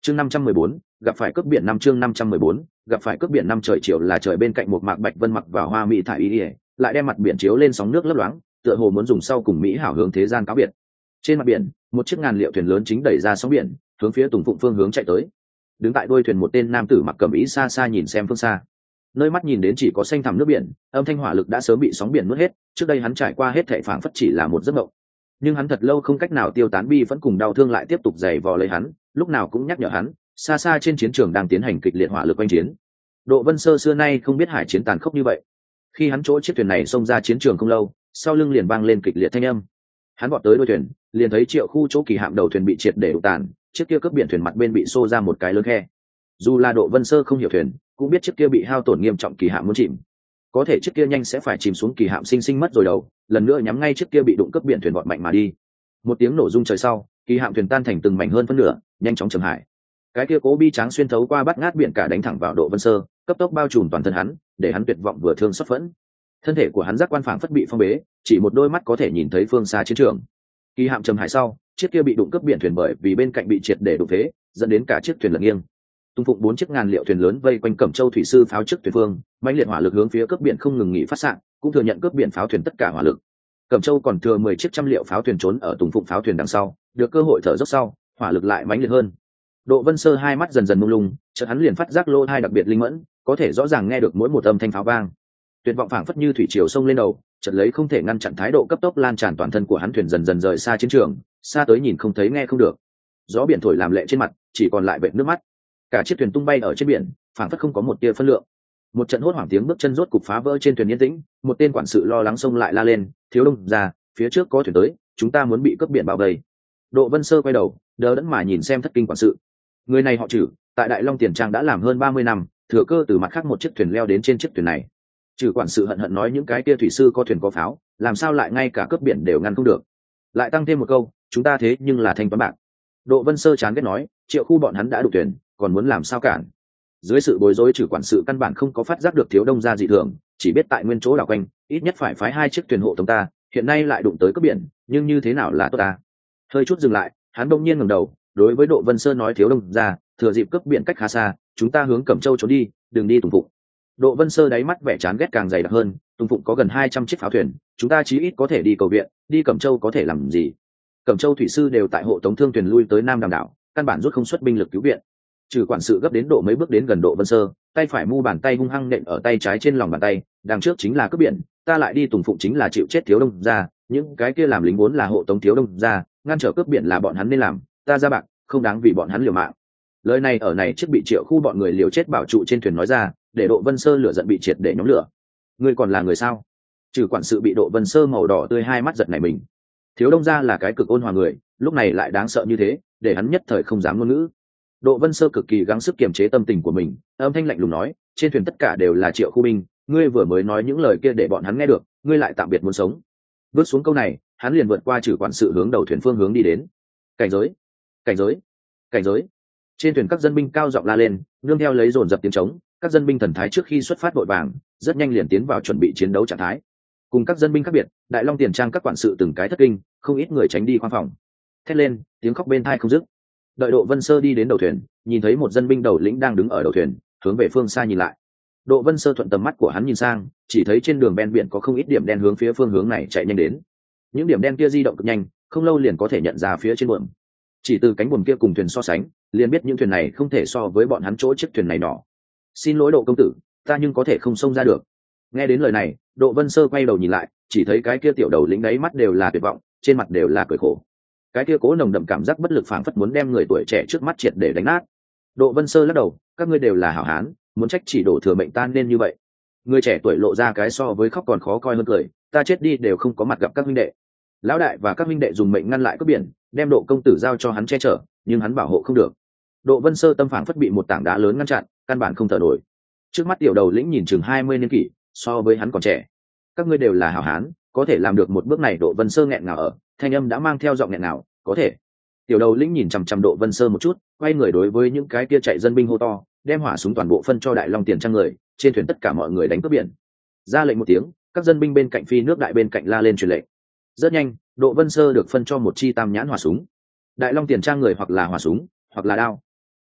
chương 514, gặp phải cướp biển năm. Chương 514, gặp phải cướp biển năm. Trời chiều là trời bên cạnh một mạc bạch vân mặc vào hoa mỹ thải y ỉa, lại đem mặt biển chiếu lên sóng nước lấp loáng, tựa hồ muốn dùng sau cùng mỹ hảo hướng thế gian cáo biệt. Trên mặt biển, một chiếc ngàn liệu thuyền lớn chính đẩy ra sóng biển, hướng phía Tùng Phụng phương hướng chạy tới. Đứng tại đuôi thuyền một tên nam tử mặc cẩm y xa xa nhìn xem phương xa, nơi mắt nhìn đến chỉ có xanh thẳm nước biển, âm thanh hỏa lực đã sớm bị sóng biển nuốt hết. Trước đây hắn trải qua hết thảy phảng phất chỉ là một giấc mộng, nhưng hắn thật lâu không cách nào tiêu tán bi vẫn cùng đau thương lại tiếp tục giày vò lấy hắn, lúc nào cũng nhắc nhở hắn, xa xa trên chiến trường đang tiến hành kịch liệt hỏa lực oanh chiến. Độ Vân Sơ xưa nay không biết hải chiến tàn khốc như vậy. Khi hắn chỗ chiếc thuyền này xông ra chiến trường không lâu, sau lưng liền vang lên kịch liệt thanh âm. Hắn vọt tới đuôi thuyền, liền thấy Triệu Khu chỗ kỳ hạm đầu thuyền bị triệt để đụng tàn, chiếc kia cướp biển thuyền mặt bên bị xô ra một cái lớn khe. Dù là Độ Vân Sơ không hiểu thuyền, cũng biết chiếc kia bị hao tổn nghiêm trọng kỳ hạm muốn chìm. Có thể chiếc kia nhanh sẽ phải chìm xuống kỳ hạm sinh sinh mất rồi đầu, lần nữa nhắm ngay chiếc kia bị đụng cướp biển thuyền vọt mạnh mà đi. Một tiếng nổ rung trời sau, kỳ hạm thuyền tan thành từng mảnh hơn phân nửa, nhanh chóng chầm hải. Cái kia cố bi tráng xuyên thấu qua bắt ngát biển cả đánh thẳng vào Độ Vân Sơ, cấp tốc bao trùm toàn thân hắn, để hắn tuyệt vọng vừa thương xót phẫn. Thân thể của hắn giác quan phảng phất bị phong bế, chỉ một đôi mắt có thể nhìn thấy phương xa chiến trường. Kỳ hạm trầm hải sau, chiếc kia bị đụng cướp biển thuyền bởi vì bên cạnh bị triệt để đụng thế, dẫn đến cả chiếc thuyền lật nghiêng. Tung Phụng 4 chiếc ngàn liệu thuyền lớn vây quanh Cẩm Châu thủy sư pháo trước thuyền phương, mãnh liệt hỏa lực hướng phía cướp biển không ngừng nghỉ phát xạ, cũng thừa nhận cướp biển pháo thuyền tất cả hỏa lực. Cẩm Châu còn thừa 10 chiếc trăm liệu pháo thuyền trốn ở Tùng Phụng pháo thuyền đằng sau, được cơ hội thở dốc sau, hỏa lực lại mãnh liệt hơn. Độ Vân Sơ hai mắt dần dần mông lung, chợt hắn liền phát giác lỗ tai đặc biệt linh mẫn, có thể rõ ràng nghe được mỗi một âm thanh pháo vang. Tuyệt vọng phảng phất như thủy triều sông lên đầu, chợt lấy không thể ngăn chặn thái độ cấp tốc lan tràn toàn thân của hắn, thuyền dần dần rời xa chiến trường, xa tới nhìn không thấy nghe không được. Gió biển thổi làm lệ trên mặt, chỉ còn lại vệt nước mắt. Cả chiếc thuyền tung bay ở trên biển, phảng phất không có một tia phân lượng. Một trận hốt hoảng tiếng bước chân rốt cục phá vỡ trên thuyền yên tĩnh, một tên quản sự lo lắng xông lại la lên, "Thiếu Đông gia, phía trước có thuyền tới, chúng ta muốn bị cướp biển bao vây." Độ Vân Sơ quay đầu, đờ đẫn mà nhìn xem thất kinh quản sự. Người này họ Trử, tại Đại Long Tiền Trang đã làm hơn 30 năm, thừa cơ từ mặt khác một chiếc thuyền leo đến trên chiếc thuyền này. Trừ quản sự hận hận nói những cái kia thủy sư có thuyền có pháo, làm sao lại ngay cả cướp biển đều ngăn không được. Lại tăng thêm một câu, chúng ta thế nhưng là thanh toán bạc. Độ Vân Sơ chán ghét nói, Triệu Khu bọn hắn đã đụng thuyền, còn muốn làm sao cản. Dưới sự bối rối, Trừ quản sự căn bản không có phát giác được Thiếu Đông gia dị thường, chỉ biết tại nguyên chỗ đảo quanh, ít nhất phải phái 2 chiếc thuyền hộ tống ta, hiện nay lại đụng tới cướp biển, nhưng như thế nào là tốt ta. Hơi chút dừng lại, hắn bỗng nhiên ngẩng đầu, đối với Độ Vân Sơ nói, Thiếu Đông gia, thừa dịp cướp biển cách khá xa, chúng ta hướng Cẩm Châu trốn đi, đừng đi Tùng Phụng. Độ Vân Sơ đáy mắt vẻ chán ghét càng dày đặc hơn, Tùng Phụng có gần 200 chiếc pháo thuyền, chúng ta chí ít có thể đi cầu viện, đi Cẩm Châu có thể làm gì. Cẩm Châu thủy sư đều tại hộ tống thương thuyền lui tới Nam Đàm đảo, căn bản rút không xuất binh lực cứu viện. Trừ quản sự gấp đến độ mấy bước đến gần Độ Vân Sơ, tay phải mu bàn tay hung hăng nện ở tay trái trên lòng bàn tay, đằng trước chính là cướp biển, ta lại đi Tùng Phụng chính là chịu chết Thiếu Đông gia, những cái kia làm lính vốn là hộ tống Thiếu Đông gia, ngăn trở cướp biển là bọn hắn nên làm, ta ra bạc, không đáng vì bọn hắn liều mạng. Lời này ở này chiếc bị Triệu Khu bọn người liều chết bảo trụ trên thuyền nói ra, để Độ Vân Sơ lửa giận bị triệt để nhóm lửa. Ngươi còn là người sao? Trừ quản sự bị Độ Vân Sơ màu đỏ tươi hai mắt giật nảy mình. Thiếu Đông gia là cái cực ôn hòa người, lúc này lại đáng sợ như thế, để hắn nhất thời không dám ngôn ngữ. Độ Vân Sơ cực kỳ gắng sức kiềm chế tâm tình của mình, âm thanh lạnh lùng nói, trên thuyền tất cả đều là Triệu Khu binh, ngươi vừa mới nói những lời kia để bọn hắn nghe được, ngươi lại tạm biệt muốn sống. Bước xuống câu này, hắn liền vượt qua Trừ quản sự hướng đầu thuyền phương hướng đi đến. Cảnh giới, cảnh giới, cảnh giới. Trên thuyền các dân binh cao giọng la lên, nương theo lấy dồn dập tiếng trống, các dân binh thần thái trước khi xuất phát vội vàng, rất nhanh liền tiến vào chuẩn bị chiến đấu trạng thái. Cùng các dân binh khác biệt, Đại Long Tiền Trang các quản sự từng cái thất kinh, không ít người tránh đi khoang phòng. Thét lên, tiếng khóc bên tai không dứt. Đợi Độ Vân Sơ đi đến đầu thuyền, nhìn thấy một dân binh đầu lĩnh đang đứng ở đầu thuyền, hướng về phương xa nhìn lại. Độ Vân Sơ thuận tầm mắt của hắn nhìn sang, chỉ thấy trên đường ven biển có không ít điểm đen hướng phía phương hướng này chạy nhanh đến. Những điểm đen kia di động cực nhanh, không lâu liền có thể nhận ra phía trên buồm. Chỉ từ cánh buồm kia cùng thuyền so sánh, liền biết những thuyền này không thể so với bọn hắn chỗ chiếc thuyền này nhỏ. Xin lỗi Độ công tử, ta nhưng có thể không xông ra được. Nghe đến lời này, Độ Vân Sơ quay đầu nhìn lại, chỉ thấy cái kia tiểu đầu lĩnh đáy mắt đều là tuyệt vọng, trên mặt đều là cười khổ. Cái kia cố nồng đậm cảm giác bất lực phảng phất muốn đem người tuổi trẻ trước mắt triệt để đánh nát. Độ Vân Sơ lắc đầu, các ngươi đều là hảo hán, muốn trách chỉ đổ thừa mệnh ta nên như vậy. Người trẻ tuổi lộ ra cái so với khóc còn khó coi hơn cười, ta chết đi đều không có mặt gặp các huynh đệ. Lão đại và các huynh đệ dùng mệnh ngăn lại cướp biển, đem Độ công tử giao cho hắn che chở, nhưng hắn bảo hộ không được. Độ Vân Sơ tâm phảng phất bị một tảng đá lớn ngăn chặn, căn bản không thở nổi. Trước mắt tiểu đầu lĩnh nhìn chừng 20 niên kỷ, so với hắn còn trẻ. Các ngươi đều là hảo hán, có thể làm được một bước này. Độ Vân Sơ nghẹn ngào ở, thanh âm đã mang theo giọng nghẹn ngào, có thể. Tiểu đầu lĩnh nhìn chằm chằm Độ Vân Sơ một chút, quay người đối với những cái kia chạy dân binh hô to, đem hỏa súng toàn bộ phân cho Đại Long Tiền Trang người, trên thuyền tất cả mọi người đánh cướp biển. Ra lệnh một tiếng, các dân binh bên cạnh phi nước đại bên cạnh la lên truyền lệnh. Rất nhanh, Độ Vân Sơ được phân cho một chi tam nhãn hỏa súng. Đại Long Tiền Trang người hoặc là hỏa súng, hoặc là đao.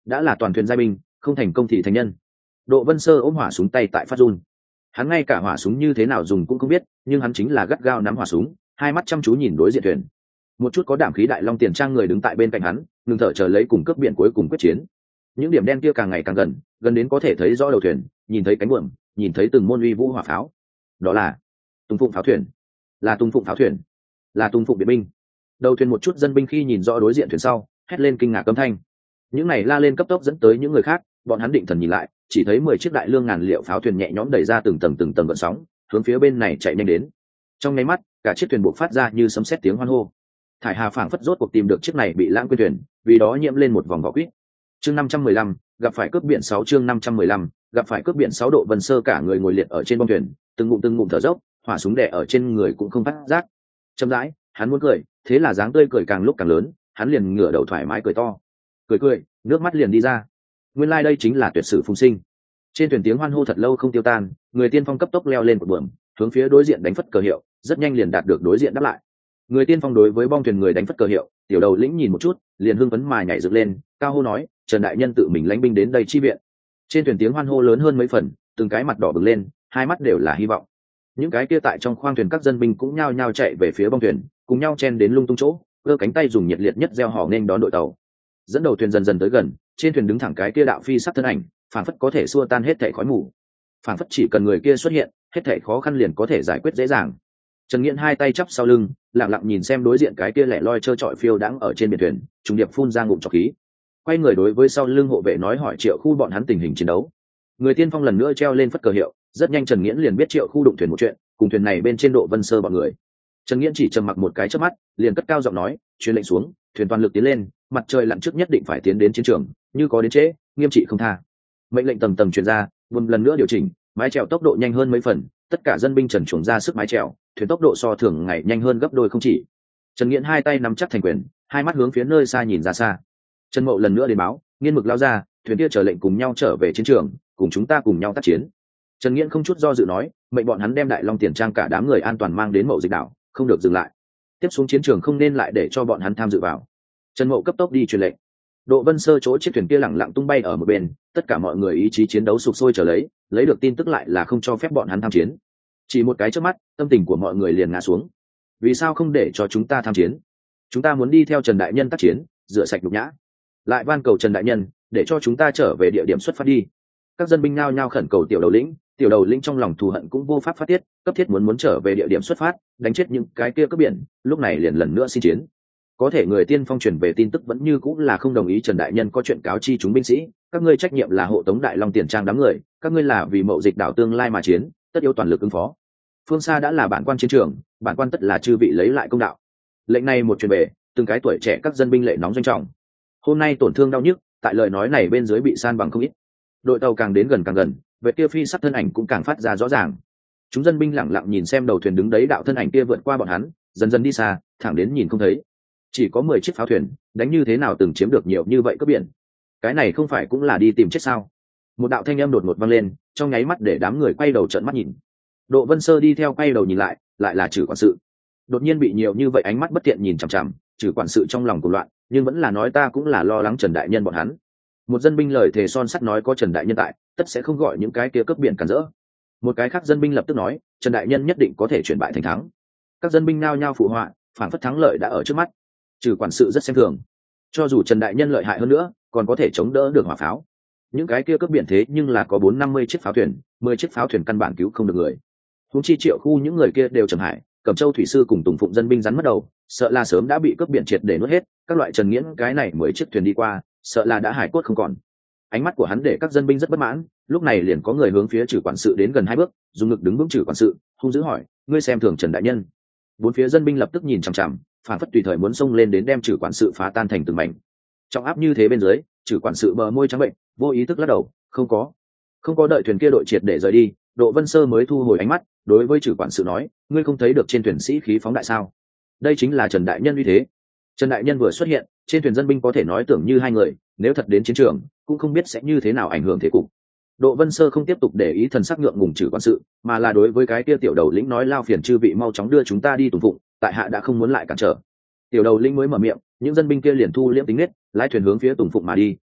đã là toàn thuyền giai binh, không thành công thì thành nhân. Độ Vân Sơ ôm hỏa súng tay tại phát run. Hắn ngay cả hỏa súng như thế nào dùng cũng không biết, nhưng hắn chính là gắt gao nắm hỏa súng, hai mắt chăm chú nhìn đối diện thuyền. Một chút có đảm khí đại long tiền trang người đứng tại bên cạnh hắn, ngừng thở chờ lấy cùng cướp biển cuối cùng quyết chiến. Những điểm đen kia càng ngày càng gần, gần đến có thể thấy rõ đầu thuyền, nhìn thấy cánh buồm, nhìn thấy từng môn uy vũ hỏa pháo. Đó là Tung Phụng pháo thuyền, là Tung Phụng pháo thuyền, là Tung Phụng biệt binh. Đầu thuyền một chút dân binh khi nhìn rõ đối diện thuyền sau, hét lên kinh ngạc âm thanh. Những này la lên cấp tốc dẫn tới những người khác, bọn hắn định thần nhìn lại, chỉ thấy 10 chiếc đại lương ngàn liệu pháo thuyền nhẹ nhõm đẩy ra từng tầng gợn sóng, hướng phía bên này chạy nhanh đến. Trong nháy mắt, cả chiếc thuyền buộc phát ra như sấm sét tiếng hoan hô. Thải Hà phảng phất rốt cuộc tìm được chiếc này bị lãng quên thuyền, vì đó nhiễm lên một vòng vỏ quýt. Chương 515, gặp phải cướp biển 6 chương 515, gặp phải cướp biển 6 Độ Vân Sơ cả người ngồi liệt ở trên bông thuyền, từng ngụm thở dốc, hỏa súng đè ở trên người cũng không phát giác. Chậm rãi, hắn muốn cười, thế là dáng tươi cười càng lúc càng lớn, hắn liền ngửa đầu thoải mái cười to. Cười, nước mắt liền đi ra. Nguyên lai đây chính là tuyệt sử phùng sinh. Trên thuyền tiếng hoan hô thật lâu không tiêu tan, người tiên phong cấp tốc leo lên một buồm, hướng phía đối diện đánh phất cờ hiệu, rất nhanh liền đạt được đối diện đáp lại. Người tiên phong đối với bong thuyền người đánh phất cờ hiệu, tiểu đầu lĩnh nhìn một chút, liền hưng phấn mà nhảy dựng lên, cao hô nói, Trần đại nhân tự mình lãnh binh đến đây chi viện. Trên thuyền tiếng hoan hô lớn hơn mấy phần, từng cái mặt đỏ bừng lên, hai mắt đều là hy vọng. Những cái kia tại trong khoang thuyền các dân binh cũng nhao nhao chạy về phía bong thuyền, cùng nhau chen đến lung tung chỗ, giơ cánh tay dùng nhiệt liệt nhất reo hò nên đón đội tàu. Dẫn đầu thuyền dần dần tới gần, trên thuyền đứng thẳng cái kia đạo phi sắc thân ảnh, phảng phất có thể xua tan hết thảy khói mù. Phảng phất chỉ cần người kia xuất hiện, hết thảy khó khăn liền có thể giải quyết dễ dàng. Trần Nghiễn hai tay chắp sau lưng, lặng lặng nhìn xem đối diện cái kia lẻ loi trơ trọi phiêu đãng ở trên biển thuyền, trùng điệp phun ra ngụm trọc khí. Quay người đối với sau lưng hộ vệ nói hỏi Triệu Khu bọn hắn tình hình chiến đấu. Người tiên phong lần nữa treo lên phất cờ hiệu, rất nhanh Trần Nghiễn liền biết Triệu Khu đụng thuyền một chuyện, cùng thuyền này bên trên Độ Vân Sơ bọn người. Trần Nghiễn chỉ trầm mặc một cái chớp mắt, liền cất cao giọng nói, truyền lệnh xuống, thuyền toàn lực tiến lên, mặt trời lặn trước nhất định phải tiến đến chiến trường, như có đến trễ, nghiêm trị không tha. Mệnh lệnh tầng tầng truyền ra, một lần nữa điều chỉnh, mái chèo tốc độ nhanh hơn mấy phần, tất cả dân binh trần truồng ra sức mái chèo, thuyền tốc độ so thường ngày nhanh hơn gấp đôi không chỉ. Trần Nghiễn hai tay nắm chắc thành quyền, hai mắt hướng phía nơi xa nhìn ra xa. Trần Mậu lần nữa đến báo, nghiên mực lao ra, thuyền kia chờ lệnh cùng nhau trở về chiến trường, cùng chúng ta cùng nhau tác chiến. Trần Nghiễn không chút do dự nói, mệnh bọn hắn đem Đại Long Tiền Trang cả đám người an toàn mang đến Mậu Dịch đảo, không được dừng lại. Tiếp xuống chiến trường không nên lại để cho bọn hắn tham dự vào. Trần Mậu cấp tốc đi truyền lệnh. Độ Vân Sơ chỗ chiếc thuyền kia lẳng lặng tung bay ở một bên, tất cả mọi người ý chí chiến đấu sục sôi chờ lấy được tin tức lại là không cho phép bọn hắn tham chiến. Chỉ một cái chớp mắt, tâm tình của mọi người liền ngã xuống. Vì sao không để cho chúng ta tham chiến? Chúng ta muốn đi theo Trần đại nhân tác chiến, rửa sạch nhục nhã. Lại van cầu Trần đại nhân, để cho chúng ta trở về địa điểm xuất phát đi. Các dân binh nhao nhao khẩn cầu tiểu đầu lĩnh trong lòng thù hận cũng vô pháp phát tiết, cấp thiết muốn trở về địa điểm xuất phát, đánh chết những cái kia cướp biển, lúc này liền lần nữa xin chiến. Có thể người tiên phong truyền về tin tức vẫn như cũng là không đồng ý Trần đại nhân có chuyện cáo chi chúng binh sĩ, các ngươi trách nhiệm là hộ tống Đại Long Tiền Trang đám người, các ngươi là vì Mậu Dịch đảo tương lai mà chiến, tất yếu toàn lực ứng phó. Phương xa đã là bản quan chiến trường, bản quan tất là chư vị lấy lại công đạo. Lệnh này một truyền về, từng cái tuổi trẻ các dân binh lệ nóng doanh trọng. Hôm nay tổn thương đau nhức, tại lời nói này bên dưới bị san bằng không ít. Đội tàu càng đến càng gần, vệ kia phi sắc thân ảnh cũng càng phát ra rõ ràng. Chúng dân binh lặng lặng nhìn xem đầu thuyền đứng đấy đạo thân ảnh kia vượt qua bọn hắn, dần dần đi xa, thẳng đến nhìn không thấy. Chỉ có 10 chiếc pháo thuyền, đánh như thế nào từng chiếm được nhiều như vậy cướp biển? Cái này không phải cũng là đi tìm chết sao? Một đạo thanh âm đột ngột vang lên, trong nháy mắt để đám người quay đầu trợn mắt nhìn. Độ Vân Sơ đi theo quay đầu nhìn lại là Trử quản sự. Đột nhiên bị nhiều như vậy ánh mắt bất tiện nhìn chằm chằm, Trử quản sự trong lòng cuồng loạn, nhưng vẫn là nói ta cũng là lo lắng Trần đại nhân bọn hắn. Một dân binh lời thề son sắt nói có Trần đại nhân tại, tất sẽ không gọi những cái kia cướp biển cản rỡ. Một cái khác dân binh lập tức nói, Trần đại nhân nhất định có thể chuyển bại thành thắng. Các dân binh nao nhao phụ họa, phản phất thắng lợi đã ở trước mắt. Trừ quản sự rất xem thường, cho dù Trần đại nhân lợi hại hơn nữa, còn có thể chống đỡ được hỏa pháo. Những cái kia cướp biển thế nhưng là có 450 chiếc pháo thuyền, 10 chiếc pháo thuyền căn bản cứu không được người. Huống chi Triệu Khu những người kia đều trầm hải, Cẩm Châu thủy sư cùng Tùng Phụng dân binh rắn mất đầu, sợ là sớm đã bị cướp biển triệt để nuốt hết. Các loại Trần Nghiễn cái này 10 chiếc thuyền đi qua, sợ là đã hải cốt không còn. Ánh mắt của hắn để các dân binh rất bất mãn, lúc này liền có người hướng phía Trử quản sự đến gần 2 bước, dùng ngực đứng vững Trử quản sự, hung dữ hỏi, ngươi xem thường Trần đại nhân? Bốn phía dân binh lập tức nhìn chằm chằm, phản phất tùy thời muốn xông lên đến đem Trử quản sự phá tan thành từng mảnh. Trong áp như thế bên dưới, Trử quản sự bờ môi trắng bệnh, vô ý thức lắc đầu, không có đợi thuyền kia đội triệt để rời đi, Độ Vân Sơ mới thu hồi ánh mắt, đối với Trử quản sự nói, ngươi không thấy được trên thuyền sĩ khí phóng đại sao? Đây chính là Trần đại nhân uy thế. Trần đại nhân vừa xuất hiện, trên thuyền dân binh có thể nói tưởng như hai người, nếu thật đến chiến trường, cũng không biết sẽ như thế nào ảnh hưởng thế cục. Độ Vân Sơ không tiếp tục để ý thần sắc ngượng ngùng Trử quản sự, mà là đối với cái kia tiểu đầu lĩnh nói, lao phiền chư vị mau chóng đưa chúng ta đi Tùng Phụng, tại hạ đã không muốn lại cản trở. Tiểu đầu lĩnh mới mở miệng, những dân binh kia liền thu liễm tính nết, lái thuyền hướng phía Tùng Phụng mà đi.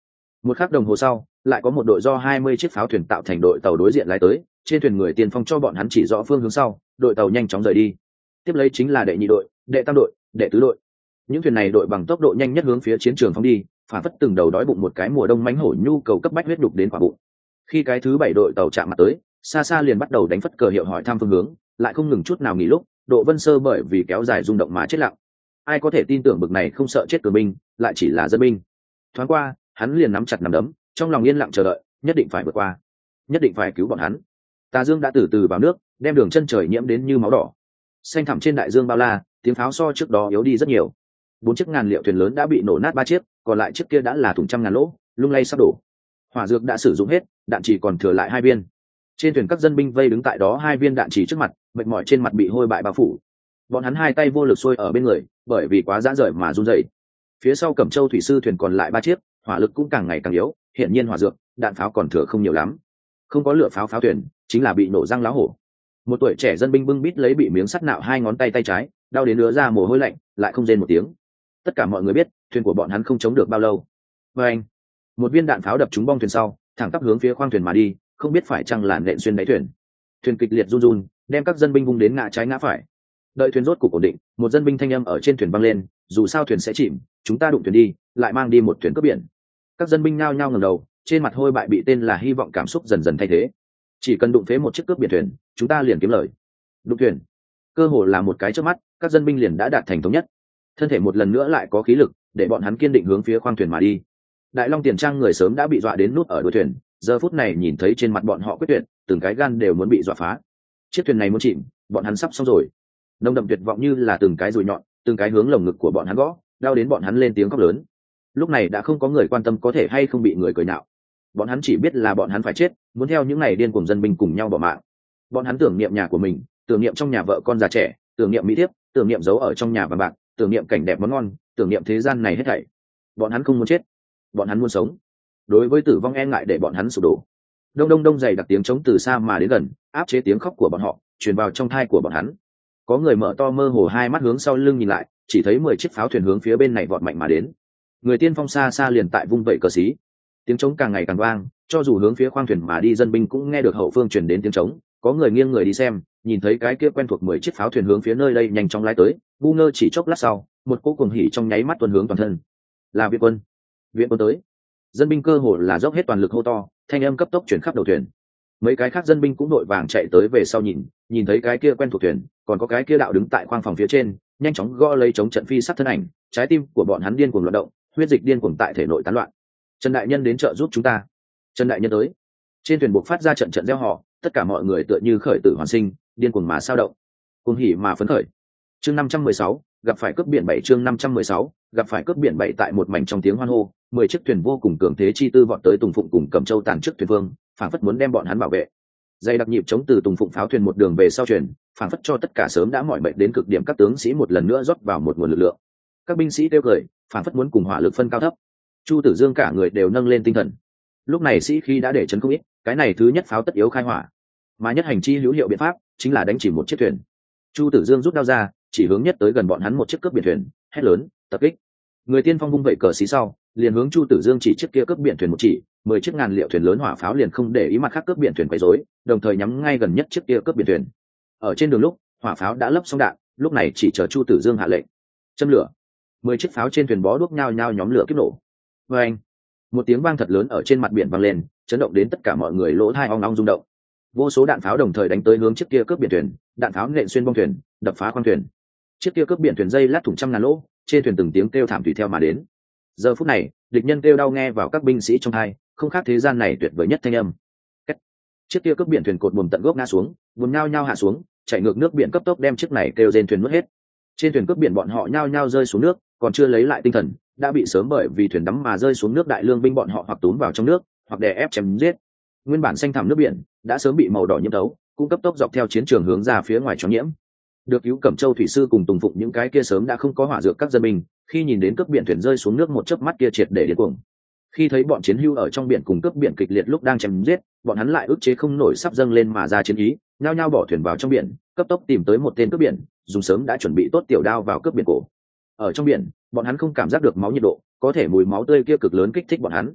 Một khắc đồng hồ sau, lại có một đội do 20 chiếc pháo thuyền tạo thành đội tàu đối diện lái tới, trên thuyền người tiên phong cho bọn hắn chỉ rõ phương hướng sau, đội tàu nhanh chóng rời đi. Tiếp lấy chính là đệ nhị đội, đệ tam đội, đệ tứ đội. Những thuyền này đội bằng tốc độ nhanh nhất hướng phía chiến trường phóng đi, phản phất từng đầu đói bụng một cái mùa đông mánh hổ nhu cầu cấp bách huyết đục đến quả bụng. Khi cái thứ 7 đội tàu chạm mặt tới, xa xa liền bắt đầu đánh phất cờ hiệu hỏi thăm phương hướng, lại không ngừng chút nào nghỉ lúc, Độ Vân Sơ bởi vì kéo dài rung động mà chết lặng. Ai có thể tin tưởng bực này không sợ chết cường binh, lại chỉ là dân binh. Thoáng qua, hắn liền nắm chặt nắm đấm, trong lòng yên lặng chờ đợi, nhất định phải vượt qua, nhất định phải cứu bọn hắn. Tà dương đã từ từ vào nước, đem đường chân trời nhiễm đến như máu đỏ. Xanh thẳm trên đại dương bao la, tiếng pháo so trước đó yếu đi rất nhiều. 4 chiếc ngàn liệu thuyền lớn đã bị nổ nát 3 chiếc, còn lại chiếc kia đã là thùng trăm ngàn lỗ, lung lay sắp đổ. Hỏa dược đã sử dụng hết, đạn chỉ còn thừa lại 2 viên. Trên thuyền các dân binh vây đứng tại đó 2 viên đạn chỉ trước mặt, mệt mỏi trên mặt bị hôi bại bao phủ. Bọn hắn hai tay vô lực xuôi ở bên người, bởi vì quá dã rời mà run rẩy. Phía sau Cẩm Châu thủy sư thuyền còn lại 3 chiếc, hỏa lực cũng càng ngày càng yếu, hiển nhiên hỏa dược, đạn pháo còn thừa không nhiều lắm. Không có lửa pháo pháo thuyền, chính là bị nổ răng láo hổ. Một tuổi trẻ dân binh bưng bít lấy bị miếng sắt nạo 2 ngón tay tay trái, đau đến ứa ra mồ hôi lạnh, lại không rên một tiếng. Tất cả mọi người biết, thuyền của bọn hắn không chống được bao lâu. Và anh, một viên đạn pháo đập trúng bong thuyền sau, thẳng tắp hướng phía khoang thuyền mà đi, không biết phải chăng là nện xuyên đáy thuyền. Thuyền kịch liệt run run, đem các dân binh vung đến ngã trái ngã phải. Đợi thuyền rốt cục ổn định, một dân binh thanh âm ở trên thuyền vang lên, dù sao thuyền sẽ chìm, chúng ta đụng thuyền đi, lại mang đi một thuyền cướp biển. Các dân binh nhao nhao ngẩng đầu, trên mặt hôi bại bị tên là hy vọng cảm xúc dần dần thay thế. Chỉ cần đụng phế một chiếc cướp biển thuyền, chúng ta liền kiếm lời. Đụng thuyền, cơ hồ là một cái chớp mắt, các dân binh liền đã đạt thành thống nhất. Thân thể một lần nữa lại có khí lực, để bọn hắn kiên định hướng phía khoang thuyền mà đi. Đại Long Tiền Trang người sớm đã bị dọa đến nút ở đuôi thuyền, giờ phút này nhìn thấy trên mặt bọn họ quyết tuyệt, từng cái gan đều muốn bị dọa phá. Chiếc thuyền này muốn chìm, bọn hắn sắp xong rồi. Nồng đậm tuyệt vọng như là từng cái dùi nhọn, từng cái hướng lồng ngực của bọn hắn gõ, đau đến bọn hắn lên tiếng khóc lớn. Lúc này đã không có người quan tâm có thể hay không bị người cười nhạo. Bọn hắn chỉ biết là bọn hắn phải chết, muốn theo những này điên cuồng dân binh cùng nhau bỏ mạng. Bọn hắn tưởng niệm nhà của mình, tưởng niệm trong nhà vợ con già trẻ, tưởng niệm mỹ thiếp, tưởng niệm giấu ở trong nhà vàng bạc, tưởng niệm cảnh đẹp món ngon, tưởng niệm thế gian này hết thảy. Bọn hắn không muốn chết, bọn hắn muốn sống. Đối với tử vong e ngại để bọn hắn sụp đổ. Đông đông đông dày đặc tiếng trống từ xa mà đến gần, áp chế tiếng khóc của bọn họ, truyền vào trong thai của bọn hắn. Có người mở to mơ hồ hai mắt hướng sau lưng nhìn lại, chỉ thấy 10 chiếc pháo thuyền hướng phía bên này vọt mạnh mà đến. Người tiên phong xa xa liền tại vung vẩy cờ xí. Tiếng trống càng ngày càng vang, cho dù hướng phía khoang thuyền mà đi dân binh cũng nghe được hậu phương truyền đến tiếng trống. Có người nghiêng người đi xem, nhìn thấy cái kia quen thuộc 10 chiếc pháo thuyền hướng phía nơi đây nhanh chóng lái tới, ngu ngơ chỉ chốc lát sau, một cỗ cuồng hỉ trong nháy mắt tuôn hướng toàn thân. Là viện quân, viện quân tới. Dân binh cơ hồ là dốc hết toàn lực hô to, thanh âm cấp tốc chuyển khắp đầu thuyền. Mấy cái khác dân binh cũng đội vàng chạy tới về sau nhìn thấy cái kia quen thuộc thuyền, còn có cái kia đạo đứng tại khoang phòng phía trên, nhanh chóng gõ lấy chống trận phi sát thân ảnh, trái tim của bọn hắn điên cuồng loạn động, huyết dịch điên cuồng tại thể nội tán loạn. Trần đại nhân đến trợ giúp chúng ta. Trần đại nhân tới. Trên thuyền buộc phát ra trận trận reo hò, tất cả mọi người tựa như khởi tử hoàn sinh, điên cuồng mà sao động, cuồng hỉ mà phấn khởi. Chương 516, gặp phải cướp biển 7 chương 516, gặp phải cướp biển 7 tại một mảnh trong tiếng hoan hô, 10 chiếc thuyền vô cùng cường thế chi tư vọt tới Tùng Phụng cùng Cẩm Châu tàn trước thuyền vương, phảng phất muốn đem bọn hắn bảo vệ. Dây đặc nhịp chống từ Tùng Phụng pháo thuyền một đường về sau thuyền, phảng phất cho tất cả sớm đã mỏi mệt đến cực điểm các tướng sĩ một lần nữa rót vào một nguồn lực lượng. Các binh sĩ kêu cười, phảng phất muốn cùng hỏa lực phân cao thấp. Chu Tử Dương cả người đều nâng lên tinh thần. Lúc này sĩ khí đã để chấn không ít, cái này thứ nhất pháo tất yếu khai hỏa, mà nhất hành chi hữu hiệu biện pháp chính là đánh chỉ một chiếc thuyền. Chu Tử Dương rút đao ra, chỉ hướng nhất tới gần bọn hắn một chiếc cướp biển thuyền, hét lớn, tập kích. Người tiên phong vung vẩy cờ xí sau, liền hướng Chu Tử Dương chỉ chiếc kia cướp biển thuyền một chỉ, 10 chiếc ngàn liệu thuyền lớn hỏa pháo liền không để ý mặt khác cướp biển thuyền quấy rối, đồng thời nhắm ngay gần nhất chiếc kia cướp biển thuyền. Ở trên đường lúc, hỏa pháo đã lấp xong đạn, lúc này chỉ chờ Chu Tử Dương hạ lệnh, châm lửa. 10 chiếc pháo trên thuyền bó đuốc nhao nhao nhóm lửa kiếp nổ. Oeng! Một tiếng vang thật lớn ở trên mặt biển vang lên, chấn động đến tất cả mọi người lỗ tai ong ong rung động. Vô số đạn pháo đồng thời đánh tới hướng chiếc kia cướp biển thuyền, đạn pháo nện xuyên bong thuyền, đập phá khoang thuyền. Chiếc kia cướp biển thuyền dây lát thủng trăm ngàn lỗ, trên thuyền từng tiếng kêu thảm tùy theo mà đến. Giờ phút này, địch nhân kêu đau nghe vào các binh sĩ trong tai, không khác thế gian này tuyệt vời nhất thanh âm. Chiếc kia cướp biển thuyền cột buồm tận gốc ngã xuống, buồm nhao nhao hạ xuống, chảy ngược nước biển cấp tốc đem chiếc này kêu rên thuyền nuốt hết. Trên thuyền cướp biển bọn họ nhao nhao rơi xuống nước, còn chưa lấy lại tinh thần, đã bị sớm bởi vì thuyền đắm mà rơi xuống nước đại lương binh bọn họ hoặc túm vào trong nước, hoặc đè ép chém giết. Nguyên bản xanh thẳm nước biển đã sớm bị màu đỏ nhiễm thấu, cũng cấp tốc dọc theo chiến trường hướng ra phía ngoài cho nhiễm. Được cứu Cẩm Châu thủy sư cùng Tùng Phụng những cái kia sớm đã không có hỏa dược các dân binh, khi nhìn đến cướp biển thuyền rơi xuống nước một chớp mắt kia triệt để điên cuồng. Khi thấy bọn chiến hưu ở trong biển cùng cướp biển kịch liệt lúc đang chém giết, bọn hắn lại ức chế không nổi sắp dâng lên mà ra chiến ý, nhao nhao bỏ thuyền vào trong biển, cấp tốc tìm tới một tên cướp biển, dùng sớm đã chuẩn bị tốt tiểu đao vào cướp biển cổ. Ở trong biển, bọn hắn không cảm giác được máu nhiệt độ, có thể mùi máu tươi kia cực lớn kích thích bọn hắn.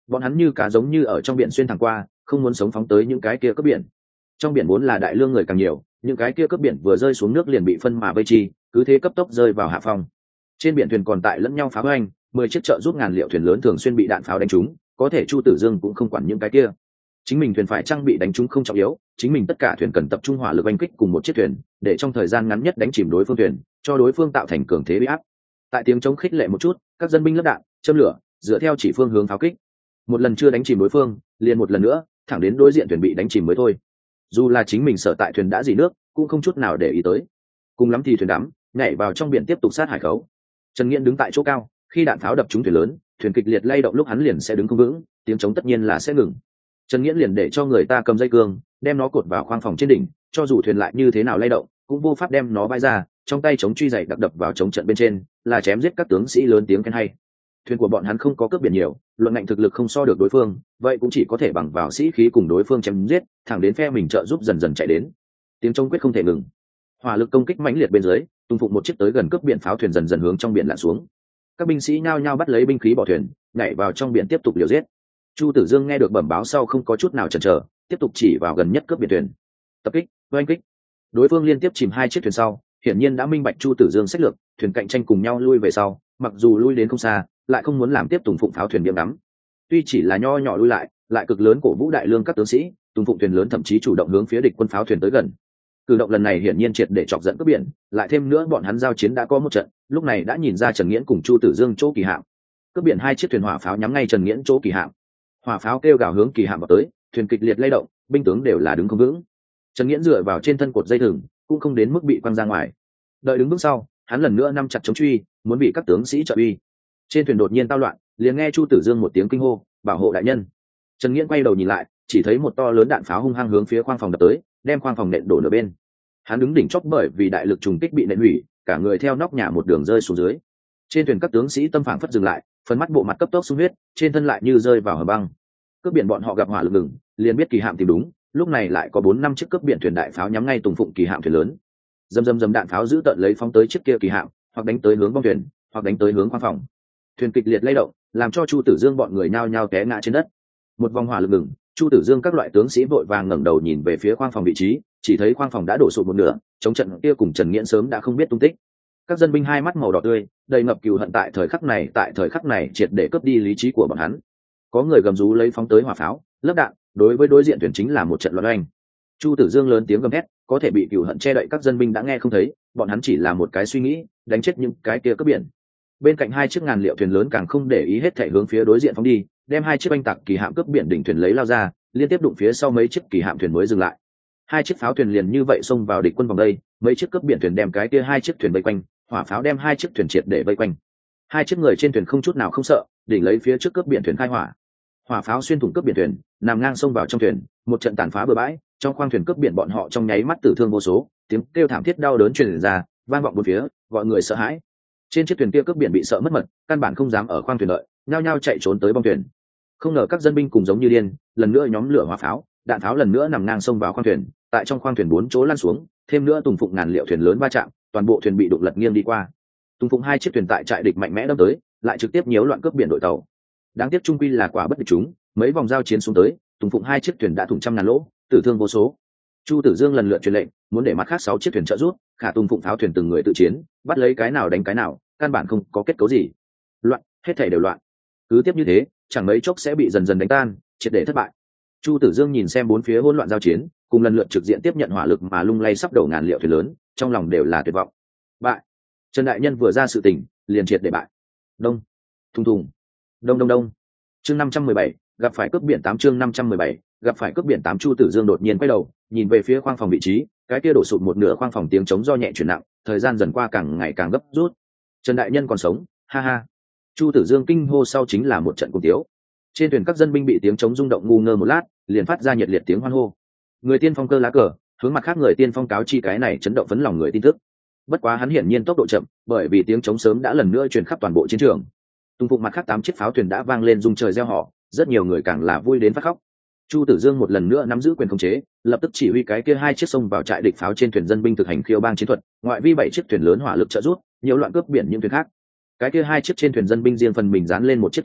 bọn hắn như cá giống như ở trong biển xuyên thẳng qua, không muốn sống phóng tới những cái kia cướp biển. Trong biển vốn là đại lương người càng nhiều, những cái kia cướp biển vừa rơi xuống nước liền bị phân mà vây chi, cứ thế cấp tốc rơi vào hạ phong. Trên biển thuyền còn tại lẫn nhau phá hoành, 10 chiếc trợ giúp ngàn liệu thuyền lớn thường xuyên bị đạn pháo đánh trúng, có thể Chu Tử Dương cũng không quản những cái kia. Chính mình thuyền phải trang bị đánh trúng không trọng yếu, chính mình tất cả thuyền cần tập trung hỏa lực đánh kích cùng một chiếc thuyền, để trong thời gian ngắn nhất đánh chìm đối phương thuyền, cho đối phương tạo thành cường thế bị áp. Tại tiếng chống khích lệ một chút, các dân binh lắp đạn, châm lửa, dựa theo chỉ phương hướng pháo kích. Một lần chưa đánh chìm đối phương, liền một lần nữa, thẳng đến đối diện thuyền bị đánh chìm mới thôi. Dù là chính mình sở tại thuyền đã dỉ nước, cũng không chút nào để ý tới. Cùng lắm thì thuyền đắm, nhảy vào trong biển tiếp tục sát hải khấu. Trần Nghiễn đứng tại chỗ cao, khi đạn pháo đập trúng thuyền lớn, thuyền kịch liệt lay động lúc hắn liền sẽ đứng không vững, tiếng chống tất nhiên là sẽ ngừng. Trần Nghiễn liền để cho người ta cầm dây cương, đem nó cột vào khoang phòng trên đỉnh, cho dù thuyền lại như thế nào lay động, cũng vô pháp đem nó bay ra, trong tay chống truy dày đặc đập vào chống trận bên trên, là chém giết các tướng sĩ lớn tiếng khen hay. Thuyền của bọn hắn không có cướp biển nhiều, luận ngạnh thực lực không so được đối phương, vậy cũng chỉ có thể bằng vào sĩ khí cùng đối phương chém giết, thẳng đến phe mình trợ giúp dần dần chạy đến. Tiếng chống quyết không thể ngừng. Hỏa lực công kích mãnh liệt bên dưới, tung phụng một chiếc tới gần cướp biển pháo thuyền dần dần hướng trong biển lặn xuống. Các binh sĩ nhao nhao bắt lấy binh khí bỏ thuyền, nhảy vào trong biển tiếp tục liều giết. Chu Tử Dương nghe được bẩm báo sau không có chút nào chần chờ, tiếp tục chỉ vào gần nhất cướp biển thuyền. Tập kích, oanh kích. Đối phương liên tiếp chìm 2 chiếc thuyền sau, hiển nhiên đã minh bạch Chu Tử Dương sách lược, thuyền cạnh tranh cùng nhau lui về sau, mặc dù lui đến không xa, lại không muốn làm tiếp tùng phụng pháo thuyền điểm đắm. Tuy chỉ là nho nhỏ lui lại cực lớn cổ vũ đại lương các tướng sĩ, tùng phụng thuyền lớn thậm chí chủ động hướng phía địch quân pháo thuyền tới gần. Cử động lần này hiển nhiên triệt để chọc giận cướp biển, lại thêm nữa bọn hắn giao chiến đã có một trận, lúc này đã nhìn ra Trần Nghiễn cùng Chu Tử Dương chỗ kỳ hạm. Cướp biển 2 chiếc thuyền hỏa pháo nhắm ngay Trần Nghiễn chỗ kỳ hạm. Hỏa pháo kêu gào hướng kỳ hạm vào tới, thuyền kịch liệt lay động, binh tướng đều là đứng không vững. Trần Nghiễn dựa vào trên thân cột dây thừng, cũng không đến mức bị quăng ra ngoài. Đợi đứng bước sau, hắn lần nữa nắm chặt chống truy, muốn bị các tướng sĩ trợ uy. Trên thuyền đột nhiên tao loạn, liền nghe Chu Tử Dương một tiếng kinh hô, bảo hộ đại nhân. Trần Nghiễn quay đầu nhìn lại, chỉ thấy một to lớn đạn pháo hung hăng hướng phía khoang phòng đập tới, đem khoang phòng nện đổ nửa bên. Hắn đứng đỉnh chóp bởi vì đại lực trùng kích bị nện hủy, cả người theo nóc nhà một đường rơi xuống dưới. Trên thuyền các tướng sĩ tâm phảng phất dừng lại, phần mắt bộ mặt cấp tốc sung huyết, trên thân lại như rơi vào hầm băng. Cướp biển bọn họ gặp hỏa lực ngừng, liền biết kỳ hạm tìm đúng, lúc này lại có 4-5 chiếc cướp biển thuyền đại pháo nhắm ngay tùng phụng kỳ hạm thuyền lớn. Dầm đạn pháo giữ tận lấy phóng tới chiếc kia kỳ hạm, hoặc đánh tới hướng bong thuyền, hoặc đánh tới hướng khoang phòng. Thuyền kịch liệt lay động, làm cho Chu Tử Dương bọn người nhao nhao té ngã trên đất. Một vòng hỏa lực ngừng, Chu Tử Dương các loại tướng sĩ vội vàng ngẩng đầu nhìn về phía khoang phòng vị trí, chỉ thấy khoang phòng đã đổ sụp một nửa, chống trận kia cùng Trần Nghiễn sớm đã không biết tung tích. Các dân binh hai mắt màu đỏ tươi, đầy ngập cừu hận tại thời khắc này triệt để cướp đi lý trí của bọn hắn. Có người gầm rú lấy phóng tới hỏa pháo, lấp đạn, đối với đối diện thuyền chính là một trận loạn oanh. Chu Tử Dương lớn tiếng gầm hét, có thể bị cừu hận che đậy các dân binh đã nghe không thấy, bọn hắn chỉ là một cái suy nghĩ, đánh chết những cái kia cướp biển. Bên cạnh 2 chiếc ngàn liệu thuyền lớn càng không để ý hết thảy hướng phía đối diện phóng đi, đem 2 chiếc oanh tạc kỳ hạm cướp biển đỉnh thuyền lấy lao ra, liên tiếp đụng phía sau mấy chiếc kỳ hạm thuyền mới dừng lại. 2 chiếc pháo thuyền liền như vậy xông vào địch quân vòng đây, mấy chiếc cướp biển thuyền đem cái kia 2 chiếc thuyền vây quanh, hỏa pháo đem 2 chiếc thuyền triệt để vây quanh. 2 chiếc người trên thuyền không chút nào không sợ, đỉnh lấy phía trước cướp biển thuyền khai hỏa. Hỏa pháo xuyên thủng cướp biển thuyền, nằm ngang xông vào trong thuyền, một trận tàn phá bừa bãi, trong khoang thuyền cướp biển bọn họ trong nháy mắt tử thương vô số, tiếng kêu thảm thiết đau đớn truyền ra, vang vọng bốn phía, gọi người sợ hãi. Trên chiếc thuyền kia cướp biển bị sợ mất mật, căn bản không dám ở khoang thuyền đợi, nhao nhao chạy trốn tới bong thuyền. Không ngờ các dân binh cùng giống như điên, lần nữa nhóm lửa hỏa pháo, đạn pháo lần nữa nằm ngang xông vào khoang thuyền, tại trong khoang thuyền 4 chỗ lăn xuống, thêm nữa tùng phụng ngàn liệu thuyền lớn va chạm, toàn bộ thuyền bị đụng lật nghiêng đi qua. Tùng phụng 2 chiếc thuyền tại trại địch mạnh mẽ đâm tới, lại trực tiếp nhiễu loạn cướp biển đội tàu. Đáng tiếc trung quy là quả bất địch chúng, mấy vòng giao chiến xuống tới, tùng phụng 2 chiếc thuyền đã thủng trăm ngàn lỗ, tử thương vô số. Chu Tử Dương lần lượt truyền lệnh, muốn để mặt khác 6 chiếc thuyền trợ giúp, khả tùng phụng pháo thuyền từng người tự chiến, bắt lấy cái nào đánh cái nào, căn bản không có kết cấu gì. Loạn, hết thảy đều loạn. Cứ tiếp như thế, chẳng mấy chốc sẽ bị dần dần đánh tan, triệt để thất bại. Chu Tử Dương nhìn xem bốn phía hỗn loạn giao chiến, cùng lần lượt trực diện tiếp nhận hỏa lực mà lung lay sắp đổ ngàn liệu thuyền lớn, trong lòng đều là tuyệt vọng. Bại. Trần đại nhân vừa ra sự tình, liền triệt để bại. Đông, thùng thùng, đông đông đông. Chương 517, gặp phải cướp biển 8 chương 517, gặp phải cướp biển 8 Chu Tử Dương đột nhiên quay đầu, nhìn về phía khoang phòng vị trí, cái kia đổ sụp một nửa khoang phòng tiếng chống do nhẹ chuyển nặng, thời gian dần qua càng ngày càng gấp rút. Trần đại nhân còn sống, ha ha. Chu Tử Dương kinh hô sau chính là một trận cùng tiếu. Trên thuyền các dân binh bị tiếng chống rung động ngu ngơ một lát, liền phát ra nhiệt liệt tiếng hoan hô. Người tiên phong cơ lá cờ, hướng mặt khác người tiên phong cáo chi cái này chấn động phấn lòng người tin tức. Bất quá hắn hiển nhiên tốc độ chậm, bởi vì tiếng chống sớm đã lần nữa truyền khắp toàn bộ chiến trường. Tung phụng mặt khác 8 chiếc pháo thuyền đã vang lên rung trời reo hò, rất nhiều người càng là vui đến phát khóc. Chu Tử Dương một lần nữa nắm giữ quyền khống chế, lập tức chỉ huy cái kia 2 chiếc xông vào trại địch pháo trên thuyền dân binh thực hành khiêu bang chiến thuật, ngoại vi 7 chiếc thuyền lớn hỏa lực trợ giúp, nhiều loạn cướp biển những thuyền khác. Cái kia 2 chiếc trên thuyền dân binh riêng phần mình dán lên một chiếc thuyền sau,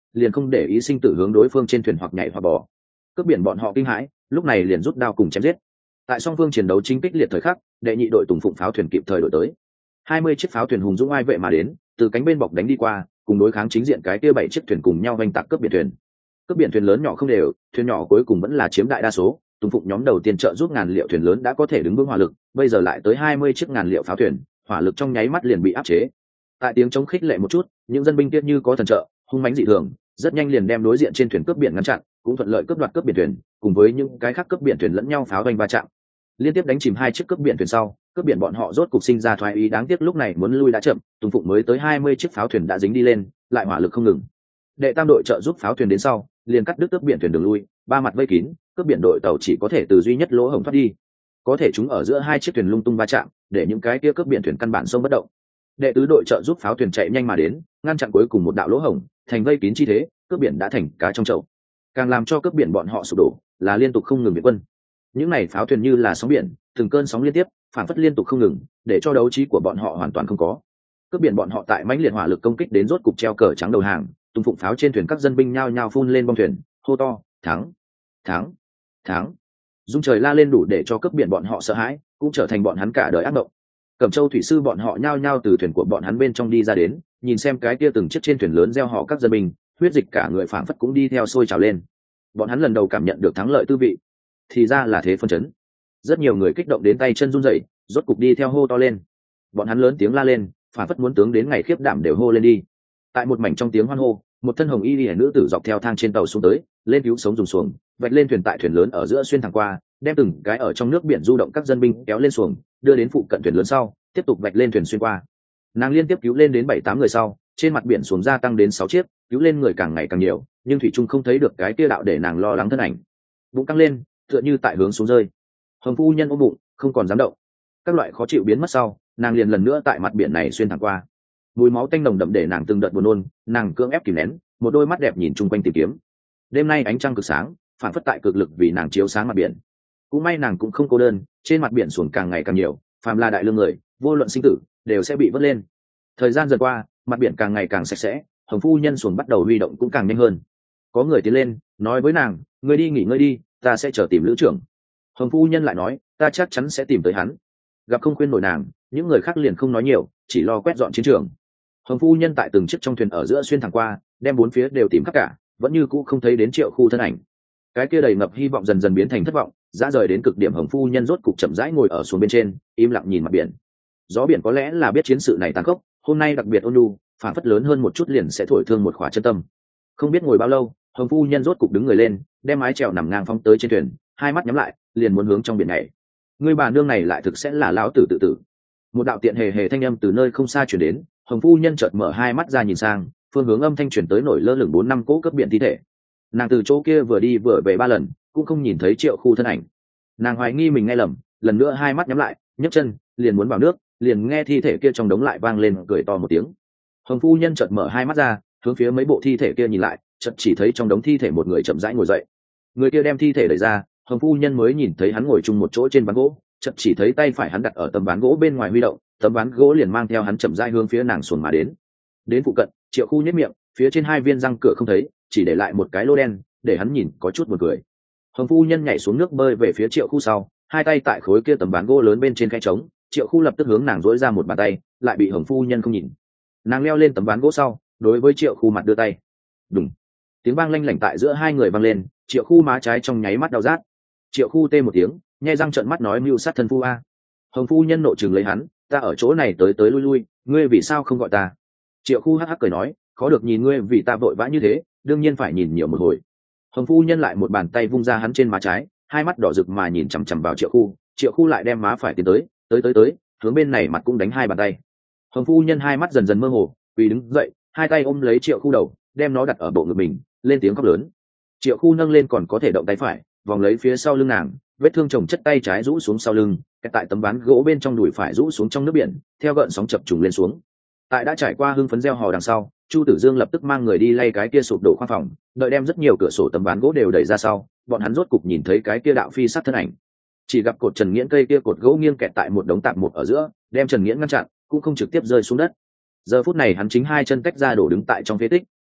liền không để ý sinh tử hướng đối phương trên thuyền hoặc nhảy hoặc bò. Cướp biển bọn họ kinh hãi, lúc này liền rút đao cùng chém giết. Tại song phương chiến đấu chính kích liệt thời khắc, đệ nhị đội Tùng Phụng pháo thuyền kịp thời đổi tới. 20 chiếc pháo thuyền hùng dũng ai vệ mà đến, từ cánh bên bọc đánh đi qua, cùng đối kháng chính diện cái kia 7 chiếc thuyền cùng nhau vây tạc cướp biển thuyền. Cướp biển thuyền lớn nhỏ không đều, thuyền nhỏ cuối cùng vẫn là chiếm đại đa số. Tùng Phụng nhóm đầu tiên trợ giúp ngàn liệu thuyền lớn đã có thể đứng vững hỏa lực, bây giờ lại tới 20 chiếc ngàn liệu pháo thuyền, hỏa lực trong nháy mắt liền bị áp chế. Tại tiếng chống khích lệ một chút, những dân binh kia như có thần trợ, hung mãnh dị thường, rất nhanh liền đem đối diện trên thuyền cướp biển ngăn chặn, cũng thuận lợi cướp đoạt cướp biển thuyền, cùng với những cái khác cướp biển thuyền lẫn nhau pháo vành va chạm. Liên tiếp đánh chìm 2 chiếc cướp biển thuyền sau, cướp biển bọn họ rốt cục sinh ra thoái ý, đáng tiếc lúc này muốn lui đã chậm, Tùng Phụng mới tới 20 chiếc pháo thuyền đã dính đi lên, lại hỏa lực không ngừng. Đệ tam đội trợ giúp pháo thuyền đến sau, liền cắt đứt cướp biển thuyền đường lui, ba mặt vây kín, cướp biển đội tàu chỉ có thể từ duy nhất lỗ hổng thoát đi. Có thể chúng ở giữa 2 chiếc thuyền lung tung va chạm, để những cái kia cướp biển thuyền căn bản xông bất động. Đệ tứ đội trợ giúp pháo thuyền chạy nhanh mà đến, ngăn chặn cuối cùng một đạo lỗ hổng, thành vây kín chi thế, cướp biển đã thành cá trong chậu. Càng làm cho cướp biển bọn họ sụp đổ, là liên tục không ngừng viện quân. Những này pháo thuyền như là sóng biển, từng cơn sóng liên tiếp, phản phất liên tục không ngừng, để cho đấu trí của bọn họ hoàn toàn không có. Cướp biển bọn họ tại mãnh liệt hỏa lực công kích đến rốt cục treo cờ trắng đầu hàng, Tùng Phụng pháo trên thuyền các dân binh nhao nhao phun lên bom thuyền, hô to, thắng, thắng, thắng. Dung trời la lên đủ để cho cướp biển bọn họ sợ hãi, cũng trở thành bọn hắn cả đời ác mộng. Cẩm Châu thủy sư bọn họ nhao nhao từ thuyền của bọn hắn bên trong đi ra đến, nhìn xem cái kia từng chiếc trên thuyền lớn gieo họ các dân binh, huyết dịch cả người phảng phất cũng đi theo sôi trào lên. Bọn hắn lần đầu cảm nhận được thắng lợi tư vị, thì ra là thế phân chấn. Rất nhiều người kích động đến tay chân run rẩy, rốt cục đi theo hô to lên. Bọn hắn lớn tiếng la lên, phảng phất muốn tướng đến ngày khiếp đảm đều hô lên đi. Tại một mảnh trong tiếng hoan hô, một thân hồng y liễu nữ tử dọc theo thang trên tàu xuống tới, lên cứu sống dùng xuồng, vạch lên thuyền tại thuyền lớn ở giữa xuyên thẳng qua, đem từng cái ở trong nước biển du động các dân binh kéo lên xuồng, đưa đến phụ cận thuyền lớn sau, tiếp tục vạch lên thuyền xuyên qua. Nàng liên tiếp cứu lên đến 7-8 người sau, trên mặt biển xuồng gia tăng đến 6 chiếc, cứu lên người càng ngày càng nhiều, nhưng thủy trung không thấy được cái kia đạo để nàng lo lắng thân ảnh. Bụng căng lên, tựa như tại hướng xuống rơi. Hồng phu nhân ôm bụng, không còn dám động. Các loại khó chịu biến mất sau, nàng liền lần nữa tại mặt biển này xuyên thẳng qua. Mùi máu tanh nồng đậm để nàng từng đợt buồn nôn, nàng cưỡng ép kìm nén, một đôi mắt đẹp nhìn chung quanh tìm kiếm. Đêm nay ánh trăng cực sáng, phản phất tại cực lực vì nàng chiếu sáng mặt biển. Cũng may nàng cũng không cô đơn, trên mặt biển xuồng càng ngày càng nhiều, phàm là đại lương người, vô luận sinh tử, đều sẽ bị vớt lên. Thời gian dần qua, mặt biển càng ngày càng sạch sẽ, Hồng phu nhân xuồng bắt đầu huy động cũng càng nhanh hơn. Có người tiến lên, nói với nàng, ngươi đi nghỉ ngơi đi, ta sẽ chờ tìm lữ trưởng. Hồng phu nhân lại nói, ta chắc chắn sẽ tìm tới hắn. Gặp không khuyên nổi nàng, những người khác liền không nói nhiều, chỉ lo quét dọn chiến trường. Hồng phu nhân tại từng chiếc trong thuyền ở giữa xuyên thẳng qua, đem bốn phía đều tìm khắp cả, vẫn như cũ không thấy đến Triệu Khu thân ảnh. Cái kia đầy ngập hy vọng dần dần biến thành thất vọng, dã rời đến cực điểm. Hồng phu nhân rốt cục chậm rãi ngồi ở xuống bên trên, im lặng nhìn mặt biển. Gió biển có lẽ là biết chiến sự này tàn khốc, hôm nay đặc biệt ôn nhu, phản phất lớn hơn một chút liền sẽ thổi thương một khỏa chân tâm. Không biết ngồi bao lâu, Hồng phu nhân rốt cục đứng người lên, đem mái chèo nằm ngang phóng tới trên thuyền, hai mắt nhắm lại, liền muốn hướng trong biển nhảy. Người bà nương này lại thực sẽ là lão tử tự tử. Một đạo tiện hề hề thanh âm từ nơi không xa truyền đến, Hồng phu nhân chợt mở hai mắt ra nhìn sang, phương hướng âm thanh truyền tới nổi lơ lửng 4-5 cỗ cấp biển thi thể. Nàng từ chỗ kia vừa đi vừa về 3 lần, cũng không nhìn thấy Triệu Khu thân ảnh. Nàng hoài nghi mình nghe lầm, lần nữa hai mắt nhắm lại, nhấc chân liền muốn vào nước, liền nghe thi thể kia trong đống lại vang lên cười to một tiếng. Hồng phu nhân chợt mở hai mắt ra, hướng phía mấy bộ thi thể kia nhìn lại, chợt chỉ thấy trong đống thi thể một người chậm rãi ngồi dậy. Người kia đem thi thể đẩy ra, Hồng phu nhân mới nhìn thấy hắn ngồi chung một chỗ trên ván gỗ, chợt chỉ thấy tay phải hắn đặt ở tấm ván gỗ bên ngoài huy động, tấm ván gỗ liền mang theo hắn chậm rãi hướng phía nàng xuồng mà đến. Đến phụ cận, Triệu Khu nhếch miệng, phía trên 2 viên răng cửa không thấy, chỉ để lại một cái lỗ đen, để hắn nhìn có chút buồn cười. Hồng phu nhân nhảy xuống nước bơi về phía Triệu Khu sau, hai tay tại khối kia tấm ván gỗ lớn bên trên khe trống, Triệu Khu lập tức hướng nàng dỗi ra một bàn tay, lại bị Hồng phu nhân không nhìn. Nàng leo lên tấm ván gỗ sau, đối với Triệu Khu mặt đưa tay. Đùng. Tiếng vang lanh lảnh tại giữa hai người vang lên, Triệu Khu má trái trong nháy mắt đau rát. Triệu Khu tê một tiếng, nhe răng trợn mắt nói mưu sát thân phu a. Hồng phu nhân nộ trừng lấy hắn, ta ở chỗ này tới tới lui lui, ngươi vì sao không gọi ta? Triệu Khu hắc hắc cười nói, khó được nhìn ngươi vì ta vội vã như thế, đương nhiên phải nhìn nhiều một hồi. Hồng phu nhân lại một bàn tay vung ra hắn trên má trái, hai mắt đỏ rực mà nhìn chằm chằm vào Triệu Khu. Triệu Khu lại đem má phải tiến tới, hướng bên này mặt cũng đánh 2 bàn tay. Hồng phu nhân hai mắt dần dần mơ hồ, quỳ đứng dậy, hai tay ôm lấy Triệu Khu đầu, đem nó đặt ở bộ ngực mình, lên tiếng khóc lớn. Triệu Khu nâng lên còn có thể động tay phải, vòng lấy phía sau lưng nàng, vết thương chồng chất tay trái rũ xuống sau lưng, tại tấm ván gỗ bên trong đùi phải rũ xuống trong nước biển, theo gợn sóng chập trùng lên xuống. Tại đã trải qua hưng phấn gieo hò đằng sau, Chu Tử Dương lập tức mang người đi lay cái kia sụp đổ khoang phòng, đợi đem rất nhiều cửa sổ tấm ván gỗ đều đẩy ra sau, bọn hắn rốt cục nhìn thấy cái kia đạo phi sát thân ảnh. Chỉ gặp cột Trần Nghiễn cây kia cột gỗ nghiêng kẹt tại một đống tạp một ở giữa, đem Trần Nghiễn ngăn chặn, cũng không trực tiếp rơi xuống đất. Giờ phút này hắn chính hai chân tách ra đổ đứng tại trong phế tích,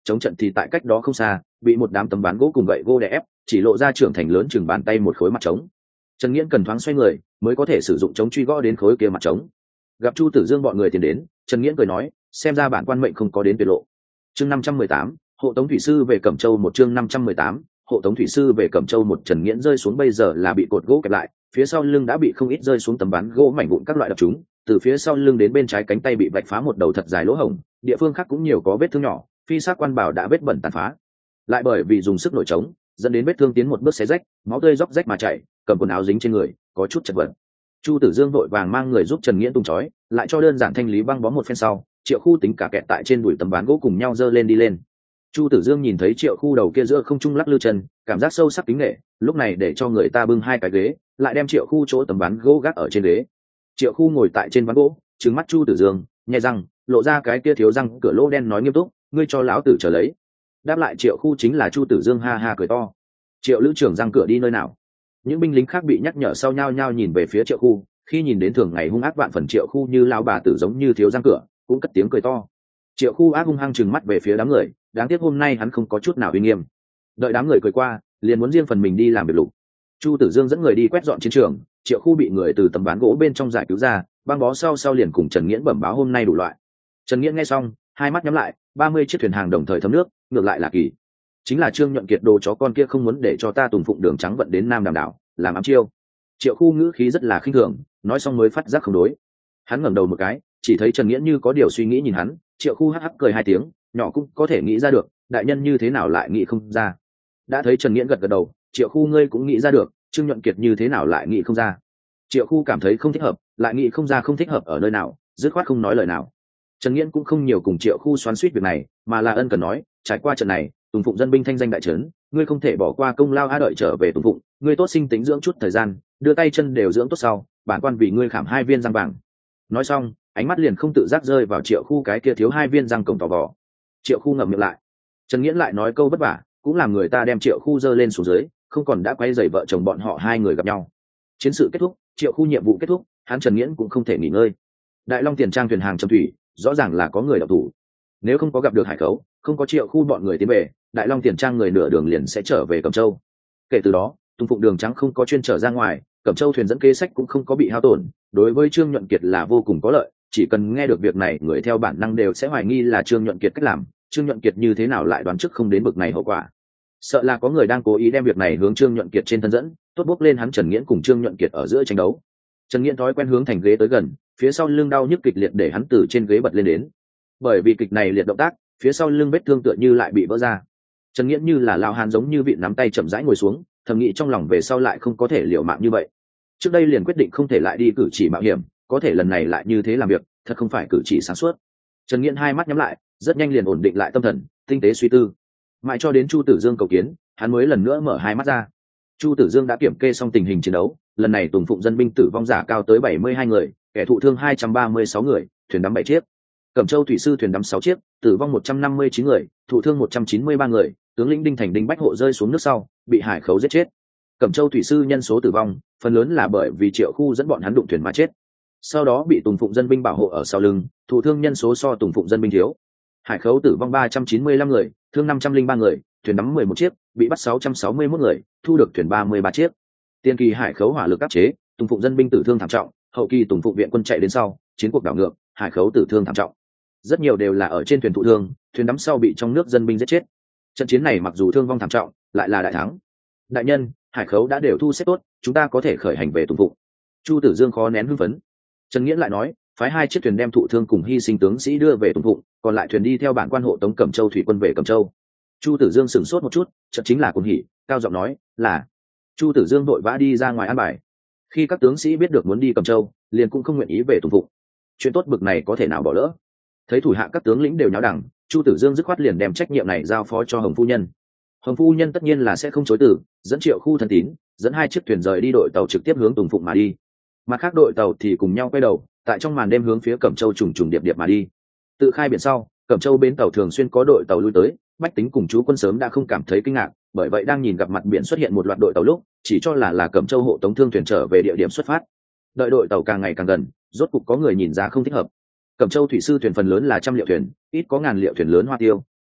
chống trận thì tại cách đó không xa bị một đám tấm ván gỗ cùng gậy gỗ đè ép, chỉ lộ ra trưởng thành lớn chừng bàn tay một khối mặt trống. Trần Nghiễn cần thoáng xoay người mới có thể sử dụng chống truy gõ đến khối kia mặt trống. Gặp Chu Tử Dương bọn người tiến đến, Trần Nghiễn cười nói, xem ra bản quan mệnh không có đến tuyệt lộ. Chương 518, hộ tống thủy sư về Cẩm Châu. Một chương 518, hộ tống thủy sư về Cẩm Châu. Một Trần Nghiễn rơi xuống bây giờ là bị cột gỗ kẹp lại, phía sau lưng đã bị không ít rơi xuống tấm ván gỗ mảnh vụn các loại đập chúng, từ phía sau lưng đến bên trái cánh tay bị vạch phá một đầu thật dài lỗ hổng, địa phương khác cũng nhiều có vết thương nhỏ, phi sát quan bảo đã vết bẩn tàn phá. Lại bởi vì dùng sức nổi trống, dẫn đến vết thương tiến một bước xé rách, máu tươi róc rách mà chảy, cầm quần áo dính trên người, có chút chật vật. Chu Tử Dương vội vàng mang người giúp Trần Nghiễn tung chói, lại cho đơn giản thanh lý băng bó một phen sau, Triệu Khu tính cả kẹt tại trên đùi tấm ván gỗ cùng nhau giơ lên đi lên. Chu Tử Dương nhìn thấy Triệu Khu đầu kia giữa không trung lắc lư chân, cảm giác sâu sắc kính nể, lúc này để cho người ta bưng hai cái ghế, lại đem Triệu Khu chỗ tấm ván gỗ gác ở trên ghế. Triệu Khu ngồi tại trên ván gỗ, trừng mắt Chu Tử Dương, nhè răng, lộ ra cái kia thiếu răng cửa lỗ đen nói nghiêm túc, ngươi cho lão tử trở lấy. Đáp lại Triệu Khu chính là Chu Tử Dương ha ha cười to. Triệu lữ trưởng răng cửa đi nơi nào? Những binh lính khác bị nhắc nhở sau nhao nhao nhìn về phía Triệu Khu, khi nhìn đến thường ngày hung ác vạn phần Triệu Khu như lão bà tử giống như thiếu răng cửa, cũng cất tiếng cười to. Triệu Khu ác hung hăng trừng mắt về phía đám người, đáng tiếc hôm nay hắn không có chút nào uy nghiêm. Đợi đám người cười qua, liền muốn riêng phần mình đi làm việc lục. Chu Tử Dương dẫn người đi quét dọn chiến trường, Triệu Khu bị người từ tấm ván gỗ bên trong giải cứu ra, băng bó sau liền cùng Trần Nghiễn bẩm báo hôm nay đủ loại. Trần Nghiễn nghe xong, hai mắt nhắm lại, 30 chiếc thuyền hàng đồng thời thấm nước, ngược lại là kỳ. Chính là Trương Nhuận Kiệt đồ chó con kia không muốn để cho ta Tùng Phụng Đường Trắng vận đến Nam Đàm đảo, làm ám chiêu. Triệu Khu ngữ khí rất là khinh thường, nói xong mới phát giác không đối. Hắn ngẩng đầu một cái, chỉ thấy Trần Nghiễn như có điều suy nghĩ nhìn hắn, Triệu Khu hắc hắc cười hai tiếng, nhỏ cũng có thể nghĩ ra được, đại nhân như thế nào lại nghĩ không ra. Đã thấy Trần Nghiễn gật gật đầu, Triệu Khu ngươi cũng nghĩ ra được, Trương Nhuận Kiệt như thế nào lại nghĩ không ra. Triệu Khu cảm thấy không thích hợp, lại nghĩ không ra không thích hợp ở nơi nào, dứt khoát không nói lời nào. Trần Nghiễn cũng không nhiều cùng Triệu Khu xoắn xuýt việc này, mà là ân cần nói, trải qua trận này, Tùng Phụng dân binh thanh danh đại trấn, ngươi không thể bỏ qua công lao đợi trở về Tùng Phụng, ngươi tốt sinh tính dưỡng chút thời gian, đưa tay chân đều dưỡng tốt sau, bản quan vì ngươi khảm 2 viên răng vàng. Nói xong, ánh mắt liền không tự giác rơi vào Triệu Khu cái kia thiếu 2 viên răng cổng tò vò. Triệu Khu ngậm miệng lại. Trần Nghiễn lại nói câu vất vả, cũng làm người ta đem Triệu Khu giơ lên xuống dưới, không còn đã quay rầy vợ chồng bọn họ hai người gặp nhau. Chiến sự kết thúc, Triệu Khu nhiệm vụ kết thúc, hắn Trần Nghiễn cũng không thể nghỉ ngơi. Đại Long Tiền Trang thuyền hàng trầm thủy, rõ ràng là có người độc thủ. Nếu không có gặp được Hải Khấu, không có Triệu Khu bọn người tiến về, Đại Long Tiền Trang người nửa đường liền sẽ trở về Cẩm Châu. Kể từ đó, Tùng Phụng Đường Trắng không có chuyên trở ra ngoài, Cẩm Châu thuyền dẫn kế sách cũng không có bị hao tổn, đối với Trương Nhuận Kiệt là vô cùng có lợi, chỉ cần nghe được việc này, người theo bản năng đều sẽ hoài nghi là Trương Nhuận Kiệt cách làm, Trương Nhuận Kiệt như thế nào lại đoán trước không đến bực này hậu quả. Sợ là có người đang cố ý đem việc này hướng Trương Nhuận Kiệt trên thân dẫn, tốt bốc lên hắn Trần Nghiễn cùng Trương Nhuận Kiệt ở giữa tranh đấu. Trần Nghiễn thói quen hướng thành ghế tới gần, phía sau lưng đau nhức kịch liệt để hắn từ trên ghế bật lên đến. Bởi vì kịch này liệt động tác, phía sau lưng vết thương tựa như lại bị vỡ ra. Trần Nghiễn như là lao hàn giống như vị nắm tay chậm rãi ngồi xuống, thầm nghĩ trong lòng về sau lại không có thể liều mạng như vậy. Trước đây liền quyết định không thể lại đi cử chỉ mạo hiểm, có thể lần này lại như thế làm việc, thật không phải cử chỉ sáng suốt. Trần Nghiễn hai mắt nhắm lại, rất nhanh liền ổn định lại tâm thần, tinh tế suy tư. Mãi cho đến Chu Tử Dương cầu kiến, hắn mới lần nữa mở hai mắt ra. Chu Tử Dương đã kiểm kê xong tình hình chiến đấu, lần này Tùng Phụng dân binh tử vong giả cao tới 72 người, kẻ thụ thương 236 người, thuyền đắm 7 chiếc. Cẩm Châu thủy sư thuyền đắm 6 chiếc, tử vong 159 người, thụ thương 193 người, tướng lĩnh Đinh Thành Đinh Bách Hộ rơi xuống nước sau, bị Hải Khấu giết chết. Cẩm Châu thủy sư nhân số tử vong, phần lớn là bởi vì Triệu Khu dẫn bọn hắn đụng thuyền mà chết. Sau đó bị Tùng Phụng dân binh bảo hộ ở sau lưng, thụ thương nhân số so Tùng Phụng dân binh thiếu. Hải Khấu tử vong 395 người, thương 503 người, thuyền đắm 11 chiếc, bị bắt 661 người, thu được thuyền 33 chiếc. Tiên kỳ Hải Khấu hỏa lực áp chế, Tùng Phụng dân binh tử thương thảm trọng, hậu kỳ Tùng Phụng viện quân chạy đến sau, chiến cuộc đảo ngược, Hải Khấu tử thương thảm trọng. Rất nhiều đều là ở trên thuyền thụ thương, thuyền đắm sau bị trong nước dân binh giết chết. Trận chiến này mặc dù thương vong thảm trọng, lại là đại thắng. Đại nhân, Hải Khấu đã đều thu xếp tốt, chúng ta có thể khởi hành về Tùng Phụng. Chu Tử Dương khó nén hưng phấn. Trần Nghiễn lại nói, phái 2 chiếc thuyền đem thụ thương cùng hy sinh tướng sĩ đưa về Tùng Phụng, còn lại thuyền đi theo bản quan hộ tống Cẩm Châu thủy quân về Cẩm Châu. Chu Tử Dương sửng sốt một chút, chợt chính là cuồng hỉ, cao giọng nói, là. Chu Tử Dương vội vã đi ra ngoài an bài. Khi các tướng sĩ biết được muốn đi Cẩm Châu, liền cũng không nguyện ý về Tùng Phụng. Chuyện tốt bực này có thể nào bỏ lỡ. Thấy thủ hạ các tướng lĩnh đều nháo đẳng, Chu Tử Dương dứt khoát liền đem trách nhiệm này giao phó cho Hồng phu nhân. Hồng phu nhân tất nhiên là sẽ không chối từ, dẫn Triệu Khu thân tín, dẫn 2 chiếc thuyền rời đi đội tàu trực tiếp hướng Tùng Phụng mà đi. Mặt khác đội tàu thì cùng nhau quay đầu, tại trong màn đêm hướng phía Cẩm Châu trùng trùng điệp điệp mà đi. Tự khai biển sau, Cẩm Châu bến tàu thường xuyên có đội tàu lui tới, bách tính cùng chú quân sớm đã không cảm thấy kinh ngạc, bởi vậy đang nhìn gặp mặt biển xuất hiện một loạt đội tàu lúc, chỉ cho là Cẩm Châu hộ tống thương thuyền trở về địa điểm xuất phát. Đợi đội tàu càng ngày càng gần, rốt cục có người nhìn ra không thích hợp. Cẩm Châu thủy sư thuyền phần lớn là trăm liệu thuyền, ít có ngàn liệu thuyền lớn hoa tiêu,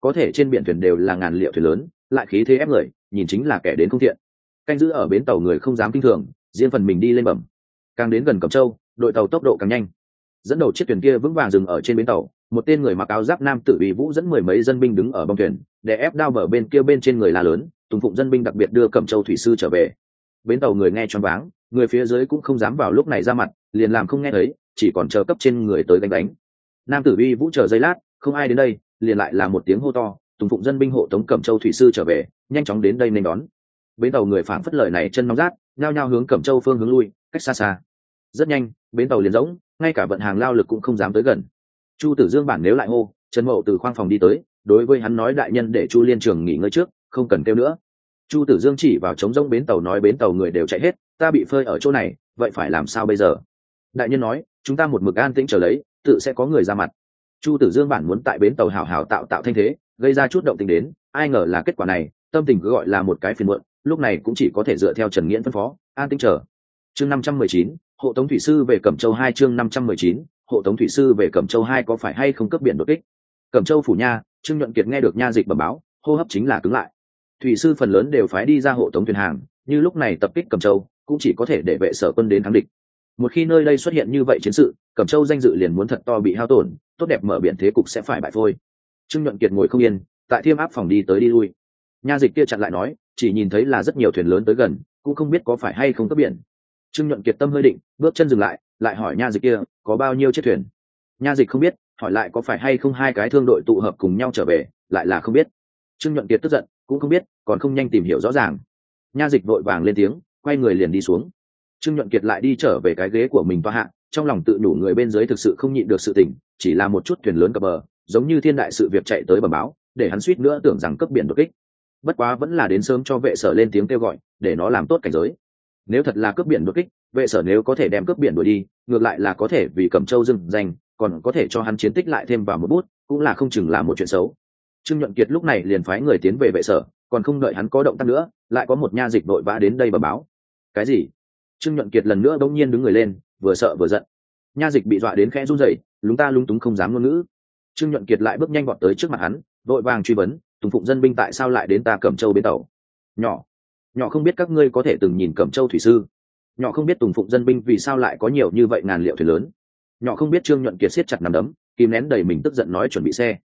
có thể trên biển thuyền đều là ngàn liệu thuyền lớn, lại khí thế ép người, nhìn chính là kẻ đến không thiện. Canh giữ ở bến tàu người không dám kinh thường, riêng phần mình đi lên bẩm. Càng đến gần Cẩm Châu, đội tàu tốc độ càng nhanh. Dẫn đầu chiếc thuyền kia vững vàng dừng ở trên bến tàu, một tên người mặc áo giáp nam tử uy vũ dẫn mười mấy dân binh đứng ở bong thuyền, để ép đao bờ bên kia bên trên người la lớn, tùng phụng dân binh đặc biệt đưa Cẩm Châu thủy sư trở về. Bến tàu người nghe choáng váng, người phía dưới cũng không dám vào lúc này ra mặt, liền làm không nghe thấy, chỉ còn chờ cấp trên người tới đánh. Nam tử uy vũ chờ giây lát, không ai đến đây, liền lại là một tiếng hô to, tùng phụng dân binh hộ tống Cẩm Châu thủy sư trở về, nhanh chóng đến đây nên đón. Bến tàu người phảng phất lời này chân nóng rát, nhao nhao hướng Cẩm Châu phương hướng lui, cách xa xa. Rất nhanh, bến tàu liền rỗng, ngay cả vận hàng lao lực cũng không dám tới gần. Chu Tử Dương bản nếu lại hô, Trần Mậu từ khoang phòng đi tới, đối với hắn nói đại nhân để Chu Liên Trường nghỉ ngơi trước, không cần kêu nữa. Chu Tử Dương chỉ vào trống rỗng bến tàu nói bến tàu người đều chạy hết, ta bị phơi ở chỗ này, vậy phải làm sao bây giờ? Đại nhân nói, chúng ta một mực an tĩnh chờ lấy, tự sẽ có người ra mặt. Chu Tử Dương bản muốn tại bến tàu hào hào tạo thanh thế, gây ra chút động tình đến, ai ngờ là kết quả này, tâm tình cứ gọi là một cái phiền muộn, lúc này cũng chỉ có thể dựa theo Trần Nghiễn phân phó, an tĩnh chờ. Chương 519, hộ tống thủy sư về Cẩm Châu 2 chương 519, hộ tống thủy sư về Cẩm Châu 2 có phải hay không cấp biển đột kích? Cẩm Châu phủ nha, Trương Nhuận Kiệt nghe được nha dịch bẩm báo, hô hấp chính là cứng lại. Thủy sư phần lớn đều phái đi ra hộ tống thuyền hàng, như lúc này tập kích Cẩm Châu, cũng chỉ có thể để vệ sở quân đến thắng địch. Một khi nơi đây xuất hiện như vậy chiến sự, Cẩm Châu danh dự liền muốn thật to bị hao tổn, tốt đẹp mở biển thế cục sẽ phải bại phôi. Trương Nhuận Kiệt ngồi không yên, tại Thiêm Áp phòng đi tới đi lui. Nha dịch kia chặn lại nói, chỉ nhìn thấy là rất nhiều thuyền lớn tới gần, cũng không biết có phải hay không cấp biển. Trương Nhuận Kiệt tâm hơi định, bước chân dừng lại hỏi nha dịch kia, có bao nhiêu chiếc thuyền? Nha dịch không biết, hỏi lại có phải hay không hai cái thương đội tụ hợp cùng nhau trở về, lại là không biết. Trương Nhuận Kiệt tức giận, cũng không biết, còn không nhanh tìm hiểu rõ ràng. Nha dịch vội vàng lên tiếng, quay người liền đi xuống. Trương Nhuận Kiệt lại đi trở về cái ghế của mình toa hạ, trong lòng tự nhủ người bên dưới thực sự không nhịn được sự tình, chỉ là một chút thuyền lớn cập bờ, giống như thiên đại sự việc chạy tới bẩm báo, để hắn suýt nữa tưởng rằng cấp biển đột kích. Bất quá vẫn là đến sớm cho vệ sở lên tiếng kêu gọi, để nó làm tốt cảnh giới. Nếu thật là cướp biển đột kích, vệ sở nếu có thể đem cướp biển đuổi đi, ngược lại là có thể vì Cẩm Châu dưng danh, còn có thể cho hắn chiến tích lại thêm vào một bút, cũng là không chừng là một chuyện xấu. Trương Nhuận Kiệt lúc này liền phái người tiến về vệ sở, còn không đợi hắn có động tác nữa, lại có một nha dịch vội vã đến đây bẩm báo. Cái gì? Trương Nhuận Kiệt lần nữa bỗng nhiên đứng người lên, vừa sợ vừa giận. Nha dịch bị dọa đến khẽ run rẩy, lúng ta lúng túng không dám ngôn ngữ. Trương Nhuận Kiệt lại bước nhanh vọt tới trước mặt hắn, vội vàng truy vấn, Tùng Phụng dân binh tại sao lại đến ta Cẩm Châu bến tàu? Nhỏ không biết các ngươi có thể từng nhìn Cẩm Châu thủy sư. Nhỏ không biết Tùng Phụng dân binh vì sao lại có nhiều như vậy ngàn liệu thuyền lớn. Nhỏ không biết Trương Nhuận Kiệt siết chặt nắm đấm, kìm nén đầy mình tức giận nói chuẩn bị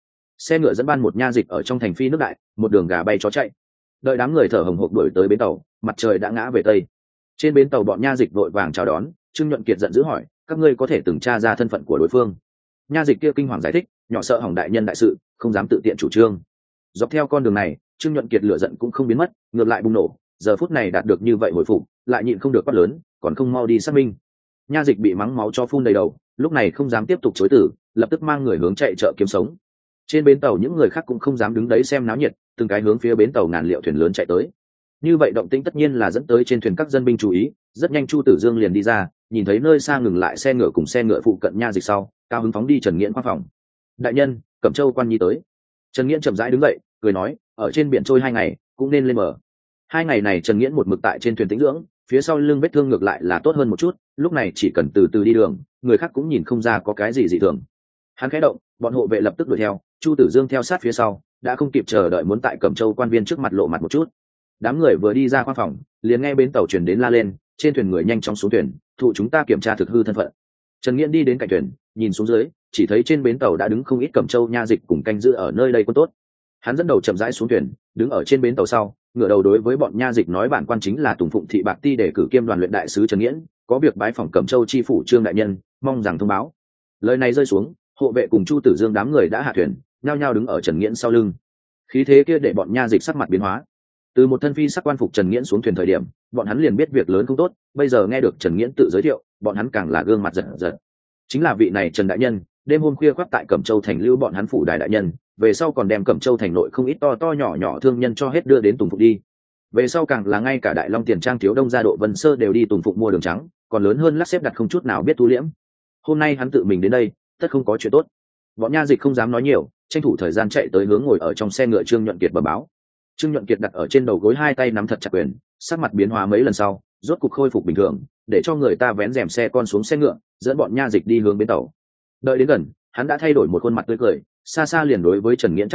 xe ngựa dẫn ban một nha dịch ở trong thành phi nước đại, một đường gà bay chó chạy. Đợi đám người thở hồng hộc đuổi tới bến tàu, mặt trời đã ngã về tây. Trên bến tàu bọn nha dịch vội vàng chào đón. Trương Nhuận Kiệt giận dữ hỏi, các ngươi có thể từng tra ra thân phận của đối phương? Nha dịch kia kinh hoàng giải thích, nhỏ sợ hỏng đại nhân đại sự, không dám tự tiện chủ trương. Dọc theo con đường này, Trương Nhuận Kiệt lửa giận cũng không biến mất, ngược lại bùng nổ. Giờ phút này đạt được như vậy hồi phục, lại nhịn không được quát lớn, còn không mau đi xác minh. Nha dịch bị mắng máu cho phun đầy đầu, lúc này không dám tiếp tục chối từ, lập tức mang người hướng chạy chợ kiếm sống. Trên bến tàu những người khác cũng không dám đứng đấy xem náo nhiệt, từng cái hướng phía bến tàu ngàn liệu thuyền lớn chạy tới. Như vậy động tĩnh tất nhiên là dẫn tới trên thuyền các dân binh chú ý, rất nhanh Chu Tử Dương liền đi ra, nhìn thấy nơi xa ngừng lại xe ngựa cùng xe ngựa phụ cận nha dịch sau, cao hứng phóng đi Trần Nghiễn khoang phòng. Đại nhân, Cẩm Châu quan nhi tới. Trần Nghiễn chậm rãi đứng dậy, cười nói, ở trên biển trôi 2 ngày, cũng nên lên bờ. 2 ngày này Trần Nghiễn một mực tại trên thuyền tĩnh dưỡng, phía sau lưng vết thương ngược lại là tốt hơn một chút, lúc này chỉ cần từ từ đi đường, người khác cũng nhìn không ra có cái gì dị thường. Hắn khẽ động, bọn hộ vệ lập tức đuổi theo, Chu Tử Dương theo sát phía sau, đã không kịp chờ đợi muốn tại Cẩm Châu quan viên trước mặt lộ mặt một chút. Đám người vừa đi ra khoang phòng, liền nghe bến tàu truyền đến la lên, trên thuyền người nhanh chóng xuống thuyền, thụ chúng ta kiểm tra thực hư thân phận. Trần Nghiễn đi đến cạnh thuyền, nhìn xuống dưới, chỉ thấy trên bến tàu đã đứng không ít Cẩm Châu nha dịch cùng canh giữ ở nơi đây quân tốt. Hắn dẫn đầu chậm rãi xuống thuyền, đứng ở trên bến tàu sau, ngửa đầu đối với bọn nha dịch nói bản quan chính là Tùng Phụng thị Bạc Ti để cử kiêm đoàn luyện đại sứ Trần Nghiễn, có việc bái phỏng Cẩm Châu chi phủ Trương đại nhân, mong rằng thông báo. Lời này rơi xuống, hộ vệ cùng Chu Tử Dương đám người đã hạ thuyền, nhao nhao đứng ở Trần Nghiễn sau lưng. Khí thế kia để bọn nha dịch sắc mặt biến hóa. Từ một thân phi sắc quan phục Trần Nghiễn xuống thuyền thời điểm, bọn hắn liền biết việc lớn không tốt, bây giờ nghe được Trần Nghiễn tự giới thiệu, bọn hắn càng là gương mặt giật giật. Chính là vị này Trần đại nhân, đêm hôm khuya khoác tại Cẩm Châu thành lưu bọn hắn phủ đại nhân, về sau còn đem Cẩm Châu thành nội không ít to to nhỏ nhỏ thương nhân cho hết đưa đến Tùng Phụng đi. Về sau càng là ngay cả Đại Long Tiền Trang thiếu đông gia Độ Vân Sơ đều đi Tùng Phụng mua đường trắng, còn lớn hơn lắc xếp đặt không chút nào biết thu liễm. Hôm nay hắn tự mình đến đây, tất không có chuyện tốt. Bọn nha dịch không dám nói nhiều, tranh thủ thời gian chạy tới hướng ngồi ở trong xe ngựa Trương Nhuận Kiệt bẩm báo. Trương Nhuận Kiệt đặt ở trên đầu gối 2 tay nắm thật chặt quyền, sắc mặt biến hóa mấy lần sau, rốt cục khôi phục bình thường, để cho người ta vén rèm xe con xuống xe ngựa, dẫn bọn nha dịch đi hướng bến tàu. Đợi đến gần, hắn đã thay đổi một khuôn mặt tươi cười, xa xa liền đối với Trần Nghiễn chắp tay,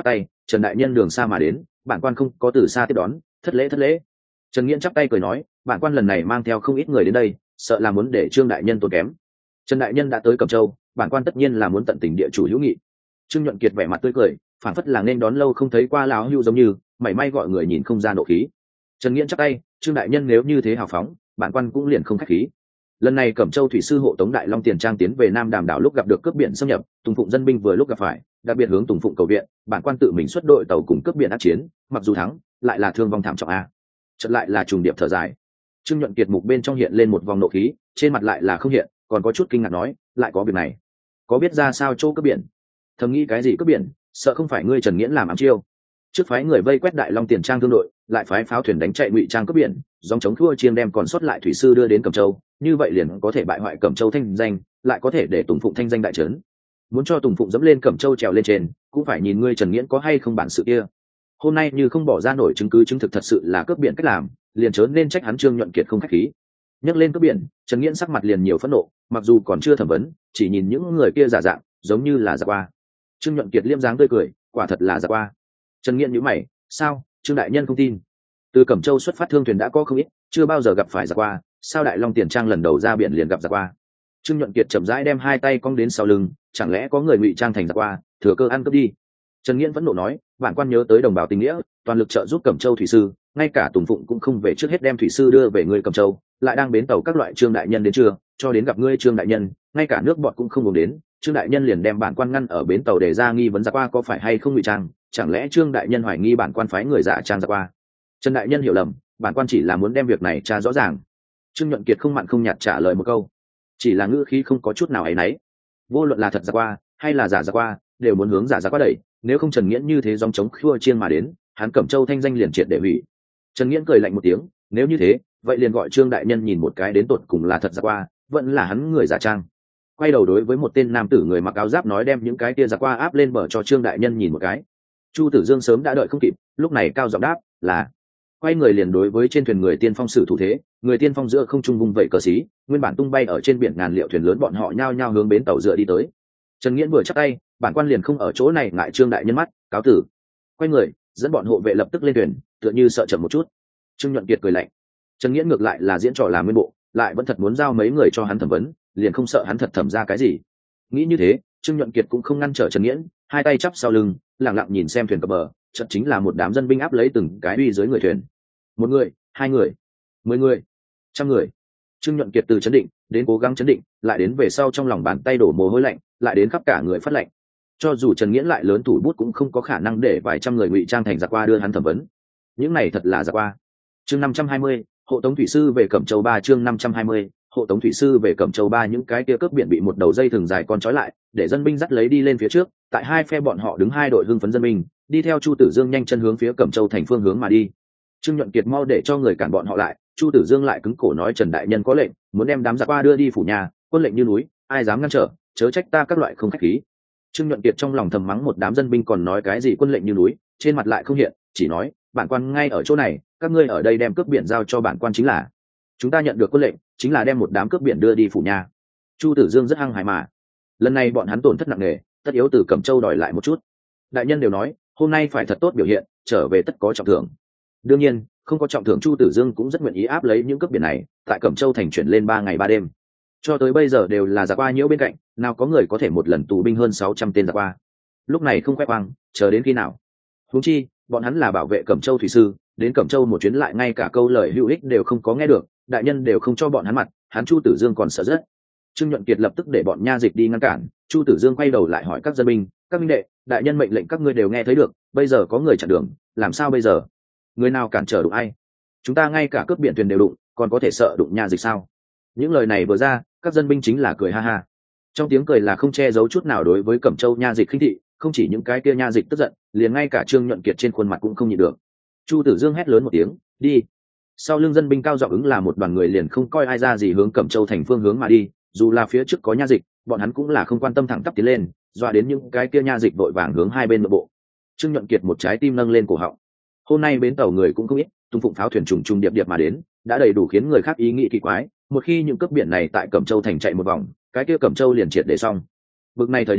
Trần đại nhân đường xa mà đến, bản quan không có từ xa tiếp đón, thất lễ thất lễ. Trần Nghiễn chắp tay cười nói, bản quan lần này mang theo không ít người đến đây, sợ là muốn để Trương đại nhân tốn kém. Trần đại nhân đã tới Cẩm Châu, bản quan tất nhiên là muốn tận tình địa chủ hữu nghị. Trương Nhuận Kiệt vẻ mặt tươi cười, phản phất là nên đón lâu không thấy qua lão hưu giống như, mảy may gọi người nhìn không ra nộ khí. Trần Nghiễn chắp tay, Trương đại nhân nếu như thế hào phóng, bản quan cũng liền không khách khí. Lần này Cẩm Châu thủy sư hộ tống Đại Long Tiền Trang tiến về Nam Đàm đảo lúc gặp được cướp biển xâm nhập, Tùng Phụng dân binh vừa lúc gặp phải, đặc biệt hướng Tùng Phụng cầu viện, bản quan tự mình xuất đội tàu cùng cướp biển ác chiến, mặc dù thắng, lại là thương vong thảm trọng a. Chợt lại là trùng điệp thở dài. Trương Nhuận Kiệt mục bên trong hiện lên một vòng nộ khí, trên mặt lại là không hiện, còn có chút kinh ngạc nói, lại có việc này, có biết ra sao chỗ cướp biển? Thầm nghĩ cái gì cướp biển, sợ không phải ngươi Trần Nghiễn làm ám chiêu. Trước phái người vây quét Đại Long Tiền Trang thương đội, lại phái pháo thuyền đánh chạy Ngụy Trang cướp biển, dòng chống thua chiêng đem còn sót lại thủy sư đưa đến Cẩm Châu, như vậy liền có thể bại hoại Cẩm Châu thanh danh, lại có thể để Tùng Phụng thanh danh đại trấn. Muốn cho Tùng Phụng dẫm lên Cẩm Châu trèo lên trên, cũng phải nhìn ngươi Trần Nghiễn có hay không bản sự kia. Hôm nay như không bỏ ra nổi chứng cứ chứng thực thật sự là cướp biển cách làm, liền chớ nên trách hắn Trương Nhuận Kiệt không khách khí. Nhắc lên cướp biển, Trần Nghiễn sắc mặt liền nhiều phẫn nộ, mặc dù còn chưa thẩm vấn, chỉ nhìn những người kia giả dạng, giống như là giả qua. Trương Nhuận Kiệt liêm dáng tươi cười, quả thật là giả qua. Trần Nghiễn nhíu mày, sao? Trương đại nhân không tin? Từ Cẩm Châu xuất phát thương thuyền đã có không ít, chưa bao giờ gặp phải giả qua, sao Đại Long Tiền Trang lần đầu ra biển liền gặp giả qua? Trương Nhuận Kiệt chậm rãi đem hai tay cong đến sau lưng, chẳng lẽ có người ngụy trang thành giả qua, thừa cơ ăn cướp đi? Trần Nghiễn vẫn nộ nói, bản quan nhớ tới đồng bào tình nghĩa, toàn lực trợ giúp Cẩm Châu thủy sư, ngay cả Tùng Phụng cũng không về trước hết đem thủy sư đưa về người Cẩm Châu, lại đang bến tàu các loại Trương đại nhân đến chưa, cho đến gặp ngươi Trương đại nhân, ngay cả nước bọt cũng không uống đến, Trương đại nhân liền đem bản quan ngăn ở bến tàu để ra nghi vấn giả qua có phải hay không ngụy trang, chẳng lẽ Trương đại nhân hoài nghi bản quan phái người giả trang giả qua? Trần đại nhân hiểu lầm, bản quan chỉ là muốn đem việc này tra rõ ràng. Trương Nhuận Kiệt không mặn không nhạt trả lời một câu, chỉ là ngữ khí không có chút nào áy náy. Vô luận là thật giả qua hay là giả qua, đều muốn hướng giả qua đẩy, nếu không Trần Nghiễn như thế dòng chống khua chiên mà đến, hắn Cẩm Châu thanh danh liền triệt để hủy. Trần Nghiễn cười lạnh một tiếng, nếu như thế, vậy liền gọi Trương đại nhân nhìn một cái đến tột cùng là thật giả qua, vẫn là hắn người giả trang. Quay đầu đối với một tên nam tử người mặc áo giáp nói, đem những cái kia giả qua áp lên bờ cho Trương đại nhân nhìn một cái. Chu Tử Dương sớm đã đợi không kịp, lúc này cao giọng đáp, là. Quay người liền đối với trên thuyền người tiên phong sử thủ thế, người tiên phong giữa không trung vung vẩy cờ xí, nguyên bản tung bay ở trên biển ngàn liệu thuyền lớn bọn họ nhao nhao hướng bến tàu dựa đi tới. Trần Nghiễn vừa chắp tay, bản quan liền không ở chỗ này ngại Trương đại nhân mắt, cáo tử. Quay người dẫn bọn hộ vệ lập tức lên thuyền, tựa như sợ chậm một chút. Trương Nhuận Kiệt cười lạnh. Trần Nghiễn ngược lại là diễn trò làm nguyên bộ, lại vẫn thật muốn giao mấy người cho hắn thẩm vấn, liền không sợ hắn thật thẩm ra cái gì. Nghĩ như thế, Trương Nhuận Kiệt cũng không ngăn trở Trần Nghiễn, hai tay chắp sau lưng, lặng lặng nhìn xem thuyền cập bờ, chợt chính là một đám dân binh áp lấy từng cái uy dưới người thuyền. Một người, hai người, 10 người, trăm người. Trương Nhuận Kiệt từ chấn định đến cố gắng chấn định, lại đến về sau trong lòng bàn tay đổ mồ hôi lạnh, lại đến khắp cả người phát lạnh. Cho dù Trần Nghiễn lại lớn thủ bút cũng không có khả năng để vài trăm người ngụy trang thành giả qua đưa hắn thẩm vấn. Những này thật là giả qua. Chương 520, hộ tống thủy sư về Cẩm Châu 3. Chương 520, hộ tống thủy sư về Cẩm Châu 3. Những cái kia cướp biển bị một đầu dây thừng dài con trói lại, để dân binh dắt lấy đi lên phía trước, tại hai phe bọn họ đứng hai đội hưng phấn dân binh, đi theo Chu Tử Dương nhanh chân hướng phía Cẩm Châu thành phương hướng mà đi. Trương Nhuận Kiệt mau để cho người cản bọn họ lại, Chu Tử Dương lại cứng cổ nói Trần đại nhân có lệnh, muốn đem đám giả qua đưa đi phủ nhà, quân lệnh như núi, ai dám ngăn trở, chớ trách ta các loại không khách khí. Trương Nhuận Kiệt trong lòng thầm mắng một đám dân binh còn nói cái gì quân lệnh như núi, trên mặt lại không hiện, chỉ nói, bản quan ngay ở chỗ này, các ngươi ở đây đem cướp biển giao cho bản quan chính là. Chúng ta nhận được quân lệnh, chính là đem một đám cướp biển đưa đi phủ nhà. Chu Tử Dương rất hăng hái mà. Lần này bọn hắn tổn thất nặng nề, tất yếu từ Cẩm Châu đòi lại một chút. Đại nhân đều nói, hôm nay phải thật tốt biểu hiện, trở về tất có trọng thưởng. Đương nhiên, không có trọng thưởng Chu Tử Dương cũng rất nguyện ý áp lấy những cướp biển này, tại Cẩm Châu thành chuyển lên 3 ngày 3 đêm. Cho tới bây giờ đều là giả qua nhiễu bên cạnh, nào có người có thể một lần tù binh hơn 600 tên giả qua. Lúc này không khoe khoang, chờ đến khi nào? Huống chi, bọn hắn là bảo vệ Cẩm Châu thủy sư, đến Cẩm Châu một chuyến lại ngay cả câu lời hữu ích đều không có nghe được, đại nhân đều không cho bọn hắn mặt, hắn Chu Tử Dương còn sợ rất. Trương Nhuận Kiệt lập tức để bọn nha dịch đi ngăn cản, Chu Tử Dương quay đầu lại hỏi các dân binh, các minh đệ, đại nhân mệnh lệnh các ngươi đều nghe thấy được, bây giờ có người chặn đường, làm sao bây giờ? Người nào cản trở đụng ai? Chúng ta ngay cả cướp biển thuyền đều đụng, còn có thể sợ đụng nha dịch sao? Những lời này vừa ra, các dân binh chính là cười ha ha. Trong tiếng cười là không che giấu chút nào đối với Cẩm Châu nha dịch khinh thị, không chỉ những cái kia nha dịch tức giận, liền ngay cả Trương Nhuận Kiệt trên khuôn mặt cũng không nhịn được. Chu Tử Dương hét lớn một tiếng, đi. Sau lưng dân binh cao giọng ứng là một đoàn người liền không coi ai ra gì hướng Cẩm Châu thành phương hướng mà đi, dù là phía trước có nha dịch, bọn hắn cũng là không quan tâm thẳng tắp tiến lên, dọa đến những cái kia nha dịch vội vàng hướng hai bên nội bộ. Trương Nhuận Kiệt một trái tim nâng lên cổ họng. Hôm nay bến tàu người cũng không ít, tung phụng pháo thuyền trùng trùng điệp điệp mà đến, đã đầy đủ khiến người khác ý nghĩ kỳ quái. Một khi những cướp biển này tại Cẩm Châu thành chạy một vòng, cái kia Cẩm Châu liền triệt để xong. Bực này thời điểm,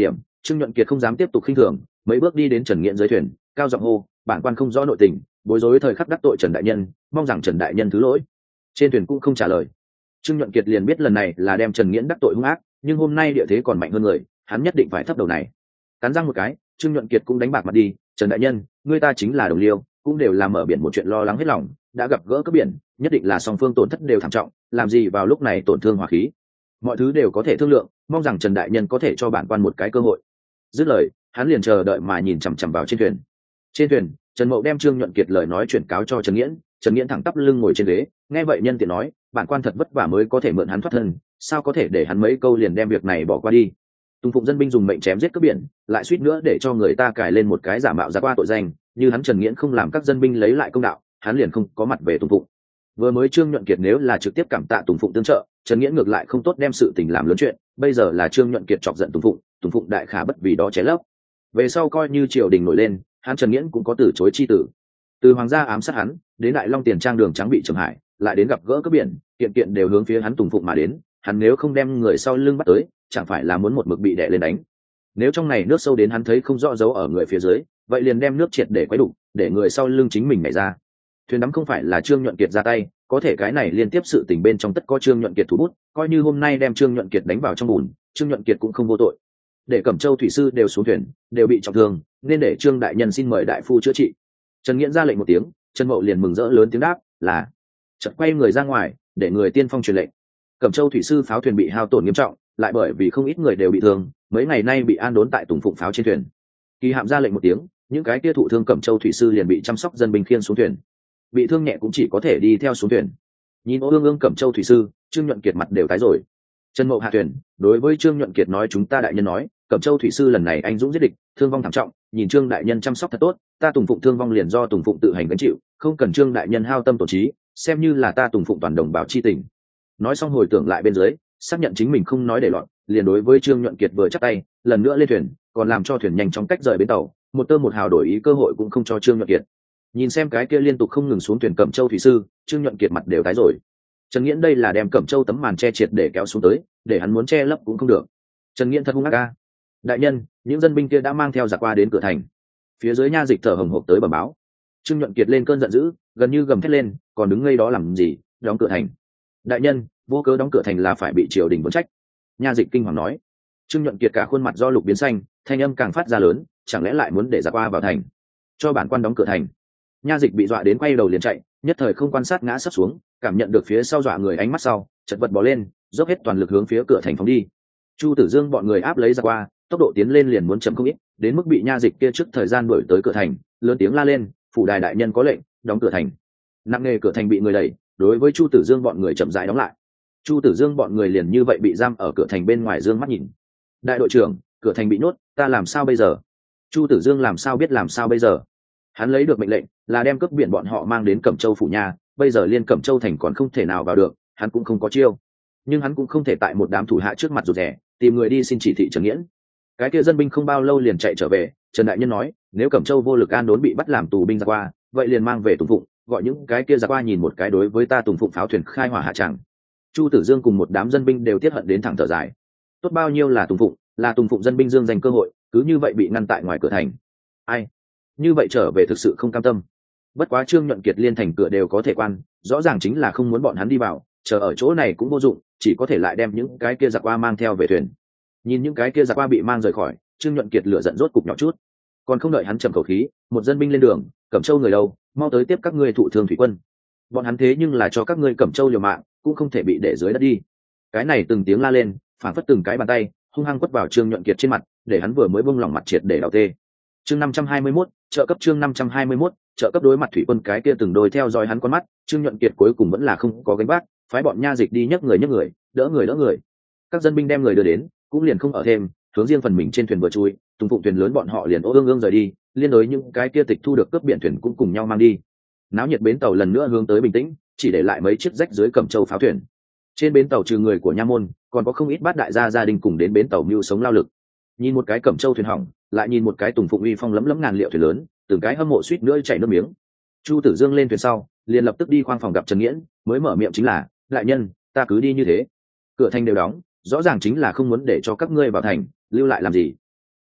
Trương Nhuận Kiệt không dám tiếp tục khinh thường, mấy bước đi đến Trần Nghiễn dưới thuyền, cao giọng hô, bản quan không rõ nội tình, bối rối thời khắc đắc tội Trần đại nhân, mong rằng Trần đại nhân thứ lỗi. Trên thuyền cũng không trả lời. Trương Nhuận Kiệt liền biết lần này là đem Trần Nghiễn đắc tội hung ác, nhưng hôm nay địa thế còn mạnh hơn người, hắn nhất định phải thấp đầu này. Cắn răng một cái, Trương Nhuận Kiệt cũng đánh bạc mặt đi, Trần đại nhân, người ta chính là đồng liêu, cũng đều làm mở biển một chuyện lo lắng hết lòng, đã gặp gỡ cướp biển, nhất định là song phương tổn thất đều thảm trọng, làm gì vào lúc này tổn thương hòa khí. Mọi thứ đều có thể thương lượng, mong rằng Trần đại nhân có thể cho bản quan một cái cơ hội. Dứt lời, hắn liền chờ đợi mà nhìn chằm chằm vào trên thuyền. Trên thuyền, Trần Mậu đem Trương Nhuận Kiệt lời nói chuyển cáo cho Trần Nghiễn, Trần Nghiễn thẳng tắp lưng ngồi trên ghế, nghe vậy nhân tiện nói, bản quan thật vất vả mới có thể mượn hắn thoát thân, sao có thể để hắn mấy câu liền đem việc này bỏ qua đi. Tùng Phụng dân binh dùng mệnh chém giết cướp biển, lại suýt nữa để cho người ta cài lên một cái giả mạo ra qua tội danh, như hắn Trần Nghiễn không làm các dân binh lấy lại công đạo, hắn liền không có mặt về Tùng Phụng. Vừa mới Trương Nhuận Kiệt nếu là trực tiếp cảm tạ Tùng Phụng tương trợ, Trần Nghiễn ngược lại không tốt đem sự tình làm lớn chuyện, bây giờ là Trương Nhuận Kiệt chọc giận Tùng Phụng đại khả bất vì đó chế lấp. Về sau coi như triều đình nổi lên, hắn Trần Nghiễn cũng có từ chối chi tử. Từ hoàng gia ám sát hắn, đến Đại Long tiền trang đường trắng bị trầm hại, lại đến gặp gỡ cướp biển, kiện kiện đều hướng phía hắn Tùng Phụng mà đến, hắn nếu không đem người sau lưng bắt tới, chẳng phải là muốn một mực bị đè lên đánh. Nếu trong này nước sâu đến hắn thấy không rõ dấu ở người phía dưới, vậy liền đem nước triệt để quấy đủ, để người sau lưng chính mình nhảy ra. Thuyền đắm không phải là Trương Nhuận Kiệt ra tay, có thể cái này liên tiếp sự tình bên trong tất có Trương Nhuận Kiệt thủ bút, coi như hôm nay đem Trương Nhuận Kiệt đánh vào trong bùn, Trương Nhuận Kiệt cũng không vô tội. Để Cẩm Châu thủy sư đều xuống thuyền, đều bị trọng thương, nên để Trương đại nhân xin mời đại phu chữa trị. Trần Nghiễn ra lệnh một tiếng, Trần Mậu liền mừng rỡ lớn tiếng đáp, là. Chợt quay người ra ngoài, để người tiên phong truyền lệnh. Cẩm Châu thủy sư pháo thuyền bị hao tổn nghiêm trọng, lại bởi vì không ít người đều bị thương, mấy ngày nay bị an đốn tại Tùng Phụng pháo trên thuyền. Kỳ Hạm ra lệnh một tiếng, những cái kia thụ thương Cẩm Châu thủy sư liền bị chăm sóc dân binh khiêng xuống thuyền. Bị thương nhẹ cũng chỉ có thể đi theo xuống thuyền. Nhìn Ô Ương Ương Cẩm Châu thủy sư, Trương Nhuận Kiệt mặt đều tái rồi. Trần Mậu hạ thuyền, đối với Trương Nhuận Kiệt nói, chúng ta đại nhân nói, Cẩm Châu thủy sư lần này anh dũng giết địch, thương vong thảm trọng, nhìn Trương đại nhân chăm sóc thật tốt, ta Tùng Phụng thương vong liền do Tùng Phụng tự hành gánh chịu, không cần Trương đại nhân hao tâm tổn trí, xem như là ta Tùng Phụng toàn đồng bào chi tình. Nói xong hồi tưởng lại bên dưới, xác nhận chính mình không nói để loạn, liền đối với Trương Nhuận Kiệt vừa chắp tay, lần nữa lên thuyền, còn làm cho thuyền nhanh chóng cách rời bến tàu, một tơ một hào đổi ý cơ hội cũng không cho Trương Nhuận Kiệt. Nhìn xem cái kia liên tục không ngừng xuống thuyền Cẩm Châu thủy sư, Trương Nhuận Kiệt mặt đều tái rồi. Trần Nghiễn đây là đem Cẩm Châu tấm màn che triệt để kéo xuống tới, để hắn muốn che lấp cũng không được. Trần Nghiễn thật hung ác ca. Đại nhân, những dân binh kia đã mang theo giặc qua đến cửa thành. Phía dưới nha dịch thở hồng hộc tới bẩm báo. Trương Nhuận Kiệt lên cơn giận dữ, gần như gầm thét lên, còn đứng ngây đó làm gì, đóng cửa thành. Đại nhân, vô cớ đóng cửa thành là phải bị triều đình vấn trách. Nha dịch kinh hoàng nói. Trương Nhuận Kiệt cả khuôn mặt do lục biến xanh, thanh âm càng phát ra lớn, chẳng lẽ lại muốn để giặc qua vào thành, cho bản quan đóng cửa thành. Nha dịch bị dọa đến quay đầu liền chạy, nhất thời không quan sát ngã sấp xuống, cảm nhận được phía sau dọa người ánh mắt sau, chật vật bò lên, dốc hết toàn lực hướng phía cửa thành phóng đi. Chu Tử Dương bọn người áp lấy ra qua, tốc độ tiến lên liền muốn chậm không ít, đến mức bị nha dịch kia trước thời gian đuổi tới cửa thành, lớn tiếng la lên, phủ đài đại nhân có lệnh, đóng cửa thành. Nặng nề cửa thành bị người đẩy, đối với Chu Tử Dương bọn người chậm rãi đóng lại. Chu Tử Dương bọn người liền như vậy bị giam ở cửa thành bên ngoài dương mắt nhìn. Đại đội trưởng, cửa thành bị nhốt, ta làm sao bây giờ? Chu Tử Dương làm sao biết làm sao bây giờ? Hắn lấy được mệnh lệnh là đem cướp biển bọn họ mang đến Cẩm Châu phủ nha, bây giờ liên Cẩm Châu thành còn không thể nào vào được, hắn cũng không có chiêu, nhưng hắn cũng không thể tại một đám thủ hạ trước mặt rụt rè, tìm người đi xin chỉ thị Trần Nghiễn. Cái kia dân binh không bao lâu liền chạy trở về, Trần đại nhân nói, nếu Cẩm Châu vô lực an đốn bị bắt làm tù binh ra qua, vậy liền mang về Tùng Phụng, gọi những cái kia ra qua nhìn một cái đối với ta Tùng Phụng pháo thuyền khai hỏa hạ tràng. Chu Tử Dương cùng một đám dân binh đều tiết hận đến thẳng thở dài. Tốt bao nhiêu là Tùng Phụng dân binh dương danh cơ hội, cứ như vậy bị ngăn tại ngoài cửa thành. Ai như vậy trở về thực sự không cam tâm. Bất quá Trương Nhuận Kiệt liên thành cửa đều có thể quan, rõ ràng chính là không muốn bọn hắn đi vào, chờ ở chỗ này cũng vô dụng, chỉ có thể lại đem những cái kia giặc qua mang theo về thuyền. Nhìn những cái kia giặc qua bị mang rời khỏi, Trương Nhuận Kiệt lửa giận rốt cục nhỏ chút. Còn không đợi hắn trầm khẩu khí, một dân binh lên đường, Cẩm Châu người đâu, mau tới tiếp các ngươi thụ thương thủy quân. Bọn hắn thế nhưng là cho các ngươi Cẩm Châu liều mạng, cũng không thể bị để dưới đất đi. Cái này từng tiếng la lên, phản phất từng cái bàn tay hung hăng quất vào Trương Nhuận Kiệt trên mặt, để hắn vừa mới bung lỏng mặt triệt để đau tê. Chương 521, trợ cấp chương 521, trợ cấp đối mặt thủy quân cái kia từng đôi theo dõi hắn con mắt, Trương Nhuận Kiệt cuối cùng vẫn là không có gánh vác, phái bọn nha dịch đi nhấc người, đỡ người. Các dân binh đem người đưa đến, cũng liền không ở thêm, hướng riêng phần mình trên thuyền vừa chui, Tùng Phụng thuyền lớn bọn họ liền ương ương rời đi, liên đối những cái kia tịch thu được cướp biển thuyền cũng cùng nhau mang đi. Náo nhiệt bến tàu lần nữa hướng tới bình tĩnh, chỉ để lại mấy chiếc rách dưới Cẩm Châu pháo thuyền. Trên bến tàu trừ người của nha môn, còn có không ít bát đại gia đình cùng đến bến tàu mưu sống lao lực. Nhìn một cái Cẩm Châu thuyền hỏng, lại nhìn một cái Tùng Phụng uy phong lấm lấm ngàn liệu thuyền lớn, từng cái hâm mộ suýt nữa chảy nước miếng. Chu Tử Dương lên thuyền sau, liền lập tức đi khoang phòng gặp Trần Nghiễn, mới mở miệng chính là, đại nhân, ta cứ đi như thế, cửa thành đều đóng, rõ ràng chính là không muốn để cho các ngươi vào thành, lưu lại làm gì?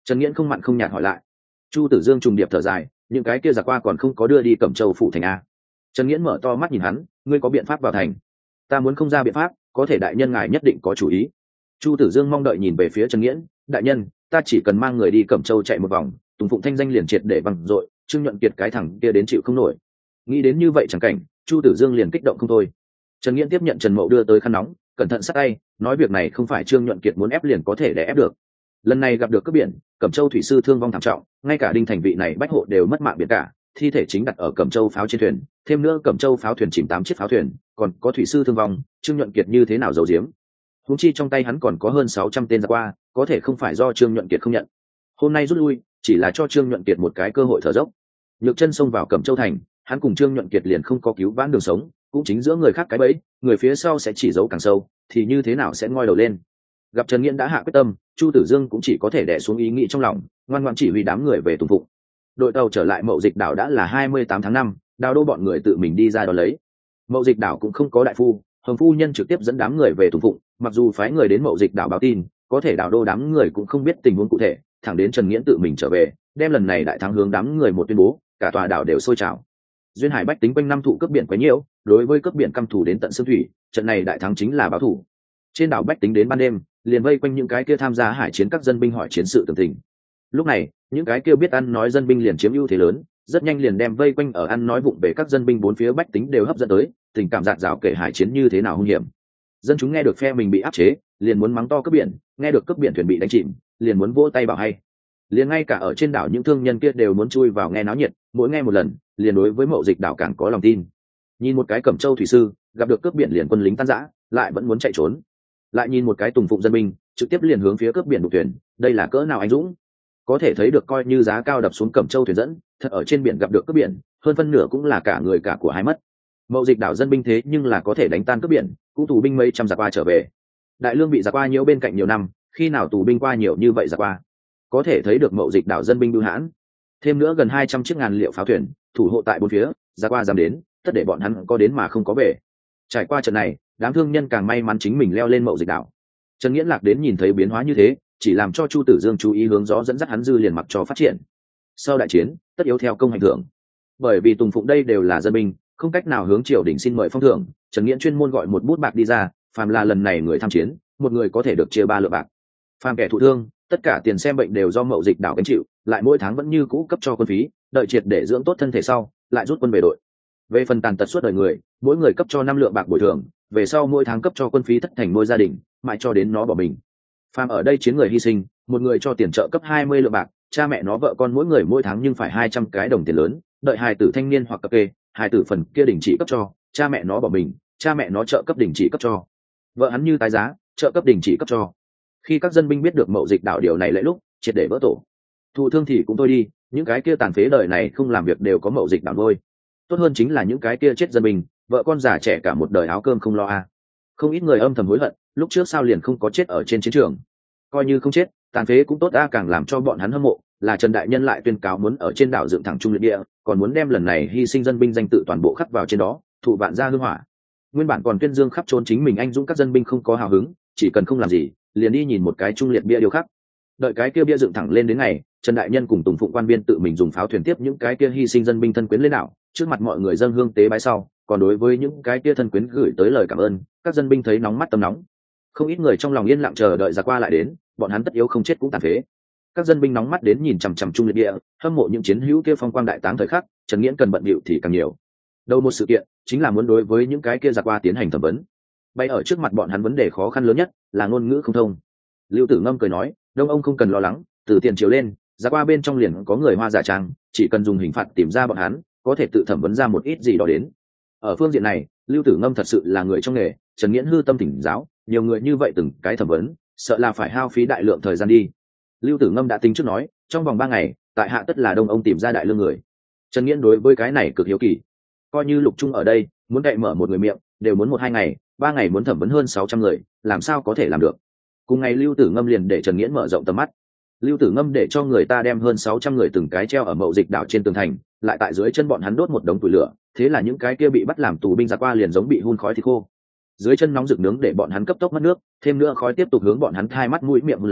Trần Nghiễn không mặn không nhạt hỏi lại. Chu Tử Dương trùng điệp thở dài, những cái kia giặc qua còn không có đưa đi Cẩm Châu phủ thành a. Trần Nghiễn mở to mắt nhìn hắn, ngươi có biện pháp vào thành? Ta muốn không ra biện pháp, có thể đại nhân ngài nhất định có chủ ý. Chu Tử Dương mong đợi nhìn về phía Trần Nghiễn, đại nhân, ta chỉ cần mang người đi Cẩm Châu chạy một vòng, Tùng Phụng thanh danh liền triệt để bằng dội, Trương Nhuận Kiệt cái thằng kia đến chịu không nổi. Nghĩ đến như vậy chẳng cảnh, Chu Tử Dương liền kích động không thôi. Trần Nghiễn tiếp nhận Trần Mậu đưa tới khăn nóng, cẩn thận sát tay, nói việc này không phải Trương Nhuận Kiệt muốn ép liền có thể để ép được. Lần này gặp được cướp biển, Cẩm Châu thủy sư thương vong thảm trọng, ngay cả đinh thành vị này bách hộ đều mất mạng biển cả, thi thể chính đặt ở Cẩm Châu pháo trên thuyền, thêm nữa Cẩm Châu pháo thuyền chìm 8 chiếc pháo thuyền, còn có thủy sư thương vong, Trương Nhuận Kiệt như thế nào giấu giếm? Huống chi trong tay hắn còn có hơn 600 tên giặc qua, có thể không phải do Trương Nhuận Kiệt không nhận. Hôm nay rút lui, chỉ là cho Trương Nhuận Kiệt một cái cơ hội thở dốc. Nhược Chân xông vào Cẩm Châu thành, hắn cùng Trương Nhuận Kiệt liền không có cứu vãn đường sống, cũng chính giữa người khác cái bẫy, người phía sau sẽ chỉ giấu càng sâu, thì như thế nào sẽ ngoi đầu lên. Gặp Trần Nghiễn đã hạ quyết tâm, Chu Tử Dương cũng chỉ có thể đè xuống ý nghĩ trong lòng, ngoan ngoãn chỉ huy đám người về Tùng Phụng. Đội tàu trở lại Mậu Dịch đảo đã là 28 tháng 5, Đào Đô bọn người tự mình đi ra đó lấy. Mậu Dịch đảo cũng không có đại phu, Hồng phu nhân trực tiếp dẫn đám người về Tùng Phụng, mặc dù phái người đến Mậu Dịch đảo báo tin, có thể Đào Đô đám người cũng không biết tình huống cụ thể, thẳng đến Trần Nghiễn tự mình trở về, đem lần này đại thắng hướng đám người một tuyên bố, cả tòa đảo đều sôi trào. Duyên Hải bách tính quanh năm thụ cướp biển quá nhiều, đối với cướp biển căm thù đến tận xương thủy, trận này đại thắng chính là báo thù. Trên đảo bách tính đến ban đêm, liền vây quanh những cái kia tham gia hải chiến các dân binh hỏi chiến sự tường tình. Lúc này, những cái kia biết ăn nói dân binh liền chiếm ưu thế lớn, rất nhanh liền đem vây quanh ở ăn nói vụng về các dân binh bốn phía bách tính đều hấp dẫn tới, tình cảm dạt dào kể hải chiến như thế nào hung hiểm. Dân chúng nghe được phe mình bị áp chế, liền muốn mắng to cướp biển, nghe được cướp biển thuyền bị đánh chìm, liền muốn vỗ tay bảo hay. Liền ngay cả ở trên đảo những thương nhân kia đều muốn chui vào nghe náo nhiệt, mỗi nghe một lần, liền đối với Mậu Dịch đảo càng có lòng tin. Nhìn một cái Cẩm Châu thủy sư, gặp được cướp biển liền quân lính tan rã, lại vẫn muốn chạy trốn. Lại nhìn một cái Tùng Phụng dân binh, trực tiếp liền hướng phía cướp biển đục thuyền, đây là cỡ nào anh dũng. Có thể thấy được coi như giá cao đập xuống Cẩm Châu thuyền dẫn, thật ở trên biển gặp được cướp biển, hơn phân nửa cũng là cả người cả của hai mất. Mậu Dịch đảo dân binh thế nhưng là có thể đánh tan cướp biển, cũng tù binh mấy trăm giặc qua trở về. Đại Lương bị giặc qua nhiễu bên cạnh nhiều năm, khi nào tù binh qua nhiều như vậy giặc qua. Có thể thấy được Mậu Dịch đảo dân binh bưu hãn. Thêm nữa gần 200 chiếc ngàn liệu pháo thuyền, thủ hộ tại bốn phía, giặc qua dám đến, tất để bọn hắn có đến mà không có về. Trải qua trận này, đám thương nhân càng may mắn chính mình leo lên Mậu Dịch đảo. Trần Nghiễn Lạc đến nhìn thấy biến hóa như thế, chỉ làm cho Chu Tử Dương chú ý hướng gió dẫn dắt hắn dư liền mặc cho phát triển. Sau đại chiến, tất yếu theo công hành thưởng. Bởi vì Tùng Phụng đây đều là dân binh, không cách nào hướng triều đình xin mời phong thưởng, Trần Nghiễn chuyên môn gọi một bút bạc đi ra, phàm là lần này người tham chiến, một người có thể được chia 3 lượng bạc. Phàm kẻ thụ thương, tất cả tiền xem bệnh đều do Mậu Dịch đảo gánh chịu, lại mỗi tháng vẫn như cũ cấp cho quân phí, đợi triệt để dưỡng tốt thân thể sau, lại rút quân về đội. Về phần tàn tật suốt đời người, mỗi người cấp cho 5 lượng bạc bồi thường, về sau mỗi tháng cấp cho quân phí thất thành nuôi gia đình, mãi cho đến nó bỏ mình. Phàm ở đây chiến người hy sinh, một người cho tiền trợ cấp 20 lượng bạc, cha mẹ nó vợ con mỗi người mỗi tháng nhưng phải 200 cái đồng tiền lớn, đợi hài tử thanh niên hoặc cập kê, hài tử phần kia đình chỉ cấp cho, cha mẹ nó bỏ mình, cha mẹ nó trợ cấp đình chỉ cấp cho. Vợ hắn như tái giá, trợ cấp đình chỉ cấp cho. Khi các dân binh biết được Mậu Dịch đảo điều này lễ lúc, triệt để vỡ tổ. Thụ thương thì cũng thôi đi, những cái kia tàn phế đời này không làm việc đều có Mậu Dịch đảo nuôi. Tốt hơn chính là những cái kia chết dân binh, vợ con già trẻ cả một đời áo cơm không lo a. Không ít người âm thầm hối hận, lúc trước sao liền không có chết ở trên chiến trường. Coi như không chết, tàn phế cũng tốt a, càng làm cho bọn hắn hâm mộ, là Trần đại nhân lại tuyên cáo muốn ở trên đảo dựng thẳng trung liệt địa, còn muốn đem lần này hy sinh dân binh danh tự toàn bộ khắc vào trên đó, thụ vạn gia hương hỏa. Nguyên bản còn tuyên dương khắp trốn chính mình anh dũng các dân binh không có hào hứng, chỉ cần không làm gì, liền đi nhìn một cái trung liệt bia điêu khắc. Đợi cái kia bia dựng thẳng lên đến ngày, Trần đại nhân cùng Tùng Phụng quan biên tự mình dùng pháo thuyền tiếp những cái kia hy sinh dân binh thân quyến lên đảo, trước mặt mọi người dâng hương tế bái sau, còn đối với những cái kia thân quyến gửi tới lời cảm ơn, các dân binh thấy nóng mắt tâm nóng. Không ít người trong lòng yên lặng chờ đợi giặc qua lại đến, bọn hắn tất yếu không chết cũng tàn phế. Các dân binh nóng mắt đến nhìn chằm chằm trung liệt địa, hâm mộ những chiến hữu kia phong quang đại táng thời khắc, Trần Nghiễn cần bận bịu thì càng nhiều. Đầu một sự kiện chính là muốn đối với những cái kia giặc qua tiến hành thẩm vấn. Bay ở trước mặt bọn hắn vấn đề khó khăn lớn nhất là ngôn ngữ không thông. Lưu Tử Ngâm cười nói, Đông ông không cần lo lắng, từ tiền triều lên, giặc qua bên trong liền có người Hoa giả trang, chỉ cần dùng hình phạt tìm ra bọn hắn, có thể tự thẩm vấn ra một ít gì đó đến. Ở phương diện này, Lưu Tử Ngâm thật sự là người trong nghề, Trần Nghiễn hư tâm thỉnh giáo, nhiều người như vậy từng cái thẩm vấn, sợ là phải hao phí đại lượng thời gian đi. Lưu Tử Ngâm đã tính trước nói, trong vòng 3 ngày, tại hạ tất là Đông ông tìm ra đại lương người. Trần Nghiễn đối với cái này cực hiếu kỳ. Coi như Lục Trung ở đây, muốn cậy mở một người miệng, đều muốn 1-2 ngày, 3 ngày muốn thẩm vấn hơn 600 người, làm sao có thể làm được. Cùng ngày Lưu Tử Ngâm liền để Trần Nghiễn mở rộng tầm mắt. Lưu Tử Ngâm để cho người ta đem hơn 600 người từng cái treo ở Mậu Dịch đảo trên tường thành, lại tại dưới chân bọn hắn đốt một đống củi lửa, thế là những cái kia bị bắt làm tù binh giặc qua liền giống bị hun khói thịt khô. Dưới chân nóng rực nướng để bọn hắn cấp tốc mất nước, thêm nữa khói tiếp tục hướng bọn hắn hai mắt mũi miệng hun lấy,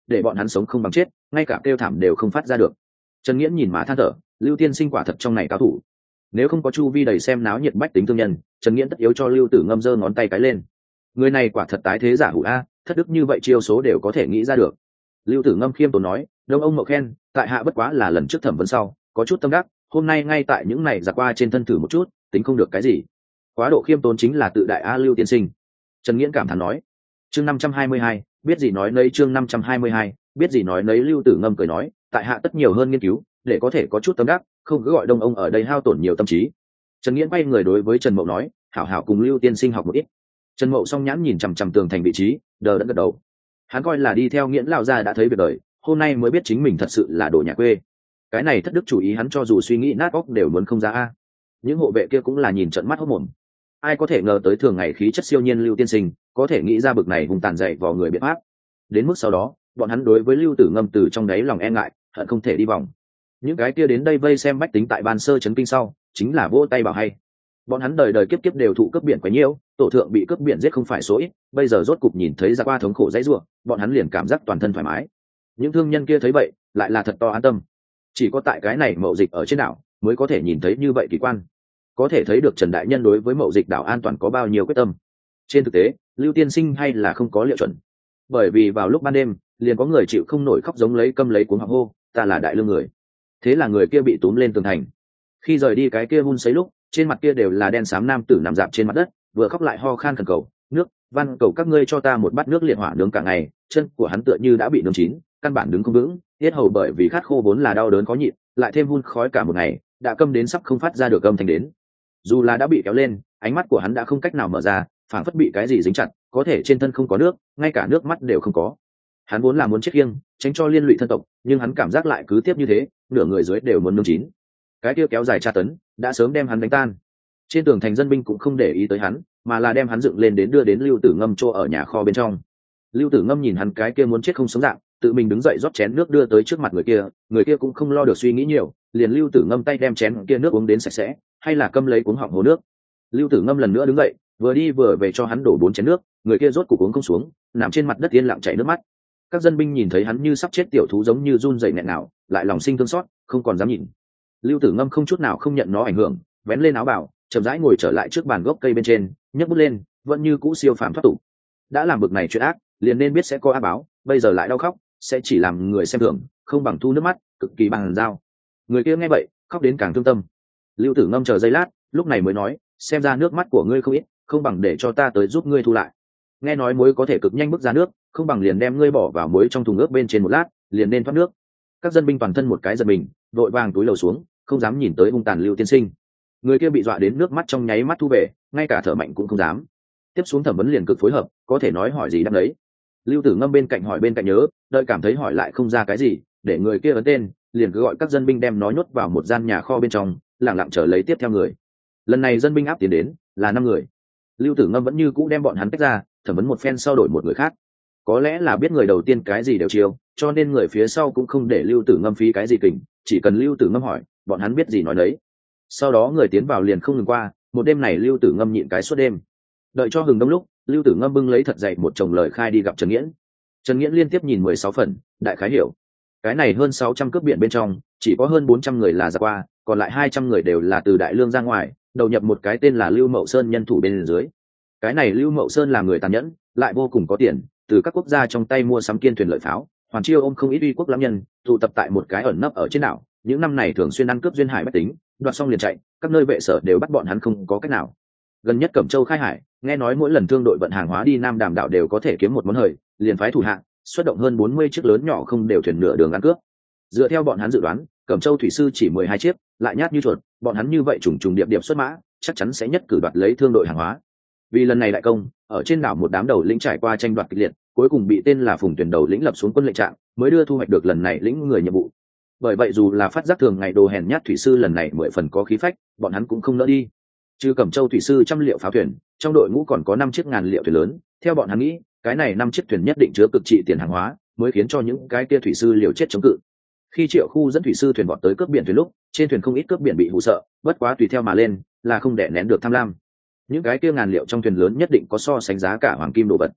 để bọn hắn sống không bằng chết, ngay cả kêu thảm đều không phát ra được. Trần Nghiễn nhìn mà than thở, Lưu Tiên Sinh quả thật trong này cao thủ. Nếu không có chu vi đầy xem náo nhiệt bách tính thương nhân, Trần Nghiễn tất yếu cho Lưu Tử Ngâm giơ ngón tay cái lên. Người này quả thật tái thế giả hủ a, thất đức như vậy chiêu số đều có thể nghĩ ra được. Lưu Tử Ngâm khiêm tốn nói, đông ông mậu khen, tại hạ bất quá là lần trước thẩm vấn sau có chút tâm đắc, hôm nay ngay tại những này giặc qua trên thân thử một chút, tính không được cái gì. Quá độ khiêm tốn chính là tự đại a Lưu Tiên Sinh. Trần Nghiễn cảm thán nói. Chương 522, biết gì nói nấy. Chương 522, biết gì nói nấy. Lưu Tử Ngâm cười nói, tại hạ tất nhiều hơn nghiên cứu, để có thể có chút tâm đắc, không cứ gọi đông ông ở đây hao tổn nhiều tâm trí. Trần Nghiễn quay người đối với Trần Mậu nói, hảo hảo cùng Lưu Tiên Sinh học một ít. Trần Mậu song nhãn nhìn chằm chằm tường thành vị trí, đờ đẫn gật đầu. Hắn coi là đi theo Nghiễn lão gia đã thấy việc đời, hôm nay mới biết chính mình thật sự là đồ nhà quê. Cái này thất đức chủ ý hắn cho dù suy nghĩ nát óc đều muốn không ra a. Những hộ vệ kia cũng là nhìn trận mắt hốt mồm. Ai có thể ngờ tới thường ngày khí chất siêu nhiên Lưu Tiên Sinh có thể nghĩ ra bực này hung tàn dạy vào người biện pháp. Đến mức sau đó, bọn hắn đối với Lưu Tử Ngâm từ trong đáy lòng e ngại, hận không thể đi vòng. Những cái kia đến đây vây xem bách tính tại ban sơ chấn kinh sau, chính là vỗ tay bảo hay. Bọn hắn đời đời kiếp kiếp đều thụ cướp biển quá nhiều, tổ thượng bị cướp biển giết không phải số ít, bây giờ rốt cục nhìn thấy ra qua thống khổ dãy rủa, bọn hắn liền cảm giác toàn thân thoải mái. Những thương nhân kia thấy vậy, lại là thật to an tâm. Chỉ có tại cái này mậu dịch ở trên đảo mới có thể nhìn thấy như vậy kỳ quan, có thể thấy được Trần đại nhân đối với mậu dịch đảo an toàn có bao nhiêu quyết tâm. Trên thực tế, Lưu Tiên Sinh hay là không có liệu chuẩn, bởi vì vào lúc ban đêm liền có người chịu không nổi khóc giống lấy câm lấy cuống họng hô, ta là đại lương người. Thế là người kia bị túm lên tường thành. Khi rời đi cái kia hun sấy lúc, trên mặt kia đều là đen xám nam tử nằm dạp trên mặt đất, vừa khóc lại ho khan khẩn cầu, nước, van cầu các ngươi cho ta một bát nước liệt hỏa nướng cả ngày. Chân của hắn tựa như đã bị nướng chín, căn bản đứng không vững, tiết hầu bởi vì khát khô vốn là đau đớn khó nhịn, lại thêm hun khói cả một ngày, đã câm đến sắp không phát ra được âm thanh đến. Dù là đã bị kéo lên, ánh mắt của hắn đã không cách nào mở ra, phảng phất bị cái gì dính chặt, có thể trên thân không có nước, ngay cả nước mắt đều không có. Hắn vốn là muốn chết khiêng, tránh cho liên lụy thân tộc, nhưng hắn cảm giác lại cứ tiếp như thế, nửa người dưới đều muốn nướng chín. Cái kia kéo dài tra tấn đã sớm đem hắn đánh tan. Trên tường thành dân binh cũng không để ý tới hắn, mà là đem hắn dựng lên đến đưa đến Lưu Tử Ngâm chỗ ở nhà kho bên trong. Lưu Tử Ngâm nhìn hắn cái kia muốn chết không sống dạng, tự mình đứng dậy rót chén nước đưa tới trước mặt người kia cũng không lo được suy nghĩ nhiều, liền Lưu Tử Ngâm tay đem chén kia nước uống đến sạch sẽ, hay là câm lấy cuống họng hồ nước. Lưu Tử Ngâm lần nữa đứng dậy, vừa đi vừa về cho hắn đổ 4 chén nước, người kia rốt cục uống không xuống, nằm trên mặt đất yên lặng chảy nước mắt. Các dân binh nhìn thấy hắn như sắp chết tiểu thú giống như run rẩy nghẹn nào, lại lòng sinh thương xót, không còn dám nhìn. Lưu Tử Ngâm không chút nào không nhận nó ảnh hưởng, vén lên áo bào, chậm rãi ngồi trở lại trước bàn gốc cây bên trên, nhấc bút lên, vẫn như cũ siêu phàm thoát tục. Đã làm bực này chuyện ác, liền nên biết sẽ có ác báo, bây giờ lại đau khóc, sẽ chỉ làm người xem thường, không bằng thu nước mắt, cực kỳ bằng dao. Người kia nghe vậy, khóc đến càng thương tâm. Lưu Tử Ngâm chờ giây lát, lúc này mới nói, xem ra nước mắt của ngươi không ít, không bằng để cho ta tới giúp ngươi thu lại. Nghe nói muối có thể cực nhanh bức ra nước, không bằng liền đem ngươi bỏ vào muối trong thùng ướp bên trên một lát, liền nên thoát nước. Các dân binh toàn thân một cái giật mình, vội vàng túi lầu xuống, không dám nhìn tới hung tàn Lưu Tiên Sinh. Người kia bị dọa đến nước mắt trong nháy mắt thu về, ngay cả thở mạnh cũng không dám. Tiếp xuống thẩm vấn liền cực phối hợp, có thể nói hỏi gì đáp đấy. Lưu Tử Ngâm bên cạnh hỏi bên cạnh nhớ, đợi cảm thấy hỏi lại không ra cái gì, để người kia ấn tên, liền cứ gọi các dân binh đem nó nhốt vào một gian nhà kho bên trong, lặng lặng chờ lấy tiếp theo người. Lần này dân binh áp tiến đến là 5 người. Lưu Tử Ngâm vẫn như cũ đem bọn hắn tách ra, thẩm vấn một phen sau đổi một người khác. Có lẽ là biết người đầu tiên cái gì đều chiêu, cho nên người phía sau cũng không để Lưu Tử Ngâm phí cái gì kình, chỉ cần Lưu Tử Ngâm hỏi, bọn hắn biết gì nói đấy. Sau đó người tiến vào liền không ngừng qua, một đêm này Lưu Tử Ngâm nhịn cái suốt đêm. Đợi cho hừng đông lúc, Lưu Tử Ngâm bưng lấy thật dày một chồng lời khai đi gặp Trần Nghiễn. Trần Nghiễn liên tiếp nhìn 16 phần, đại khái hiểu. Cái này hơn 600 cướp biển bên trong, chỉ có hơn 400 người là ra qua, còn lại 200 người đều là từ Đại Lương ra ngoài, đầu nhập một cái tên là Lưu Mậu Sơn nhân thủ bên dưới. Cái này Lưu Mậu Sơn là người tàn nhẫn, lại vô cùng có tiền, từ các quốc gia trong tay mua sắm kiên thuyền lợi pháo, hoàn chiêu ôm không ít uy quốc lãm nhân, tụ tập tại một cái ẩn nấp ở trên đảo. Những năm này thường xuyên ăn cướp duyên hải bách tính, đoạt xong liền chạy, các nơi vệ sở đều bắt bọn hắn không có cách nào. Gần nhất Cẩm Châu khai hải, nghe nói mỗi lần thương đội vận hàng hóa đi Nam Đàm đảo đều có thể kiếm một món hời, liền phái thủ hạ xuất động hơn 40 chiếc lớn nhỏ không đều thuyền nửa đường ăn cướp. Dựa theo bọn hắn dự đoán, Cẩm Châu thủy sư chỉ 12 chiếc, lại nhát như chuột, bọn hắn như vậy trùng trùng điệp điệp xuất mã, chắc chắn sẽ nhất cử đoạt lấy thương đội hàng hóa. Vì lần này đại công, ở trên đảo một đám đầu lĩnh trải qua tranh đoạt kịch liệt, cuối cùng bị tên là Phùng Tuyển đầu lĩnh lập xuống quân lệnh trạng, mới đưa thu hoạch được lần này lĩnh người nhiệm vụ. Bởi vậy dù là phát giác thường ngày đồ hèn nhát thủy sư lần này 10 phần có khí phách, bọn hắn cũng không nỡ đi. Trừ Cẩm Châu thủy sư 100 liệu pháo thuyền, trong đội ngũ còn có 5 chiếc ngàn liệu thuyền lớn, theo bọn hắn nghĩ, cái này 5 chiếc thuyền nhất định chứa cực trị tiền hàng hóa, mới khiến cho những cái kia thủy sư liều chết chống cự. Khi Triệu Khu dẫn thủy sư thuyền vọt tới cướp biển thuyền lúc, trên thuyền không ít cướp biển bị hù sợ, bất quá tùy theo mà lên, là không đè nén được tham lam. Những cái kia ngàn liệu trong thuyền lớn nhất định có so sánh giá cả hoàng kim đồ vật.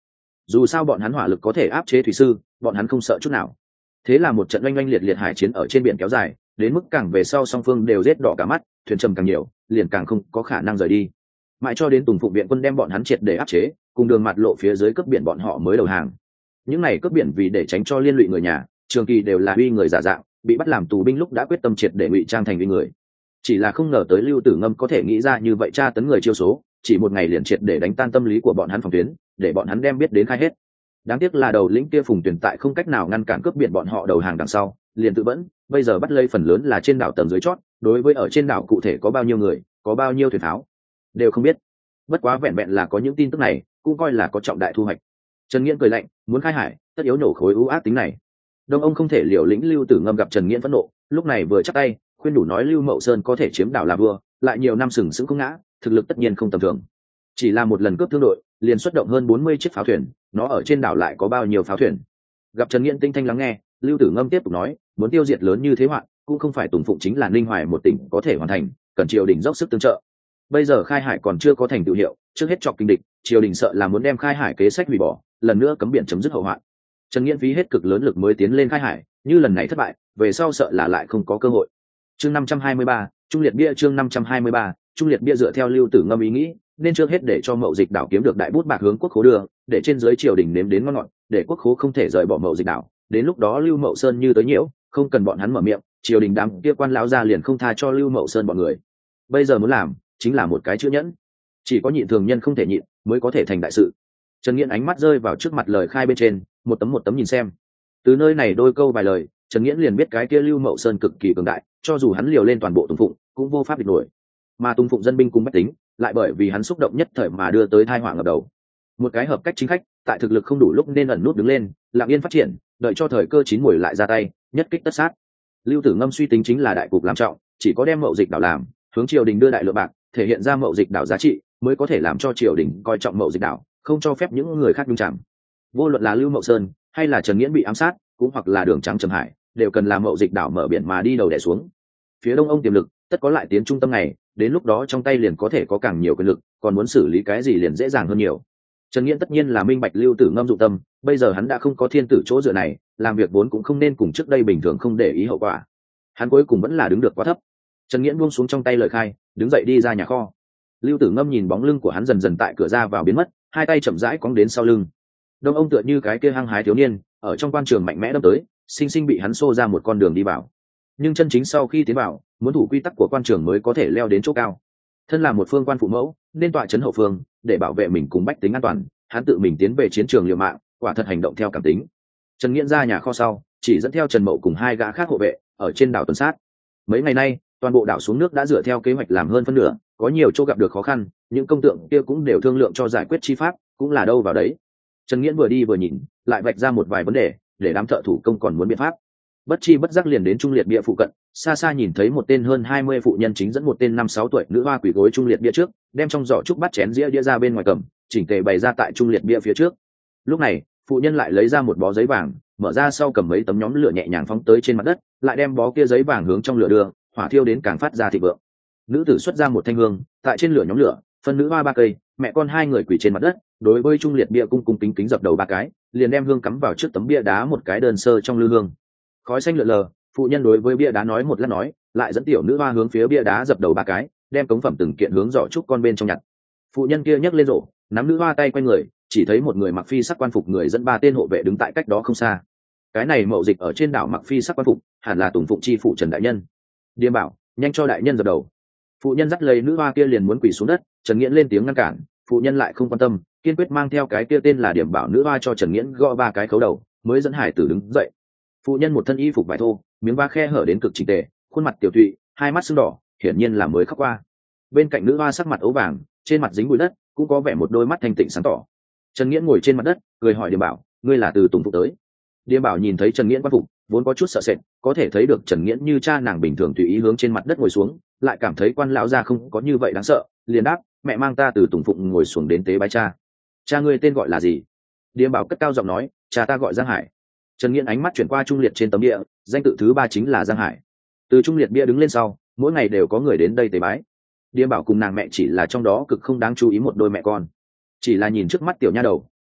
dù sao bọn hắn hỏa lực có thể áp chế thủy sư, bọn hắn không sợ chút nào. Thế là một trận oanh oanh liệt liệt hải chiến ở trên biển kéo dài, đến mức càng về sau song phương đều rết đỏ cả mắt, thuyền trầm càng nhiều, liền càng không có khả năng rời đi. Mãi cho đến Tùng Phụng viện quân đem bọn hắn triệt để áp chế, cùng đường mặt lộ phía dưới cướp biển bọn họ mới đầu hàng. Những này cướp biển vì để tránh cho liên lụy người nhà, trường kỳ đều là uy người giả dạng, bị bắt làm tù binh lúc đã quyết tâm triệt để ngụy trang thành uy người. Chỉ là không ngờ tới Lưu Tử Ngâm có thể nghĩ ra như vậy tra tấn người chiêu số, chỉ một ngày liền triệt để đánh tan tâm lý của bọn hắn phòng tuyến, để bọn hắn đem biết đến khai hết. Đáng tiếc là đầu lĩnh kia Phùng Tuyển tại không cách nào ngăn cản cướp biển bọn họ đầu hàng đằng sau, liền tự vẫn, bây giờ bắt lây phần lớn là trên đảo tầng dưới chót, đối với ở trên đảo cụ thể có bao nhiêu người, có bao nhiêu thuyền tháo, đều không biết. Bất quá vẹn vẹn là có những tin tức này, cũng coi là có trọng đại thu hoạch. Trần Nghiễn cười lạnh, muốn khai hải, tất yếu nổ khối ưu ác tính này. Đông ông không thể liều lĩnh. Lưu Tử Ngâm gặp Trần Nghiễn phẫn nộ, lúc này vừa chắc tay, khuyên đủ nói Lưu Mậu Sơn có thể chiếm đảo là vua, lại nhiều năm sừng sững không ngã, thực lực tất nhiên không tầm thường. Chỉ là một lần cướp thương đội, liền xuất động hơn 40 chiếc pháo thuyền, nó ở trên đảo lại có bao nhiêu pháo thuyền? Gặp Trần Nghiễn tinh thanh lắng nghe, Lưu Tử Ngâm tiếp tục nói, muốn tiêu diệt lớn như thế hoạn, cũng không phải Tùng Phụng chính là Ninh Hoài một tỉnh có thể hoàn thành, cần triều đình dốc sức tương trợ. Bây giờ khai hải còn chưa có thành tựu hiệu, trước hết chọc kinh địch, triều đình sợ là muốn đem khai hải kế sách hủy bỏ, lần nữa cấm biển chấm dứt hậu hoạn. Trần Nghiễn phí hết cực lớn lực mới tiến lên khai hải, như lần này thất bại, về sau sợ là lại không có cơ hội. Chương 523, Trung Liệt bia. Chương 523, Trung Liệt bia. Dựa theo Lưu Tử Ngâm ý nghĩ, nên trước hết để cho Mậu Dịch đảo kiếm được đại bút bạc hướng quốc khố đưa, để trên dưới triều đình nếm đến ngon ngọt, để quốc khố không thể rời bỏ Mậu Dịch đảo. Đến lúc đó Lưu Mậu Sơn như tới nhiễu, không cần bọn hắn mở miệng, triều đình đám kia quan lão gia liền không tha cho Lưu Mậu Sơn bọn người. Bây giờ muốn làm, chính là một cái chữ nhẫn. Chỉ có nhịn thường nhân không thể nhịn, mới có thể thành đại sự. Trần Nghiễn ánh mắt rơi vào trước mặt lời khai bên trên, một tấm nhìn xem. Từ nơi này đôi câu vài lời, Trần Nghiễn liền biết cái kia Lưu Mậu Sơn cực kỳ cường đại, cho dù hắn liều lên toàn bộ Tùng Phụng, cũng vô pháp địch nổi. Mà Tùng Phụng dân binh cùng bách tính, lại bởi vì hắn xúc động nhất thời mà đưa tới tai họa ngập đầu. Một cái hợp cách chính khách, tại thực lực không đủ lúc nên ẩn nút đứng lên, lặng yên phát triển, đợi cho thời cơ chín muồi lại ra tay, nhất kích tất sát. Lưu Tử Ngâm suy tính chính là đại cục làm trọng, chỉ có đem Mậu Dịch đảo làm, hướng triều đình đưa đại lượng bạc, thể hiện ra Mậu Dịch đảo giá trị, mới có thể làm cho triều đình coi trọng Mậu Dịch đảo, không cho phép những người khác nhúng chạm. Vô luận là Lưu Mậu Sơn hay là Trần Nghiễn bị ám sát, cũng hoặc là Đường Trắng Trầm Hải, đều cần làm Mậu Dịch đảo mở biển mà đi đầu đè xuống. Phía đông ông tiềm lực, tất có lại tiến trung tâm này, đến lúc đó trong tay liền có thể có càng nhiều quyền lực, còn muốn xử lý cái gì liền dễ dàng hơn nhiều. Trần Nghiễn tất nhiên là minh bạch Lưu Tử Ngâm dụng tâm, bây giờ hắn đã không có thiên tử chỗ dựa này, làm việc vốn cũng không nên cùng trước đây bình thường không để ý hậu quả. Hắn cuối cùng vẫn là đứng được quá thấp. Trần Nghiễn buông xuống trong tay lời khai, đứng dậy đi ra nhà kho. Lưu Tử Ngâm nhìn bóng lưng của hắn dần dần tại cửa ra vào biến mất, hai tay chậm rãi cong đến sau lưng. Đông ông tựa như cái kia hăng hái thiếu niên, ở trong quan trường mạnh mẽ đâm tới, sinh sinh bị hắn xô ra một con đường đi vào. Nhưng chân chính sau khi tiến vào, muốn thủ quy tắc của quan trường mới có thể leo đến chỗ cao. Thân là một phương quan phụ mẫu, nên tọa trấn hậu phương, để bảo vệ mình cùng bách tính an toàn, hắn tự mình tiến về chiến trường liều mạng, quả thật hành động theo cảm tính. Trần Nghiễn ra nhà kho sau, chỉ dẫn theo Trần Mậu cùng hai gã khác hộ vệ ở trên đảo tuần sát. Mấy ngày nay, toàn bộ đảo xuống nước đã dựa theo kế hoạch làm hơn phân nửa, có nhiều chỗ gặp được khó khăn, những công tượng kia cũng đều thương lượng cho giải quyết chi pháp, cũng là đâu vào đấy. Trần Nghiễn vừa đi vừa nhìn, lại vạch ra một vài vấn đề, để đám thợ thủ công còn muốn biện pháp. Bất chi bất giác liền đến Trung Liệt bia phụ cận, xa xa nhìn thấy một tên hơn 20 phụ nhân chính dẫn một tên 5-6 tuổi nữ hoa quỳ gối Trung Liệt bia trước, đem trong giỏ trúc bát chén dĩa ra bên ngoài cầm, chỉnh tề bày ra tại Trung Liệt bia phía trước. Lúc này, phụ nhân lại lấy ra một bó giấy vàng, mở ra sau cầm mấy tấm nhóm lửa nhẹ nhàng phóng tới trên mặt đất, lại đem bó kia giấy vàng hướng trong lửa đưa, hỏa thiêu đến càng phát ra thịnh vượng. Nữ tử xuất ra một thanh hương, tại trên lửa nhóm lửa, phân nữ hoa 3 cây, mẹ con 2 người quỳ trên mặt đất, đối với Trung Liệt bia cung cung kính kính dập đầu 3 cái, liền đem hương cắm vào trước tấm bia đá một cái đơn sơ trong lư hương. Khói xanh lượn lờ, phụ nhân đối với bia đá nói một lát nói, lại dẫn tiểu nữ hoa hướng phía bia đá dập đầu 3 cái, đem cống phẩm từng kiện hướng giỏ trúc con bên trong nhặt. Phụ nhân kia nhấc lên rổ, nắm nữ hoa tay quay người, chỉ thấy một người mặc phi sắc quan phục người dẫn 3 tên hộ vệ đứng tại cách đó không xa. Cái này Mậu Dịch ở trên đảo mặc phi sắc quan phục, hẳn là Tùng Phụng chi phụ Trần đại nhân. Điềm bảo, nhanh cho đại nhân dập đầu. Phụ nhân dắt lấy nữ hoa kia liền muốn quỳ xuống đất, Trần Nghiễn lên tiếng ngăn cản, phụ nhân lại không quan tâm, kiên quyết mang theo cái kia tên là Điềm bảo nữ hoa cho Trần Nghiễn gõ 3 cái khấu đầu, mới dẫn hải tử đứng dậy. Phụ nhân một thân y phục vải thô, miếng va khe hở đến cực chỉnh tề, khuôn mặt tiểu thụy, hai mắt sưng đỏ, hiển nhiên là mới khóc qua. Bên cạnh nữ hoa sắc mặt ấu vàng, trên mặt dính bụi đất, cũng có vẻ một đôi mắt thanh tịnh sáng tỏ. Trần Nghiễn ngồi trên mặt đất, cười hỏi Điềm bảo, ngươi là từ Tùng Phụng tới? Điềm bảo nhìn thấy Trần Nghiễn quan phục, vốn có chút sợ sệt, có thể thấy được Trần Nghiễn như cha nàng bình thường tùy ý hướng trên mặt đất ngồi xuống, lại cảm thấy quan lão gia không có như vậy đáng sợ, liền đáp, mẹ mang ta từ Tùng Phụng ngồi xuống đến tế bái cha. Cha ngươi tên gọi là gì? Điềm bảo cất cao giọng nói, cha ta gọi Giang Hải. Trần Nghiễn ánh mắt chuyển qua Trung Liệt trên tấm địa, danh tự thứ 3 chính là Giang Hải. Từ Trung Liệt bia đứng lên sau, mỗi ngày đều có người đến đây tế bái. Điềm bảo cùng nàng mẹ chỉ là trong đó cực không đáng chú ý một đôi mẹ con. Chỉ là nhìn trước mắt tiểu nha đầu,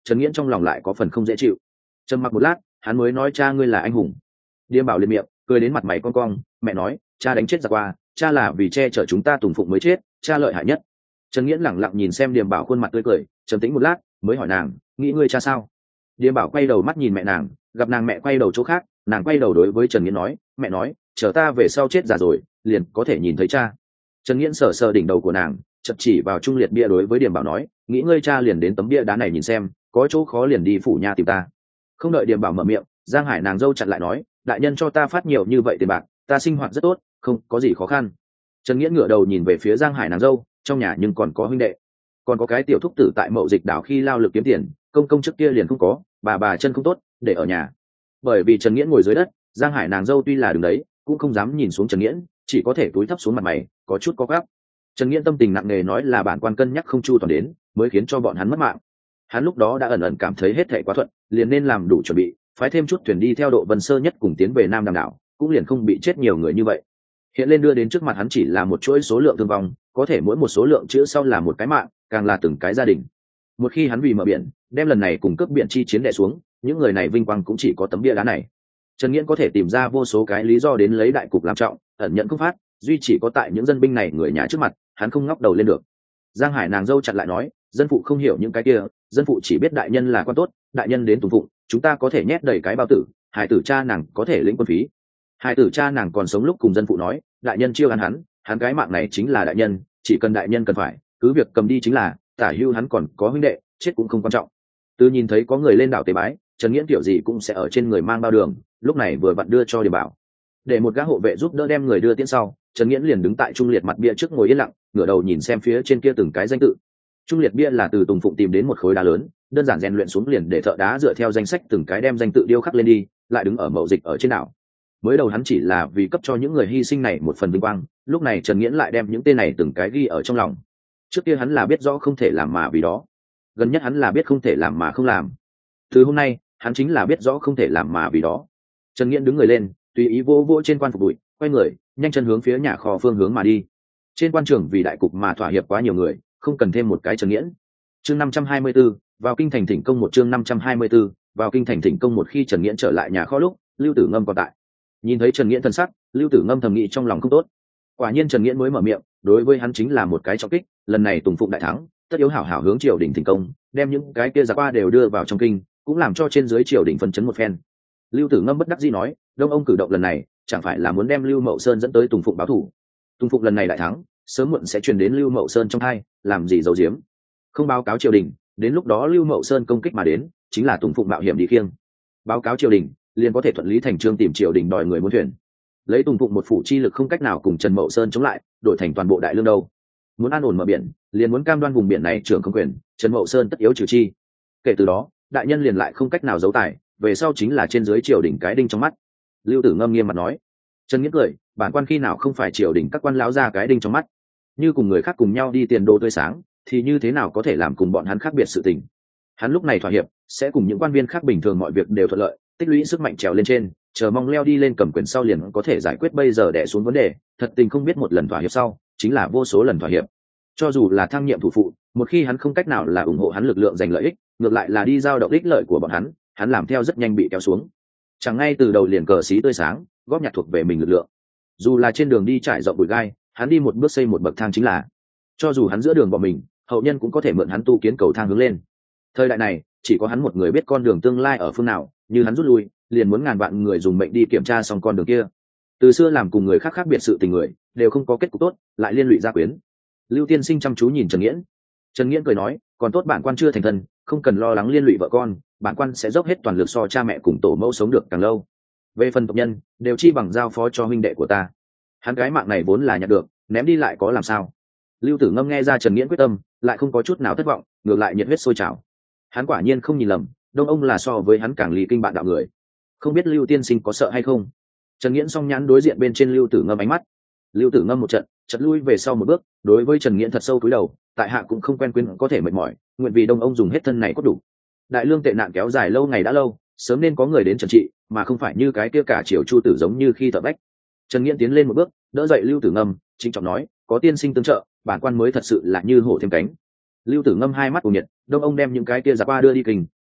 Trần Nghiễn trong lòng lại có phần không dễ chịu. Trầm mặc một lát, hắn mới nói cha ngươi là anh hùng. Điềm Bảo liền miệng cười đến mặt mày cong cong, mẹ nói cha đánh chết giặc qua, cha là vì che chở chúng ta Tùng Phụng mới chết, cha lợi hại nhất. Trần Nghiễn lẳng lặng nhìn xem Điềm Bảo khuôn mặt tươi cười, trầm tĩnh một lát mới hỏi nàng, nghĩ ngươi cha sao? Điềm Bảo quay đầu mắt nhìn mẹ nàng, gặp nàng mẹ quay đầu chỗ khác, nàng quay đầu đối với Trần Nghiễn nói, mẹ nói chờ ta về sau chết già rồi liền có thể nhìn thấy cha. Trần Nghiễn sờ sờ đỉnh đầu của nàng, chậm chỉ vào trung liệt bia đối với Điềm Bảo nói, nghĩ ngươi cha liền đến tấm bia đá này nhìn xem, có chỗ khó liền đi phủ nha tìm ta. Không đợi Điềm Bảo mở miệng, Giang Hải nàng dâu chặn lại nói, đại nhân cho ta phát nhiều như vậy tiền bạc, ta sinh hoạt rất tốt, không có gì khó khăn. Trần Nghiễn ngửa đầu nhìn về phía Giang Hải nàng dâu, trong nhà nhưng còn có huynh đệ, còn có cái tiểu thúc tử tại Mậu Dịch đảo khi lao lực kiếm tiền, công trước kia liền không có, bà chân không tốt, để ở nhà. Bởi vì Trần Nghiễn ngồi dưới đất, Giang Hải nàng dâu tuy là đứng đấy, cũng không dám nhìn xuống Trần Nghiễn, chỉ có thể cúi thấp xuống mặt mày, có chút có gáp. Trần Nghiễn tâm tình nặng nề nói là bản quan cân nhắc không chu toàn đến, mới khiến cho bọn hắn mất mạng. Hắn lúc đó đã ẩn ẩn cảm thấy hết thảy quá thuận, liền nên làm đủ chuẩn bị, phái thêm chút thuyền đi theo Độ Vân Sơ nhất cùng tiến về Nam Đàm đảo, cũng liền không bị chết nhiều người như vậy. Hiện lên đưa đến trước mặt hắn chỉ là một chuỗi số lượng thương vong, có thể mỗi một số lượng chữ sau là một cái mạng, càng là từng cái gia đình. Một khi hắn vì mở biển, đem lần này cùng cướp biển chi chiến đè xuống, những người này vinh quang cũng chỉ có tấm bia đá này. Trần Nghiễn có thể tìm ra vô số cái lý do đến lấy đại cục làm trọng, ẩn nhận không phát, duy chỉ có tại những dân binh này người nhà trước mặt, hắn không ngóc đầu lên được. Giang Hải nàng dâu chặn lại nói, dân phụ không hiểu những cái kia, dân phụ chỉ biết đại nhân là quan tốt, đại nhân đến Tùng Phụng, chúng ta có thể nhét đầy cái bao tử, hải tử cha nàng có thể lĩnh quân phí. Hải tử cha nàng còn sống lúc cùng dân phụ nói, đại nhân chiêu hắn cái mạng này chính là đại nhân, chỉ cần đại nhân cần phải, cứ việc cầm đi chính là, tả hưu hắn còn có huynh đệ, chết cũng không quan trọng. Từ nhìn thấy có người lên đảo tế bái, Trần Nghiễn kiểu gì cũng sẽ ở trên người mang bao đường, lúc này vừa vặn đưa cho Điềm Bảo, để một gã hộ vệ giúp đỡ đem người đưa tiễn sau, Trần Nghiễn liền đứng tại trung liệt mặt bia trước ngồi yên lặng, ngửa đầu nhìn xem phía trên kia từng cái danh tự. Trung liệt bia là từ Tùng Phụng tìm đến một khối đá lớn, đơn giản rèn luyện xuống liền để thợ đá dựa theo danh sách từng cái đem danh tự điêu khắc lên đi, lại đứng ở Mậu Dịch ở trên đảo. Mới đầu hắn chỉ là vì cấp cho những người hy sinh này một phần vinh quang, lúc này Trần Nghiễn lại đem những tên này từng cái ghi ở trong lòng. Trước kia hắn là biết rõ không thể làm mà vì đó, gần nhất hắn là biết không thể làm mà không làm. Từ hôm nay, hắn chính là biết rõ không thể làm mà vì đó. Trần Nghiễn đứng người lên, tùy ý vỗ vỗ trên quan phục bụi, quay người, nhanh chân hướng phía nhà kho phương hướng mà đi. Trên quan trường vì đại cục mà thỏa hiệp quá nhiều người, không cần thêm một cái Trần Nghiễn. Chương 524, vào kinh thành thỉnh công một chương 524, vào kinh thành thỉnh công một khi Trần Nghiễn trở lại nhà kho lúc, Lưu Tử Ngâm còn tại. Nhìn thấy Trần Nghiễn thân sắc, Lưu Tử Ngâm thầm nghĩ trong lòng không tốt. Quả nhiên Trần Nghiễn mới mở miệng, đối với hắn chính là một cái trọng kích, lần này Tùng Phụng đại thắng, tất yếu hảo hảo hướng triều đình thỉnh công, đem những cái kia giặc qua đều đưa vào trong kinh, cũng làm cho trên dưới triều đình phân chấn một phen. Lưu Tử Ngâm bất đắc dĩ nói, Đông ông cử động lần này, chẳng phải là muốn đem Lưu Mậu Sơn dẫn tới Tùng Phụng báo thù. Tùng Phụng lần này đại thắng, sớm muộn sẽ truyền đến Lưu Mậu Sơn trong hai, làm gì giấu giếm. Không báo cáo triều đình, đến lúc đó Lưu Mậu Sơn công kích mà đến, chính là Tùng Phụng mạo hiểm đi khiêng. Báo cáo triều đình, liền có thể thuận lý thành chương tìm triều đình đòi người muốn thuyền. Lấy Tùng Phụng một phủ chi lực không cách nào cùng Trần Mậu Sơn chống lại, đổi thành toàn bộ đại lương đâu. Muốn an ổn mở biển, liền muốn cam đoan vùng biển này trưởng không quyền, Trần Mậu Sơn tất yếu trừ chi. Kể từ đó, đại nhân liền lại không cách nào giấu tài, về sau chính là trên dưới triều đình cái đinh trong mắt. Lưu Tử Ngâm nghiêm mặt nói. Trần Nghiễn cười, bản quan khi nào không phải triều đình các quan lão ra cái đinh trong mắt, như cùng người khác cùng nhau đi tiền đồ tươi sáng, thì như thế nào có thể làm cùng bọn hắn khác biệt sự tình. Hắn lúc này thỏa hiệp, sẽ cùng những quan viên khác bình thường mọi việc đều thuận lợi, tích lũy sức mạnh trèo lên trên, chờ mong leo đi lên cầm quyền sau liền có thể giải quyết bây giờ đè xuống vấn đề. Thật tình không biết một lần thỏa hiệp sau, chính là vô số lần thỏa hiệp. Cho dù là thăng nhiệm thủ phụ, một khi hắn không cách nào là ủng hộ hắn lực lượng giành lợi ích, ngược lại là đi giao động ích lợi của bọn hắn làm theo rất nhanh bị kéo xuống. Chẳng ngay từ đầu liền cờ xí tươi sáng, góp nhặt thuộc về mình lực lượng. Dù là trên đường đi trải rộng bụi gai, hắn đi một bước xây một bậc thang chính là. Cho dù hắn giữa đường bỏ mình, hậu nhân cũng có thể mượn hắn tu kiến cầu thang hướng lên. Thời đại này, chỉ có hắn một người biết con đường tương lai ở phương nào, như hắn rút lui, liền muốn ngàn vạn người dùng mệnh đi kiểm tra xong con đường kia. Từ xưa làm cùng người khác khác biệt sự tình người, đều không có kết cục tốt, lại liên lụy gia quyến. Lưu Tiên Sinh chăm chú nhìn Trần Nghiễn. Trần Nghiễn cười nói, còn tốt bản quan chưa thành thân, không cần lo lắng liên lụy vợ con, bản quan sẽ dốc hết toàn lực so cha mẹ cùng tổ mẫu sống được càng lâu. Về phần tộc nhân, đều chi bằng giao phó cho huynh đệ của ta. Hắn cái mạng này vốn là nhận được, ném đi lại có làm sao. Lưu Tử Ngâm nghe ra Trần Nghiễn quyết tâm, lại không có chút nào thất vọng, ngược lại nhiệt huyết sôi trào. Hắn quả nhiên không nhìn lầm, Đông ông là so với hắn càng lý kinh bạn đạo người. Không biết Lưu Tiên Sinh có sợ hay không? Trần Nghiễn song nhãn đối diện bên trên Lưu Tử Ngâm ánh mắt. Lưu Tử Ngâm một trận, chợt lui về sau một bước, đối với Trần Nghiễn thật sâu cúi đầu, tại hạ cũng không quen quên có thể mệt mỏi, nguyện vì Đông ông dùng hết thân này có đủ. Đại lương tệ nạn kéo dài lâu ngày đã lâu, sớm nên có người đến trần trị, mà không phải như cái kia cả triều Chu tử giống như khi thợ bách. Trần Nghiễn tiến lên một bước, đỡ dậy Lưu Tử Ngâm, trịnh trọng nói, có tiên sinh tương trợ, bản quan mới thật sự là như hổ thêm cánh. Lưu Tử Ngâm hai mắt cùng nhiệt, Đông ông đem những cái kia giặc qua đưa đi kình,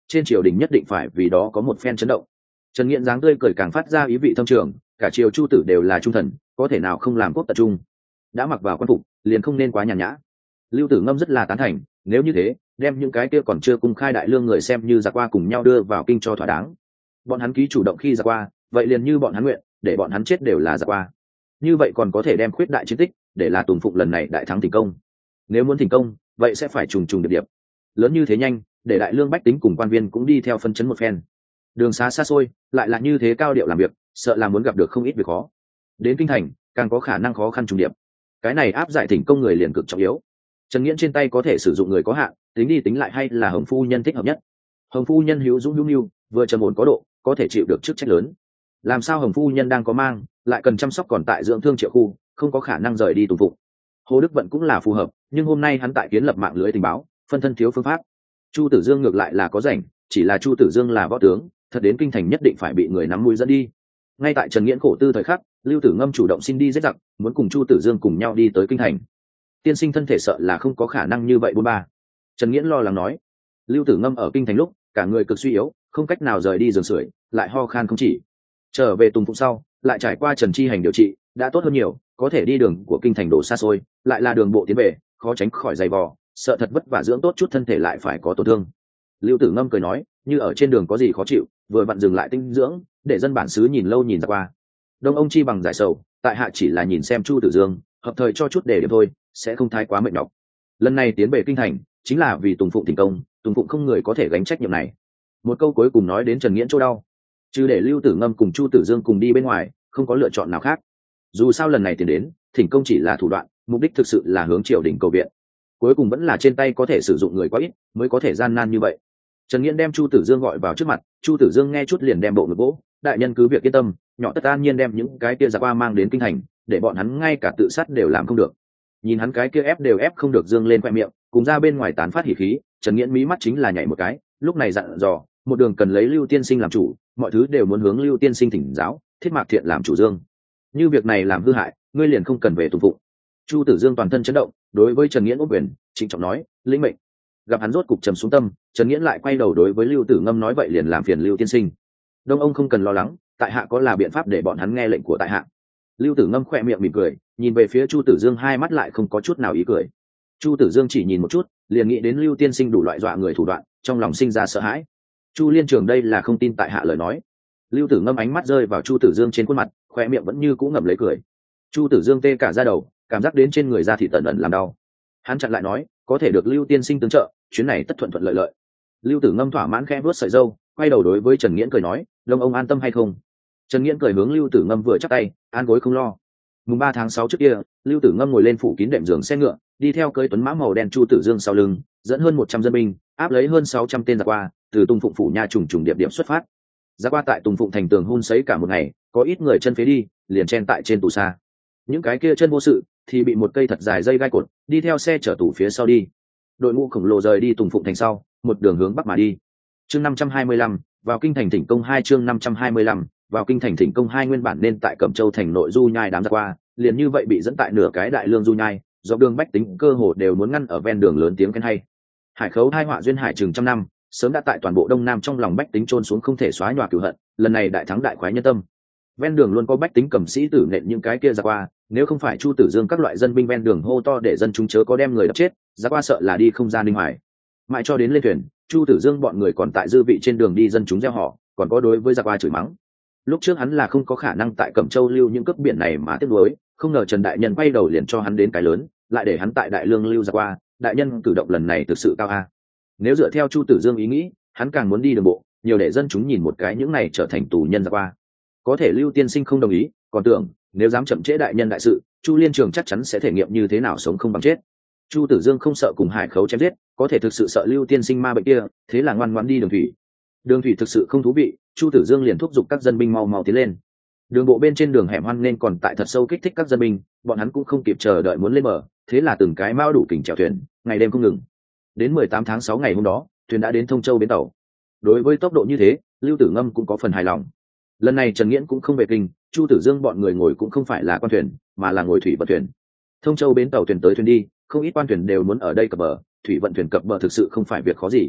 trên triều đình nhất định phải vì đó có một phen chấn động. Trần Nghiễn dáng tươi cười càng phát ra ý vị thâm trường, cả triều Chu tử đều là trung thần, có thể nào không làm quốc tập trung. Đã mặc vào quan phục liền không nên quá nhàn nhã. Lưu Tử Ngâm rất là tán thành, nếu như thế đem những cái kia còn chưa cung khai đại lương người xem như giặc qua cùng nhau đưa vào kinh cho thỏa đáng. Bọn hắn ký chủ động khi giặc qua, vậy liền như bọn hắn nguyện, để bọn hắn chết đều là giặc qua. Như vậy còn có thể đem khuyết đại chiến tích, để là Tùng Phụng lần này đại thắng thành công. Nếu muốn thành công, vậy sẽ phải trùng trùng điệp điệp. Lớn như thế nhanh, để đại lương bách tính cùng quan viên cũng đi theo phân chấn một phen. Đường xá xa xôi, lại là như thế cao điệu làm việc, sợ là muốn gặp được không ít việc khó. Đến kinh thành, càng có khả năng khó khăn trùng điệp. Cái này áp giải thành công người liền cực trọng yếu. Trần Nghiễn trên tay có thể sử dụng người có hạn, tính đi tính lại hay là Hồng phu nhân thích hợp nhất. Hồng phu nhân hữu dũng hữu nhu, vừa trầm ổn có độ, có thể chịu được chức trách lớn. Làm sao Hồng phu nhân đang có mang, lại cần chăm sóc còn tại dưỡng thương Triệu Khu, không có khả năng rời đi Tùng Phụng. Hồ Đức Vận cũng là phù hợp, nhưng hôm nay hắn tại kiến lập mạng lưới tình báo, phân thân thiếu phương pháp. Chu Tử Dương ngược lại là có rảnh, chỉ là Chu Tử Dương là võ tướng, thật đến kinh thành nhất định phải bị người nắm mũi dẫn đi. Ngay tại Trần Nghiễn khổ tư thời khắc, Lưu Tử Ngâm chủ động xin đi giết giặc, muốn cùng Chu Tử Dương cùng nhau đi tới kinh thành. Tiên sinh thân thể sợ là không có khả năng như vậy bôn ba. Trần Nghiễn lo lắng nói. Lưu Tử Ngâm ở kinh thành lúc, cả người cực suy yếu, không cách nào rời đi giường sưởi, lại ho khan không chỉ. Trở về Tùng Phụng sau, lại trải qua Trần Chi Hành điều trị, đã tốt hơn nhiều, có thể đi đường của kinh thành đổ xa xôi, lại là đường bộ tiến về, khó tránh khỏi dày vò, sợ thật vất vả dưỡng tốt chút thân thể lại phải có tổn thương. Lưu Tử Ngâm cười nói, như ở trên đường có gì khó chịu, vừa vặn dừng lại tinh dưỡng, để dân bản xứ nhìn lâu nhìn ra qua. Đông ông chi bằng giải sầu, tại hạ chỉ là nhìn xem Chu Tử Dương, hợp thời cho chút để điểm thôi, sẽ không thái quá mệt nhọc. Lần này tiến về kinh thành, chính là vì Tùng Phụng thành công, Tùng Phụng không người có thể gánh trách nhiệm này. Một câu cuối cùng nói đến Trần Nghiễn chỗ đau, chứ để Lưu Tử Ngâm cùng Chu Tử Dương cùng đi bên ngoài, không có lựa chọn nào khác. Dù sao lần này tiến đến, thỉnh công chỉ là thủ đoạn, mục đích thực sự là hướng triều đình cầu viện. Cuối cùng vẫn là trên tay có thể sử dụng người quá ít, mới có thể gian nan như vậy. Trần Nghiễn đem Chu Tử Dương gọi vào trước mặt, Chu Tử Dương nghe chút liền đem bộ ngực vỗ, đại nhân cứ việc yên tâm, nhỏ tất an nhiên đem những cái kia giặc qua mang đến kinh thành, để bọn hắn ngay cả tự sát đều làm không được. Nhìn hắn cái kia ép đều ép không được dương lên khoe miệng, cùng ra bên ngoài tán phát hỉ khí, Trần Nghiễn mí mắt chính là nhảy một cái, lúc này dặn dò, một đường cần lấy Lưu tiên sinh làm chủ, mọi thứ đều muốn hướng Lưu tiên sinh thỉnh giáo, Thiết Mạc Thiện làm chủ Dương. Như việc này làm hư hại, ngươi liền không cần về Tùng Phụng. Chu Tử Dương toàn thân chấn động, đối với Trần Nghiễn ôm quyền, trịnh trọng nói, lĩnh mệnh. Gặp hắn rốt cục trầm xuống tâm, Trần Nghiễn lại quay đầu đối với Lưu Tử Ngâm nói vậy liền làm phiền Lưu tiên sinh. Đông ông không cần lo lắng, tại hạ có là biện pháp để bọn hắn nghe lệnh của tại hạ. Lưu Tử Ngâm khỏe miệng mỉm cười, nhìn về phía Chu Tử Dương hai mắt lại không có chút nào ý cười. Chu Tử Dương chỉ nhìn một chút, liền nghĩ đến Lưu tiên sinh đủ loại dọa người thủ đoạn, trong lòng sinh ra sợ hãi. Chu Liên Trường đây là không tin tại hạ lời nói. Lưu Tử Ngâm ánh mắt rơi vào Chu Tử Dương trên khuôn mặt, khỏe miệng vẫn như cũ ngậm lấy cười. Chu Tử Dương tê cả da đầu, cảm giác đến trên người da thịt tận ẩn làm đau. Hắn chặn lại nói, có thể được Lưu tiên sinh tương trợ, chuyến này tất thuận thuận lợi lợi. Lưu Tử Ngâm thỏa mãn khẽ vuốt sợi râu, quay đầu đối với Trần Nghiễn cười nói, Đông ông an tâm hay không? Trần Nghiễn cười hướng Lưu Tử Ngâm vừa chắp tay, an gối không lo. Mùng 3 tháng 6 trước kia, Lưu Tử Ngâm ngồi lên phủ kín đệm giường xe ngựa, đi theo cưỡi tuấn mã màu đen Chu Tử Dương sau lưng, dẫn hơn 100 dân binh, áp lấy hơn 600 tên giặc qua, từ Tùng Phụng phủ nha trùng trùng điệp điệp xuất phát. Giặc qua tại Tùng Phụng thành tường hun sấy cả một ngày, có ít người chân phế đi, liền chen tại trên tù xa. Những cái kia chân vô sự, thì bị một cây thật dài dây gai cột, đi theo xe chở tù phía sau đi. Đội ngũ khổng lồ rời đi Tùng Phụng thành sau, một đường hướng bắc mà đi. Chương 525, vào kinh thành thỉnh công 2 chương 525, vào kinh thành thỉnh công 2 nguyên bản nên tại Cẩm Châu thành nội du nhai đám giặc qua, liền như vậy bị dẫn tại nửa cái đại lương du nhai, dọc đường bách tính cơ hồ đều muốn ngăn ở ven đường lớn tiếng khen hay. Hải khấu hai họa duyên hải chừng trăm năm, sớm đã tại toàn bộ đông nam trong lòng bách tính trôn xuống không thể xóa nhòa cửu hận, lần này đại thắng đại khoái nhân tâm. Ven đường luôn có bách tính cầm sĩ tử nện những cái kia giặc qua, nếu không phải Chu Tử Dương các loại dân binh ven đường hô to để dân chúng chớ có đem người đập chết, giặc qua sợ là đi không ra Ninh Hoài. Mãi cho đến lên thuyền, Chu Tử Dương bọn người còn tại dư vị trên đường đi dân chúng reo hò, còn có đối với giặc qua chửi mắng. Lúc trước hắn là không có khả năng tại Cẩm Châu lưu những cướp biển này mà tiếc nuối, không ngờ Trần đại nhân quay đầu liền cho hắn đến cái lớn, lại để hắn tại đại lương lưu giặc qua, đại nhân cử động lần này thực sự cao a. Nếu dựa theo Chu Tử Dương ý nghĩ, hắn càng muốn đi đường bộ, nhiều để dân chúng nhìn một cái những này trở thành tù nhân giặc qua. Có thể Lưu tiên sinh không đồng ý, còn tưởng nếu dám chậm trễ đại nhân đại sự, Chu Liên Trường chắc chắn sẽ thể nghiệm như thế nào sống không bằng chết. Chu Tử Dương không sợ cùng Hải khấu chém giết, có thể thực sự sợ Lưu tiên sinh ma bệnh kia, thế là ngoan ngoãn đi đường thủy. Đường thủy thực sự không thú vị, Chu Tử Dương liền thúc giục các dân binh mau mau tiến lên. Đường bộ bên trên đường hẻm hoang nên còn tại thật sâu kích thích các dân binh, bọn hắn cũng không kịp chờ đợi muốn lên bờ, thế là từng cái mao đủ kình chèo thuyền, ngày đêm không ngừng. Đến 18 tháng 6 ngày hôm đó, thuyền đã đến Thông Châu bến tàu. Đối với tốc độ như thế, Lưu Tử Ngâm cũng có phần hài lòng. Lần này Trần Nghiễn cũng không về kinh, Chu Tử Dương bọn người ngồi cũng không phải là quan thuyền, mà là ngồi thủy vận thuyền. Thông Châu bến tàu thuyền tới thuyền đi, không ít quan thuyền đều muốn ở đây cập bờ, thủy vận thuyền cập bờ thực sự không phải việc khó gì.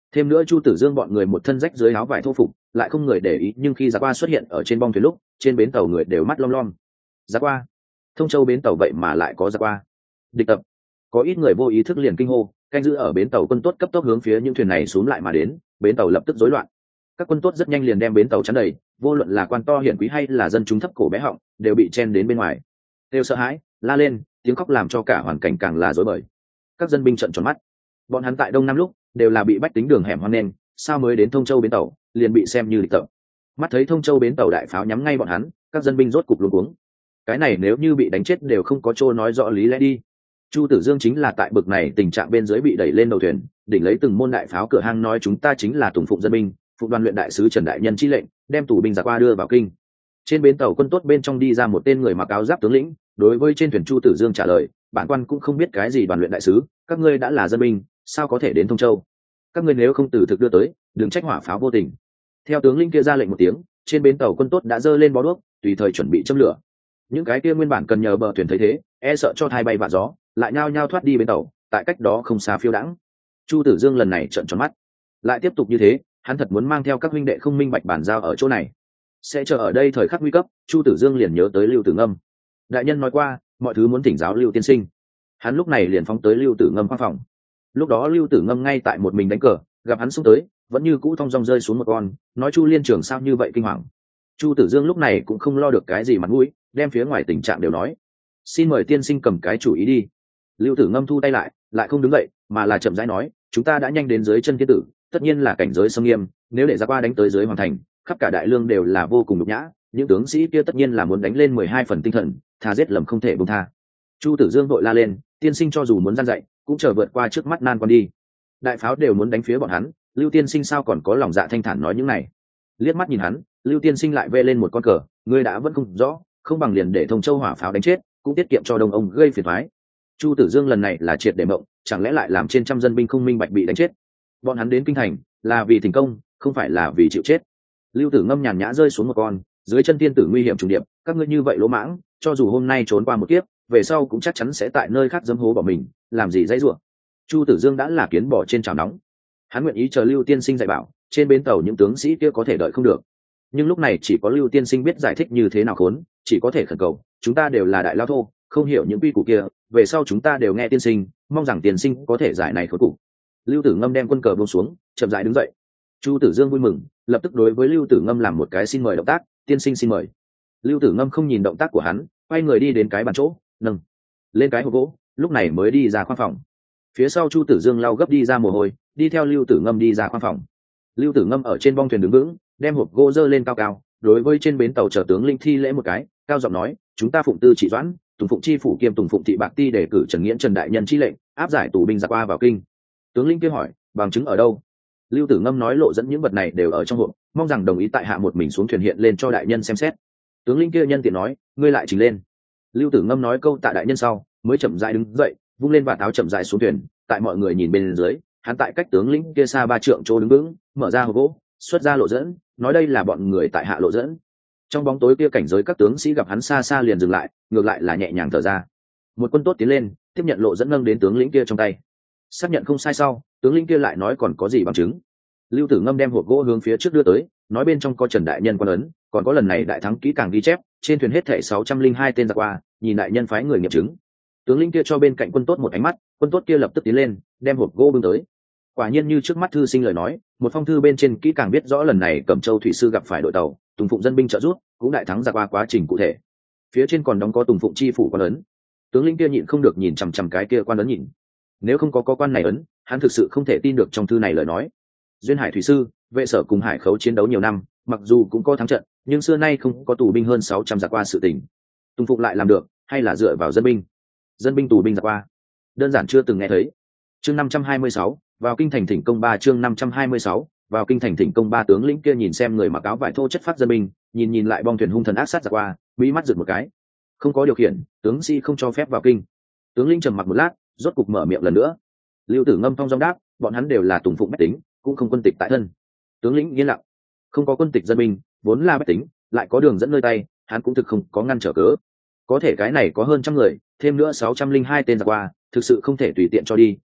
Thêm nữa Chu Tử Dương bọn người một thân rách dưới áo vải thô phục, lại không người để ý, nhưng khi giặc qua xuất hiện ở trên bong thuyền lúc, trên bến tàu người đều mắt lom lom. Giặc qua, Thông Châu bến tàu vậy mà lại có giặc qua. Địch tập, có ít người vô ý thức liền kinh hô, canh giữ ở bến tàu quân tốt cấp tốc hướng phía những thuyền này xuống lại mà đến, bến tàu lập tức rối loạn. Các quân tốt rất nhanh liền đem bến tàu chắn đầy, vô luận là quan to hiển quý hay là dân chúng thấp cổ bé họng, đều bị chen đến bên ngoài. Đều sợ hãi, la lên, tiếng khóc làm cho cả hoàn cảnh càng là rối bời. Các dân binh trợn tròn mắt. Bọn hắn tại Đông Nam lúc đều là bị bách tính đường hẻm hoan nghênh, sao mới đến Thông Châu bến tàu liền bị xem như địch tập. Mắt thấy Thông Châu bến tàu đại pháo nhắm ngay bọn hắn, các dân binh rốt cục luống cuống. Cái này nếu như bị đánh chết đều không có chỗ nói rõ lý lẽ đi. Chu Tử Dương chính là tại bực này tình trạng bên dưới bị đẩy lên đầu thuyền, đỉnh lấy từng môn đại pháo cửa hang nói chúng ta chính là Tùng Phụng dân binh, phục đoàn luyện đại sứ Trần đại nhân chi lệnh, đem tù binh giặc qua đưa vào kinh. Trên bến tàu quân tốt bên trong đi ra một tên người mặc áo giáp tướng lĩnh, đối với trên thuyền Chu Tử Dương trả lời, bản quan cũng không biết cái gì đoàn luyện đại sứ, các ngươi đã là dân binh, sao có thể đến Thông Châu? Các ngươi nếu không từ thực đưa tới, đừng trách hỏa pháo vô tình. Theo tướng lĩnh kia ra lệnh một tiếng, trên bến tàu quân tốt đã giơ lên bó đuốc, tùy thời chuẩn bị châm lửa. Những cái kia nguyên bản cần nhờ bờ thuyền thấy thế, e sợ cho thai bay vạ gió, lại nhao nhao thoát đi bến tàu, tại cách đó không xa phiêu đãng. Chu Tử Dương lần này trợn tròn mắt, lại tiếp tục như thế, hắn thật muốn mang theo các huynh đệ không minh bạch bản giao ở chỗ này, sẽ chờ ở đây thời khắc nguy cấp. Chu Tử Dương liền nhớ tới Lưu Tử Ngâm, đại nhân nói qua, mọi thứ muốn thỉnh giáo Lưu tiên sinh. Hắn lúc này liền phóng tới Lưu Tử Ngâm khoang phòng. Lúc đó Lưu Tử Ngâm ngay tại một mình đánh cờ, gặp hắn xông tới, vẫn như cũ thong dong rơi xuống một con, nói Chu liên trưởng sao như vậy kinh hoàng. Chu Tử Dương lúc này cũng không lo được cái gì mặt mũi, đem phía ngoài tình trạng đều nói. Xin mời tiên sinh cầm cái chủ ý đi. Lưu Tử Ngâm thu tay lại không đứng dậy, mà là chậm rãi nói, chúng ta đã nhanh đến dưới chân thiên tử, tất nhiên là cảnh giới sông nghiêm, nếu để ra qua đánh tới dưới hoàn thành, khắp cả đại lương đều là vô cùng nhục nhã, những tướng sĩ kia tất nhiên là muốn đánh lên 12 phần tinh thần, tha giết lầm không thể buông tha. Chu Tử Dương vội la lên, tiên sinh cho dù muốn gian dạy, cũng chờ vượt qua trước mắt nan quan đi. Đại pháo đều muốn đánh phía bọn hắn, Lưu tiên sinh sao còn có lòng dạ thanh thản nói những này. Liếc mắt nhìn hắn, Lưu tiên sinh lại vê lên một con cờ, ngươi đã vẫn không rõ, không bằng liền để Thông Châu hỏa pháo đánh chết, cũng tiết kiệm cho đông ông gây phiền toái. Chu Tử Dương lần này là triệt để mộng, chẳng lẽ lại làm trên trăm dân binh không minh bạch bị đánh chết. Bọn hắn đến kinh thành là vì thành công, không phải là vì chịu chết. Lưu Tử Ngâm nhàn nhã rơi xuống một con, dưới chân tiên tử nguy hiểm trùng điệp, các ngươi như vậy lỗ mãng, cho dù hôm nay trốn qua một kiếp, về sau cũng chắc chắn sẽ tại nơi khác dẫm hố bỏ mình, làm gì dãy rủa. Chu Tử Dương đã là kiến bỏ trên chảo nóng, hắn nguyện ý chờ Lưu tiên sinh dạy bảo, trên bến tàu những tướng sĩ kia có thể đợi không được. Nhưng lúc này chỉ có Lưu tiên sinh biết giải thích như thế nào khốn, chỉ có thể khẩn cầu, chúng ta đều là đại lao thô, không hiểu những quy củ kia, về sau chúng ta đều nghe tiên sinh, mong rằng tiên sinh có thể giải này khốn cục. Lưu Tử Ngâm đem quân cờ buông xuống, chậm rãi đứng dậy. Chu Tử Dương vui mừng, lập tức đối với Lưu Tử Ngâm làm một cái xin mời động tác, tiên sinh xin mời. Lưu Tử Ngâm không nhìn động tác của hắn, quay người đi đến cái bàn chỗ, nâng lên cái hộp gỗ, lúc này mới đi ra khoang phòng. Phía sau Chu Tử Dương lau gấp đi ra mồ hôi, đi theo Lưu Tử Ngâm đi ra khoang phòng. Lưu Tử Ngâm ở trên bong thuyền đứng vững, đem hộp gỗ giơ lên cao cao, đối với trên bến tàu chờ tướng linh thi lễ một cái, cao giọng nói, chúng ta phụng tư chỉ doãn, Tùng Phụng chi phủ kiêm Tùng Phụng thị bạc ti đề cử Trần Nghiễn Trần đại nhân chi lệnh, áp giải tù binh giặc qua vào kinh. Tướng linh kia hỏi, bằng chứng ở đâu? Lưu Tử Ngâm nói lộ dẫn những vật này đều ở trong hộp, mong rằng đồng ý tại hạ một mình xuống thuyền hiện lên cho đại nhân xem xét. Tướng linh kia nhân tiện nói, ngươi lại trình lên. Lưu Tử Ngâm nói câu tạ đại nhân sau, mới chậm rãi đứng dậy, vung lên vạt áo chậm rãi xuống thuyền. Tại mọi người nhìn bên dưới, hắn tại cách tướng lĩnh kia xa 3 trượng chỗ đứng vững, mở ra hộp gỗ, xuất ra lộ dẫn, nói đây là bọn người tại hạ lộ dẫn. Trong bóng tối kia cảnh giới các tướng sĩ gặp hắn xa xa liền dừng lại, ngược lại là nhẹ nhàng thở ra. Một quân tốt tiến lên, tiếp nhận lộ dẫn nâng đến tướng lĩnh kia trong tay. Xác nhận không sai sau, tướng lĩnh kia lại nói còn có gì bằng chứng. Lưu Tử Ngâm đem hộp gỗ hướng phía trước đưa tới, nói bên trong có Trần đại nhân quan ấn, còn có lần này đại thắng kỹ càng ghi chép, trên thuyền hết thảy 602 tên giặc qua, nhìn đại nhân phái người nghiệm chứng. Tướng lĩnh kia cho bên cạnh quân tốt một ánh mắt, quân tốt kia lập tức tiến lên, đem hộp gỗ bưng tới. Quả nhiên như trước mắt thư sinh lời nói, một phong thư bên trên kỹ càng biết rõ lần này Cẩm Châu thủy sư gặp phải đội tàu, Tùng Phụng dân binh trợ giúp, cũng đại thắng giặc qua quá trình cụ thể. Phía trên còn đóng có Tùng Phụng chi phủ quan ấn. Tướng lĩnh kia nhịn không được nhìn chằm chằm cái kia quan ấn nhìn. Nếu không có quan này ấn, hắn thực sự không thể tin được trong thư này lời nói. Duyên Hải thủy sư, vệ sở cùng Hải Khấu chiến đấu nhiều năm, mặc dù cũng có thắng trận, nhưng xưa nay không có tù binh hơn 600 giặc qua sự tình. Tùng Phụng lại làm được, hay là dựa vào dân binh? Dân binh tù binh giặc qua, đơn giản chưa từng nghe thấy. Chương 526, vào kinh thành thỉnh công 3 chương 526, vào kinh thành thỉnh công 3 tướng lĩnh kia nhìn xem người mặc áo vải thô chất phát dân binh, nhìn lại bong thuyền hung thần ác sát giặc qua, mỹ mắt giật một cái. Không có điều khiển, tướng sĩ không cho phép vào kinh. Tướng lĩnh trầm mặc một lát, rốt cục mở miệng lần nữa. Lưu Tử Ngâm thong dong đáp, bọn hắn đều là Tùng Phụng bách tính, cũng không quân tịch tại thân. Tướng lĩnh yên lặng, không có quân tịch dân binh, vốn là bách tính, lại có đường dẫn nơi tay, hắn cũng thực không có ngăn trở cớ. Có thể cái này có hơn trăm người, thêm nữa 602 tên giặc qua, thực sự không thể tùy tiện cho đi,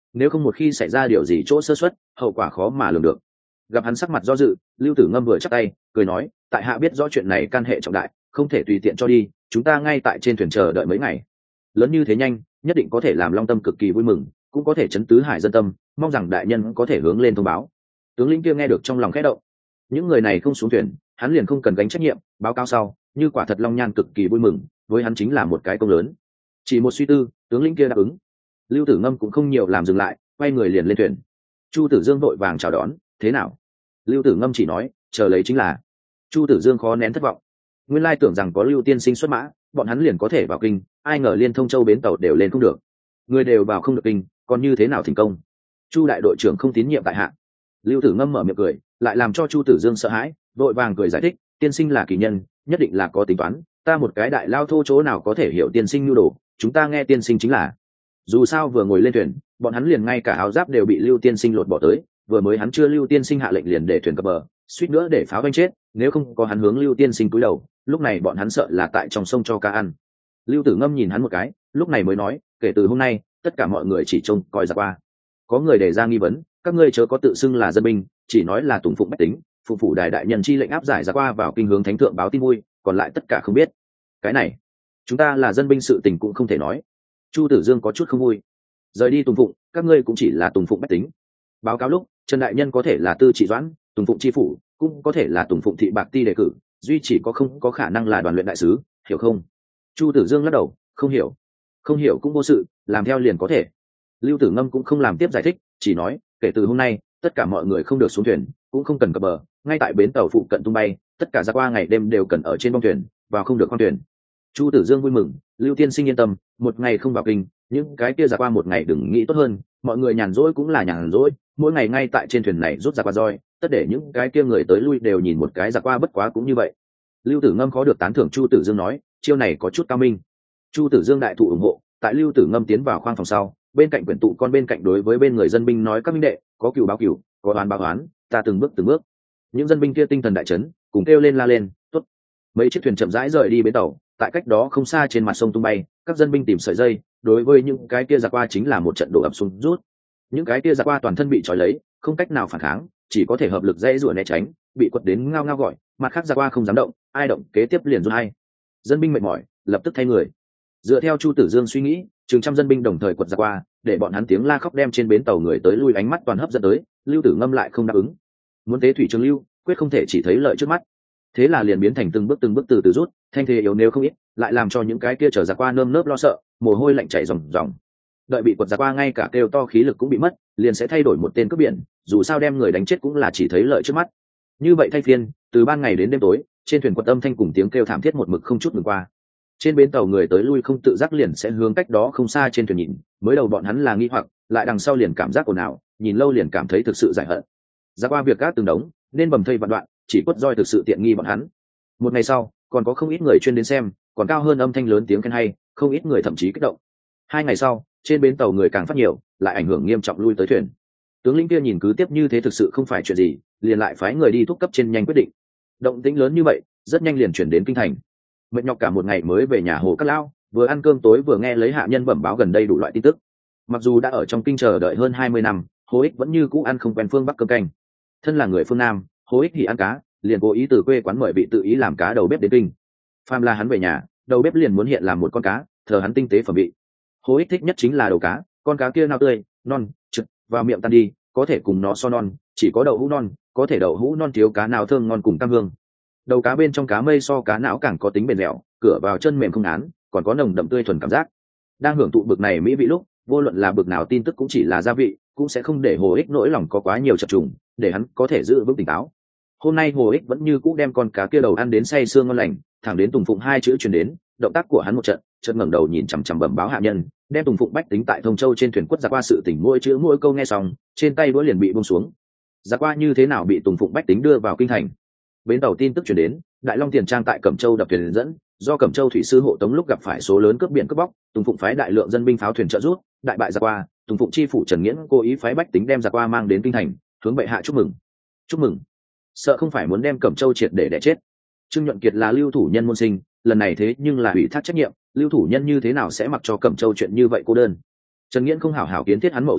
nếu không một khi xảy ra điều gì chỗ sơ suất, hậu quả khó mà lường được. Gặp hắn sắc mặt do dự, Lưu Tử Ngâm vừa chắp tay cười nói, tại hạ biết rõ chuyện này can hệ trọng đại, không thể tùy tiện cho đi, chúng ta ngay tại trên thuyền chờ đợi mấy ngày. Lớn như thế nhanh, nhất định có thể làm Long Tâm cực kỳ vui mừng, cũng có thể chấn tứ hải dân tâm, mong rằng đại nhân có thể hướng lên thông báo. Tướng lĩnh kia nghe được trong lòng khẽ động. Những người này không xuống thuyền, hắn liền không cần gánh trách nhiệm, báo cáo sau, như quả thật Long Nhan cực kỳ vui mừng, với hắn chính là một cái công lớn. Chỉ một suy tư, tướng lĩnh kia đáp ứng. Lưu Tử Ngâm cũng không nhiều làm dừng lại, quay người liền lên thuyền. Chu Tử Dương vội vàng chào đón, thế nào? Lưu Tử Ngâm chỉ nói, chờ lấy chính là. Chu Tử Dương khó nén thất vọng. Nguyên lai tưởng rằng có Lưu tiên sinh xuất mã, bọn hắn liền có thể vào kinh, ai ngờ liên Thông Châu bến tàu đều lên không được, người đều vào không được kinh, còn như thế nào thành công? Chu đại đội trưởng không tín nhiệm tại hạ. Lưu Tử Ngâm mở miệng cười, lại làm cho Chu Tử Dương sợ hãi, vội vàng cười giải thích, tiên sinh là kỳ nhân, nhất định là có tính toán, ta một cái đại lao thô chỗ nào có thể hiểu tiên sinh nhu đồ, chúng ta nghe tiên sinh chính là. Dù sao vừa ngồi lên thuyền, bọn hắn liền ngay cả áo giáp đều bị Lưu tiên sinh lột bỏ tới, vừa mới hắn chưa Lưu tiên sinh hạ lệnh liền để thuyền cập bờ, suýt nữa để pháo vanh chết, nếu không có hắn hướng Lưu tiên sinh cúi đầu, lúc này bọn hắn sợ là tại trong sông cho cá ăn. Lưu Tử Ngâm nhìn hắn một cái, lúc này mới nói, kể từ hôm nay, tất cả mọi người chỉ trông coi ra qua. Có người đề ra nghi vấn, các ngươi chớ có tự xưng là dân binh, chỉ nói là tùng phụng bách tính, phụng phủ đại đại nhân chi lệnh áp giải ra qua vào kinh hướng thánh thượng báo tin vui, còn lại tất cả không biết. Cái này, chúng ta là dân binh sự tình cũng không thể nói. Chu Tử Dương có chút không vui. Rời đi tùng phụng, các ngươi cũng chỉ là tùng phụng bách tính. Báo cáo lúc, Trần đại nhân có thể là Tư Trị Doãn, tùng phụng chi phủ, cũng có thể là tùng phụng thị bạc ti đề cử, duy chỉ có không có khả năng là đoàn luyện đại sứ, hiểu không? Chu Tử Dương lắc đầu, không hiểu. Không hiểu cũng vô sự, làm theo liền có thể. Lưu Tử Ngâm cũng không làm tiếp giải thích, chỉ nói, kể từ hôm nay, tất cả mọi người không được xuống thuyền, cũng không cần cập bờ, ngay tại bến tàu phụ cận tung bay, tất cả ra qua ngày đêm đều cần ở trên bong thuyền, vào không được khoang thuyền. Chu Tử Dương vui mừng, Lưu tiên sinh yên tâm, một ngày không vào kinh, những cái kia ra qua một ngày đừng nghĩ tốt hơn, mọi người nhàn rỗi cũng là nhàn rỗi, mỗi ngày ngay tại trên thuyền này rút ra qua roi, tất để những cái kia người tới lui đều nhìn một cái ra qua bất quá cũng như vậy. Lưu Tử Ngâm khó được tán thưởng Chu Tử Dương nói, chiêu này có chút cao minh. Chu Tử Dương đại thụ ủng hộ, tại Lưu Tử Ngâm tiến vào khoang phòng sau, bên cạnh quyển tụ con bên cạnh đối với bên người dân binh nói, các minh đệ, có cừu báo cừu, có oán báo oán, ta từng bước. Những dân binh kia tinh thần đại chấn, cùng kêu lên la lên, tốt. Mấy chiếc thuyền chậm rãi rời đi bến tàu, tại cách đó không xa trên mặt sông tung bay, các dân binh tìm sợi dây, đối với những cái kia giặc qua chính là một trận đổ ập xuống rút. Những cái kia giặc qua toàn thân bị trói lấy, không cách nào phản kháng, chỉ có thể hợp lực dãy rủa né tránh, bị quật đến ngao ngao gọi, mặt khác giặc qua không dám động, ai động kế tiếp liền rút hay. Dân binh mệt mỏi, lập tức thay người. Dựa theo Chu Tử Dương suy nghĩ, chừng trăm dân binh đồng thời quật giặc qua, để bọn hắn tiếng la khóc đem trên bến tàu người tới lui ánh mắt toàn hấp dẫn tới. Lưu Tử Ngâm lại không đáp ứng, muốn tế thủy trường lưu, quyết không thể chỉ thấy lợi trước mắt, thế là liền biến thành từng bước từ từ rút, thanh thế yếu nếu không ít, lại làm cho những cái kia trở giặc qua nơm nớp lo sợ, mồ hôi lạnh chảy ròng ròng. Đợi bị quật giặc qua ngay cả kêu to khí lực cũng bị mất, liền sẽ thay đổi một tên cướp biển, dù sao đem người đánh chết cũng là chỉ thấy lợi trước mắt. Như vậy thay phiên, từ ban ngày đến đêm tối, trên thuyền quật âm thanh cùng tiếng kêu thảm thiết một mực không chút ngừng qua. Trên bến tàu người tới lui không tự giác liền sẽ hướng cách đó không xa trên thuyền nhìn, mới đầu bọn hắn là nghi hoặc, lại đằng sau liền cảm giác ồn ào, nhìn lâu liền cảm thấy thực sự giải hận. Giặc qua việc gác từng đống, nên bầm thây vạn đoạn, chỉ quất roi thực sự tiện nghi bọn hắn. Một ngày sau, còn có không ít người chuyên đến xem, còn cao hơn âm thanh lớn tiếng khen hay, không ít người thậm chí kích động. 2 ngày sau, trên bến tàu người càng phát nhiều, lại ảnh hưởng nghiêm trọng lui tới thuyền. Tướng lĩnh kia nhìn cứ tiếp như thế thực sự không phải chuyện gì, liền lại phái người đi thúc cấp trên nhanh quyết định. Động tĩnh lớn như vậy, rất nhanh liền chuyển đến kinh thành. Mệt nhọc cả một ngày mới về nhà Hồ Cát Lão, vừa ăn cơm tối vừa nghe lấy hạ nhân bẩm báo gần đây đủ loại tin tức. Mặc dù đã ở trong kinh chờ đợi hơn 20 năm, Hồ Ích vẫn như cũ ăn không quen phương Bắc cơm canh. Thân là người phương Nam, Hồ Ích thì ăn cá, liền cố ý từ quê quán mời vị tự ý làm cá đầu bếp đến kinh. Phàm là hắn về nhà, đầu bếp liền muốn hiện làm một con cá, thờ hắn tinh tế phẩm vị. Hồ Ích thích nhất chính là đầu cá, con cá kia nào tươi, non, trực, vào miệng tan đi, có thể cùng nó so non, chỉ có đậu hũ non, có thể đậu hũ non thiếu cá nào thơm ngon cùng cam hương. Đầu cá bên trong cá mây so cá não càng có tính bền dẻo, cửa vào chân mềm không án, còn có nồng đậm tươi thuần cảm giác. Đang hưởng thụ bực này mỹ vị lúc, vô luận là bực nào tin tức cũng chỉ là gia vị, cũng sẽ không để Hồ Ích nỗi lòng có quá nhiều chập trùng, để hắn có thể giữ vững tỉnh táo. Hôm nay Hồ Ích vẫn như cũ đem con cá kia đầu ăn đến say sương ngon lành, thẳng đến Tùng Phụng 2 chữ truyền đến, động tác của hắn một trận, chợt ngẩng đầu nhìn chằm chằm bẩm báo hạ nhân, đem Tùng Phụng bách tính tại Thông Châu trên thuyền quất giặc qua sự tình mỗi chữ mỗi câu nghe xong, trên tay đũa liền bị buông xuống. Giặc qua như thế nào bị Tùng Phụng bách tính đưa vào kinh thành? Bến tàu tin tức truyền đến, Đại Long Tiền Trang tại Cẩm Châu đập thuyền dẫn, do Cẩm Châu thủy sư hộ tống lúc gặp phải số lớn cướp biển cướp bóc, Tùng Phụng phái đại lượng dân binh pháo thuyền trợ giúp, đại bại giặc qua, Tùng Phụng chi phủ Trần Nghiễn cố ý phái bách tính đem giặc qua mang đến kinh thành, hướng bệ hạ chúc mừng. Chúc mừng? Sợ không phải muốn đem Cẩm Châu triệt để đẻ chết. Trương Nhuận Kiệt là Lưu thủ nhân môn sinh, lần này thế nhưng là ủy thác trách nhiệm, Lưu thủ nhân như thế nào sẽ mặc cho Cẩm Châu chuyện như vậy cô đơn? Trần Nghiễn không hảo hảo kiến thiết hắn Mậu Dịch đảo,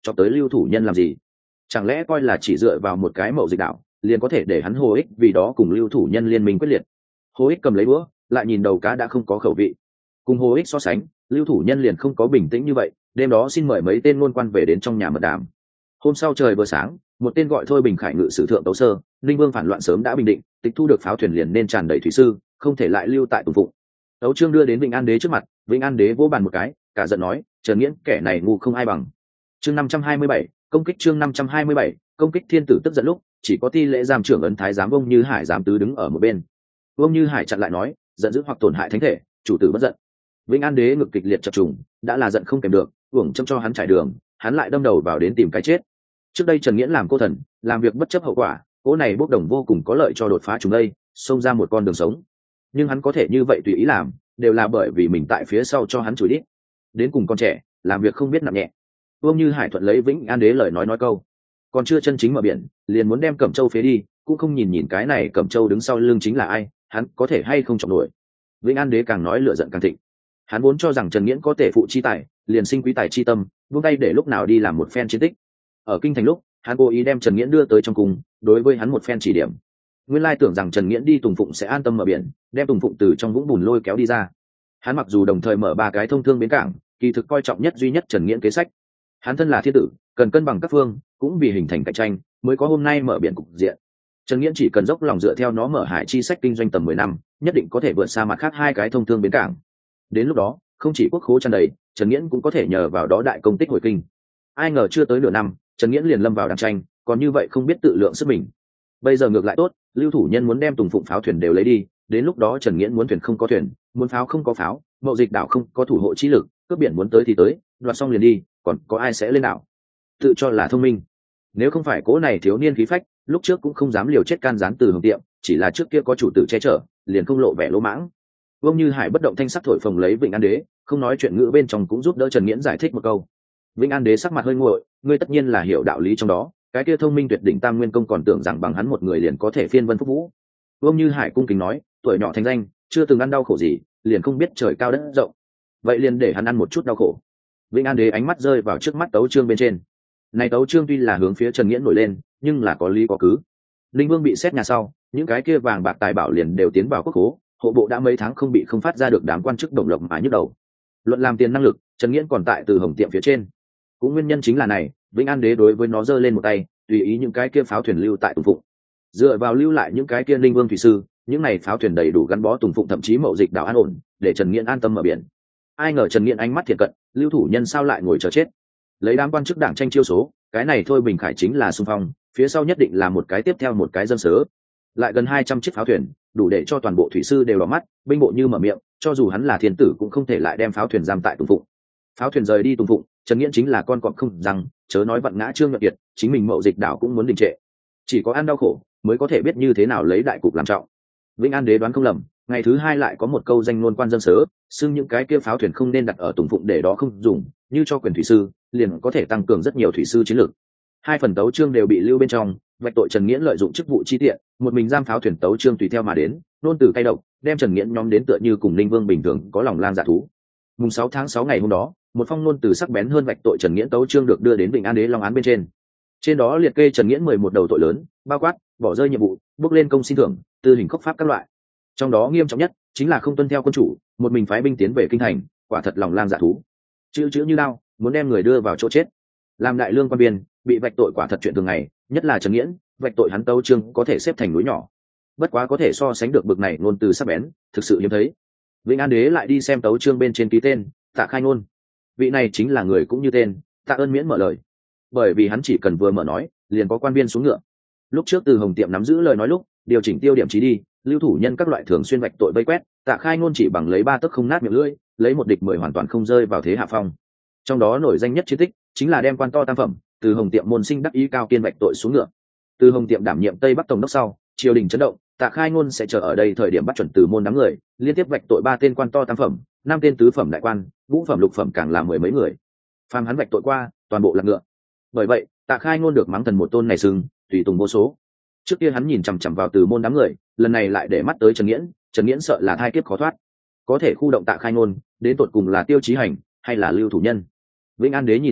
cho tới lưu thủ nhân làm gì? Chẳng lẽ coi là chỉ dựa vào một cái mậu dịch đảo liền có thể để hắn Hồ Ích vì đó cùng lưu thủ nhân liên minh quyết liệt? Hồ Ích cầm lấy búa, lại nhìn đầu cá đã không có khẩu vị. Cùng Hồ Ích so sánh, lưu thủ nhân liền không có bình tĩnh như vậy. Đêm đó xin mời mấy tên ngôn quan về đến trong nhà mật đàm. Hôm sau trời vừa sáng, một tên gọi Thôi Bình Khải ngự sử thượng tấu sơ, Linh Vương phản loạn sớm đã bình định, tịch thu được pháo thuyền liền nên tràn đầy thủy sư, không thể lại lưu tại Tùng Phụng. Tấu chương đưa đến Vĩnh An Đế trước mặt, Vĩnh An Đế vỗ bàn một cái, cả giận nói: Trần Nghiễn kẻ này ngu không ai bằng. Chương 527, công kích chương 527, công kích thiên tử tức giận lúc, chỉ có Ti lễ giám trưởng ấn thái giám Ông Như Hải giám tứ đứng ở một bên. Ông Như Hải chặn lại nói: giận dữ hoặc tổn hại thánh thể, chủ tử bất giận. Vĩnh An Đế ngực kịch liệt chập trùng, đã là giận không kèm được, uổng châm cho hắn trải đường, hắn lại đâm đầu vào đến tìm cái chết. Trước đây Trần Nghiễn làm cô thần, làm việc bất chấp hậu quả, cỗ này bốc đồng vô cùng có lợi cho đột phá chúng đây, xông ra một con đường sống. Nhưng hắn có thể như vậy tùy ý làm, đều là bởi vì mình tại phía sau cho hắn chửi đít. Đến cùng con trẻ, làm việc không biết nặng nhẹ. Vương Như Hải thuận lấy Vĩnh An Đế lời nói câu, còn chưa chân chính mở biển, liền muốn đem Cẩm Châu phế đi, cũng không nhìn cái này Cẩm Châu đứng sau lưng chính là ai, hắn có thể hay không trọng nổi. Vĩnh An Đế càng nói lửa giận càng thịnh. Hắn vốn cho rằng Trần Nghiễn có tể phụ chi tài, liền sinh quý tài chi tâm, buông tay để lúc nào đi làm một phen chiến tích. Ở kinh thành lúc, hắn cố ý đem Trần Nghiễn đưa tới trong cung, đối với hắn một phen chỉ điểm. Nguyên lai tưởng rằng Trần Nghiễn đi Tùng Phụng sẽ an tâm mở biển, đem Tùng Phụng từ trong vũng bùn lôi kéo đi ra. Hắn mặc dù đồng thời mở 3 cái thông thương bến cảng, kỳ thực coi trọng nhất duy nhất Trần Nghiễn kế sách. Hắn thân là thiên tử, cần cân bằng các phương, cũng vì hình thành cạnh tranh, mới có hôm nay mở biển cục diện. Trần Nghiễn chỉ cần dốc lòng dựa theo nó mở hải chi sách kinh doanh tầm 10 năm, nhất định có thể vượt xa mặt khác 2 cái thông thương bến cảng. Đến lúc đó, không chỉ quốc khố tràn đầy, Trần Nghiễn cũng có thể nhờ vào đó đại công tích hồi kinh. Ai ngờ chưa tới nửa năm, Trần Nghiễn liền lâm vào đàng tranh, còn như vậy không biết tự lượng sức mình. Bây giờ ngược lại tốt, lưu thủ nhân muốn đem Tùng Phụng pháo thuyền đều lấy đi, đến lúc đó Trần Nghiễn muốn thuyền không có thuyền, muốn pháo không có pháo, mậu dịch đảo không có thủ hộ trí lực, cướp biển muốn tới thì tới, đoạt xong liền đi, còn có ai sẽ lên đảo? Tự cho là thông minh. Nếu không phải cố này thiếu niên khí phách, lúc trước cũng không dám liều chết can gián từ Hồng Tiệm, chỉ là trước kia có chủ tử che chở, liền không lộ vẻ lỗ mãng. Vương Như Hải bất động thanh sắc thổi phồng lấy Vĩnh An Đế, không nói chuyện ngữ bên trong cũng giúp đỡ Trần Nghiễn giải thích một câu. Vĩnh An Đế sắc mặt hơi nguội, ngươi tất nhiên là hiểu đạo lý trong đó, cái kia thông minh tuyệt đỉnh Tam Nguyên Công còn tưởng rằng bằng hắn một người liền có thể phiên vân phúc vũ. Vương Như Hải cung kính nói, tuổi nhỏ thành danh, chưa từng ăn đau khổ gì, liền không biết trời cao đất rộng. Vậy liền để hắn ăn một chút đau khổ. Vĩnh An Đế ánh mắt rơi vào trước mắt tấu chương bên trên. Này tấu chương tuy là hướng phía Trần Nghiễn nổi lên, nhưng là có lý có cứ. Linh Vương bị xét nhà sau, những cái kia vàng bạc tài bảo liền đều tiến vào quốc khố, hộ bộ đã mấy tháng không bị không phát ra được đám quan chức đồng lộc mà nhức đầu. Luận làm tiền năng lực, Trần Nghiễn còn tại từ Hồng Tiệm phía trên. Cũng nguyên nhân chính là này, Vĩnh An Đế đối với nó giơ lên một tay, tùy ý những cái kia pháo thuyền lưu tại Tùng Phụng. Dựa vào lưu lại những cái kia Linh Vương thủy sư, những này pháo thuyền đầy đủ gắn bó Tùng Phụng thậm chí mậu dịch đảo an ổn, để Trần Nghiễn an tâm mở biển. Ai ngờ Trần Nghiễn ánh mắt thiện cận, lưu thủ nhân sao lại ngồi chờ chết. Lấy đám quan chức đảng tranh chiêu số, cái này Thôi Bình Khải chính là xung phong, phía sau nhất định là một cái tiếp theo một cái dân sớ. Lại gần 200 chiếc pháo thuyền, đủ để cho toàn bộ thủy sư đều đỏ mắt, binh bộ như mở miệng, cho dù hắn là thiên tử cũng không thể lại đem pháo thuyền giam tại Tùng Phụng. Pháo thuyền rời đi Tùng Phụng, Trần Nghiễn chính là con cọp không rằng, chớ nói vặn ngã Trương Nhuận Kiệt, chính mình mậu dịch đảo cũng muốn đình trệ. Chỉ có ăn đau khổ mới có thể biết như thế nào lấy đại cục làm trọng. Vĩnh An Đế đoán không lầm, ngày thứ 2 lại có một câu danh ngôn quan dân sớ, xưng những cái kia pháo thuyền không nên đặt ở Tùng Phụng để đó không dùng, như cho quyền thủy sư, liền có thể tăng cường rất nhiều thủy sư chiến lược. 2 phần tấu chương đều bị lưu bên trong, vạch tội Trần Nghiễn lợi dụng chức vụ chi tiện, một mình giam pháo thuyền tấu chương tùy theo mà đến, nôn từ cay độc, đem Trần Nghiễn nhóm đến tựa như cùng Ninh Vương bình thường có lòng lang dạ thú. Mùng 6 tháng 6 ngày hôm đó, một phong nôn từ sắc bén hơn vạch tội Trần Nghiễn tấu chương được đưa đến Vĩnh An Đế Long án bên trên. Trên đó liệt kê Trần Nghiễn 11 đầu tội lớn, bao quát bỏ rơi nhiệm vụ, bước lên công xin thưởng, tư hình khốc pháp các loại. Trong đó nghiêm trọng nhất chính là không tuân theo quân chủ, một mình phái binh tiến về kinh thành, quả thật lòng lang dạ thú. Chữ như đao, muốn đem người đưa vào chỗ chết. Làm đại lương quan biên, bị vạch tội quả thật chuyện thường ngày, nhất là Trần Nghiễn, vạch tội hắn tấu chương có thể xếp thành núi nhỏ. Bất quá có thể so sánh được bực này ngôn từ sắc bén, thực sự hiếm thấy. Vĩnh An Đế lại đi xem tấu chương bên trên ký tên, Tạ Khai Ngôn. Vị này chính là người cũng như tên, Tạ Ơn Miễn mở lời. Bởi vì hắn chỉ cần vừa mở nói, liền có quan viên xuống ngựa. Lúc trước từ Hồng Tiệm nắm giữ lời nói lúc, điều chỉnh tiêu điểm chí đi, lưu thủ nhân các loại thường xuyên vạch tội vây quét, Tạ Khai Ngôn chỉ bằng lấy 3 tấc không nát miệng lưỡi, lấy một địch 10 hoàn toàn không rơi vào thế hạ phong. Trong đó nổi danh nhất chiến tích chính là đem quan to tam phẩm, từ Hồng Tiệm môn sinh đắc ý cao kiên vạch tội xuống ngựa. Từ Hồng Tiệm đảm nhiệm Tây Bắc tổng đốc sau, triều đình chấn động, Tạ Khai Ngôn sẽ chờ ở đây thời điểm bắt chuẩn từ môn đám người, liên tiếp vạch tội 3 tên quan to tam phẩm, 5 tên tứ phẩm đại quan, ngũ phẩm lục phẩm càng là 10 mấy người. Phàm hắn vạch tội qua, toàn bộ là ngựa. Bởi vậy, Tạ Khai Ngôn được mắng thần một tôn này sừng, tùy tùng vô số. Trước kia hắn nhìn chằm chằm vào từ môn đám người, lần này lại để mắt tới Trần Nghiễn sợ là thai kiếp khó thoát. Có thể khu động Tạ Khai Ngôn, đến tột cùng là Tiêu Chí Hành hay là Lưu Thủ Nhân? Vĩnh An Đế nhìn một lát,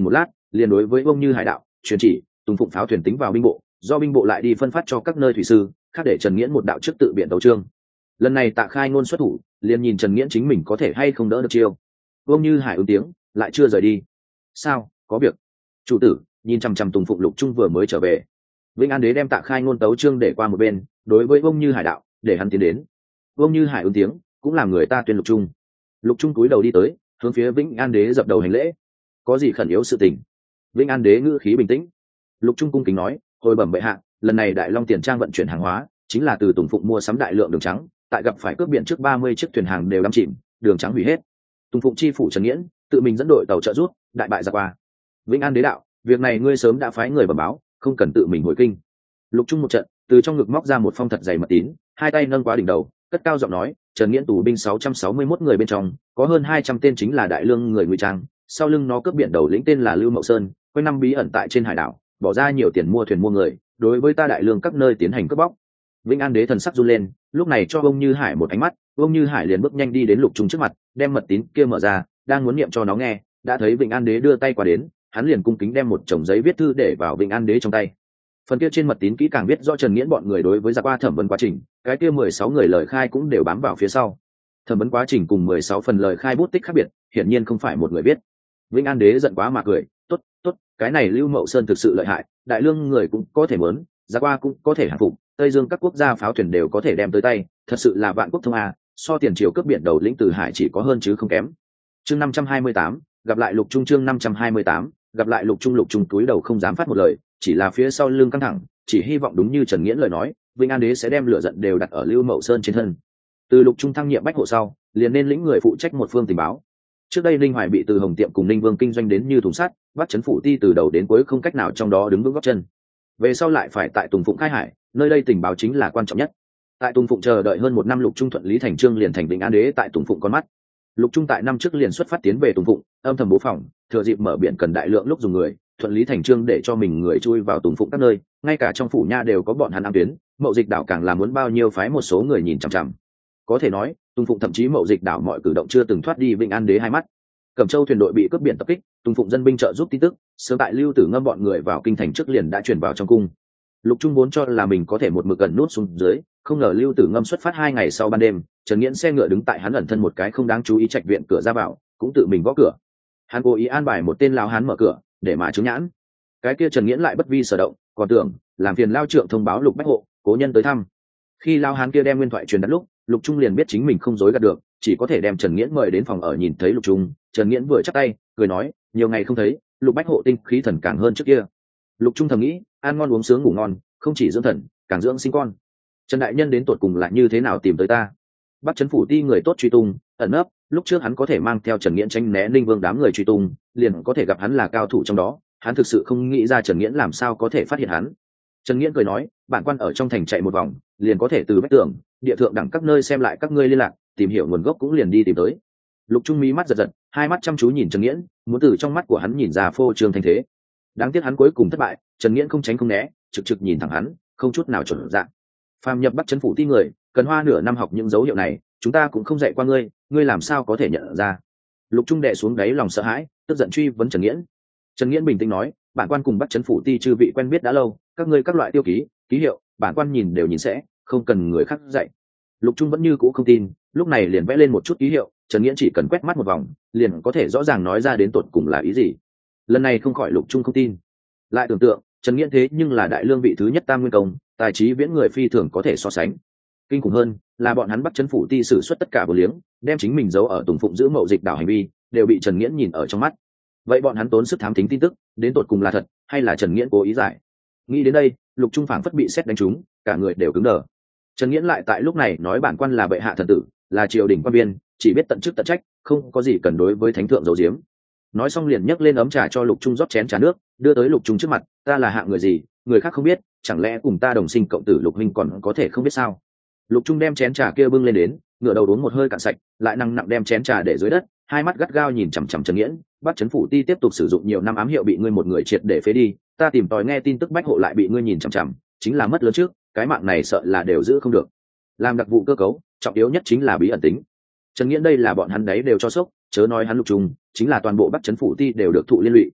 liền đối với ông Như Hải đạo truyền chỉ Tùng Phụng pháo thuyền tính vào binh bộ, do binh bộ lại đi phân phát cho các nơi thủy sư khác, để Trần Nghiễn một đạo trước tự biện tấu chương. Lần này Tạ Khai Ngôn xuất thủ, liền nhìn Trần Nghiễn chính mình có thể hay không đỡ được chiêu. Ông Như Hải ứng tiếng, lại chưa rời đi. Sao, có việc? Chủ tử nhìn chằm chằm Tùng Phụng Lục Trung vừa mới trở về. Vĩnh An Đế đem Tạ Khai Ngôn tấu chương để qua một bên, đối với ông Như Hải đạo, để hắn tiến đến. Ông Như Hải ứng tiếng, cũng làm người ta tuyên Lục Trung. Lục Trung cúi đầu đi tới, hướng phía Vĩnh An Đế dập đầu hành lễ. Có gì khẩn yếu sự tình? Vĩnh An Đế ngữ khí bình tĩnh. Lục Trung cung kính nói, hồi bẩm bệ hạ, lần này Đại Long tiền trang vận chuyển hàng hóa chính là từ Tùng Phụng mua sắm đại lượng đường trắng, tại gặp phải cướp biển trước 30 chiếc thuyền hàng đều đắm chìm, đường trắng hủy hết. Tùng Phụng chi phủ Trần Nghiễn tự mình dẫn đội tàu trợ rút, đại bại giặc qua. Vĩnh An Đế đạo, việc này ngươi sớm đã phái người bẩm báo, không cần tự mình hồi kinh. Lục Trung một trận, từ trong ngực móc ra một phong thật dày mật tín, hai tay nâng quá đỉnh đầu, cất cao giọng nói, Trần Nghiễn tù binh 661 người bên trong, có hơn 200 tên chính là đại lương người ngụy trang, sau lưng nó cướp biển đầu lĩnh tên là Lưu Mậu Sơn, quanh năm bí ẩn tại trên hải đảo, bỏ ra nhiều tiền mua thuyền mua người, đối với ta đại lương các nơi tiến hành cướp bóc. Vĩnh An Đế thần sắc run lên, lúc này cho ông Như Hải một ánh mắt, ông Như Hải liền bước nhanh đi đến Lục Trung trước mặt, đem mật tín kia mở ra, đang muốn niệm cho nó nghe, đã thấy Vĩnh An Đế đưa tay qua đến, hắn liền cung kính đem một chồng giấy viết thư để vào Vĩnh An Đế trong tay. Phần kia trên mật tín kỹ càng biết rõ Trần Nghiễn bọn người đối với giặc qua thẩm vấn quá trình, cái kia 16 người lời khai cũng đều bám vào phía sau. Thẩm vấn quá trình cùng 16 phần lời khai bút tích khác biệt, hiển nhiên không phải một người viết. Vĩnh An Đế giận quá mà cười, tốt, tốt, cái này Lưu Mậu Sơn thực sự lợi hại, đại lương người cũng có thể mớn, giặc qua cũng có thể hàng phục, Tây Dương các quốc gia pháo thuyền đều có thể đem tới tay, thật sự là vạn quốc thông a, so tiền triều cướp biển đầu lĩnh từ hải chỉ có hơn chứ không kém. Chương 528, gặp lại Lục Trung. Chương 528, gặp lại Lục Trung. Lục Trung cúi đầu không dám phát một lời, chỉ là phía sau lưng căng thẳng, chỉ hy vọng đúng như Trần Nghiễn lời nói, Vĩnh An Đế sẽ đem lửa giận đều đặt ở Lưu Mậu Sơn trên thân. Từ Lục Trung thăng nhiệm bách hộ sau, liền nên lĩnh người phụ trách một phương tình báo. Trước đây Linh Hoài bị từ Hồng Tiệm cùng Ninh Vương kinh doanh đến như thùng sắt, bắt chấn phủ ti từ đầu đến cuối không cách nào trong đó đứng vững gót chân. Về sau lại phải tại Tùng Phụng khai hải, nơi đây tình báo chính là quan trọng nhất. Tại Tùng Phụng chờ đợi hơn một năm, Lục Trung thuận lý thành trương liền thành Vĩnh An Đế tại Tùng Phụng con mắt. Lục Trung tại năm trước liền xuất phát tiến về Tùng Phụng, âm thầm bố phòng, thừa dịp mở biển cần đại lượng lúc dùng người, thuận lý thành trương để cho mình người chui vào Tùng Phụng các nơi, ngay cả trong phủ nha đều có bọn hắn ám tuyến, Mậu Dịch đảo càng là muốn bao nhiêu phái một số người nhìn chằm chằm. Có thể nói, Tùng Phụng thậm chí Mậu Dịch đảo mọi cử động chưa từng thoát đi Vĩnh An Đế hai mắt. Cẩm Châu thuyền đội bị cướp biển tập kích, Tùng Phụng dân binh trợ giúp tin tức, sớm tại Lưu Tử Ngâm bọn người vào kinh thành trước liền đã truyền vào trong cung. Lục Trung vốn cho là mình có thể một mực gần nút xuống dưới, không ngờ Lưu Tử Ngâm xuất phát 2 ngày sau ban đêm, Trần Nghiễn xe ngựa đứng tại hắn ẩn thân một cái không đáng chú ý trạch viện cửa ra vào, cũng tự mình gõ cửa. Hắn cố ý an bài một tên lão hán mở cửa, để mà chứng nhãn. Cái kia Trần Nghiễn lại bất vi sở động, còn tưởng làm phiền lao trưởng thông báo Lục Bách Hộ, cố nhân tới thăm. Khi lão hán kia đem nguyên thoại truyền đạt lúc, Lục Trung liền biết chính mình không dối gạt được, chỉ có thể đem Trần Nghiễn mời đến phòng ở. Nhìn thấy Lục Trung, Trần Nghiễn vừa chắp tay, cười nói, nhiều ngày không thấy, Lục Bách Hộ tinh khí thần càng hơn trước kia. Lục Trung thầm nghĩ, ăn ngon uống sướng ngủ ngon, không chỉ dưỡng thần, càng dưỡng sinh con. Trần đại nhân đến tột cùng là như thế nào tìm tới ta? Bắc trấn phủ ti người tốt truy tung, ẩn nấp, lúc trước hắn có thể mang theo Trần Nghiễn tránh né Ninh Vương đám người truy tung, liền có thể gặp hắn là cao thủ trong đó, hắn thực sự không nghĩ ra Trần Nghiễn làm sao có thể phát hiện hắn. Trần Nghiễn cười nói, bản quan ở trong thành chạy một vòng, liền có thể từ vách tường, địa thượng đẳng các nơi xem lại các ngươi liên lạc, tìm hiểu nguồn gốc cũng liền đi tìm tới. Lục Trung mí mắt giật giật, hai mắt chăm chú nhìn Trần Nghiễn, muốn từ trong mắt của hắn nhìn ra phô trương thanh thế. Đáng tiếc hắn cuối cùng thất bại, Trần Nghiễn không tránh không né, trực trực nhìn thẳng hắn, không chút nào chuẩn dạng. Phàm nhập Bắc trấn phủ ti người, cần hoa nửa năm học những dấu hiệu này, chúng ta cũng không dạy qua ngươi, ngươi làm sao có thể nhận ra? Lục Trung đè xuống đáy lòng sợ hãi, tức giận truy vấn Trần Nghiễn. Trần Nghiễn bình tĩnh nói, bản quan cùng Bắc trấn phủ ti chư vị quen biết đã lâu, các ngươi các loại tiêu ký, ký hiệu, bản quan nhìn đều nhìn sẽ, không cần người khác dạy. Lục Trung vẫn như cũ không tin, lúc này liền vẽ lên một chút ký hiệu, Trần Nghiễn chỉ cần quét mắt một vòng, liền có thể rõ ràng nói ra đến tột cùng là ý gì. Lần này không khỏi Lục Trung không tin. Lại tưởng tượng, Trần Nghiễn thế nhưng là đại lương vị thứ nhất tam nguyên công, tài trí viễn người phi thường có thể so sánh. Kinh khủng hơn là bọn hắn Bắc trấn phủ ti sử xuất tất cả vô liếng, đem chính mình giấu ở Tùng Phụng giữ Mậu Dịch đảo hành vi, đều bị Trần Nghiễn nhìn ở trong mắt. Vậy bọn hắn tốn sức thám thính tin tức, đến tột cùng là thật hay là Trần Nghiễn cố ý giải? Nghĩ đến đây, Lục Trung phảng phất bị sét đánh trúng, cả người đều cứng đờ. Trần Nghiễn lại tại lúc này nói bản quan là bệ hạ thần tử, là triều đình quan viên, chỉ biết tận chức tận trách, không có gì cần đối với thánh thượng giấu giếm. Nói xong liền nhấc lên ấm trà cho Lục Trung rót chén trà nước, đưa tới Lục Trung trước mặt, ta là hạng người gì, người khác không biết, chẳng lẽ cùng ta đồng sinh cộng tử Lục huynh còn có thể không biết sao? Lục Trung đem chén trà kia bưng lên đến, ngửa đầu uống một hơi cạn sạch, lại nặng nặng đem chén trà để dưới đất, hai mắt gắt gao nhìn chằm chằm Trần Nghiễn. Bắc trấn phủ ti tiếp tục sử dụng nhiều năm ám hiệu bị ngươi một người triệt để phế đi, ta tìm tòi nghe tin tức Bách Hộ lại bị ngươi nhìn chằm chằm, chính là mất lớn trước, cái mạng này sợ là đều giữ không được. Làm đặc vụ cơ cấu, trọng yếu nhất chính là bí ẩn tính. Trần Nghiễn đây là bọn hắn đấy đều cho sốc, chớ nói hắn Lục Trung, chính là toàn bộ Bắc trấn phủ ti đều được thụ liên lụy.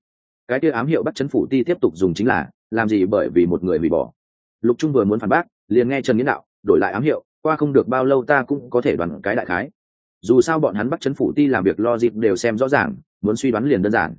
cái kia ám hiệu bắt chấn phủ ti tiếp tục dùng chính là làm gì bởi vì một người hủy bỏ. Lục Trung vừa muốn phản bác, liền nghe Trần Nghiễn đạo đổi lại ám hiệu, qua không được bao lâu ta cũng có thể đoán cái đại khái. Dù sao bọn hắn bắt chấn phủ ti làm việc logic đều xem rõ ràng, muốn suy đoán liền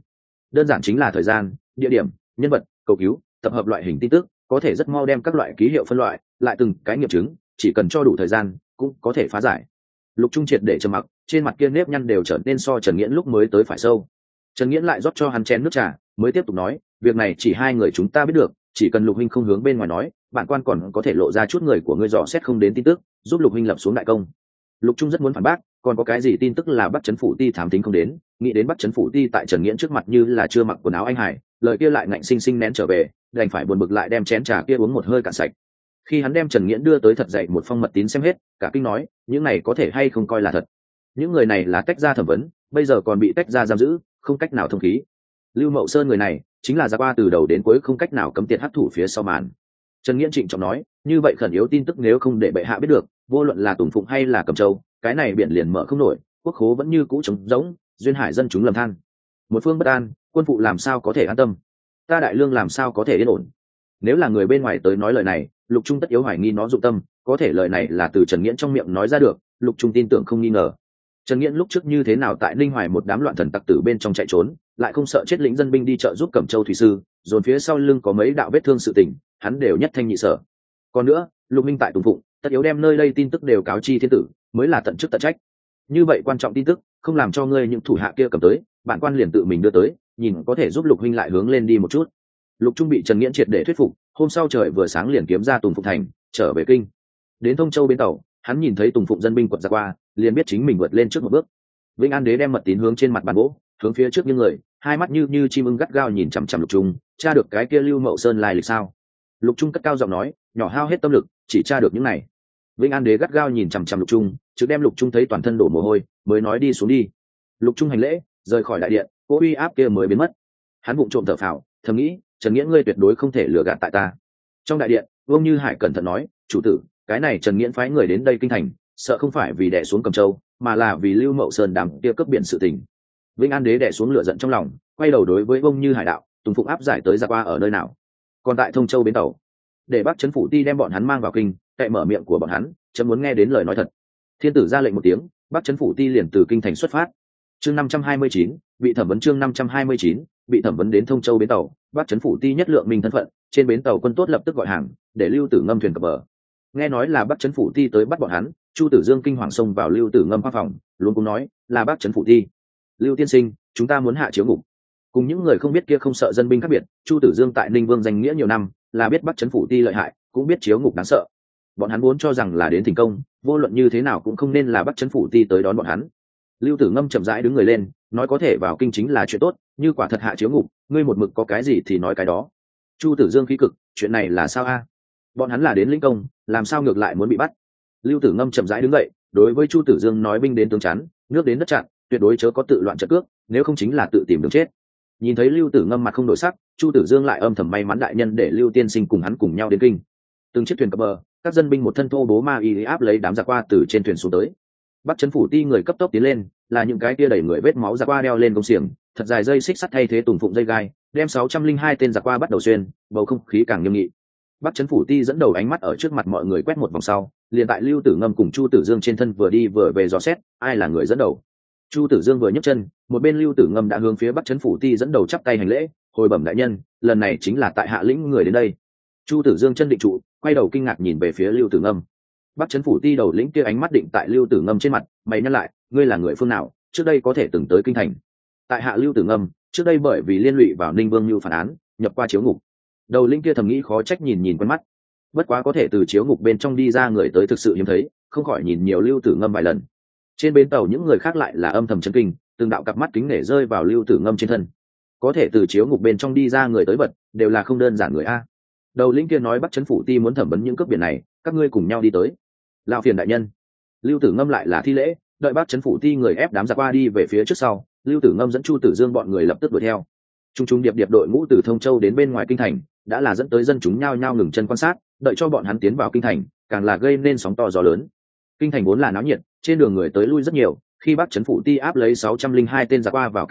đơn giản chính là thời gian, địa điểm, nhân vật, cầu cứu, tập hợp loại hình tin tức, có thể rất mau đem các loại ký hiệu phân loại lại từng cái nghiệm chứng, chỉ cần cho đủ thời gian cũng có thể phá giải. Lục Trung triệt để trầm mặc, trên mặt kia nếp nhăn đều trở nên so Trần Nghiễn lúc mới tới phải sâu. Trần Nghiễn lại rót cho hắn chén nước trà, mới tiếp tục nói, việc này chỉ hai người chúng ta biết được, chỉ cần Lục huynh không hướng bên ngoài nói, bản quan còn có thể lộ ra chút người của ngươi dò xét không đến tin tức, giúp Lục huynh lập xuống đại công. Lục Trung rất muốn phản bác, còn có cái gì tin tức là Bắc Trấn phủ ti thám tính không đến, nghĩ đến Bắc Trấn phủ ti tại Trần Nghiễn trước mặt như là chưa mặc quần áo anh hải, lời kia lại ngạnh sinh sinh nén trở về, đành phải buồn bực lại đem chén trà kia uống một hơi cạn sạch. Khi hắn đem Trần Nghiễn đưa tới thật dậy một phong mật tín xem hết, cả kinh nói, những này có thể hay không coi là thật. Những người này là tách ra thẩm vấn, bây giờ còn bị tách ra giam giữ, không cách nào thông khí. Lưu Mậu Sơn người này chính là ra qua từ đầu đến cuối không cách nào cấm tiệt hắc thủ phía sau màn. Trần Nghiễn trịnh trọng nói, như vậy khẩn yếu tin tức nếu không để bệ hạ biết được, vô luận là Tùng Phụng hay là Cẩm Châu, cái này biển liền mở không nổi, quốc khố vẫn như cũ trống rỗng, duyên hải dân chúng lầm than. Một phương bất an, quân phụ làm sao có thể an tâm? Ta đại lương làm sao có thể yên ổn? Nếu là người bên ngoài tới nói lời này, Lục Trung tất yếu hoài nghi nó dụng tâm, có thể lời này là từ Trần Nghiễn trong miệng nói ra được, Lục Trung tin tưởng không nghi ngờ. Trần Nghiễn lúc trước như thế nào tại Ninh Hoài một đám loạn thần tặc tử bên trong chạy trốn, lại không sợ chết lĩnh dân binh đi trợ giúp Cẩm Châu thủy sư, dồn phía sau lưng có mấy đạo vết thương sự tình, hắn đều nhất thanh nhị sở. Còn nữa, Lục Minh tại Tùng Phụng, tất yếu đem nơi đây tin tức đều cáo chi thiên tử, mới là tận chức tận trách. Như vậy quan trọng tin tức, không làm cho ngươi những thủ hạ kia cầm tới, bản quan liền tự mình đưa tới, nhìn có thể giúp Lục huynh lại hướng lên đi một chút. Lục Trung bị Trần Nghiễn triệt để thuyết phục, hôm sau trời vừa sáng liền kiếm ra Tùng Phụng thành, trở về kinh. Đến Thông Châu bến tàu, hắn nhìn thấy Tùng Phụng dân binh quật ra qua, liền biết chính mình vượt lên trước một bước. Vĩnh An Đế đem mật tín hướng trên mặt bàn gỗ, hướng phía trước những người, hai mắt như chim ưng gắt gao nhìn chằm chằm Lục Trung, tra được cái kia Lưu Mậu Sơn lai lịch sao? Lục Trung cất cao giọng nói, nhỏ hao hết tâm lực, chỉ tra được những này. Vĩnh An Đế gắt gao nhìn chằm chằm Lục Trung, chứ đem Lục Trung thấy toàn thân đổ mồ hôi, mới nói đi xuống đi. Lục Trung hành lễ, rời khỏi đại điện, cỗ uy áp kia mới biến mất. Hắn bụng trộm thở phào, thầm nghĩ, Trần Nghiễn ngươi tuyệt đối không thể lừa gạt tại ta. Trong đại điện, Vương Như Hải cẩn thận nói, chủ tử, cái này Trần Nghiễn phái người đến đây kinh thành, sợ không phải vì đè xuống Cẩm Châu, mà là vì Lưu Mậu Sơn đám kia cướp biển sự tình. Vĩnh An Đế đè xuống lửa giận trong lòng, quay đầu đối với Vương Như Hải đạo, Tùng Phụng áp giải tới ra qua ở nơi nào? Còn tại Thông Châu bến tàu. Để Bắc Trấn phủ ti đem bọn hắn mang vào kinh, cậy mở miệng của bọn hắn, chấm muốn nghe đến lời nói thật. Thiên tử ra lệnh một tiếng, Bắc Trấn phủ ti liền từ kinh thành xuất phát. Chương 529, bị thẩm vấn chương 529, bị thẩm vấn đến Thông Châu bến tàu, Bắc Trấn phủ ti nhất lượng minh thân phận, trên bến tàu quân tốt lập tức gọi hàng, để Lưu Tử Ngâm thuyền cập bờ. Nghe nói là Bắc Trấn phủ ti tới bắt bọn hắn, Chu Tử Dương kinh hoàng xông vào Lưu Tử Ngâm khoang phòng, luôn cũng nói, là Bắc Trấn phủ ti. Lưu tiên sinh, chúng ta muốn hạ chiếu ngục. Cùng những người không biết kia không sợ dân binh khác biệt, Chu Tử Dương tại Ninh Vương danh nghĩa nhiều năm, là biết Bắc Trấn phủ ti lợi hại, cũng biết chiếu ngục đáng sợ. Bọn hắn muốn cho rằng là đến thành công, vô luận như thế nào cũng không nên là Bắc Trấn phủ ti tới đón bọn hắn. Lưu Tử Ngâm chậm rãi đứng người lên, nói có thể vào kinh chính là chuyện tốt, như quả thật hạ chiếu ngục, ngươi một mực có cái gì thì nói cái đó. Chu Tử Dương khí cực, chuyện này là sao a? Bọn hắn là đến lĩnh công, làm sao ngược lại muốn bị bắt? Lưu Tử Ngâm chậm rãi đứng dậy, đối với Chu Tử Dương nói, binh đến tướng chắn, nước đến đất chặn, tuyệt đối chớ có tự loạn trận cước, nếu không chính là tự tìm đường chết. Nhìn thấy Lưu Tử Ngâm mặt không đổi sắc, Chu Tử Dương lại âm thầm may mắn đại nhân để Lưu tiên sinh cùng hắn cùng nhau đến kinh. Từng chiếc thuyền cập bờ, các dân binh một thân thô bố ma y áp lấy đám giặc qua từ trên thuyền xuống tới. Bắc Trấn phủ ti người cấp tốc tiến lên, là những cái kia đẩy người vết máu giặc qua đeo lên công xiềng, thật dài dây xích sắt thay thế Tùng Phụng dây gai, đem 602 tên giặc qua bắt đầu xuyên, bầu không khí càng nghiêm nghị. Bắc Trấn phủ ti dẫn đầu ánh mắt ở trước mặt mọi người quét một vòng sau, liền tại Lưu Tử Ngâm cùng Chu Tử Dương trên thân vừa đi vừa về dò xét, ai là người dẫn đầu. Chu Tử Dương vừa nhấc chân, một bên Lưu Tử Ngâm đã hướng phía Bắc Trấn phủ ti dẫn đầu chắp tay hành lễ, hồi bẩm đại nhân, lần này chính là tại hạ lĩnh người đến đây. Chu Tử Dương chân định trụ, quay đầu kinh ngạc nhìn về phía Lưu Tử Ngâm. Bắc Trấn phủ ti đầu lĩnh kia ánh mắt định tại Lưu Tử Ngâm trên mặt, mày nhăn lại, ngươi là người phương nào, trước đây có thể từng tới kinh thành? Tại hạ Lưu Tử Ngâm, trước đây bởi vì liên lụy vào Ninh Vương Nưu phản án, nhập qua chiếu ngục. Đầu lĩnh kia thầm nghĩ khó trách nhìn quen mắt, bất quá có thể từ chiếu ngục bên trong đi ra người tới thực sự hiếm thấy, không khỏi nhìn nhiều Lưu Tử Ngâm vài lần. Trên bến tàu những người khác lại là âm thầm chấn kinh, từng đạo cặp mắt kính nể rơi vào Lưu Tử Ngâm trên thân. Có thể từ chiếu ngục bên trong đi ra người tới bật, đều là không đơn giản người a. Đầu lĩnh kia nói Bắc Trấn phủ ti muốn thẩm vấn những cướp biển này, các ngươi cùng nhau đi tới. Lão phiền đại nhân. Lưu Tử Ngâm lại là thi lễ, đợi Bắc Trấn phủ ti người ép đám giặc qua đi về phía trước sau, Lưu Tử Ngâm dẫn Chu Tử Dương bọn người lập tức đuổi theo. Trung trung điệp điệp đội ngũ từ Thông Châu đến bên ngoài kinh thành, đã là dẫn tới dân chúng nhao nhao ngừng chân quan sát, đợi cho bọn hắn tiến vào kinh thành, càng là gây nên sóng to gió lớn. Kinh thành vốn là náo nhiệt, trên đường người tới lui rất nhiều, khi Bắc Trấn phủ ti áp lấy 602 tên giặc qua vào kinh lúc,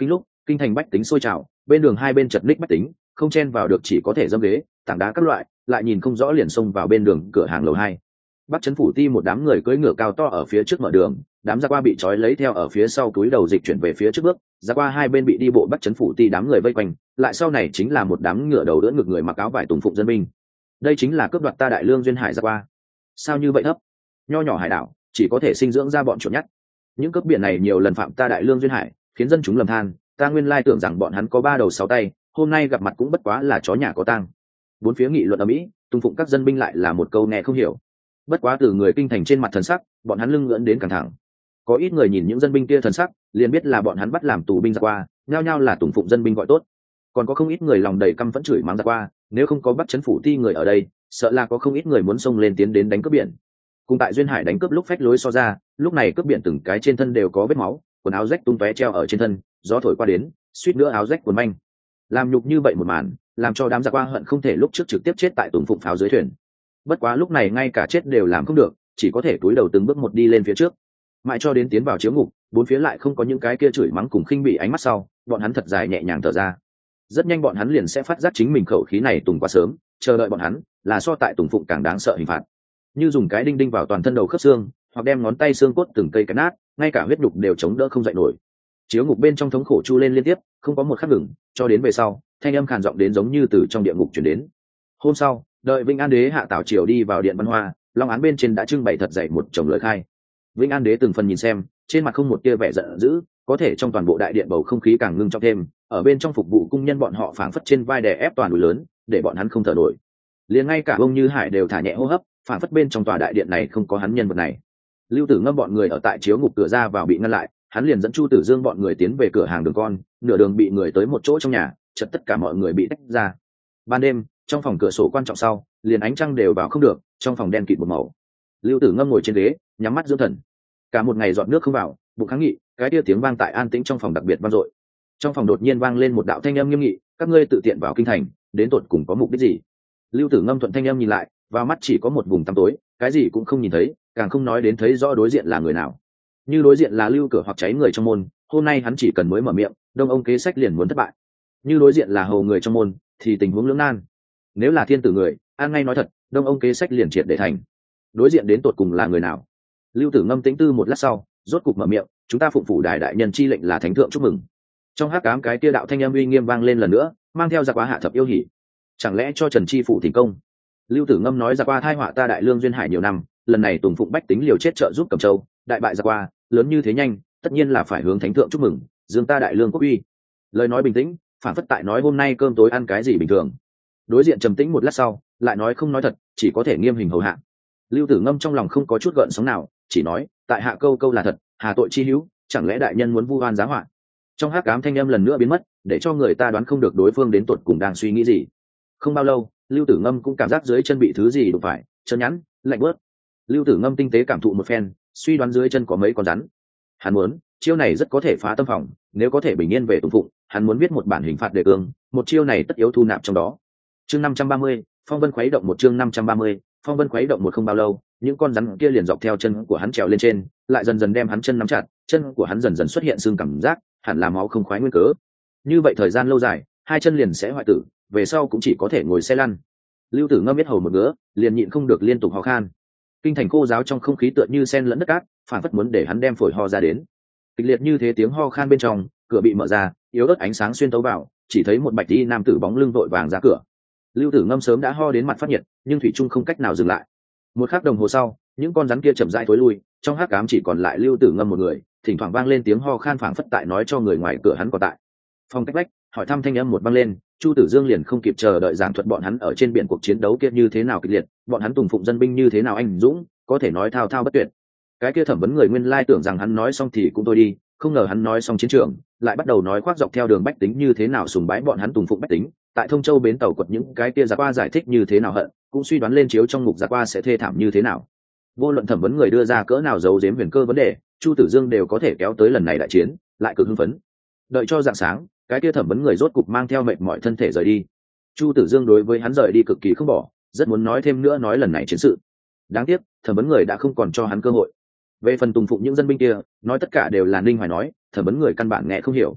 Kinh thành bách tính sôi trào, bên đường hai bên chật ních bách tính, không chen vào được chỉ có thể dâm ghế tảng đá các loại, lại nhìn không rõ liền xông vào bên đường cửa hàng lầu 2. Bắc trấn phủ ti một đám người cưỡi ngựa cao to ở phía trước mở đường, đám gia qua bị trói lấy theo ở phía sau, túi đầu dịch chuyển về phía trước bước, gia qua hai bên bị đi bộ Bắc trấn phủ ti đám người vây quanh, lại sau này chính là một đám ngựa đầu đỡ ngực người mặc áo vải tùng phụng dân binh. Đây chính là cướp đoạt ta đại lương duyên hải gia qua. Sao như vậy thấp? Nho nhỏ hải đảo chỉ có thể sinh dưỡng ra bọn chuột nhắt. Những cướp biển này nhiều lần phạm ta đại lương duyên hải, khiến dân chúng lầm than, ta nguyên lai tưởng rằng bọn hắn có 3 đầu 6 tay, hôm nay gặp mặt cũng bất quá là chó nhà có tang. Bốn phía nghị luận ở mỹ, tung phụng các dân binh lại là một câu nghe không hiểu. Bất quá từ người kinh thành trên mặt thần sắc, bọn hắn lưng ngưỡng đến căng thẳng. Có ít người nhìn những dân binh kia thần sắc, liền biết là bọn hắn bắt làm tù binh ra qua, nhao nhao là tùng phụng dân binh gọi tốt. Còn có không ít người lòng đầy căm phẫn chửi mắng ra qua, nếu không có bắt trấn phủ ti người ở đây, sợ là có không ít người muốn xông lên tiến đến đánh cướp biển. Cùng tại duyên hải đánh cướp lúc phách lối so ra, lúc này cướp biển từng cái trên thân đều có vết máu, quần áo rách tung tóe treo ở trên thân, gió thổi qua đến, suýt nữa áo rách quần manh. Làm nhục như vậy một màn, làm cho đám giặc qua hận không thể lúc trước trực tiếp chết tại tùng phụng pháo dưới thuyền. Bất quá lúc này ngay cả chết đều làm không được, chỉ có thể cúi đầu từng bước một đi lên phía trước, mãi cho đến tiến vào chiếu ngục, bốn phía lại không có những cái kia chửi mắng cùng khinh bị ánh mắt sau, bọn hắn thật dài nhẹ nhàng thở ra. Rất nhanh bọn hắn liền sẽ phát giác chính mình khẩu khí này tùng quá sớm, chờ đợi bọn hắn là so tại tùng phụng càng đáng sợ hình phạt, như dùng cái đinh đinh vào toàn thân đầu khớp xương, hoặc đem ngón tay xương cốt từng cây cắt nát, ngay cả huyết nhục đều chống đỡ không dậy nổi. Chiếu ngục bên trong thống khổ chu lên liên tiếp, không có một khắc ngừng, cho đến về sau, thanh âm khàn giọng đến giống như từ trong địa ngục truyền đến. Hôm sau, đợi Vĩnh An đế hạ tảo triều đi vào điện văn hoa, long án bên trên đã trưng bày thật dày một chồng lời khai. Vĩnh An đế từng phần nhìn xem, trên mặt không một tia vẻ giận dữ, có thể trong toàn bộ đại điện bầu không khí càng ngưng trọng thêm, ở bên trong phục vụ cung nhân bọn họ phảng phất trên vai đè ép toàn núi lớn, để bọn hắn không thở nổi. Liền ngay cả ông Như Hải đều thả nhẹ hô hấp, phảng phất bên trong tòa đại điện này không có hắn nhân vật này. Lưu Tử Ngâm bọn người ở tại chiếu ngục cửa ra vào bị ngăn lại, hắn liền dẫn Chu Tử Dương bọn người tiến về cửa hàng đường con, nửa đường bị người tới một chỗ trong nhà, chợt tất cả mọi người bị tách ra. Ban đêm, trong phòng cửa sổ quan trọng sau, liền ánh trăng đều vào không được, trong phòng đen kịt một màu. Lưu Tử Ngâm ngồi trên ghế, nhắm mắt dưỡng thần. Cả một ngày dọn nước không vào, bụng kháng nghị, cái tia tiếng vang tại an tĩnh trong phòng đặc biệt vang dội. Trong phòng đột nhiên vang lên một đạo thanh âm nghiêm nghị, các ngươi tự tiện vào kinh thành, đến tột cùng có mục đích gì? Lưu Tử Ngâm thuận thanh âm nhìn lại, vào mắt chỉ có một vùng tăm tối, cái gì cũng không nhìn thấy, càng không nói đến thấy rõ đối diện là người nào. Như đối diện là Lưu Cửa hoặc cháy người trong môn, hôm nay hắn chỉ cần mới mở miệng, đông ông kế sách liền muốn thất bại. Như đối diện là hầu người trong môn, thì tình huống lưỡng nan. Nếu là thiên tử người, an ngay nói thật, đông ông kế sách liền triệt để thành. Đối diện đến tột cùng là người nào? Lưu Tử Ngâm tĩnh tư một lát sau, rốt cục mở miệng, chúng ta phụng phủ đại nhân chi lệnh là thánh thượng chúc mừng. Trong hắc ám cái kia đạo thanh âm uy nghiêm vang lên lần nữa, mang theo giặc quá hạ thập yêu hỉ. Chẳng lẽ cho Trần Chi phủ thành công? Lưu Tử Ngâm nói giặc qua thai họa ta đại lương duyên hải nhiều năm, lần này tùng phụng bách tính liều chết trợ giúp Cẩm Châu, đại bại giặc qua, lớn như thế nhanh, tất nhiên là phải hướng thánh thượng chúc mừng, dương ta đại lương quốc uy. Lời nói bình tĩnh, phản phất tại nói hôm nay cơm tối ăn cái gì bình thường. Đối diện trầm tĩnh một lát sau, lại nói không nói thật, chỉ có thể nghiêm hình hầu hạ. Lưu Tử Ngâm trong lòng không có chút gợn sóng nào, chỉ nói tại hạ câu câu là thật, hà tội chi hữu, chẳng lẽ đại nhân muốn vu oan giá họa? Trong hắc ám thanh âm lần nữa biến mất, để cho người ta đoán không được đối phương đến tột cùng đang suy nghĩ gì. Không bao lâu, Lưu Tử Ngâm cũng cảm giác dưới chân bị thứ gì đụng phải, chân nhẵn, lạnh bớt. Lưu Tử Ngâm tinh tế cảm thụ một phen, suy đoán dưới chân có mấy con rắn. Hắn muốn, chiêu này rất có thể phá tâm phòng, nếu có thể bình yên về Tùng Phụng, hắn muốn viết một bản hình phạt đề cương, một chiêu này tất yếu thu nạp trong đó. Chương 530, phong vân khuấy động một chương 530, phong vân khuấy động một không bao lâu, những con rắn kia liền dọc theo chân của hắn trèo lên trên, lại dần dần đem hắn chân nắm chặt, chân của hắn dần dần xuất hiện xương cảm giác, hẳn là máu không khoái nguyên cớ. Như vậy thời gian lâu dài, hai chân liền sẽ hoại tử, về sau cũng chỉ có thể ngồi xe lăn. Lưu Tử Ngâm biết hầu một ngứa, liền nhịn không được liên tục ho khan. Kinh thành khô giáo trong không khí tựa như sen lẫn đất cát, phản phất muốn để hắn đem phổi ho ra đến. Kịch liệt như thế tiếng ho khan bên trong, cửa bị mở ra, yếu ớt ánh sáng xuyên tấu vào, chỉ thấy một bạch y nam tử bóng lưng vội vàng ra cửa. Lưu Tử Ngâm sớm đã ho đến mặt phát nhiệt, nhưng thủy trung không cách nào dừng lại. Một khắc đồng hồ sau, những con rắn kia chậm rãi thối lui, trong hắc ám chỉ còn lại Lưu Tử Ngâm một người, thỉnh thoảng vang lên tiếng ho khan phảng phất tại nói cho người ngoài cửa hắn còn tại. Phòng cách vách, hỏi thăm thanh âm một vang lên, Chu Tử Dương liền không kịp chờ đợi giảng thuật bọn hắn ở trên biển cuộc chiến đấu kia như thế nào kịch liệt, bọn hắn tùng phụng dân binh như thế nào anh dũng, có thể nói thao thao bất tuyệt. Cái kia thẩm vấn người nguyên lai tưởng rằng hắn nói xong thì cũng thôi đi, không ngờ hắn nói xong chiến trường, lại bắt đầu nói khoác dọc theo đường bách tính như thế nào sùng bái bọn hắn tùng phụng bách tính, tại Thông Châu bến tàu quật những cái kia giặc qua giải thích như thế nào hận, cũng suy đoán lên chiếu trong ngục giặc qua sẽ thê thảm như thế nào. Vô luận thẩm vấn người đưa ra cỡ nào giấu giếm huyền cơ vấn đề, Chu Tử Dương đều có thể kéo tới lần này đại chiến, lại cực hưng phấn. Đợi cho rạng sáng, cái kia thẩm vấn người rốt cục mang theo mệt mỏi thân thể rời đi. Chu Tử Dương đối với hắn rời đi cực kỳ không bỏ, rất muốn nói thêm nữa nói lần này chiến sự. Đáng tiếc, thẩm vấn người đã không còn cho hắn cơ hội. Về phần tùng phụng những dân binh kia, nói tất cả đều là Ninh Hoài nói, thẩm vấn người căn bản nghe không hiểu.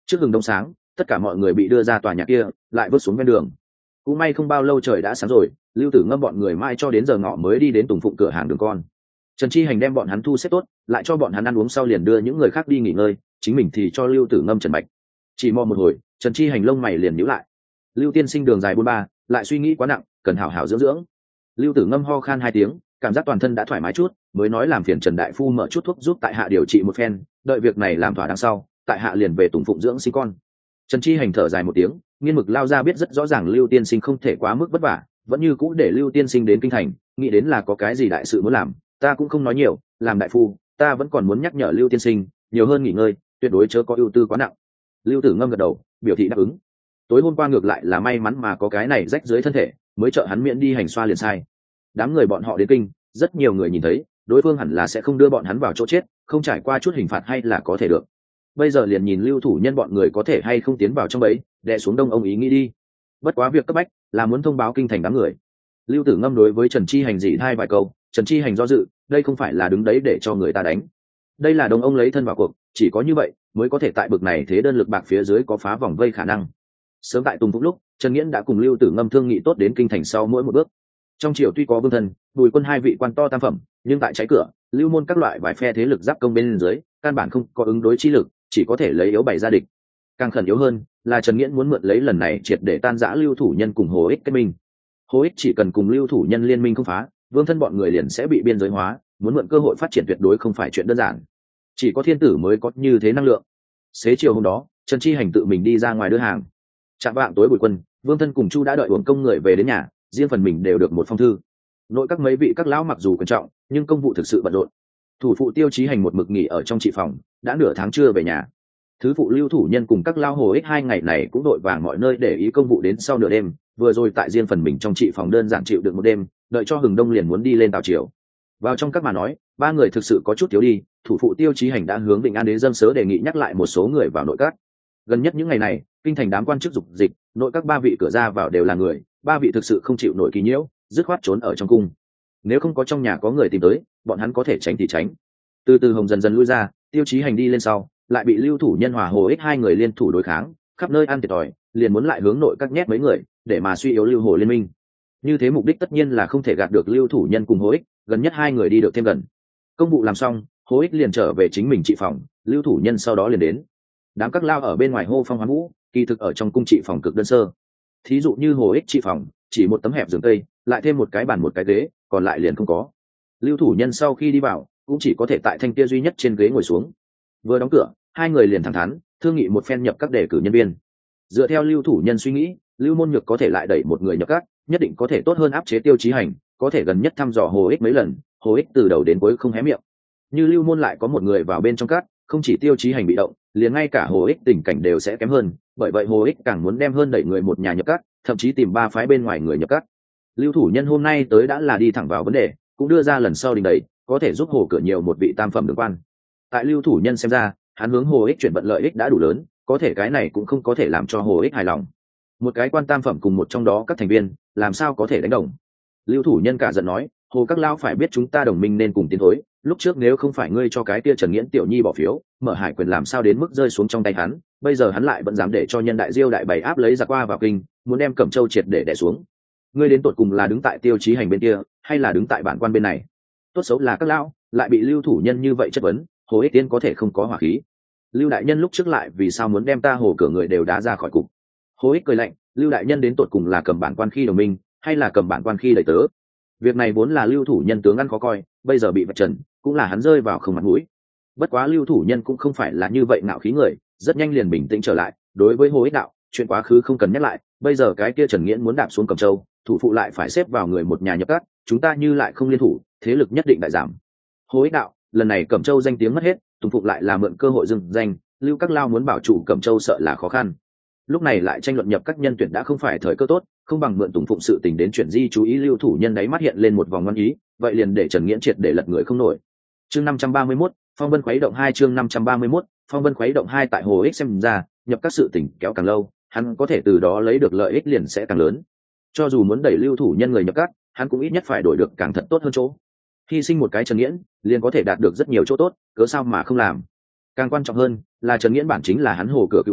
Trước hừng đông sáng, tất cả mọi người bị đưa ra tòa nhà kia, lại vứt xuống ven đường. Cũng may không bao lâu trời đã sáng rồi, Lưu Tử Ngâm bọn người mai cho đến giờ ngọ mới đi đến Tùng Phụng cửa hàng đường con. Trần Chi Hành đem bọn hắn thu xếp tốt, lại cho bọn hắn ăn uống sau liền đưa những người khác đi nghỉ ngơi, chính mình thì cho Lưu Tử Ngâm trần mạch. Chỉ mò một hồi, Trần Chi Hành lông mày liền nhíu lại. Lưu tiên sinh đường dài 43, lại suy nghĩ quá nặng, cần hảo hảo dưỡng dưỡng. Lưu Tử Ngâm ho khan 2 tiếng, cảm giác toàn thân đã thoải mái chút, mới nói làm phiền Trần đại phu mở chút thuốc giúp tại hạ điều trị một phen, đợi việc này làm thỏa đằng sau, tại hạ liền về Tùng Phụng dưỡng sinh con. Trần Chi Hành thở dài một tiếng, nghiên mực lao ra biết rất rõ ràng Lưu tiên sinh không thể quá mức vất vả, vẫn như cũ để Lưu tiên sinh đến kinh thành, nghĩ đến là có cái gì đại sự muốn làm, ta cũng không nói nhiều, làm đại phu, ta vẫn còn muốn nhắc nhở Lưu tiên sinh, nhiều hơn nghỉ ngơi, tuyệt đối chớ có ưu tư quá nặng. Lưu Tử Ngâm gật đầu, biểu thị đáp ứng. Tối hôm qua ngược lại là may mắn mà có cái này rách dưới thân thể, mới trợ hắn miễn đi hành xoa liền sai. Đám người bọn họ đến kinh, rất nhiều người nhìn thấy, đối phương hẳn là sẽ không đưa bọn hắn vào chỗ chết, không trải qua chút hình phạt hay là có thể được. Bây giờ liền nhìn Lưu thủ nhân bọn người có thể hay không tiến vào trong bẫy, đè xuống đông ông ý nghĩ đi. Bất quá việc cấp bách là muốn thông báo kinh thành đám người. Lưu Tử Ngâm đối với Trần Chi Hành dị hai vài câu, Trần Chi Hành do dự, đây không phải là đứng đấy để cho người ta đánh. Đây là đông ông lấy thân vào cuộc, chỉ có như vậy mới có thể tại bực này thế đơn lực bạc phía dưới có phá vòng vây khả năng. Sớm tại Tùng Phúc lúc, Trần Nghiễn đã cùng Lưu Tử Ngâm thương nghị tốt đến kinh thành sau mỗi một bước. Trong triều tuy có Vương Thân, Bùi Quân hai vị quan to tam phẩm, nhưng tại trái cửa, lưu môn các loại vài phe thế lực giáp công bên dưới, căn bản không có ứng đối chi lực, chỉ có thể lấy yếu bày ra địch. Càng khẩn yếu hơn là Trần Nghiễn muốn mượn lấy lần này triệt để tan rã Lưu thủ nhân cùng Hồ Ích kết minh. Hồ Ích chỉ cần cùng Lưu thủ nhân liên minh không phá, Vương Thân bọn người liền sẽ bị biên giới hóa, muốn mượn cơ hội phát triển tuyệt đối không phải chuyện đơn giản. Chỉ có thiên tử mới có như thế năng lượng. Xế chiều hôm đó, Trần Chi Hành tự mình đi ra ngoài đưa hàng. Chạm vạng tối Bùi Quân, Vương Thân cùng Chu đã đợi uổng công người về đến nhà, riêng phần mình đều được một phong thư. Nội các mấy vị các lão mặc dù quan trọng, nhưng công vụ thực sự bận rộn. Thủ phụ Tiêu Chí Hành một mực nghỉ ở trong trị phòng, đã nửa tháng chưa về nhà. Thứ phụ Lưu thủ nhân cùng các lao Hồ Ích 2 ngày này cũng đội vàng mọi nơi để ý công vụ đến sau nửa đêm, vừa rồi tại riêng phần mình trong trị phòng đơn giản chịu được một đêm, đợi cho hừng đông liền muốn đi lên tàu chiều. Vào trong các mà nói, 3 người thực sự có chút thiếu đi, thủ phụ Tiêu Chí Hành đã hướng Vịnh An Đế dâng sớ đề nghị nhắc lại một số người vào nội các. Gần nhất những ngày này, kinh thành đám quan chức dục dịch, nội các 3 vị cửa ra vào đều là người, 3 vị thực sự không chịu nổi kỳ nhiễu, dứt khoát trốn ở trong cung. Nếu không có trong nhà có người tìm tới, bọn hắn có thể tránh thì tránh. Từ từ Hồng dần dần lui ra, Tiêu Chí Hành đi lên sau, lại bị Lưu thủ nhân Hòa Hồ Ích 2 người liên thủ đối kháng, khắp nơi ăn thiệt thòi, liền muốn lại hướng nội các nhét mấy người, để mà suy yếu Lưu Hồ liên minh. Như thế mục đích tất nhiên là không thể gạt được Lưu thủ nhân cùng Hồ Ích, gần nhất 2 người đi được thêm gần. Công vụ làm xong, Hồ Ích liền trở về chính mình trị phòng, Lưu thủ nhân sau đó liền đến. Đám các lao ở bên ngoài hô phong hoán vũ, kỳ thực ở trong cung trị phòng cực đơn sơ. Thí dụ như Hồ Ích trị phòng, chỉ một tấm hẹp giường tây, lại thêm một cái bàn một cái ghế, còn lại liền không có. Lưu thủ nhân sau khi đi vào, cũng chỉ có thể tại thanh kia duy nhất trên ghế ngồi xuống. Vừa đóng cửa, 2 người liền thẳng thắn thương nghị một phen nhập các đề cử nhân viên. Dựa theo Lưu thủ nhân suy nghĩ, Lưu Môn Nhược có thể lại đẩy một người nhập các, nhất định có thể tốt hơn áp chế Tiêu Chí Hành, có thể gần nhất thăm dò Hồ Ích mấy lần, Hồ Ích từ đầu đến cuối không hé miệng. Như Lưu Môn lại có một người vào bên trong các, không chỉ Tiêu Chí Hành bị động, liền ngay cả Hồ Ích tình cảnh đều sẽ kém hơn, bởi vậy Hồ Ích càng muốn đem hơn đẩy người một nhà nhập các, thậm chí tìm 3 phái bên ngoài người nhập các. Lưu thủ nhân hôm nay tới đã là đi thẳng vào vấn đề, cũng đưa ra lần sau đình đẩy, có thể giúp Hồ cửa nhiều một vị tam phẩm đường quan. Tại Lưu thủ nhân xem ra, hắn hướng Hồ Ích chuyển vận lợi ích đã đủ lớn, có thể cái này cũng không có thể làm cho Hồ Ích hài lòng. Một cái quan tam phẩm cùng một trong đó các thành viên, làm sao có thể đánh đồng? Lưu thủ nhân cả giận nói, Hồ các lao phải biết chúng ta đồng minh nên cùng tiến thối, lúc trước nếu không phải ngươi cho cái kia Trần Nghiễn tiểu nhi bỏ phiếu, mở hải quyền làm sao đến mức rơi xuống trong tay hắn, bây giờ hắn lại vẫn dám để cho nhân đại diêu đại bày áp lấy giặc qua vào kinh, muốn đem Cẩm Châu triệt để đè xuống. Ngươi đến tột cùng là đứng tại Tiêu Chí Hành bên kia, hay là đứng tại bản quan bên này? Tốt xấu là các lão, lại bị Lưu thủ nhân như vậy chất vấn, Hồ Ích Tiên có thể không có hỏa khí. Lưu đại nhân lúc trước lại vì sao muốn đem ta Hồ cửa người đều đá ra khỏi cục? Hồ Ích cười lạnh, Lưu đại nhân đến tột cùng là cầm bản quan khi đồng minh, hay là cầm bản quan khi đầy tớ? Việc này vốn là Lưu thủ nhân tướng ăn khó coi, bây giờ bị vạch trần, cũng là hắn rơi vào không mặt mũi. Bất quá Lưu thủ nhân cũng không phải là như vậy ngạo khí người, rất nhanh liền bình tĩnh trở lại, đối với Hồ Ích đạo, chuyện quá khứ không cần nhắc lại, bây giờ cái kia Trần Nghiễn muốn đạp xuống Cẩm Châu, thủ phụ lại phải xếp vào người một nhà nhập các, chúng ta như lại không liên thủ, thế lực nhất định đại giảm. Hồ Ích đạo, lần này Cẩm Châu danh tiếng mất hết, Tùng Phụng lại là mượn cơ hội dừng danh, Lưu các lao muốn bảo trụ Cẩm Châu sợ là khó khăn. Lúc này lại tranh luận nhập các nhân tuyển đã không phải thời cơ tốt, không bằng mượn Tùng Phụng sự tình đến chuyển di chú ý. Lưu thủ nhân đáy mắt hiện lên một vòng ngoan ý, vậy liền để Trần Nghiễn triệt để lật người không nổi. Chương 531, Phong Vân khuấy động 2. Chương 531, Phong Vân khuấy động 2. Tại Hồ Ích xem ra, nhập các sự tình kéo càng lâu, hắn có thể từ đó lấy được lợi ích liền sẽ càng lớn. Cho dù muốn đẩy Lưu thủ nhân người nhập các, hắn cũng ít nhất phải đổi được càng thật tốt hơn chỗ. Hy sinh một cái Trần Nghiễn, liền có thể đạt được rất nhiều chỗ tốt, cớ sao mà không làm? Càng quan trọng hơn là Trần Nghiễn bản chính là hắn Hồ cửa cựu địch,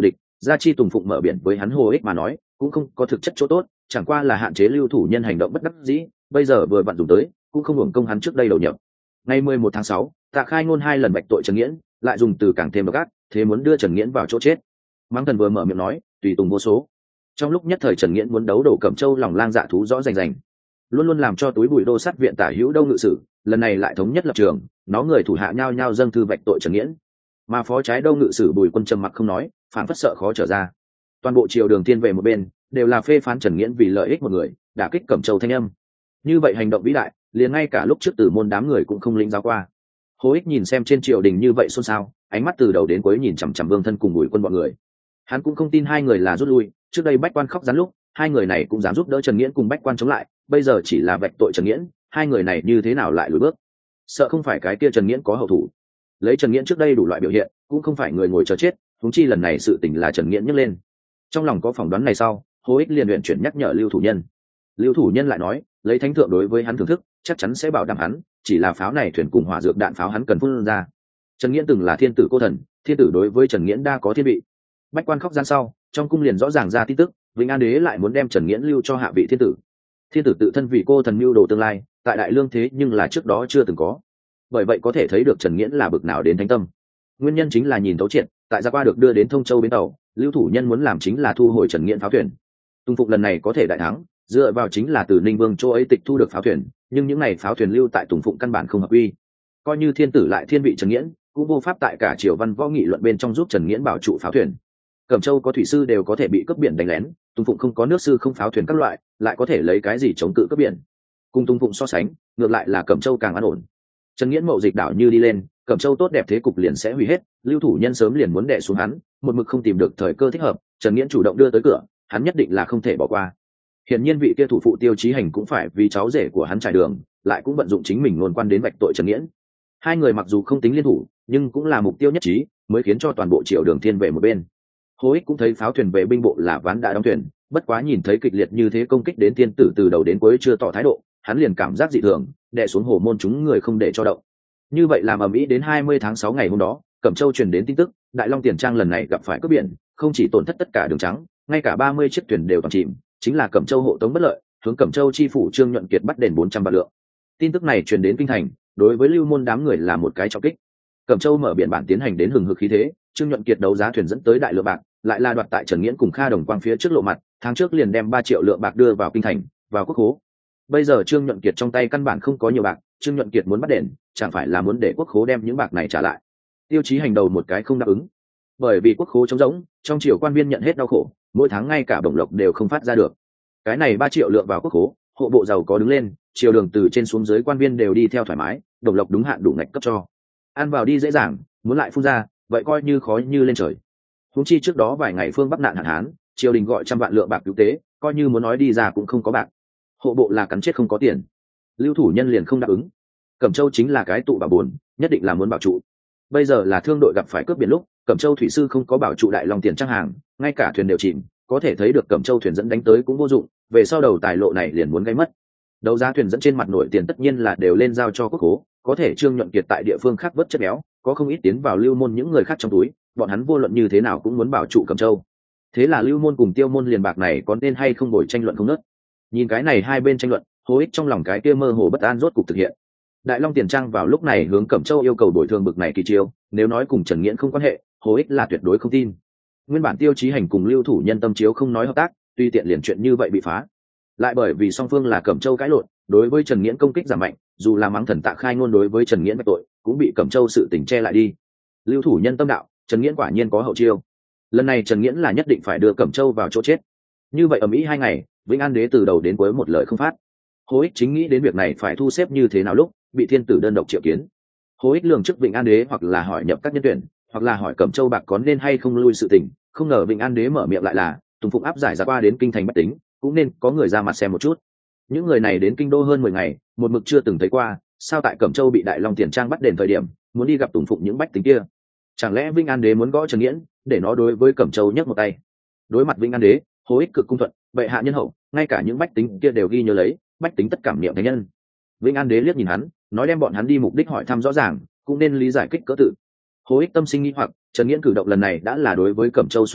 gia chi tùng phụng mở biển với hắn Hồ Ích mà nói cũng không có thực chất chỗ tốt, chẳng qua là hạn chế lưu thủ nhân hành động bất đắc dĩ, bây giờ vừa vặn dùng tới cũng không hưởng công hắn trước đây đầu nhập. Ngày 11 tháng 6, Tạ Khai Ngôn 2 lần bạch tội Trần Nghiễn, lại dùng từ càng thêm độc ác, thế muốn đưa Trần Nghiễn vào chỗ chết. Mắng Thần vừa mở miệng nói, tùy tùng vô số. Trong lúc nhất thời Trần Nghiễn muốn đấu đổ Cẩm Châu lòng lang dạ thú rõ rành rành, luôn luôn làm cho túi bụi đô sát viện tả hữu Đâu ngự sử, lần này lại thống nhất lập trường, nó người thủ hạ nhao nhao dâng thư bạch tội Trần Nghiễn. Mà phó trái Đâu ngự sử Bùi Quân trầm mặc không nói, phản phất sợ khó trở ra. Toàn bộ triều đường thiên về một bên, đều là phê phán Trần Nghiễn vì lợi ích một người, đả kích Cẩm Châu thanh âm. Như vậy hành động vĩ đại, liền ngay cả lúc trước Tử môn đám người cũng không lĩnh giáo qua. Hồ Ích nhìn xem trên triều đình như vậy xôn xao, ánh mắt từ đầu đến cuối nhìn chằm chằm Vương Thân cùng Bùi Quân bọn người. Hắn cũng không tin hai người là rút lui, trước đây Bách Quan khóc rắn lúc, hai người này cũng dám giúp đỡ Trần Nghiễn cùng Bách Quan chống lại, bây giờ chỉ là vạch tội Trần Nghiễn, hai người này như thế nào lại lùi bước? Sợ không phải cái kia Trần Nghiễn có hậu thủ. Lấy Trần Nghiễn trước đây đủ loại biểu hiện, cũng không phải người ngồi chờ chết, huống chi lần này sự tình là Trần Nghiễn nhấc lên. Trong lòng có phỏng đoán này sau, Hồ Ích liền luyện chuyển nhắc nhở Lưu thủ nhân. Lưu thủ nhân lại nói, lấy thánh thượng đối với hắn thưởng thức, chắc chắn sẽ bảo đảm hắn, chỉ là pháo này thuyền cùng hỏa dược đạn pháo hắn cần phun ra. Trần Nghiễn từng là thiên tử cô thần, thiên tử đối với Trần Nghiễn đa có thiên vị. Bách Quan khóc gian sau, trong cung liền rõ ràng ra tin tức, Vĩnh An đế lại muốn đem Trần Nghiễn lưu cho hạ vị thiên tử. Thiên tử tự thân vì cô thần mưu đồ tương lai, tại đại lương thế nhưng là trước đó chưa từng có. Bởi vậy có thể thấy được Trần Nghiễn là bực nào đến thánh tâm. Nguyên nhân chính là nhìn thấu triệt, tại Gia Qua được đưa đến Thông Châu bến tàu, Lưu thủ nhân muốn làm chính là thu hồi Trần Nghiễn pháo thuyền. Tùng Phục lần này có thể đại thắng, dựa vào chính là từ Ninh Vương chỗ ấy tịch thu được pháo thuyền, nhưng những này pháo thuyền lưu tại Tùng Phụng căn bản không hợp quy. Coi như thiên tử lại thiên vị Trần Nghiễn, cũng vô pháp tại cả triều văn võ nghị luận bên trong giúp Trần Nghiễn bảo trụ pháo thuyền. Cẩm Châu có thủy sư đều có thể bị cướp biển đánh lén, Tùng Phụng không có nước sư không pháo thuyền các loại, lại có thể lấy cái gì chống cự cướp biển? Cùng Tùng Phụng so sánh, ngược lại là Cẩm Châu càng an ổn. Trần Nghiễn mậu dịch đảo như đi lên, Cẩm Châu tốt đẹp thế cục liền sẽ hủy hết, Lưu thủ nhân sớm liền muốn đè xuống hắn, một mực không tìm được thời cơ thích hợp, Trần Nghiễn chủ động đưa tới cửa, hắn nhất định là không thể bỏ qua. Hiển nhiên vị kia thủ phụ Tiêu Chí Hành cũng phải vì cháu rể của hắn trải đường, lại cũng vận dụng chính mình luôn quan đến vạch tội Trần Nghiễn. Hai người mặc dù không tính liên thủ, nhưng cũng là mục tiêu nhất trí, mới khiến cho toàn bộ triều đường thiên về một bên. Hồ Ích cũng thấy pháo thuyền vệ binh bộ là ván đã đóng thuyền, bất quá nhìn thấy kịch liệt như thế công kích đến tiên tử từ đầu đến cuối chưa tỏ thái độ, hắn liền cảm giác dị thường, đè xuống hồ môn chúng người không để cho động. Như vậy làm ầm ĩ đến 20 tháng 6 ngày hôm đó, Cẩm Châu truyền đến tin tức, Đại Long Tiền Trang lần này gặp phải cướp biển, không chỉ tổn thất tất cả đường trắng, ngay cả 30 chiếc thuyền đều toàn chìm, chính là Cẩm Châu hộ tống bất lợi, hướng Cẩm Châu chi phủ Trương Nhuận Kiệt bắt đền 400 vạn lượng. Tin tức này truyền đến kinh thành, đối với Lưu môn đám người là một cái trọng kích. Cẩm Châu mở biển bản tiến hành đến hừng hực khí thế, Trương Nhuận Kiệt đấu giá thuyền dẫn tới đại lượng bạc, lại là đoạt tại Trần Nghiễn cùng Kha Đồng Quang phía trước lộ mặt, tháng trước liền đem 3 triệu lượng bạc đưa vào kinh thành, vào quốc khố. Bây giờ Trương Nhuận Kiệt trong tay căn bản không có nhiều bạc, Trương Nhuận Kiệt muốn bắt đền, chẳng phải là muốn để quốc khố đem những bạc này trả lại. Tiêu Chí Hành đầu một cái không đáp ứng, bởi vì quốc khố trống rỗng, trong triều quan viên nhận hết đau khổ, mỗi tháng ngay cả bổng lộc đều không phát ra được. Cái này 3 triệu lượng vào quốc khố, hộ bộ giàu có đứng lên, triều đường từ trên xuống dưới quan viên đều đi theo thoải mái, bổng lộc đúng hạn đủ ngạch cấp cho. Ăn vào đi dễ dàng, muốn lại phun ra, vậy coi như khói như lên trời. Huống chi trước đó vài ngày phương Bắc nạn hạn hán, triều đình gọi trăm vạn lượng bạc cứu tế, coi như muốn nói đi ra cũng không có bạc. Hộ bộ là cắn chết không có tiền. Lưu thủ nhân liền không đáp ứng. Cẩm Châu chính là cái tụ bà buồn, nhất định là muốn bảo trụ. Bây giờ là thương đội gặp phải cướp biển lúc, Cẩm Châu thủy sư không có bảo trụ Đại Long Tiền Trang hàng, ngay cả thuyền đều chìm, có thể thấy được Cẩm Châu thuyền dẫn đánh tới cũng vô dụng, về sau đầu tài lộ này liền muốn gây mất. Đấu giá thuyền dẫn trên mặt nổi tiền tất nhiên là đều lên giao cho quốc khố, có thể Trương Nhuận Kiệt tại địa phương khác vớt chất béo, có không ít tiến vào Lưu môn những người khác trong túi, bọn hắn vô luận như thế nào cũng muốn bảo trụ Cẩm Châu. Thế là Lưu môn cùng Tiêu môn liền bạc này có nên hay không bồi tranh luận không nớt. Nhìn cái này hai bên tranh luận, Hồ Ích trong lòng cái kia mơ hồ bất an rốt cục thực hiện. Đại Long Tiền Trang vào lúc này hướng Cẩm Châu yêu cầu bồi thường bực này kỳ chiêu, nếu nói cùng Trần Nghiễn không quan hệ, Hồ Ích là tuyệt đối không tin. Nguyên bản Tiêu Chí Hành cùng Lưu thủ nhân tâm chiếu không nói hợp tác, tuy tiện liền chuyện như vậy bị phá. Lại bởi vì song phương là Cẩm Châu cãi lộn, đối với Trần Nghiễn công kích giảm mạnh, dù là mắng thần Tạ Khai Ngôn đối với Trần Nghiễn vạch tội, cũng bị Cẩm Châu sự tình che lại đi. Lưu thủ nhân tâm đạo, Trần Nghiễn quả nhiên có hậu chiêu. Lần này Trần Nghiễn là nhất định phải đưa Cẩm Châu vào chỗ chết. Như vậy ầm ĩ 2 ngày, Vĩnh An đế từ đầu đến cuối một lời không phát. Hồ Ích chính nghĩ đến việc này phải thu xếp như thế nào lúc bị thiên tử đơn độc triệu kiến. Hồ Ích lường trước Vĩnh An đế hoặc là hỏi nhập các nhân tuyển, hoặc là hỏi Cẩm Châu bạc có nên hay không lui sự tình, không ngờ Vĩnh An đế mở miệng lại là Tùng Phụng áp giải ra qua đến kinh thành bách tính, cũng nên có người ra mặt xem một chút. Những người này đến kinh đô hơn 10 ngày, một mực chưa từng thấy qua, sao tại Cẩm Châu bị Đại Long Tiền Trang bắt đền thời điểm, muốn đi gặp Tùng Phụng những bách tính kia? Chẳng lẽ Vĩnh An đế muốn gõ Trần Nghiễn, để nó đối với Cẩm Châu nhấc một tay? Đối mặt Vĩnh An đế, Hồ Ích cực cung thuận, bệ hạ nhân hậu, ngay cả những bách tính kia đều ghi nhớ lấy, bách tính tất cảm niệm thánh nhân. Vĩnh An đế liếc nhìn hắn, nói đem bọn hắn đi mục đích hỏi thăm rõ ràng, cũng nên lý giải kích cỡ tự. Hồ Ích tâm sinh nghi hoặc, Trần Nghiễn cử động lần này đã là đối với Cẩm Châu xuất thủ,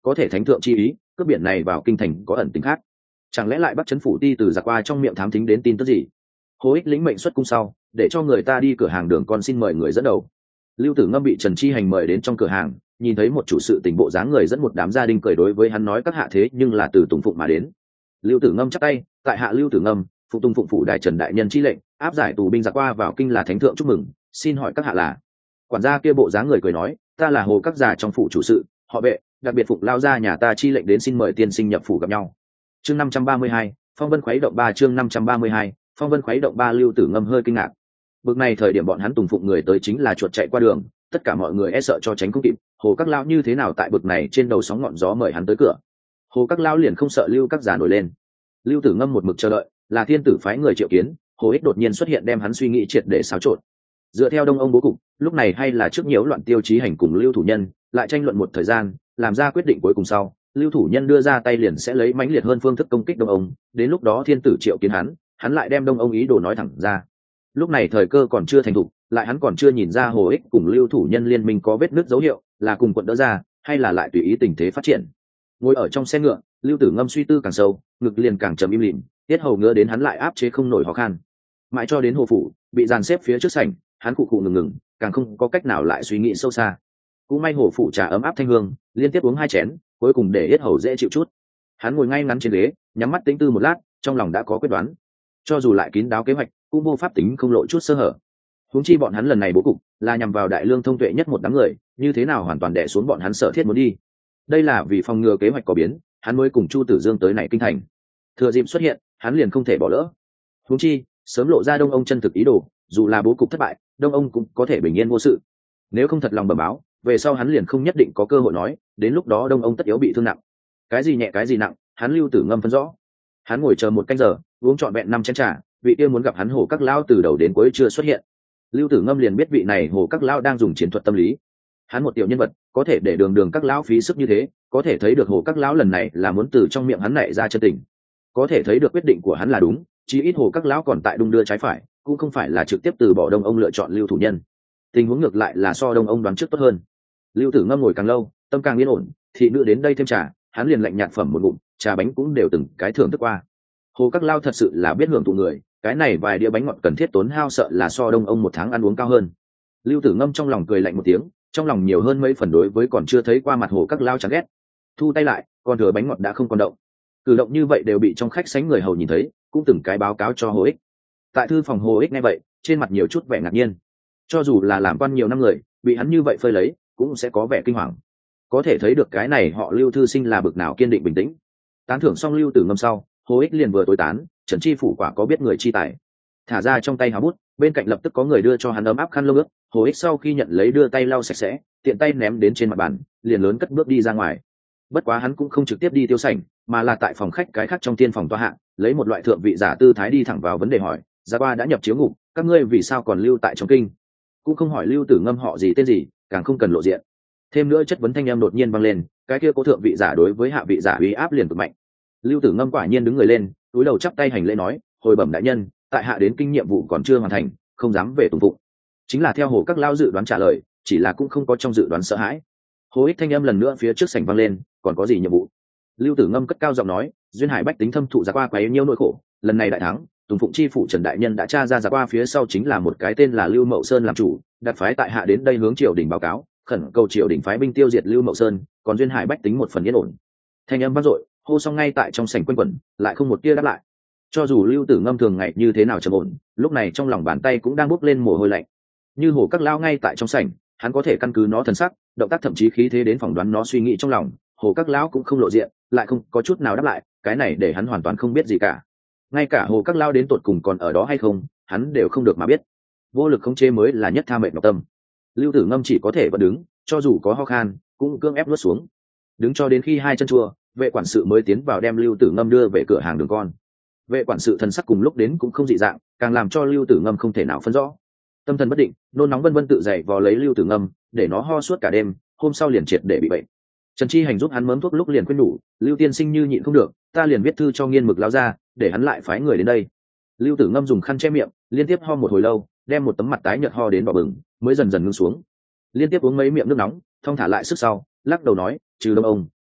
có thể thánh thượng chi ý cướp biển này vào kinh thành có ẩn tính khác, chẳng lẽ lại bắt chấn phủ ti từ giặc qua trong miệng thám thính đến tin tức gì? Hồ Ích lĩnh mệnh xuất cung sau, để cho người ta đi cửa hàng Đường Con xin mời người dẫn đầu. Lưu Tử Ngâm bị Trần Chi Hành mời đến trong cửa hàng, nhìn thấy một chủ sự tình bộ dáng người dẫn một đám gia đình cười đối với hắn nói các hạ thế nhưng là từ Tùng Phụng mà đến. Lưu Tử Ngâm chắp tay, tại hạ Lưu Tử Ngâm, phụ Tùng Phụng phủ đại Trần đại nhân chi lệnh, áp giải tù binh giặc qua vào kinh là thánh thượng chúc mừng, xin hỏi các hạ là? Quản gia kia bộ dáng người cười nói, ta là Hồ các già trong phủ chủ sự, họ Vệ, đặc biệt phụng lao ra nhà ta chi lệnh đến xin mời tiên sinh nhập phủ gặp nhau. Chương 532, Phong Vân khuấy động 3 chương 532, Phong Vân khuấy động 3 Lưu Tử Ngâm hơi kinh ngạc. Bực này thời điểm bọn hắn Tùng Phụng người tới chính là chuột chạy qua đường, tất cả mọi người e sợ cho tránh không kịp. Hồ các lão như thế nào tại bực này trên đầu sóng ngọn gió mời hắn tới cửa? Hồ các lão liền không sợ Lưu các già nổi lên. Lưu Tử Ngâm một mực chờ đợi, là thiên tử phái người triệu kiến, Hồ Ích đột nhiên xuất hiện đem hắn suy nghĩ triệt để xáo trộn. Dựa theo Đông ông bố cục, lúc này hay là trước nhiễu loạn Tiêu Chí Hành cùng Lưu thủ nhân, lại tranh luận một thời gian, làm ra quyết định cuối cùng sau, Lưu thủ nhân đưa ra tay liền sẽ lấy mãnh liệt hơn phương thức công kích Đông ông, đến lúc đó thiên tử triệu kiến hắn lại đem Đông ông ý đồ nói thẳng ra. Lúc này thời cơ còn chưa thành thục, lại hắn còn chưa nhìn ra Hồ Ích cùng Lưu thủ nhân liên minh có vết nứt dấu hiệu, là cùng quận đỡ ra, hay là lại tùy ý tình thế phát triển. Ngồi ở trong xe ngựa, Lưu Tử Ngâm suy tư càng sâu, ngực liền càng trầm im lìm, tiết hầu ngứa đến hắn lại áp chế không nổi khó khăn. Mãi cho đến Hồ phủ, bị dàn xếp phía trước sảnh, hắn cụ ngừng, càng không có cách nào lại suy nghĩ sâu xa. Cũng may Hồ phủ trà ấm áp thanh hương, liên tiếp uống 2 chén, cuối cùng để yết hầu dễ chịu chút. Hắn ngồi ngay ngắn trên ghế, nhắm mắt tĩnh tư một lát, trong lòng đã có quyết đoán. Cho dù lại kín đáo kế hoạch, cũng vô pháp tính không lộ chút sơ hở. Huống chi bọn hắn lần này bố cục là nhằm vào đại lương thông tuệ nhất một đám người, như thế nào hoàn toàn đè xuống bọn hắn sở thiết muốn đi. Đây là vì phòng ngừa kế hoạch có biến, hắn mới cùng Chu Tử Dương tới này kinh thành. Thừa dịp xuất hiện, hắn liền không thể bỏ lỡ. Huống chi, sớm lộ ra Đông ông chân thực ý đồ, dù là bố cục thất bại, Đông ông cũng có thể bình yên vô sự. Nếu không thật lòng bẩm báo, về sau hắn liền không nhất định có cơ hội nói, đến lúc đó Đông ông tất yếu bị thương nặng. Cái gì nhẹ cái gì nặng, hắn Lưu Tử Ngâm phân rõ. Hắn ngồi chờ 1 canh giờ, uống trọn vẹn 5 chén trà, vị kia muốn gặp hắn Hồ các lão từ đầu đến cuối chưa xuất hiện. Lưu Tử Ngâm liền biết vị này Hồ các lão đang dùng chiến thuật tâm lý. Hắn một tiểu nhân vật, có thể để đường các lão phí sức như thế, có thể thấy được Hồ các lão lần này là muốn từ trong miệng hắn nảy ra chân tình. Có thể thấy được quyết định của hắn là đúng, chí ít Hồ các lão còn tại đung đưa trái phải, cũng không phải là trực tiếp từ bỏ Đông ông lựa chọn Lưu thủ nhân. Tình huống ngược lại là so Đông ông đoán trước tốt hơn. Lưu Tử Ngâm ngồi càng lâu, tâm càng yên ổn, thị nữ đến đây thêm trà, hắn liền lạnh nhạt phẩm một ngụm, trà bánh cũng đều từng cái thưởng thức qua. Hồ các lao thật sự là biết hưởng thụ người, cái này vài đĩa bánh ngọt cần thiết tốn hao sợ là so Đông ông 1 tháng ăn uống cao hơn. Lưu Tử Ngâm trong lòng cười lạnh một tiếng, trong lòng nhiều hơn mấy phần đối với còn chưa thấy qua mặt Hồ các lao chán ghét. Thu tay lại, còn thừa bánh ngọt đã không còn động. Cử động như vậy đều bị trong khách sánh người hầu nhìn thấy, cũng từng cái báo cáo cho Hồ Ích. Tại thư phòng Hồ Ích nghe vậy, trên mặt nhiều chút vẻ ngạc nhiên. Cho dù là làm quan nhiều năm người, bị hắn như vậy phơi lấy, cũng sẽ có vẻ kinh hoàng. Có thể thấy được cái này họ Lưu thư sinh là bực nào kiên định bình tĩnh. Tán thưởng xong Lưu Tử Ngâm sau, Hồ Ích liền vừa tối tán, Trần Chi phủ quả có biết người chi tài. Thả ra trong tay hào bút, bên cạnh lập tức có người đưa cho hắn ấm áp khăn lông ướt. Hồ Ích sau khi nhận lấy đưa tay lau sạch sẽ, tiện tay ném đến trên mặt bàn, liền lớn cất bước đi ra ngoài. Bất quá hắn cũng không trực tiếp đi tiêu sảnh, mà là tại phòng khách cái khác trong tiên phòng tòa hạ, lấy một loại thượng vị giả tư thái đi thẳng vào vấn đề hỏi, Gia Qua đã nhập chiếu ngục, các ngươi vì sao còn lưu tại trong kinh? Cũng không hỏi Lưu Tử Ngâm họ gì tên gì, càng không cần lộ diện. Thêm nữa chất vấn thanh em đột nhiên vang lên, cái kia có thượng vị giả đối với hạ vị giả uy áp liền cực mạnh. Lưu Tử Ngâm quả nhiên đứng người lên, cúi đầu chắp tay hành lễ nói, hồi bẩm đại nhân, tại hạ đến kinh nhiệm vụ còn chưa hoàn thành, không dám về tùng phụng. Chính là theo Hồ các lao dự đoán trả lời, chỉ là cũng không có trong dự đoán sợ hãi. Hồ Ích thanh âm lần nữa phía trước sảnh vang lên, còn có gì nhiệm vụ? Lưu Tử Ngâm cất cao giọng nói, duyên hải bách tính thâm thụ Gia Qua quấy nhiêu nỗi khổ, lần này đại thắng, Tùng Phụng chi phủ Trần đại nhân đã tra ra Gia Qua phía sau chính là một cái tên là Lưu Mậu Sơn làm chủ, đặt phái tại hạ đến đây hướng triều đình báo cáo, khẩn cầu triều đình phái binh tiêu diệt Lưu Mậu Sơn, còn duyên hải bách tính một phần yên ổn. Thanh âm vang dội, hô xong ngay tại trong sảnh quanh quẩn, lại không một tia đáp lại. Cho dù Lưu Tử Ngâm thường ngày như thế nào trầm ổn, lúc này trong lòng bàn tay cũng đang bốc lên mồ hôi lạnh. Như Hồ các lao ngay tại trong sảnh, hắn có thể căn cứ nó thần sắc, động tác thậm chí khí thế đến phỏng đoán nó suy nghĩ trong lòng. Hồ các lão cũng không lộ diện, lại không có chút nào đáp lại, cái này để hắn hoàn toàn không biết gì cả. Ngay cả Hồ các lao đến tột cùng còn ở đó hay không, hắn đều không được mà biết. Vô lực khống chế mới là nhất tha mệnh ngọc tâm. Lưu Tử Ngâm chỉ có thể vẫn đứng, cho dù có ho khan, cũng cưỡng ép nuốt xuống. Đứng cho đến khi 2 chân chua, vệ quản sự mới tiến vào đem Lưu Tử Ngâm đưa về cửa hàng Đường Con. Vệ quản sự thần sắc cùng lúc đến cũng không dị dạng, càng làm cho Lưu Tử Ngâm không thể nào phân rõ. Tâm thần bất định, nôn nóng vân vân tự dậy vò lấy Lưu Tử Ngâm, để nó ho suốt cả đêm, hôm sau liền triệt để bị bệnh. Trần Chi Hành giúp hắn mớm thuốc lúc liền khuyên nhủ, Lưu tiên sinh như nhịn không được, ta liền viết thư cho Nghiên Mực lão ra, để hắn lại phái người đến đây. Lưu Tử Ngâm dùng khăn che miệng, liên tiếp ho một hồi lâu, đem một tấm mặt tái nhợt ho đến đỏ bừng, mới dần dần ngưng xuống. Liên tiếp uống mấy miệng nước nóng, thong thả lại sức sau, lắc đầu nói, trừ Đông ông,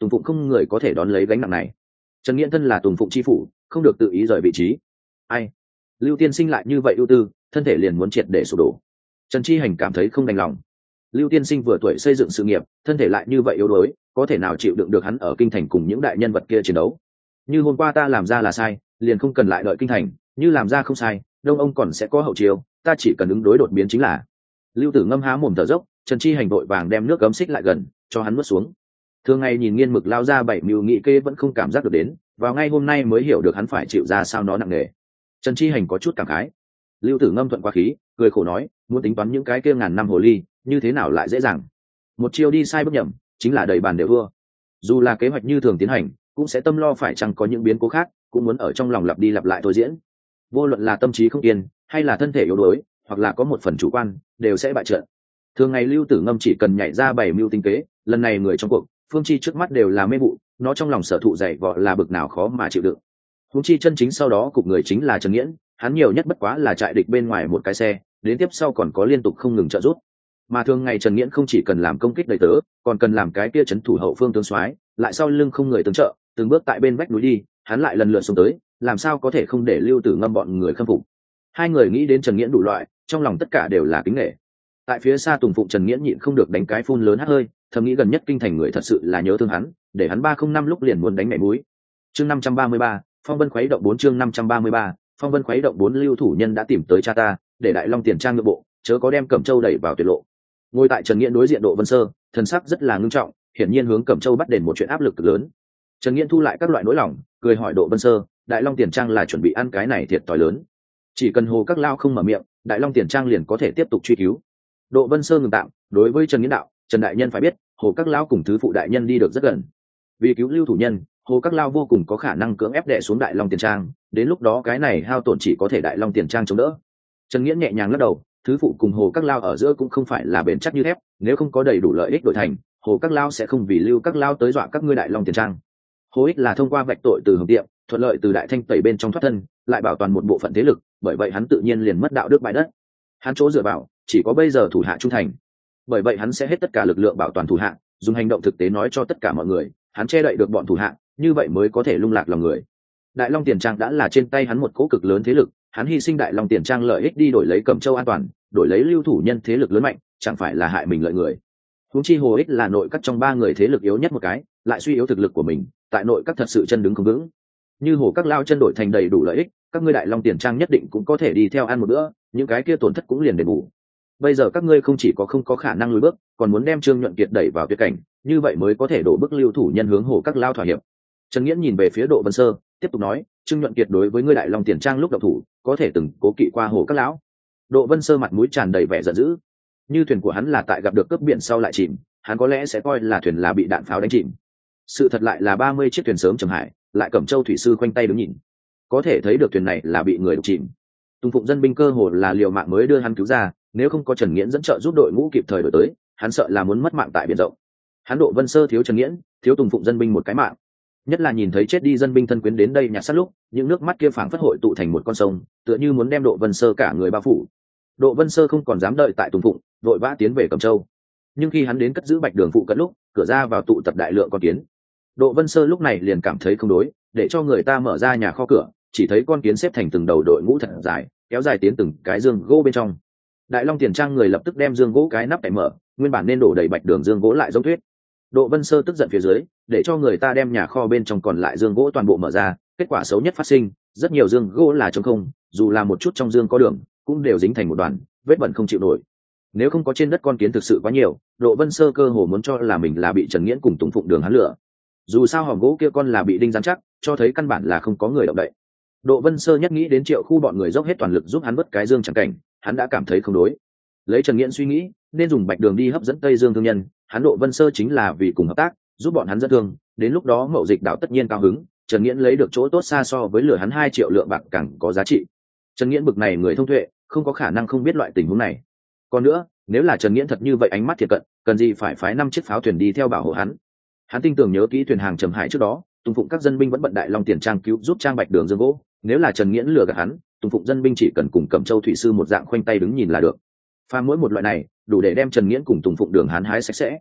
Tùng Phụng không người có thể đón lấy gánh nặng này. Trần Nghiễn thân là Tùng Phụng chi phủ, không được tự ý rời vị trí. Ai? Lưu tiên sinh lại như vậy ưu tư, thân thể liền muốn triệt để sụp đổ. Trần Chi Hành cảm thấy không đành lòng. Lưu tiên sinh vừa tuổi xây dựng sự nghiệp, thân thể lại như vậy yếu đuối, có thể nào chịu đựng được hắn ở kinh thành cùng những đại nhân vật kia chiến đấu? Như hôm qua ta làm ra là sai, liền không cần lại đợi kinh thành, như làm ra không sai, đông ông còn sẽ có hậu chiêu, ta chỉ cần ứng đối đột biến chính là. Lưu Tử Ngâm há mồm thở dốc, Trần Chi Hành vội vàng đem nước gấm xích lại gần, cho hắn nuốt xuống. Thường ngày nhìn nghiên mực lao ra bảy mưu nghị kê vẫn không cảm giác được đến, vào ngay hôm nay mới hiểu được hắn phải chịu ra sao nó nặng nề. Trần Chi Hành có chút cảm khái. Lưu Tử Ngâm thuận qua khí, cười khổ nói, muốn tính toán những cái kia ngàn năm hồ ly, như thế nào lại dễ dàng. Một chiêu đi sai bước nhầm, chính là đầy bàn đều thua. Dù là kế hoạch như thường tiến hành, cũng sẽ tâm lo phải chăng có những biến cố khác, cũng muốn ở trong lòng lặp đi lặp lại thôi diễn. Vô luận là tâm trí không yên, hay là thân thể yếu đuối, hoặc là có một phần chủ quan, đều sẽ bại trận. Thường ngày Lưu Tử Ngâm chỉ cần nhảy ra bảy mưu tinh kế, lần này người trong cuộc, phương chi trước mắt đều là mê vụ, nó trong lòng sở thụ dày vò là bực nào khó mà chịu đựng. Phương chi chân chính sau đó cục người chính là Trần Nghiễn, hắn nhiều nhất bất quá là trại địch bên ngoài một cái xe, đến tiếp sau còn có liên tục không ngừng trợ giúp. Mà thường ngày Trần Nghiễn không chỉ cần làm công kích đầy tớ, còn cần làm cái kia trấn thủ hậu phương tướng soái, lại sau lưng không người tương trợ, từng bước tại bên vách núi đi, hắn lại lần lượt xuống tới, làm sao có thể không để Lưu Tử Ngâm bọn người khâm phục. Hai người nghĩ đến Trần Nghiễn đủ loại, trong lòng tất cả đều là kính nể. Tại phía xa Tùng Phụng Trần Nghiễn nhịn không được đánh cái phun lớn hắt hơi, thầm nghĩ gần nhất kinh thành người thật sự là nhớ thương hắn, để hắn 305 lúc liền muốn đánh mẹ mũi. Chương 533, Phong Vân khuấy động 4 chương 533, Phong Vân khuấy động 4 Lưu thủ nhân đã tìm tới cha ta, để Đại Long tiền trang ngự bộ, chớ có đem Cẩm Châu đẩy vào tuyệt lộ. Ngồi tại Trần Nghiễn đối diện Độ Vân Sơ, thần sắc rất là ngưng trọng, hiển nhiên hướng Cẩm Châu bắt đền một chuyện áp lực cực lớn. Trần Nghiễn thu lại các loại nỗi lòng, cười hỏi Độ Vân Sơ, Đại Long tiền trang là chuẩn bị ăn cái này thiệt thòi lớn. Chỉ cần Hồ Các Lao không mở miệng, Đại Long tiền trang liền có thể tiếp tục truy cứu. Độ Vân Sơ ngừng tạm, đối với Trần Nghiễn đạo, Trần đại nhân phải biết, Hồ Các Lao cùng thứ phụ đại nhân đi được rất gần. Vì cứu Lưu thủ nhân, Hồ Các Lao vô cùng có khả năng cưỡng ép đè xuống Đại Long tiền trang, đến lúc đó cái này hao tổn chỉ có thể Đại Long tiền trang chống đỡ. Trần Nghiễn nhẹ nhàng lắc đầu, thứ phụ cùng Hồ Các Lao ở giữa cũng không phải là bền chắc như thép, nếu không có đầy đủ lợi ích đổi thành, Hồ Các Lao sẽ không vì Lưu Các Lao tới dọa các ngươi Đại Long tiền trang. Hồ ích là thông qua vạch tội từ Hồng Tiệm, thuận lợi từ Đại Thanh tẩy bên trong thoát thân, lại bảo toàn một bộ phận thế lực, bởi vậy hắn tự nhiên liền mất đạo đức bại đất. Hắn chỗ dựa vào chỉ có bây giờ thủ hạ trung thành, bởi vậy hắn sẽ hết tất cả lực lượng bảo toàn thủ hạ, dùng hành động thực tế nói cho tất cả mọi người, hắn che đậy được bọn thủ hạ, như vậy mới có thể lung lạc lòng người. Đại Long tiền trang đã là trên tay hắn một cỗ cực lớn thế lực, hắn hy sinh Đại Long tiền trang lợi ích đi đổi lấy Cẩm Châu an toàn, đổi lấy Lưu thủ nhân thế lực lớn mạnh, chẳng phải là hại mình lợi người. Huống chi Hồ ích là nội các trong ba người thế lực yếu nhất một cái, lại suy yếu thực lực của mình, tại nội các thật sự chân đứng không vững. Như Hồ Các Lao chân đổi thành đầy đủ lợi ích, các ngươi Đại Long tiền trang nhất định cũng có thể đi theo ăn một bữa, những cái kia tổn thất cũng liền đền bù. Bây giờ các ngươi không chỉ có không có khả năng lùi bước, còn muốn đem Trương Nhuận Kiệt đẩy vào tuyệt cảnh, như vậy mới có thể đổ bức Lưu thủ nhân hướng Hồ Các Lao thỏa hiệp. Trần Nghiễn nhìn về phía Độ Vân Sơ, tiếp tục nói, Trương Nhuận Kiệt đối với ngươi Đại Long tiền trang lúc động thủ, có thể từng cố kỵ qua Hồ Các Lão. Độ Vân Sơ mặt mũi tràn đầy vẻ giận dữ. Như thuyền của hắn là tại gặp được cướp biển sau lại chìm, hắn có lẽ sẽ coi là thuyền là bị đạn pháo đánh chìm. Sự thật lại là 30 chiếc thuyền sớm trầm hải, lại Cẩm Châu thủy sư khoanh tay đứng nhìn, có thể thấy được thuyền này là bị người đục chìm. Tùng Phụng dân binh cơ hồ là liều mạng mới đưa hắn cứu ra, nếu không có Trần Nghiễn dẫn trợ giúp đội ngũ kịp thời đổi tới, hắn sợ là muốn mất mạng tại biển rộng. Hắn Độ Vân Sơ thiếu Trần Nghiễn, thiếu Tùng Phụng dân binh một cái mạng. Nhất là nhìn thấy chết đi dân binh thân quyến đến đây nhặt xác lúc, những nước mắt kia phảng phất hội tụ thành một con sông, tựa như muốn đem Độ Vân Sơ cả người bao phủ. Độ Vân Sơ không còn dám đợi tại Tùng Phụng, vội vã tiến về Cẩm Châu. Nhưng khi hắn đến cất giữ Bạch Đường phụ cận lúc, cửa ra vào tụ tập đại lượng con kiến. Độ Vân Sơ lúc này liền cảm thấy không đối, để cho người ta mở ra nhà kho cửa, chỉ thấy con kiến xếp thành từng đầu đội ngũ thật dài, kéo dài tiến từng cái dương gỗ bên trong. Đại Long tiền trang người lập tức đem dương gỗ cái nắp cậy mở, nguyên bản nên đổ đầy Bạch Đường dương gỗ lại giống thuyết. Độ Vân Sơ tức giận phía dưới, để cho người ta đem nhà kho bên trong còn lại dương gỗ toàn bộ mở ra, kết quả xấu nhất phát sinh, rất nhiều dương gỗ là trống không, dù là một chút trong dương có đường, cũng đều dính thành một đoàn, vết bẩn không chịu nổi. Nếu không có trên đất con kiến thực sự quá nhiều, Độ Vân Sơ cơ hồ muốn cho là mình là bị Trần Nghiễn cùng Tùng Phụng Đường hắn lửa. Dù sao hòm gỗ kia con là bị đinh rắn chắc, cho thấy căn bản là không có người động đậy. Độ Vân Sơ nhất nghĩ đến Triệu Khu bọn người dốc hết toàn lực giúp hắn vớt cái dương chẳng cảnh, hắn đã cảm thấy không đối. Lấy Trần Nghiễn suy nghĩ, nên dùng Bạch Đường đi hấp dẫn Tây Dương thương nhân, hắn Độ Vân Sơ chính là vì cùng hợp tác, giúp bọn hắn dẫn thương, đến lúc đó Mậu Dịch đạo tất nhiên cao hứng, Trần Nghiễn lấy được chỗ tốt xa so với lừa hắn 2 triệu lượng bạc càng có giá trị. Trần Nghiễn bực này người thông tuệ, không có khả năng không biết loại tình huống này. Còn nữa, nếu là Trần Nghiễn thật như vậy ánh mắt thiệt cận, cần gì phải phái 5 chiếc pháo thuyền đi theo bảo hộ hắn. Hắn tin tưởng nhớ kỹ thuyền hàng trầm hải trước đó, Tùng Phụng các dân binh vẫn bận Đại Long tiền trang cứu giúp trang Bạch Đường dương gỗ, nếu là Trần Nghiễn lừa gạt hắn, Tùng Phụng dân binh chỉ cần cùng Cẩm Châu thủy sư một dạng khoanh tay đứng nhìn là được. Pha mỗi một loại này, đủ để đem Trần Nghiễn cùng Tùng Phụng Đường hắn hái sạch sẽ.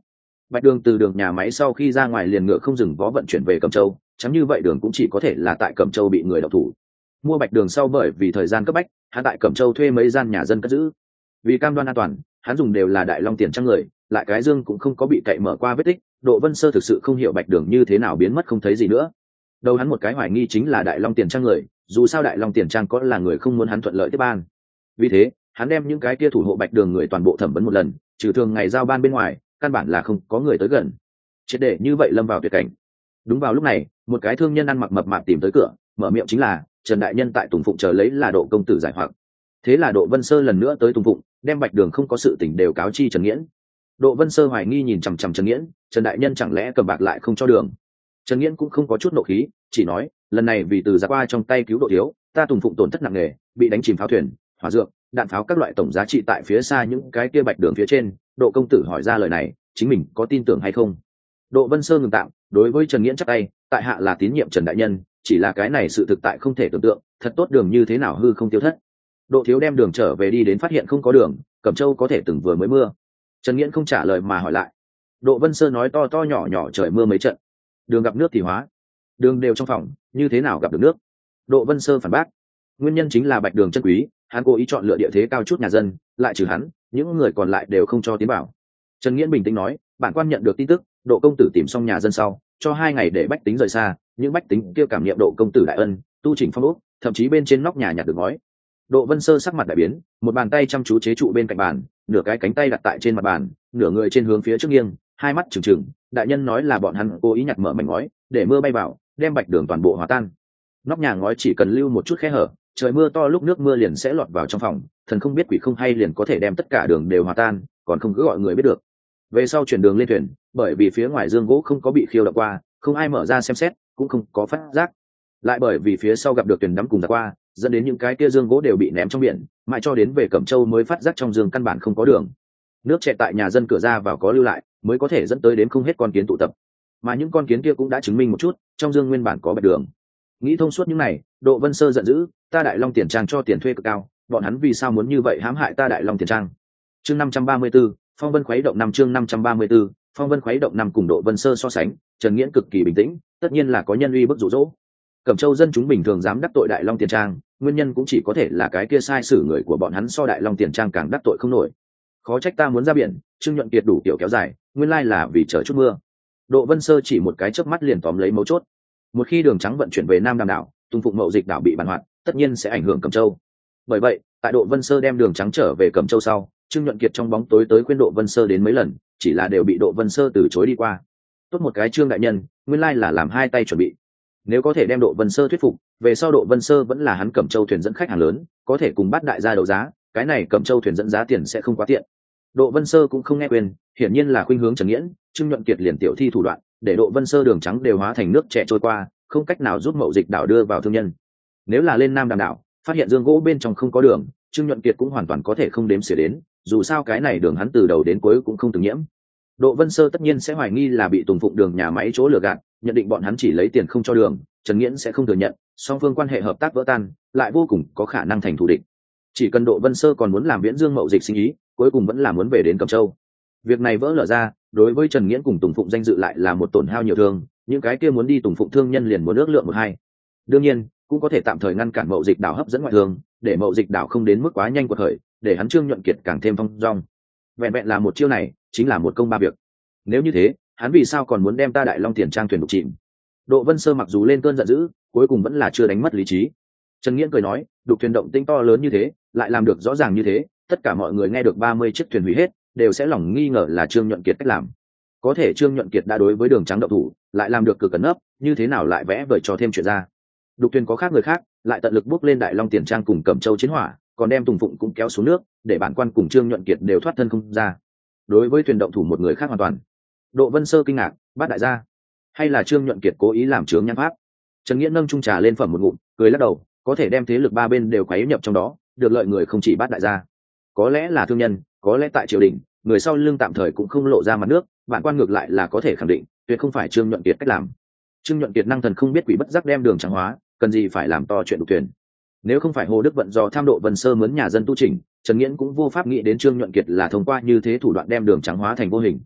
Bạch Đường từ đường nhà máy sau khi ra ngoài liền ngựa không dừng vó vận chuyển về Cẩm Châu, chẳng như vậy đường cũng chỉ có thể là tại Cẩm Châu bị người độc thủ. Mua Bạch Đường sau bởi vì thời gian cấp bách, hắn tại Cẩm Châu thuê mấy gian nhà dân cất giữ. Vì cam đoan an toàn, hắn dùng đều là Đại Long tiền trang người, lại cái dương cũng không có bị cậy mở qua vết tích. Độ Vân Sơ thực sự không hiểu Bạch Đường như thế nào biến mất không thấy gì nữa. Đầu hắn một cái hoài nghi chính là Đại Long tiền trang người, dù sao Đại Long tiền trang có là người không muốn hắn thuận lợi tiếp ban. Vì thế, hắn đem những cái kia thủ hộ Bạch Đường người toàn bộ thẩm vấn một lần, trừ thường ngày giao ban bên ngoài, căn bản là không có người tới gần. Triệt để như vậy lâm vào tuyệt cảnh. Đúng vào lúc này, một cái thương nhân ăn mặc mập mạp tìm tới cửa, mở miệng chính là Trần đại nhân tại Tùng Phụng chờ lấy là Độ công tử giải hoặc. Thế là Độ Vân Sơ lần nữa tới Tùng Phụng, đem Bạch Đường không có sự tình đều cáo chi Trần Nghiễn. Độ Vân Sơ hoài nghi nhìn chằm chằm Trần Nghiễn, Trần đại nhân chẳng lẽ cầm bạc lại không cho đường? Trần Nghiễn cũng không có chút nộ khí, chỉ nói lần này vì từ giặc qua trong tay cứu Độ thiếu, ta Tùng Phụng tổn thất nặng nề, bị đánh chìm pháo thuyền, hỏa dược, đạn pháo các loại tổng giá trị tại phía xa những cái kia Bạch Đường phía trên. Độ công tử hỏi ra lời này, chính mình có tin tưởng hay không? Độ Vân Sơ ngừng tạm, đối với Trần Nghiễn chắp tay, tại hạ là tín nhiệm Trần đại nhân, chỉ là cái này sự thực tại không thể tưởng tượng, thật tốt đường như thế nào hư không tiêu thất. Độ thiếu đem đường trở về đi đến phát hiện không có đường, Cẩm Châu có thể từng vừa mới mưa. Trần Nghiễn không trả lời mà hỏi lại. Độ Vân Sơ nói to to nhỏ nhỏ trời mưa mấy trận, đường gặp nước thì hóa, đường đều trong phòng, như thế nào gặp được nước? Độ Vân Sơ phản bác, nguyên nhân chính là Bạch Đường chân quý, hắn cố ý chọn lựa địa thế cao chút nhà dân, lại trừ hắn, những người còn lại đều không cho tiến vào. Trần Nghiễn bình tĩnh nói, bản quan nhận được tin tức, Độ công tử tìm xong nhà dân sau, cho 2 ngày để bách tính rời xa, những bách tính kia cảm nghiệm Độ công tử đại ân, tu chỉnh phong ốc, thậm chí bên trên nóc nhà nhặt được ngói. Độ Vân Sơ sắc mặt đại biến, một bàn tay chăm chú chế trụ bên cạnh bàn, nửa cái cánh tay đặt tại trên mặt bàn, nửa người trên hướng phía trước nghiêng, hai mắt trừng trừng. Đại nhân nói là bọn hắn cố ý nhặt mở mảnh ngói, để mưa bay vào, đem Bạch Đường toàn bộ hòa tan. Nóc nhà ngói chỉ cần lưu một chút khe hở, trời mưa to lúc nước mưa liền sẽ lọt vào trong phòng, thần không biết quỷ không hay liền có thể đem tất cả đường đều hòa tan, còn không cứ gọi người biết được. Về sau chuyển đường lên thuyền, bởi vì phía ngoài dương gỗ không có bị khiêu động qua, không ai mở ra xem xét, cũng không có phát giác. Lại bởi vì phía sau gặp được thuyền đắm cùng giặc qua, dẫn đến những cái kia dương gỗ đều bị ném trong biển, mãi cho đến về Cẩm Châu mới phát giác trong dương căn bản không có đường. Nước chảy tại nhà dân cửa ra vào có lưu lại, mới có thể dẫn tới đến không hết con kiến tụ tập. Mà những con kiến kia cũng đã chứng minh một chút, trong dương nguyên bản có Bạch Đường. Nghĩ thông suốt những này, Độ Vân Sơ giận dữ, ta Đại Long tiền trang cho tiền thuê cực cao, bọn hắn vì sao muốn như vậy hãm hại ta Đại Long tiền trang? Chương 534, Phong Vân khuấy động năm chương 534, Phong Vân khuấy động năm cùng Độ Vân Sơ so sánh, Trần Nghiễn cực kỳ bình tĩnh, tất nhiên là có nhân uy bức dụ dỗ. Cẩm Châu dân chúng bình thường dám đắc tội Đại Long tiền trang, nguyên nhân cũng chỉ có thể là cái kia sai sử người của bọn hắn so Đại Long tiền trang càng đắc tội không nổi. Khó trách ta muốn ra biển, Trương Nhuận Kiệt đủ kiểu kéo dài, nguyên lai là vì chờ chút mưa. Độ Vân Sơ chỉ một cái chớp mắt liền tóm lấy mấu chốt. Một khi đường trắng vận chuyển về Nam Đàm đảo, Tùng Phụng mậu dịch đảo bị bàn hoạt, tất nhiên sẽ ảnh hưởng Cẩm Châu. Bởi vậy, tại Độ Vân Sơ đem đường trắng trở về Cẩm Châu sau, Trương Nhuận Kiệt trong bóng tối tới khuyên Độ Vân Sơ đến mấy lần, chỉ là đều bị Độ Vân Sơ từ chối đi qua. Tốt một cái Trương đại nhân, nguyên lai là làm hai tay chuẩn bị. Nếu có thể đem Độ Vân Sơ thuyết phục, về sau Độ Vân Sơ vẫn là hắn Cẩm Châu thuyền dẫn khách hàng lớn, có thể cùng bắt đại gia đấu giá, cái này Cẩm Châu thuyền dẫn giá tiền sẽ không quá tiện. Độ Vân Sơ cũng không nghe khuyên, hiển nhiên là khuynh hướng Trần Nghiễn, Trương Nhuận Kiệt liền tiểu thi thủ đoạn, để Độ Vân Sơ đường trắng đều hóa thành nước chảy trôi qua, không cách nào giúp mậu dịch đảo đưa vào thương nhân. Nếu là lên Nam Đàm đảo, phát hiện dương gỗ bên trong không có đường, Trương Nhuận Kiệt cũng hoàn toàn có thể không đếm xỉa đến, dù sao cái này đường hắn từ đầu đến cuối cũng không từng nhiễm. Độ Vân Sơ tất nhiên sẽ hoài nghi là bị Tùng Phụng đường nhà máy chỗ lừa gạt, nhận định bọn hắn chỉ lấy tiền không cho đường, Trần Nghiễn sẽ không thừa nhận, song phương quan hệ hợp tác vỡ tan, lại vô cùng có khả năng thành thù địch. Chỉ cần Độ Vân Sơ còn muốn làm Viễn Dương mậu dịch sinh ý, cuối cùng vẫn là muốn về đến Cẩm Châu. Việc này vỡ lở ra, đối với Trần Nghiễn cùng Tùng Phụng danh dự lại là một tổn hao nhiều thương, những cái kia muốn đi Tùng Phụng thương nhân liền muốn ước lượng một hai. Đương nhiên, cũng có thể tạm thời ngăn cản mậu dịch đảo hấp dẫn ngoại thương, để mậu dịch đảo không đến mức quá nhanh quật khởi, để hắn Trương Nhuận Kiệt càng thêm phong dong. Vẹn vẹn là một chiêu này, chính là một công ba việc. Nếu như thế, hắn vì sao còn muốn đem ta Đại Long tiền trang thuyền đục chìm? Độ Vân Sơ mặc dù lên cơn giận dữ, cuối cùng vẫn là chưa đánh mất lý trí. Trần Nghiễn cười nói, đục thuyền động tĩnh to lớn như thế, lại làm được rõ ràng như thế, tất cả mọi người nghe được 30 chiếc thuyền hủy hết, đều sẽ lòng nghi ngờ là Trương Nhuận Kiệt cách làm. Có thể Trương Nhuận Kiệt đã đối với đường trắng động thủ, lại làm được cực cẩn nấp, như thế nào lại vẽ vời cho thêm chuyện ra? Đục thuyền có khác người khác, lại tận lực bước lên Đại Long tiền trang cùng Cẩm Châu chiến hỏa, còn đem Tùng Phụng cũng kéo xuống nước, để bản quan cùng Trương Nhuận Kiệt đều thoát thân không ra. Đối với thuyền động thủ một người khác hoàn toàn. Độ Vân Sơ kinh ngạc, bát đại gia, hay là Trương Nhuận Kiệt cố ý làm chướng nhãn pháp? Trần Nghiễn nâng chung trà lên phẩm một ngụm, cười lắc đầu, có thể đem thế lực ba bên đều quấy nhập trong đó, được lợi người không chỉ bát đại gia. Có lẽ là thương nhân, có lẽ tại triều đình, người sau lưng tạm thời cũng không lộ ra mặt nước, bản quan ngược lại là có thể khẳng định, tuyệt không phải Trương Nhuận Kiệt cách làm. Trương Nhuận Kiệt năng thần không biết quỷ bất giác đem đường trắng hóa, cần gì phải làm to chuyện đục thuyền? Nếu không phải Hồ Đức Vận do tham Độ Vân Sơ mướn nhà dân tu chỉnh, Trần Nghiễn cũng vô pháp nghĩ đến Trương Nhuận Kiệt là thông qua như thế thủ đoạn đem đường trắng hóa thành vô hình.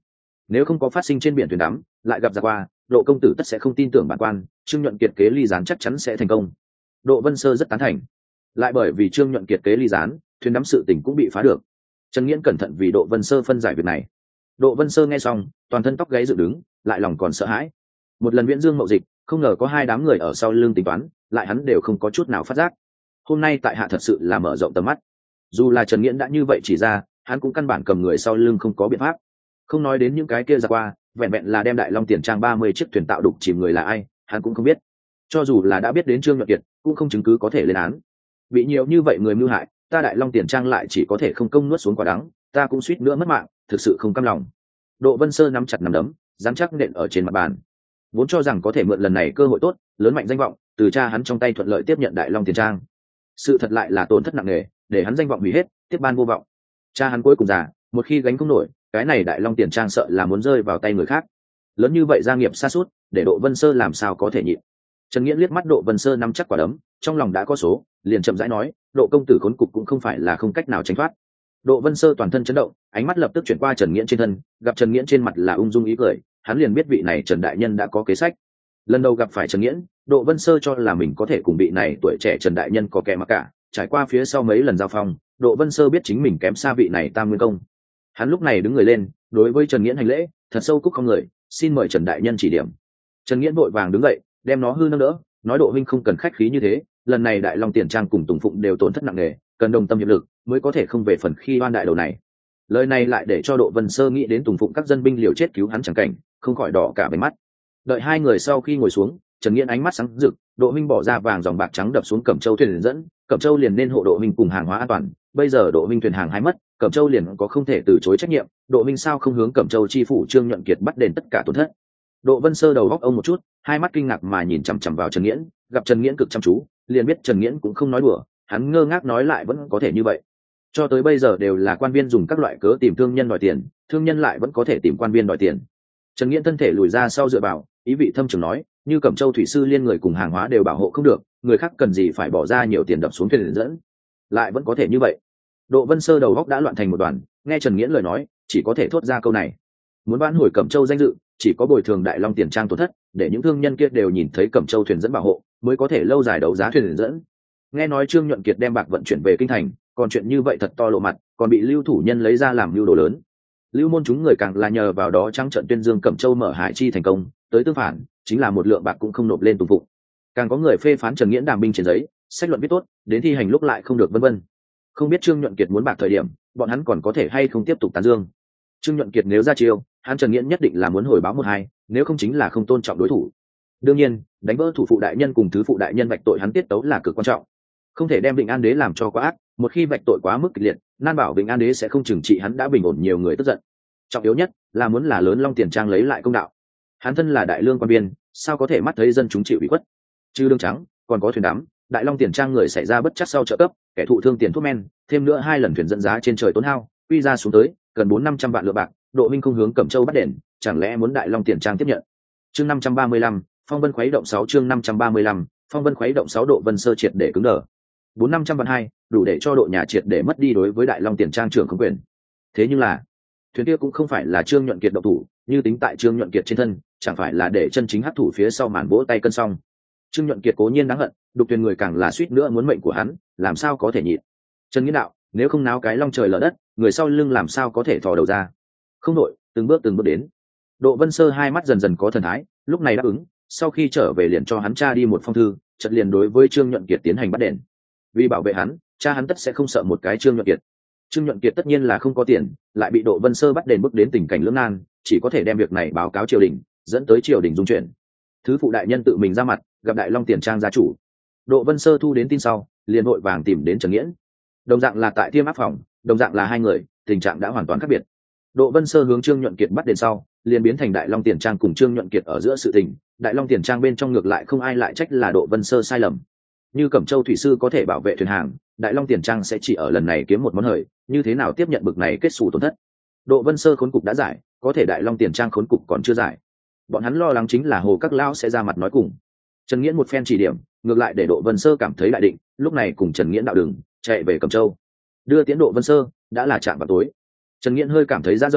nếu không có phát sinh trên biển thuyền đắm lại gặp giặc qua, Độ công tử tất sẽ không tin tưởng bản quan, Trương Nhuận Kiệt kế ly gián chắc chắn sẽ thành công. Độ Vân Sơ rất tán thành. Lại bởi vì Trương Nhuận Kiệt kế ly gián, thuyền đắm sự tình cũng bị phá được. Trần Nghiễn cẩn thận vì Độ Vân Sơ phân giải việc này. Độ Vân Sơ nghe xong, toàn thân tóc gáy dựng đứng, lại lòng còn sợ hãi. Một lần viễn dương mậu dịch, không ngờ có hai đám người ở sau lưng tính toán, lại hắn đều không có chút nào phát giác. Hôm nay tại hạ thật sự là mở rộng tầm mắt. Dù là Trần Nghiễn đã như vậy chỉ ra, hắn cũng căn bản cầm người sau lưng không có biện pháp. Không nói đến những cái kia ra qua, vẹn vẹn là đem Đại Long Tiền Trang 30 chiếc thuyền tạo đục chìm người là ai, hắn cũng không biết. Cho dù là đã biết đến Trương Nhuận Kiệt, cũng không chứng cứ có thể lên án. Bị nhiều như vậy người mưu hại, ta Đại Long Tiền Trang lại chỉ có thể không công nuốt xuống quả đắng, ta cũng suýt nữa mất mạng, thực sự không cam lòng. Độ Vân Sơ nắm chặt nắm đấm, dám chắc nện ở trên mặt bàn. Vốn cho rằng có thể mượn lần này cơ hội tốt, lớn mạnh danh vọng, từ cha hắn trong tay thuận lợi tiếp nhận Đại Long Tiền Trang. Sự thật lại là tổn thất nặng nề, để hắn danh vọng hủy hết, tiếp ban vô vọng. Cha hắn cuối cùng già, một khi gánh không nổi, cái này Đại Long Tiền Trang sợ là muốn rơi vào tay người khác. Lớn như vậy gia nghiệp sa sút, để Độ Vân Sơ làm sao có thể nhịn. Trần Nghiễn liếc mắt Độ Vân Sơ nắm chắc quả đấm, trong lòng đã có số, liền chậm rãi nói, Độ công tử khốn cục cũng không phải là không cách nào tránh thoát. Độ Vân Sơ toàn thân chấn động, ánh mắt lập tức chuyển qua Trần Nghiễn trên thân, gặp Trần Nghiễn trên mặt là ung dung ý cười, hắn liền biết vị này Trần đại nhân đã có kế sách. Lần đầu gặp phải Trần Nghiễn, Độ Vân Sơ cho là mình có thể cùng vị này tuổi trẻ Trần đại nhân có kẻ mặc cả, trải qua phía sau mấy lần giao phong, Độ Vân Sơ biết chính mình kém xa vị này Tam Nguyên Công. Hắn lúc này đứng người lên, đối với Trần Nghiễn hành lễ, thật sâu cúc không người, xin mời Trần đại nhân chỉ điểm. Trần Nghiễn vội vàng đứng dậy, đem nó hư nâng đỡ, nói Độ huynh không cần khách khí như thế, lần này Đại Long Tiền Trang cùng Tùng Phụng đều tổn thất nặng nề, cần đồng tâm hiệp lực mới có thể không về phần khi oan đại đầu này. Lời này lại để cho Độ Vân Sơ nghĩ đến Tùng Phụng các dân binh liều chết cứu hắn chẳng cảnh, không khỏi đỏ cả bừng mắt. Đợi hai người sau khi ngồi xuống, Trần Nghiễn ánh mắt sáng rực, Độ huynh bỏ ra vàng dòng bạc trắng đập xuống Cẩm Châu thuyền dẫn, Cẩm Châu liền nên hộ Độ huynh cùng hàng hóa an toàn, bây giờ Độ huynh thuyền hàng hái mất, Cẩm Châu liền có không thể từ chối trách nhiệm, Độ huynh sao không hướng Cẩm Châu chi phủ Trương Nhuận Kiệt bắt đền tất cả tổn thất. Độ Vân Sơ đầu góc ông một chút, hai mắt kinh ngạc mà nhìn chằm chằm vào Trần Nghiễn, gặp Trần Nghiễn cực chăm chú, liền biết Trần Nghiễn cũng không nói đùa, hắn ngơ ngác nói lại vẫn có thể như vậy. Cho tới bây giờ đều là quan viên dùng các loại cớ tìm thương nhân đòi tiền, thương nhân lại vẫn có thể tìm quan viên đòi tiền. Trần Nghiễn thân thể lùi ra sau dựa vào, ý vị thâm trường nói, như Cẩm Châu thủy sư liên người cùng hàng hóa đều bảo hộ không được, người khác cần gì phải bỏ ra nhiều tiền đập xuống thuyền dẫn, lại vẫn có thể như vậy. Độ Vân Sơ đầu góc đã loạn thành một đoàn, nghe Trần Nghiễn lời nói, chỉ có thể thốt ra câu này. Muốn vãn hồi Cẩm Châu danh dự, chỉ có bồi thường Đại Long Tiền Trang tổn thất, để những thương nhân kia đều nhìn thấy Cẩm Châu thuyền dẫn bảo hộ, mới có thể lâu dài đấu giá thuyền dẫn. Nghe nói Trương Nhuận Kiệt đem bạc vận chuyển về kinh thành, còn chuyện như vậy thật to lộ mặt, còn bị Lưu thủ nhân lấy ra làm mưu đồ lớn. Lưu môn chúng người càng là nhờ vào đó trắng trợn tuyên dương Cẩm Châu mở hải chi thành công, tới tương phản, chính là một lượng bạc cũng không nộp lên Tùng Phụng. Càng có người phê phán Trần Nghiễn đàm binh trên giấy, sách luận viết tốt, đến thi hành lúc lại không được vân vân. Không biết Trương Nhuận Kiệt muốn bạc thời điểm, bọn hắn còn có thể hay không tiếp tục tán dương. Trương Nhuận Kiệt nếu ra chiêu, hắn Trần Nghiễn nhất định là muốn hồi báo một hai, nếu không chính là không tôn trọng đối thủ. Đương nhiên, đánh vỡ thủ phụ đại nhân cùng thứ phụ đại nhân vạch tội hắn tiết tấu là cực quan trọng. Không thể đem Vịnh An Đế làm cho quá ác, một khi vạch tội quá mức kịch liệt, nan bảo Vịnh An Đế sẽ không trừng trị hắn đã bình ổn nhiều người tức giận. Trọng yếu nhất là muốn là lớn Long Tiền Trang lấy lại công đạo. Hắn thân là đại lương quan viên, sao có thể mắt thấy dân chúng chịu ủy khuất. Trừ đường trắng, còn có thuyền đắm, Đại Long Tiền Trang người xảy ra bất chắc sau trợ cấp, kẻ thụ thương tiền thuốc men, thêm nữa 2 lần thuyền dẫn giá trên trời tốn hao, quy ra xuống tới gần 400-500 vạn lượng bạc, Độ minh không hướng Cẩm Châu bắt đền, chẳng lẽ muốn Đại Long Tiền Trang tiếp nhận. Chương 535, Phong Vân khuấy động 6 chương 535, Phong Vân khuấy động 6 Độ Vân Sơ triệt để cứng đờ. 400-500 vạn hai, đủ để cho Độ nhà triệt để mất đi đối với Đại Long Tiền Trang trưởng không quyền. Thế nhưng là, thuyền kia cũng không phải là Trương Nhuận Kiệt động thủ, như tính tại Trương Nhuận Kiệt trên thân, chẳng phải là để chân chính hắc thủ phía sau màn vỗ tay cân xong. Trương Nhuận Kiệt cố nhiên đáng hận, đục thuyền người càng là suýt nữa muốn mệnh của hắn, làm sao có thể nhịn. Trần Nghiễn đạo, nếu không náo cái long trời lở đất, người sau lưng làm sao có thể thò đầu ra. Không đội, từng bước đến. Độ Vân Sơ hai mắt dần dần có thần thái, lúc này đáp ứng, sau khi trở về liền cho hắn cha đi một phong thư, chợt liền đối với Trương Nhuận Kiệt tiến hành bắt đền. Vì bảo vệ hắn, cha hắn tất sẽ không sợ một cái Trương Nhuận Kiệt. Trương Nhuận Kiệt tất nhiên là không có tiền, lại bị Độ Vân Sơ bắt đền bước đến tình cảnh lưỡng nan, chỉ có thể đem việc này báo cáo triều đình, dẫn tới triều đình dung chuyển. Thứ phụ đại nhân tự mình ra mặt, gặp Đại Long Tiền Trang gia chủ. Độ Vân Sơ thu đến tin sau, liền vội vàng tìm đến Trần Nghiễn. Đồng dạng là tại Tiêm Áp phòng, đồng dạng là hai người, tình trạng đã hoàn toàn khác biệt. Độ Vân Sơ hướng Trương Nhuận Kiệt bắt đền sau, liền biến thành Đại Long Tiền Trang cùng Trương Nhuận Kiệt ở giữa sự tình, Đại Long Tiền Trang bên trong ngược lại không ai lại trách là Độ Vân Sơ sai lầm. Như Cẩm Châu thủy sư có thể bảo vệ thuyền hàng, Đại Long Tiền Trang sẽ chỉ ở lần này kiếm một món hời, như thế nào tiếp nhận bực này kết xù tổn thất. Độ Vân Sơ khốn cục đã giải, có thể Đại Long Tiền Trang khốn cục còn chưa giải. Bọn hắn lo lắng chính là Hồ các lão sẽ ra mặt nói cùng. Trần Nghiễn một phen chỉ điểm, ngược lại để Độ Vân Sơ cảm thấy đại định, lúc này cùng Trần Nghiễn đạo đường, chạy về Cẩm Châu. Đưa tiến Độ Vân Sơ, đã là chạm vào tối. Trần Nghiễn hơi cảm thấy ra rời,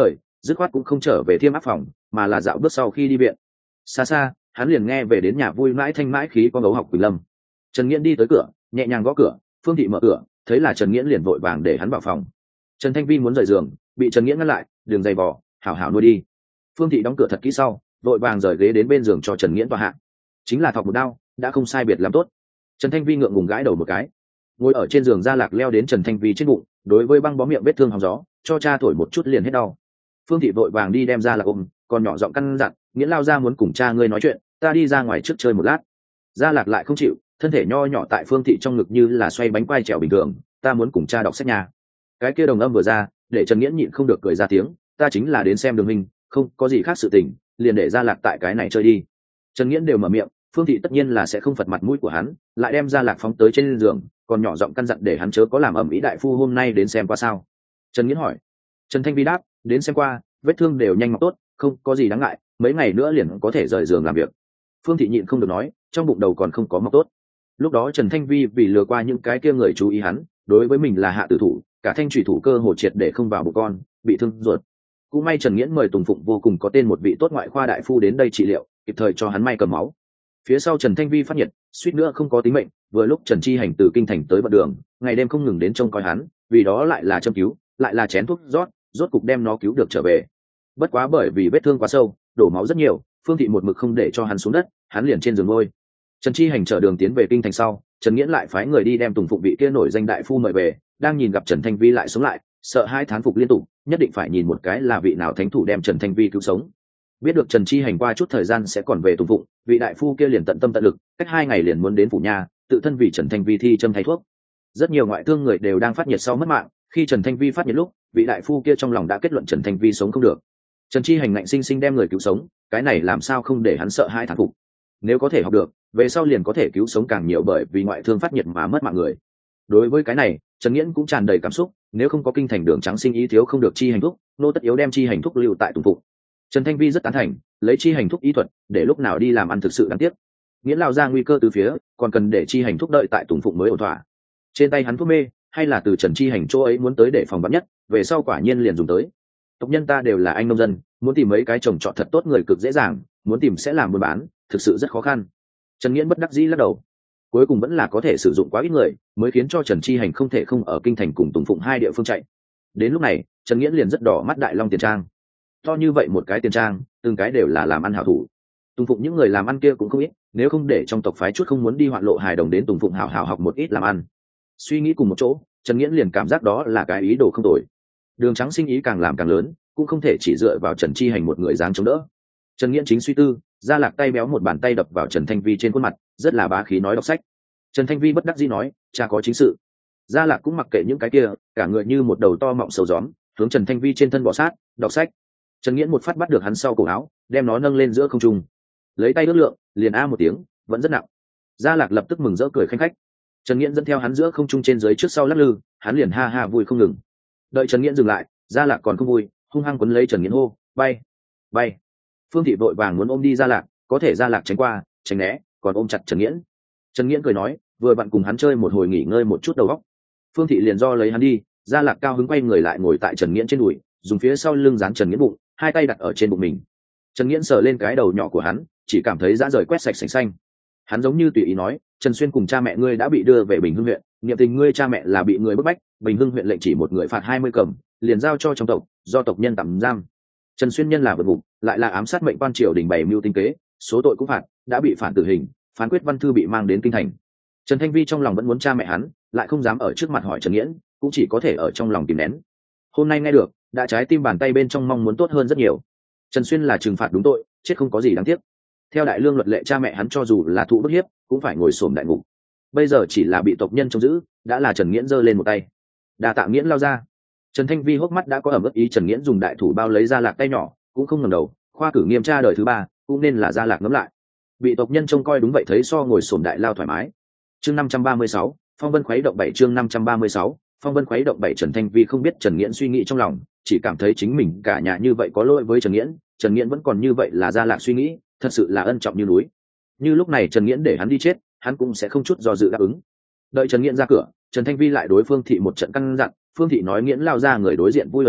dứt khoát cũng không trở về thiêm áp phòng mà là dạo bước sau khi đi viện. Xa xa hắn liền nghe về đến nhà vui mãi thanh mãi khí con gấu học Quỳnh Lâm. Trần Nghiễn đi tới cửa nhẹ nhàng gõ cửa, Phương Thị mở cửa thấy là Trần Nghiễn liền vội vàng để hắn vào phòng. Trần Thanh Vi muốn rời giường bị Trần Nghiễn ngăn lại, đường dày vò hảo hảo nuôi đi. Phương Thị đóng cửa thật kỹ sau vội vàng rời ghế đến bên giường cho Trần Nghiễn tọa hạ, chính là thọc một đao đã không sai biệt lắm tốt. Trần Thanh Vi ngượng ngùng gãi đầu một cái, ngồi ở trên giường Gia Lạc leo đến Trần Thanh Vi trên bụng, đối với băng bó miệng vết thương hóng gió cho cha thổi một chút liền hết đau. Phương Thị vội vàng đi đem Gia Lạc ôm, còn nhỏ giọng căn dặn, Nghiễn lao ra muốn cùng cha ngươi nói chuyện, ta đi ra ngoài trước chơi một lát. Gia Lạc lại không chịu, thân thể nho nhỏ tại Phương Thị trong ngực như là xoay bánh quai trèo bình thường, ta muốn cùng cha đọc sách nhà. Cái kia đồng âm vừa ra để Trần Nghiễn nhịn không được cười ra tiếng, ta chính là đến xem Đường Minh, không có gì khác sự tình, liền để Gia Lạc tại cái này chơi đi. Trần Nghiễn đều mở miệng, Phương Thị tất nhiên là sẽ không phật mặt mũi của hắn, lại đem Gia Lạc phóng tới trên giường, còn nhỏ giọng căn dặn để hắn chớ có làm ầm ĩ, đại phu hôm nay đến xem qua sao? Trần Nghiễn hỏi. Trần Thanh Vi đáp, đến xem qua, vết thương đều nhanh mọc tốt, không có gì đáng ngại, mấy ngày nữa liền có thể rời giường làm việc. Phương Thị nhịn không được nói, trong bụng đầu còn không có mọc tốt. Lúc đó Trần Thanh Vi vì lừa qua những cái kia người chú ý hắn, đối với mình là hạ tử thủ, cả thanh thủy thủ cơ hồ triệt để không vào bụng con, bị thương ruột. Cũng may Trần Nghiễn mời Tùng Phụng vô cùng có tên một vị tốt ngoại khoa đại phu đến đây trị liệu, kịp thời cho hắn may cầm máu. Phía sau Trần Thanh Vi phát nhiệt, suýt nữa không có tính mệnh, vừa lúc Trần Chi Hành từ kinh thành tới bận đường, ngày đêm không ngừng đến trông coi hắn, vì đó lại là châm cứu, lại là chén thuốc rót, rốt cục đem nó cứu được trở về. Bất quá bởi vì vết thương quá sâu, đổ máu rất nhiều, Phương Thị một mực không để cho hắn xuống đất, hắn liền trên giường ngôi. Trần Chi Hành chở đường tiến về kinh thành sau, Trần Nghiễn lại phái người đi đem Tùng Phụng vị kia nổi danh đại phu mời về, đang nhìn gặp Trần Thanh Vi lại sống lại, sợ hai thán phục liên tục, nhất định phải nhìn một cái là vị nào thánh thủ đem Trần Thanh Vi cứu sống. Biết được Trần Chi Hành qua chút thời gian sẽ còn về Tùng Phụng, vị đại phu kia liền tận tâm tận lực, cách 2 ngày liền muốn đến phủ nhà, tự thân vì Trần Thanh Vi thi châm thay thuốc. Rất nhiều ngoại thương người đều đang phát nhiệt sau mất mạng, khi Trần Thanh Vi phát nhiệt lúc, vị đại phu kia trong lòng đã kết luận Trần Thanh Vi sống không được. Trần Chi Hành ngạnh sinh sinh đem người cứu sống, cái này làm sao không để hắn sợ hai thán phục. Nếu có thể học được, về sau liền có thể cứu sống càng nhiều bởi vì ngoại thương phát nhiệt mà mất mạng người. Đối với cái này, Trần Nghiễn cũng tràn đầy cảm xúc, nếu không có kinh thành đường trắng sinh ý thiếu không được Chi Hành thuốc, nô tất yếu đem Chi Hành thuốc lưu tại Tùng Phụng. Trần Thanh Vi rất tán thành, lấy Chi Hành thuốc y thuật, để lúc nào đi làm ăn thực sự đáng tiếc. Nghiễn lao ra nguy cơ từ phía, còn cần để Chi Hành thuốc đợi tại Tùng Phụng mới ổn thỏa. Trên tay hắn thuốc mê, hay là từ Trần Chi Hành chỗ ấy muốn tới để phòng vắn nhất, về sau quả nhiên liền dùng tới. Tộc nhân ta đều là anh nông dân, muốn tìm mấy cái trồng trọt thật tốt người cực dễ dàng, muốn tìm sẽ làm buôn bán, thực sự rất khó khăn. Trần Nghiễn bất đắc dĩ lắc đầu, cuối cùng vẫn là có thể sử dụng quá ít người, mới khiến cho Trần Chi Hành không thể không ở kinh thành cùng Tùng Phụng 2 địa phương chạy. Đến lúc này, Trần Nghiễn liền rất đỏ mắt Đại Long tiền trang. To như vậy một cái tiền trang, từng cái đều là làm ăn hảo thủ. Tùng Phụng những người làm ăn kia cũng không ít, nếu không để trong tộc phái chút không muốn đi hoạn lộ hài đồng đến Tùng Phụng hảo hảo học một ít làm ăn. Suy nghĩ cùng một chỗ, Trần Nghiễn liền cảm giác đó là cái ý đồ không tồi. Đường trắng sinh ý càng làm càng lớn, cũng không thể chỉ dựa vào Trần Chi Hành một người dáng chống đỡ. Trần Nghiễn chính suy tư, Gia Lạc tay béo một bàn tay đập vào Trần Thanh Vi trên khuôn mặt, rất là bá khí nói đọc sách. Trần Thanh Vi bất đắc dĩ nói, cha có chính sự. Gia Lạc cũng mặc kệ những cái kia, cả người như một đầu to mọng sầu gióm, hướng Trần Thanh Vi trên thân bò sát, đọc sách. Trần Nghiễn một phát bắt được hắn sau cổ áo, đem nó nâng lên giữa không trung, lấy tay ước lượng, liền a một tiếng, vẫn rất nặng. Gia Lạc lập tức mừng rỡ cười khanh khách. Trần Nghiễn dẫn theo hắn giữa không trung trên dưới trước sau lắc lư, hắn liền ha ha vui không ngừng. Đợi Trần Nghiễn dừng lại, Gia Lạc còn không vui, hung hăng quấn lấy Trần Nghiễn hô, bay, bay. Phương Thị vội vàng muốn ôm đi Gia Lạc, có thể Gia Lạc tránh qua, tránh né, còn ôm chặt Trần Nghiễn. Trần Nghiễn cười nói, vừa bạn cùng hắn chơi một hồi nghỉ ngơi một chút đầu óc. Phương Thị liền do lấy hắn đi, Gia Lạc cao hứng quay người lại ngồi tại Trần Nghiễn trên đùi, dùng phía sau lưng dán Trần Nghiễn bụng, 2 tay đặt ở trên bụng mình. Trần Nghiễn sờ lên cái đầu nhỏ của hắn, chỉ cảm thấy dã rời quét sạch sành xanh. Hắn giống như tùy ý nói, Trần Xuyên cùng cha mẹ ngươi đã bị đưa về Bình Hưng huyện, niệm tình ngươi cha mẹ là bị người bức bách, Bình Hưng huyện lệnh chỉ một người phạt 20 cầm, liền giao cho trong tộc, do tộc nhân tạm giam. Trần Xuyên nhân là vượt ngục, lại là ám sát mệnh quan triều đình bày mưu tinh kế, số tội cũng phạt, đã bị phản tử hình, phán quyết văn thư bị mang đến kinh thành. Trần Thanh Vi trong lòng vẫn muốn cha mẹ hắn, lại không dám ở trước mặt hỏi Trần Nghiễn, cũng chỉ có thể ở trong lòng kìm nén. Hôm nay nghe được, đã trái tim bàn tay bên trong mong muốn tốt hơn rất nhiều. Trần Xuyên là trừng phạt đúng tội, chết không có gì đáng tiếc. Theo đại lương luật lệ cha mẹ hắn cho dù là thụ bức hiếp, cũng phải ngồi xổm đại ngục. Bây giờ chỉ là bị tộc nhân trông giữ, đã là Trần Nghiễn giơ lên một tay. Đa tạ Nghiễn lao ra. Trần Thanh Vi hốc mắt đã có ẩm ướt ý Trần Nghiễn dùng đại thủ bao lấy Gia Lạc tay nhỏ, cũng không ngẩng đầu, khoa cử nghiêm tra đời thứ 3, cũng nên là Gia Lạc ngẫm lại. Bị tộc nhân trông coi đúng vậy thấy so ngồi xổm đại lao thoải mái. Chương 536, Phong Vân khuấy động 7 chương 536, Phong Vân khuấy động 7 Trần Thanh Vi không biết Trần Nghiễn suy nghĩ trong lòng, chỉ cảm thấy chính mình cả nhà như vậy có lỗi với Trần Nghiễn vẫn còn như vậy là Gia Lạc suy nghĩ, thật sự là ân trọng như núi. Như lúc này Trần Nghiễn để hắn đi chết, hắn cũng sẽ không chút do dự đáp ứng. Đợi Trần Nghiễn ra cửa, Trần Thanh Vi lại đối Phương Thị một trận căn dặn, Phương Thị nói Nghiễn lao ra người đối diện vui ân tình,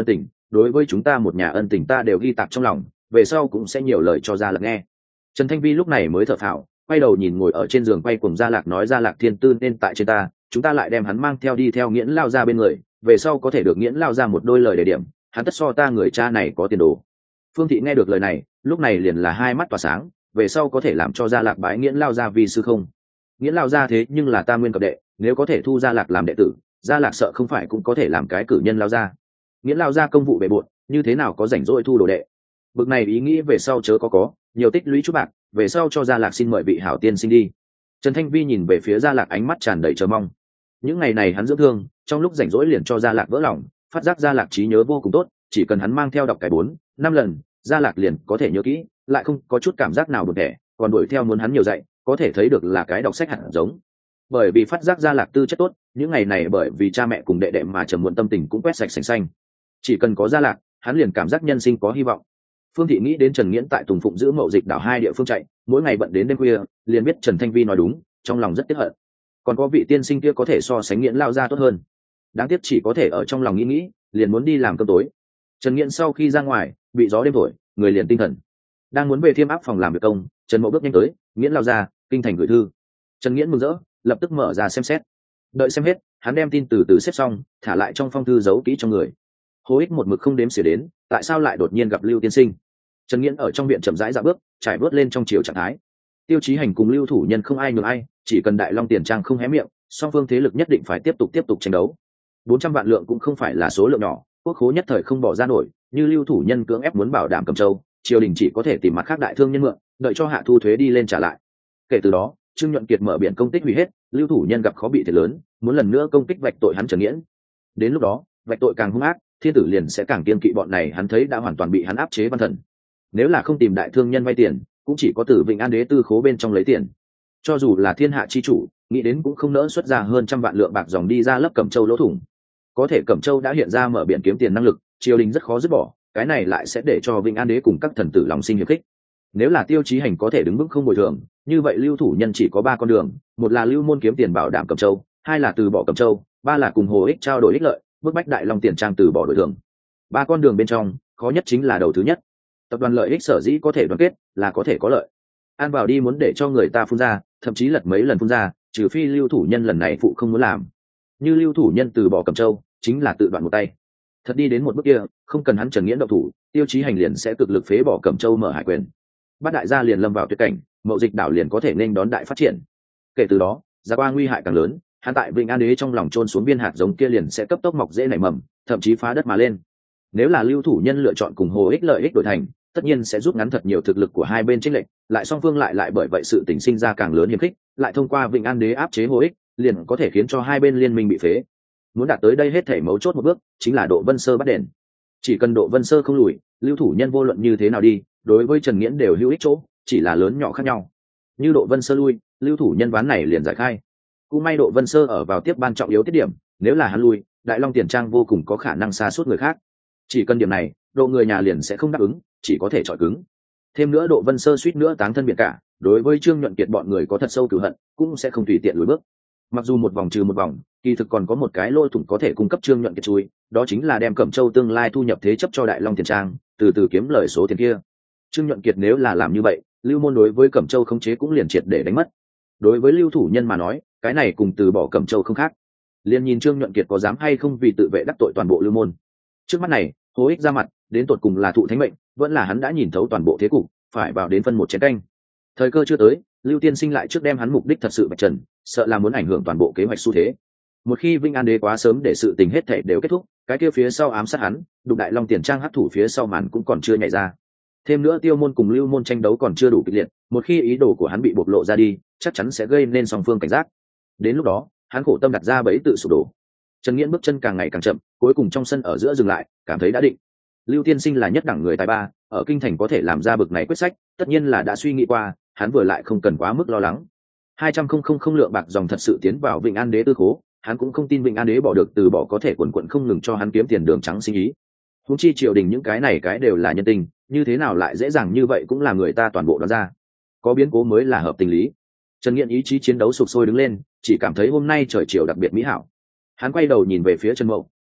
đối với chúng ta một nhà ân tình ta đều ghi tạc trong lòng, về sau cũng sẽ nhiều lời cho Gia Lạc nghe. Trần Thanh Vi lúc này mới thở phào, quay đầu nhìn ngồi ở trên giường quay cùng Gia Lạc nói Gia Lạc thiên tư nên tại trên ta, chúng ta lại đem hắn mang theo đi theo Nghiễn lao ra bên người, về sau có thể được Nghiễn lao ra một đôi lời đề điểm, hắn tất so ta người cha này có tiền đồ. Phương Thị nghe được lời này, lúc này liền là hai mắt tỏa sáng, về sau có thể làm cho Gia Lạc bái Nghiễn lao ra vì sư không? Nghiễn lao ra thế nhưng là ta nguyên cập đệ, nếu có thể thu Gia Lạc làm đệ tử, Gia Lạc sợ không phải cũng có thể làm cái cử nhân lao ra. Nghiễn lao ra công vụ bề bộn, như thế nào có rảnh rỗi thu đồ đệ? Bực này ý nghĩ về sau chớ có, nhiều tích lũy chút bạc, về sau cho Gia Lạc xin mời vị hảo tiên sinh đi. Trần Thanh Vi nhìn về phía Gia Lạc ánh mắt tràn đầy chờ mong. Những ngày này hắn dưỡng thương, trong lúc rảnh rỗi liền cho Gia Lạc vỡ lòng, phát giác Gia Lạc trí nhớ vô cùng tốt, chỉ cần hắn mang theo đọc cái 4-5 lần, Gia Lạc liền có thể nhớ kỹ, lại không có chút cảm giác nào buồn tẻ, còn đuổi theo muốn hắn nhiều dạy, có thể thấy được là cái đọc sách hẳn giống. Bởi vì phát giác Gia Lạc tư chất tốt, những ngày này bởi vì cha mẹ cùng đệ đệ mà trầm muộn tâm tình cũng quét sạch sành xanh. Chỉ cần có Gia Lạc, hắn liền cảm giác nhân sinh có hy vọng. Phương Thị nghĩ đến Trần Nghiễn tại Tùng Phụng giữ Mậu Dịch đảo 2 địa phương chạy, mỗi ngày bận đến đêm khuya, liền biết Trần Thanh Vi nói đúng, trong lòng rất tiếc hận. Còn có vị tiên sinh kia có thể so sánh Nghiễn lao ra tốt hơn, đáng tiếc chỉ có thể ở trong lòng nghĩ, liền muốn đi làm cơm tối. Trần Nghiễn sau khi ra ngoài, bị gió đêm thổi, người liền tinh thần, đang muốn về Thiêm Áp phòng làm việc công, Trần Mậu bước nhanh tới, Nghiễn lao ra, kinh thành gửi thư. Trần Nghiễn mừng rỡ, lập tức mở ra xem xét. Đợi xem hết, hắn đem tin từ từ xếp xong, thả lại trong phong thư giấu kỹ trong người. Hồ Ích một mực không đếm xỉa đến, tại sao lại đột nhiên gặp Lưu tiên sinh? Trần Nghiễn ở trong viện chậm rãi dạo bước, trải bước lên trong chiều trạng thái. Tiêu Chí Hành cùng Lưu Thủ Nhân không ai nhường ai, chỉ cần Đại Long Tiền Trang không hé miệng, song phương thế lực nhất định phải tiếp tục tranh đấu. 400 vạn lượng cũng không phải là số lượng nhỏ, quốc khố nhất thời không bỏ ra nổi, như Lưu Thủ Nhân cưỡng ép muốn bảo đảm Cẩm Châu, triều đình chỉ có thể tìm mặt khác đại thương nhân mượn, đợi cho hạ thu thuế đi lên trả lại. Kể từ đó, Trương Nhuận Kiệt mở biển công tích hủy hết, Lưu Thủ Nhân gặp khó bị thiệt lớn, muốn lần nữa công kích vạch tội hắn Trần Nghiễn. Đến lúc đó, vạch tội càng hung ác, thiên tử liền sẽ càng kiên kỵ bọn này, hắn thấy đã hoàn toàn bị hắn áp chế văn thần. Nếu là không tìm đại thương nhân vay tiền, cũng chỉ có từ Vịnh An Đế tư khố bên trong lấy tiền. Cho dù là thiên hạ chi chủ, nghĩ đến cũng không nỡ xuất ra hơn 100 vạn lượng bạc dòng đi ra lấp Cẩm Châu lỗ thủng. Có thể Cẩm Châu đã hiện ra mở biển kiếm tiền năng lực, triều đình rất khó dứt bỏ, cái này lại sẽ để cho Vịnh An Đế cùng các thần tử lòng sinh hiềm khích. Nếu là Tiêu Chí Hành có thể đứng vững không bồi thường, như vậy Lưu Thủ Nhân chỉ có 3 con đường, một là lưu môn kiếm tiền bảo đảm Cẩm Châu, 2 là từ bỏ Cẩm Châu, 3 là cùng Hồ Ích trao đổi ích lợi, bức bách Đại Long Tiền Trang từ bỏ đổi thường. 3 con đường bên trong, khó nhất chính là đầu thứ nhất. Tập đoàn lợi ích sở dĩ có thể đoàn kết, là có thể có lợi. An vào đi muốn để cho người ta phun ra, thậm chí lật mấy lần phun ra, trừ phi Lưu Thủ Nhân lần này phụ không muốn làm. Như Lưu Thủ Nhân từ bỏ Cẩm Châu, chính là tự đoạn một tay. Thật đi đến một bước kia, không cần hắn Trần Nghiễn động thủ, Tiêu Chí Hành liền sẽ cực lực phế bỏ Cẩm Châu mở hải quyền. Bát đại gia liền lâm vào tuyệt cảnh, Mậu Dịch đảo liền có thể nên đón đại phát triển. Kể từ đó, Gia Quang nguy hại càng lớn, hắn tại Vịnh An Đế trong lòng chôn xuống viên hạt giống kia liền sẽ cấp tốc mọc dễ nảy mầm, thậm chí phá đất mà lên. Nếu là Lưu Thủ Nhân lựa chọn cùng Hồ Ích lợi ích đổi thành, tất nhiên sẽ rút ngắn thật nhiều thực lực của hai bên chênh lệch, lại song phương lại bởi vậy sự tình sinh ra càng lớn hiềm khích, lại thông qua Vịnh An Đế áp chế Hồ Ích, liền có thể khiến cho hai bên liên minh bị phế. Muốn đạt tới đây hết thể mấu chốt một bước, chính là Độ Vân Sơ bắt đền. Chỉ cần Độ Vân Sơ không lùi, Lưu Thủ Nhân vô luận như thế nào đi, đối với Trần Nghiễn đều hữu ích chỗ, chỉ là lớn nhỏ khác nhau. Như Độ Vân Sơ lui, Lưu Thủ Nhân ván này liền giải khai. Cũng may Độ Vân Sơ ở vào tiếp ban trọng yếu tiết điểm, nếu là hắn lui, Đại Long Tiền Trang vô cùng có khả năng xa suốt người khác. Chỉ cần điểm này, Độ người nhà liền sẽ không đáp ứng, chỉ có thể chọi cứng. Thêm nữa Độ Vân Sơ suýt nữa táng thân biển cả, đối với Trương Nhuận Kiệt bọn người có thật sâu cửu hận, cũng sẽ không tùy tiện lùi bước. Mặc dù một vòng trừ một vòng, kỳ thực còn có một cái lỗ thủng có thể cung cấp Trương Nhuận Kiệt chui, đó chính là đem Cẩm Châu tương lai thu nhập thế chấp cho Đại Long Tiền Trang, từ từ kiếm lời số tiền kia. Trương Nhuận Kiệt nếu là làm như vậy, Lưu môn đối với Cẩm Châu khống chế cũng liền triệt để đánh mất. Đối với Lưu Thủ Nhân mà nói, cái này cùng từ bỏ Cẩm Châu không khác. Liền nhìn Trương Nhuận Kiệt có dám hay không vì tự vệ đắc tội toàn bộ Lưu môn. Trước mắt này, Hồ Ích ra mặt, đến tột cùng là thụ thánh mệnh, vẫn là hắn đã nhìn thấu toàn bộ thế cục, phải vào đến phân một chén canh. Thời cơ chưa tới, Lưu tiên sinh lại trước đem hắn mục đích thật sự bạch trần, sợ là muốn ảnh hưởng toàn bộ kế hoạch xu thế. Một khi Vinh An Đế quá sớm để sự tình hết thảy đều kết thúc, cái kia phía sau ám sát hắn, đụng Đại Long Tiền Trang hấp thủ phía sau màn cũng còn chưa nhảy ra. Thêm nữa Tiêu môn cùng Lưu môn tranh đấu còn chưa đủ kịch liệt, một khi ý đồ của hắn bị bộc lộ ra đi, chắc chắn sẽ gây nên song phương cảnh giác. Đến lúc đó, hắn khổ tâm đặt ra bẫy tự sụp đổ. Trần Nghiễn bước chân càng ngày càng chậm, cuối cùng trong sân ở giữa dừng lại, cảm thấy đã định. Lưu tiên sinh là nhất đẳng người tài ba, ở kinh thành có thể làm ra bực này quyết sách, tất nhiên là đã suy nghĩ qua, hắn vừa lại không cần quá mức lo lắng. 200,000 lượng bạc dòng thật sự tiến vào Vịnh An Đế tư khố, hắn cũng không tin Vịnh An Đế bỏ được từ bỏ có thể quần quận không ngừng cho hắn kiếm tiền đường trắng sinh ý. Huống chi triều đình những cái này cái đều là nhân tình, như thế nào lại dễ dàng như vậy cũng là người ta toàn bộ đoán ra. Có biến cố mới là hợp tình lý. Trần Nghiễn ý chí chiến đấu sục sôi đứng lên, chỉ cảm thấy hôm nay trời chiều đặc biệt mỹ hảo. Hắn quay đầu nhìn về phía Trần Mậu,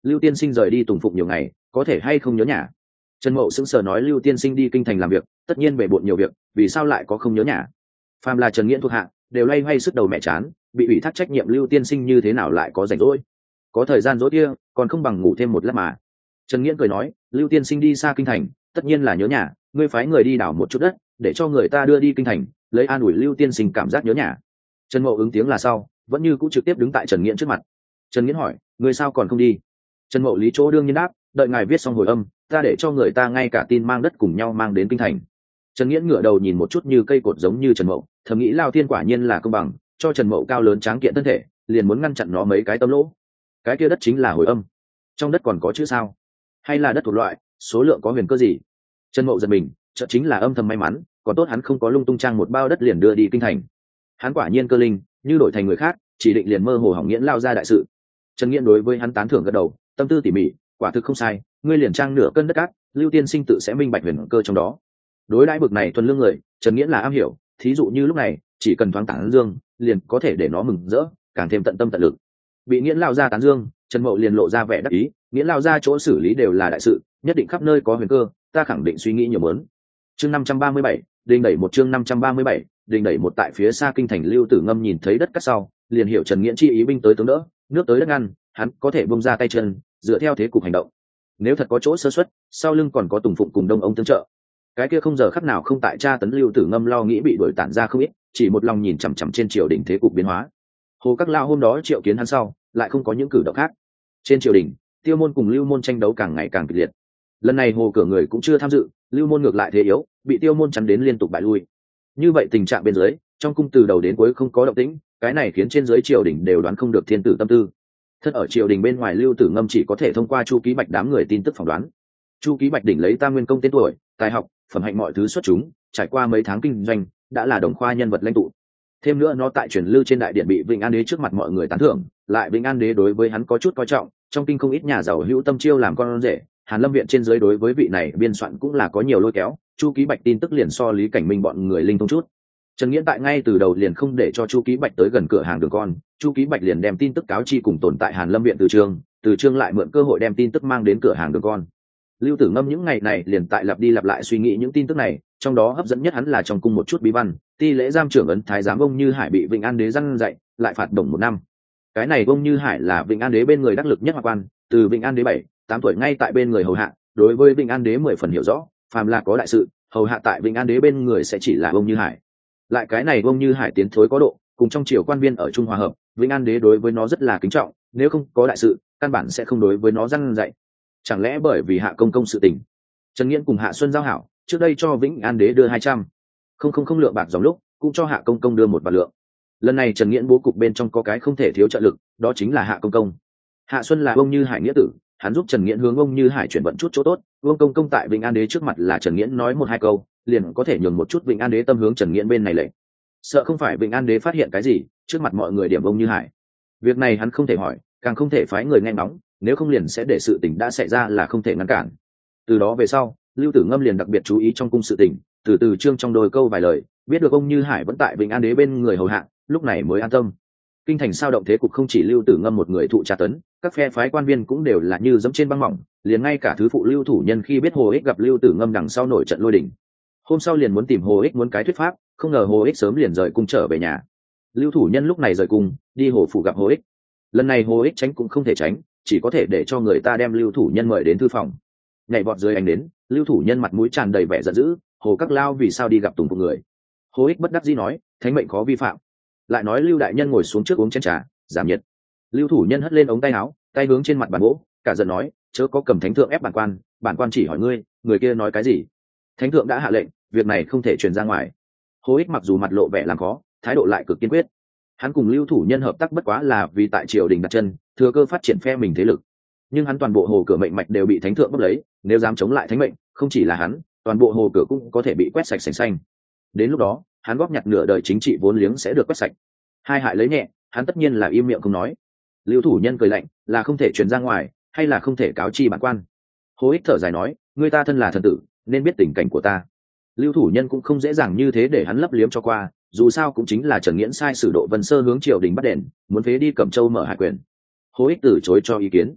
Lưu tiên sinh rời đi tùng phụng nhiều ngày, có thể hay không nhớ nhà? Trần Mậu sững sờ nói Lưu tiên sinh đi kinh thành làm việc, tất nhiên bề bộn nhiều việc, vì sao lại có không nhớ nhà? Phàm là Trần Nghiễn thuộc hạ, đều loay hoay sức đầu mẹ chán, bị ủy thác trách nhiệm Lưu tiên sinh như thế nào lại có rảnh rỗi? Có thời gian rỗi kia, còn không bằng ngủ thêm một lát mà. Trần Nghiễn cười nói, Lưu tiên sinh đi xa kinh thành, tất nhiên là nhớ nhà, ngươi phái người đi đào một chút đất, để cho người ta đưa đi kinh thành, lấy an ủi Lưu tiên sinh cảm giác nhớ nhà. Trần Mậu ứng tiếng là sau, vẫn như cũng trực tiếp đứng tại Trần Nghiễn trước mặt. Trần Nghiễn hỏi, ngươi sao còn không đi? Trần Mậu lý chỗ đương nhiên đáp, đợi ngài viết xong hồi âm, ta để cho người ta ngay cả tin mang đất cùng nhau mang đến kinh thành. Trần Nghiễn ngửa đầu nhìn một chút như cây cột giống như Trần Mậu, thầm nghĩ Lao Thiên quả nhiên là công bằng, cho Trần Mậu cao lớn tráng kiện thân thể, liền muốn ngăn chặn nó mấy cái tâm lỗ. Cái kia đất chính là hồi âm. Trong đất còn có chữ sao? Hay là đất thuộc loại, số lượng có huyền cơ gì? Trần Mậu giật mình, chợt chính là âm thầm may mắn, còn tốt hắn không có lung tung trang một bao đất liền đưa đi kinh thành. Hắn quả nhiên cơ linh, như đổi thành người khác, chỉ định liền mơ hồ hỏng Nghiễn lao ra đại sự. Trần Nghiễn đối với hắn tán thưởng gật đầu, tâm tư tỉ mỉ, quả thực không sai, ngươi liền trang nửa cân đất cát, Lưu tiên sinh tự sẽ minh bạch huyền cơ trong đó. Đối đãi bực này thuần lương người, Trần Nghiễn là am hiểu, thí dụ như lúc này, chỉ cần thoáng tán dương, liền có thể để nó mừng rỡ, càng thêm tận tâm tận lực. Bị Nghiễn lao ra tán dương, Trần Mậu liền lộ ra vẻ đắc ý, Nghiễn lao ra chỗ xử lý đều là đại sự, nhất định khắp nơi có huyền cơ, ta khẳng định suy nghĩ nhiều muốn. Chương 537, đình đẩy một chương 537, đình đẩy một tại phía xa kinh thành Lưu Tử Ngâm nhìn thấy đất cát sau, liền hiểu Trần Nghiễn chi ý binh tới tướng đỡ, nước tới đất ngăn, hắn có thể bung ra tay chân, dựa theo thế cục hành động. Nếu thật có chỗ sơ suất, sau lưng còn có Tùng Phụng cùng Đông ông tương trợ. Cái kia không giờ khắc nào không tại tra tấn Lưu Tử Ngâm lo nghĩ bị đuổi tản ra không ít, chỉ một lòng nhìn chằm chằm trên triều đình thế cục biến hóa. Hồ Các Lao hôm đó triệu kiến hắn sau, lại không có những cử động khác. Trên triều đình, Tiêu Môn cùng Lưu Môn tranh đấu càng ngày càng kịch liệt. Lần này Hồ Cửa người cũng chưa tham dự, Lưu Môn ngược lại thế yếu, bị Tiêu Môn chắn đến liên tục bại lui. Như vậy tình trạng bên dưới, trong cung từ đầu đến cuối không có động tĩnh, cái này khiến trên dưới triều đình đều đoán không được thiên tử tâm tư. Thật ở triều đình bên ngoài Lưu Tử Ngâm chỉ có thể thông qua Chu Ký Bạch đám người tin tức phỏng đoán. Chu Ký Bạch đỉnh lấy Tam Nguyên công tên tuổi, tài học, phẩm hạnh mọi thứ xuất chúng, trải qua mấy tháng kinh doanh, đã là đồng khoa nhân vật lãnh tụ. Thêm nữa nó tại truyền lưu trên đại điện bị Vĩnh An Đế trước mặt mọi người tán thưởng, lại Vĩnh An Đế đối với hắn có chút coi trọng, trong kinh không ít nhà giàu hữu tâm chiêu làm con rể, Hàn Lâm viện trên dưới đối với vị này biên soạn cũng là có nhiều lôi kéo, Chu Ký Bạch tin tức liền so Lý Cảnh Minh bọn người linh thông chút. Trần Nghiễn tại ngay từ đầu liền không để cho Chu Ký Bạch tới gần cửa hàng Đường Con, Chu Ký Bạch liền đem tin tức cáo chi cùng tồn tại Hàn Lâm viện Từ Trương lại mượn cơ hội đem tin tức mang đến cửa hàng Đường Con. Lưu Tử Ngâm những ngày này liền tại lặp đi lặp lại suy nghĩ những tin tức này, trong đó hấp dẫn nhất hắn là trong cung một chút bí văn, ti lễ giam trưởng ấn thái giám ông Như Hải bị Vĩnh An Đế răn dạy, lại phạt đồng 1 năm. Cái này ông Như Hải là Vĩnh An Đế bên người đắc lực nhất hoạn quan, từ Vĩnh An Đế 7-8 tuổi ngay tại bên người hầu hạ, đối với Vĩnh An Đế 10 phần hiểu rõ, phàm là có đại sự, hầu hạ tại Vĩnh An Đế bên người sẽ chỉ là ông Như Hải. Lại cái này ông Như Hải tiến thối có độ, cùng trong triều quan viên ở Trung Hòa hợp, Vĩnh An Đế đối với nó rất là kính trọng, nếu không có đại sự, căn bản sẽ không đối với nó răn dạy. Chẳng lẽ bởi vì Hạ Công công sự tình? Trần Nghiễn cùng Hạ Xuân giao hảo, trước đây cho Vĩnh An Đế đưa 200 không lượng bạc dòng lúc, cũng cho Hạ Công công đưa 1 vạn lượng. Lần này Trần Nghiễn bố cục bên trong có cái không thể thiếu trợ lực, đó chính là Hạ Công công. Hạ Xuân là ông Như Hải nghĩa tử, hắn giúp Trần Nghiễn hướng ông Như Hải chuyển vận chút chỗ tốt, Vương công công tại Vĩnh An Đế trước mặt là Trần Nghiễn nói 1-2 câu, liền có thể nhường một chút Vĩnh An Đế tâm hướng Trần Nghiễn bên này lệnh. Sợ không phải Vĩnh An Đế phát hiện cái gì, trước mặt mọi người điểm ông Như Hải. Việc này hắn không thể hỏi, càng không thể phái người nghe ngóng, nếu không liền sẽ để sự tình đã xảy ra là không thể ngăn cản. Từ đó về sau, Lưu Tử Ngâm liền đặc biệt chú ý trong cung sự tình, từ Trương trong đôi câu vài lời, biết được ông Như Hải vẫn tại Vĩnh An Đế bên người hầu hạ, lúc này mới an tâm. Kinh thành sao động thế cục không chỉ Lưu Tử Ngâm một người thụ tra tấn, các phe phái quan viên cũng đều là như dẫm trên băng mỏng, liền ngay cả thứ phụ Lưu Thủ Nhân khi biết Hồ Ích gặp Lưu Tử Ngâm đằng sau nổi trận lôi đình. Hôm sau liền muốn tìm Hồ Ích muốn cái thuyết pháp, không ngờ Hồ Ích sớm liền rời cung trở về nhà. Lưu Thủ Nhân lúc này rời cung, đi Hồ phủ gặp Hồ Ích. Lần này Hồ Ích tránh cũng không thể tránh, chỉ có thể để cho người ta đem Lưu Thủ Nhân mời đến thư phòng. Nhảy vọt dưới ánh đến, Lưu Thủ Nhân mặt mũi tràn đầy vẻ giận dữ, Hồ Các Lao vì sao đi gặp Tùng Phụng người? Hồ Ích bất đắc dĩ nói, thánh mệnh khó vi phạm. Lại nói Lưu đại nhân ngồi xuống trước uống chén trà, giảm nhiệt. Lưu Thủ Nhân hất lên ống tay áo, tay hướng trên mặt bàn gỗ, cả giận nói, chớ có cầm thánh thượng ép bản quan chỉ hỏi ngươi, người kia nói cái gì? Thánh thượng đã hạ lệnh, việc này không thể truyền ra ngoài. Hồ Ích mặc dù mặt lộ vẻ làm khó, thái độ lại cực kiên quyết. Hắn cùng Lưu Thủ Nhân hợp tác bất quá là vì tại triều đình đặt chân, thừa cơ phát triển phe mình thế lực. Nhưng hắn toàn bộ Hồ Cửa mệnh mạch đều bị thánh thượng bóp lấy, nếu dám chống lại thánh mệnh, không chỉ là hắn, toàn bộ Hồ Cửa cũng có thể bị quét sạch sành xanh. Đến lúc đó, hắn góp nhặt nửa đời chính trị vốn liếng sẽ được quét sạch. Hai hại lấy nhẹ, hắn tất nhiên là im miệng không nói. Lưu Thủ Nhân cười lạnh, là không thể truyền ra ngoài, hay là không thể cáo chi bản quan? Hồ Ích thở dài nói, người ta thân là thần tử, nên biết tình cảnh của ta. Lưu Thủ Nhân cũng không dễ dàng như thế để hắn lấp liếm cho qua, dù sao cũng chính là Trần Nghiễn sai sử Độ Vân Sơ hướng triều đình bắt đền, muốn phế đi Cẩm Châu mở hải quyền. Hồ Ích từ chối cho ý kiến.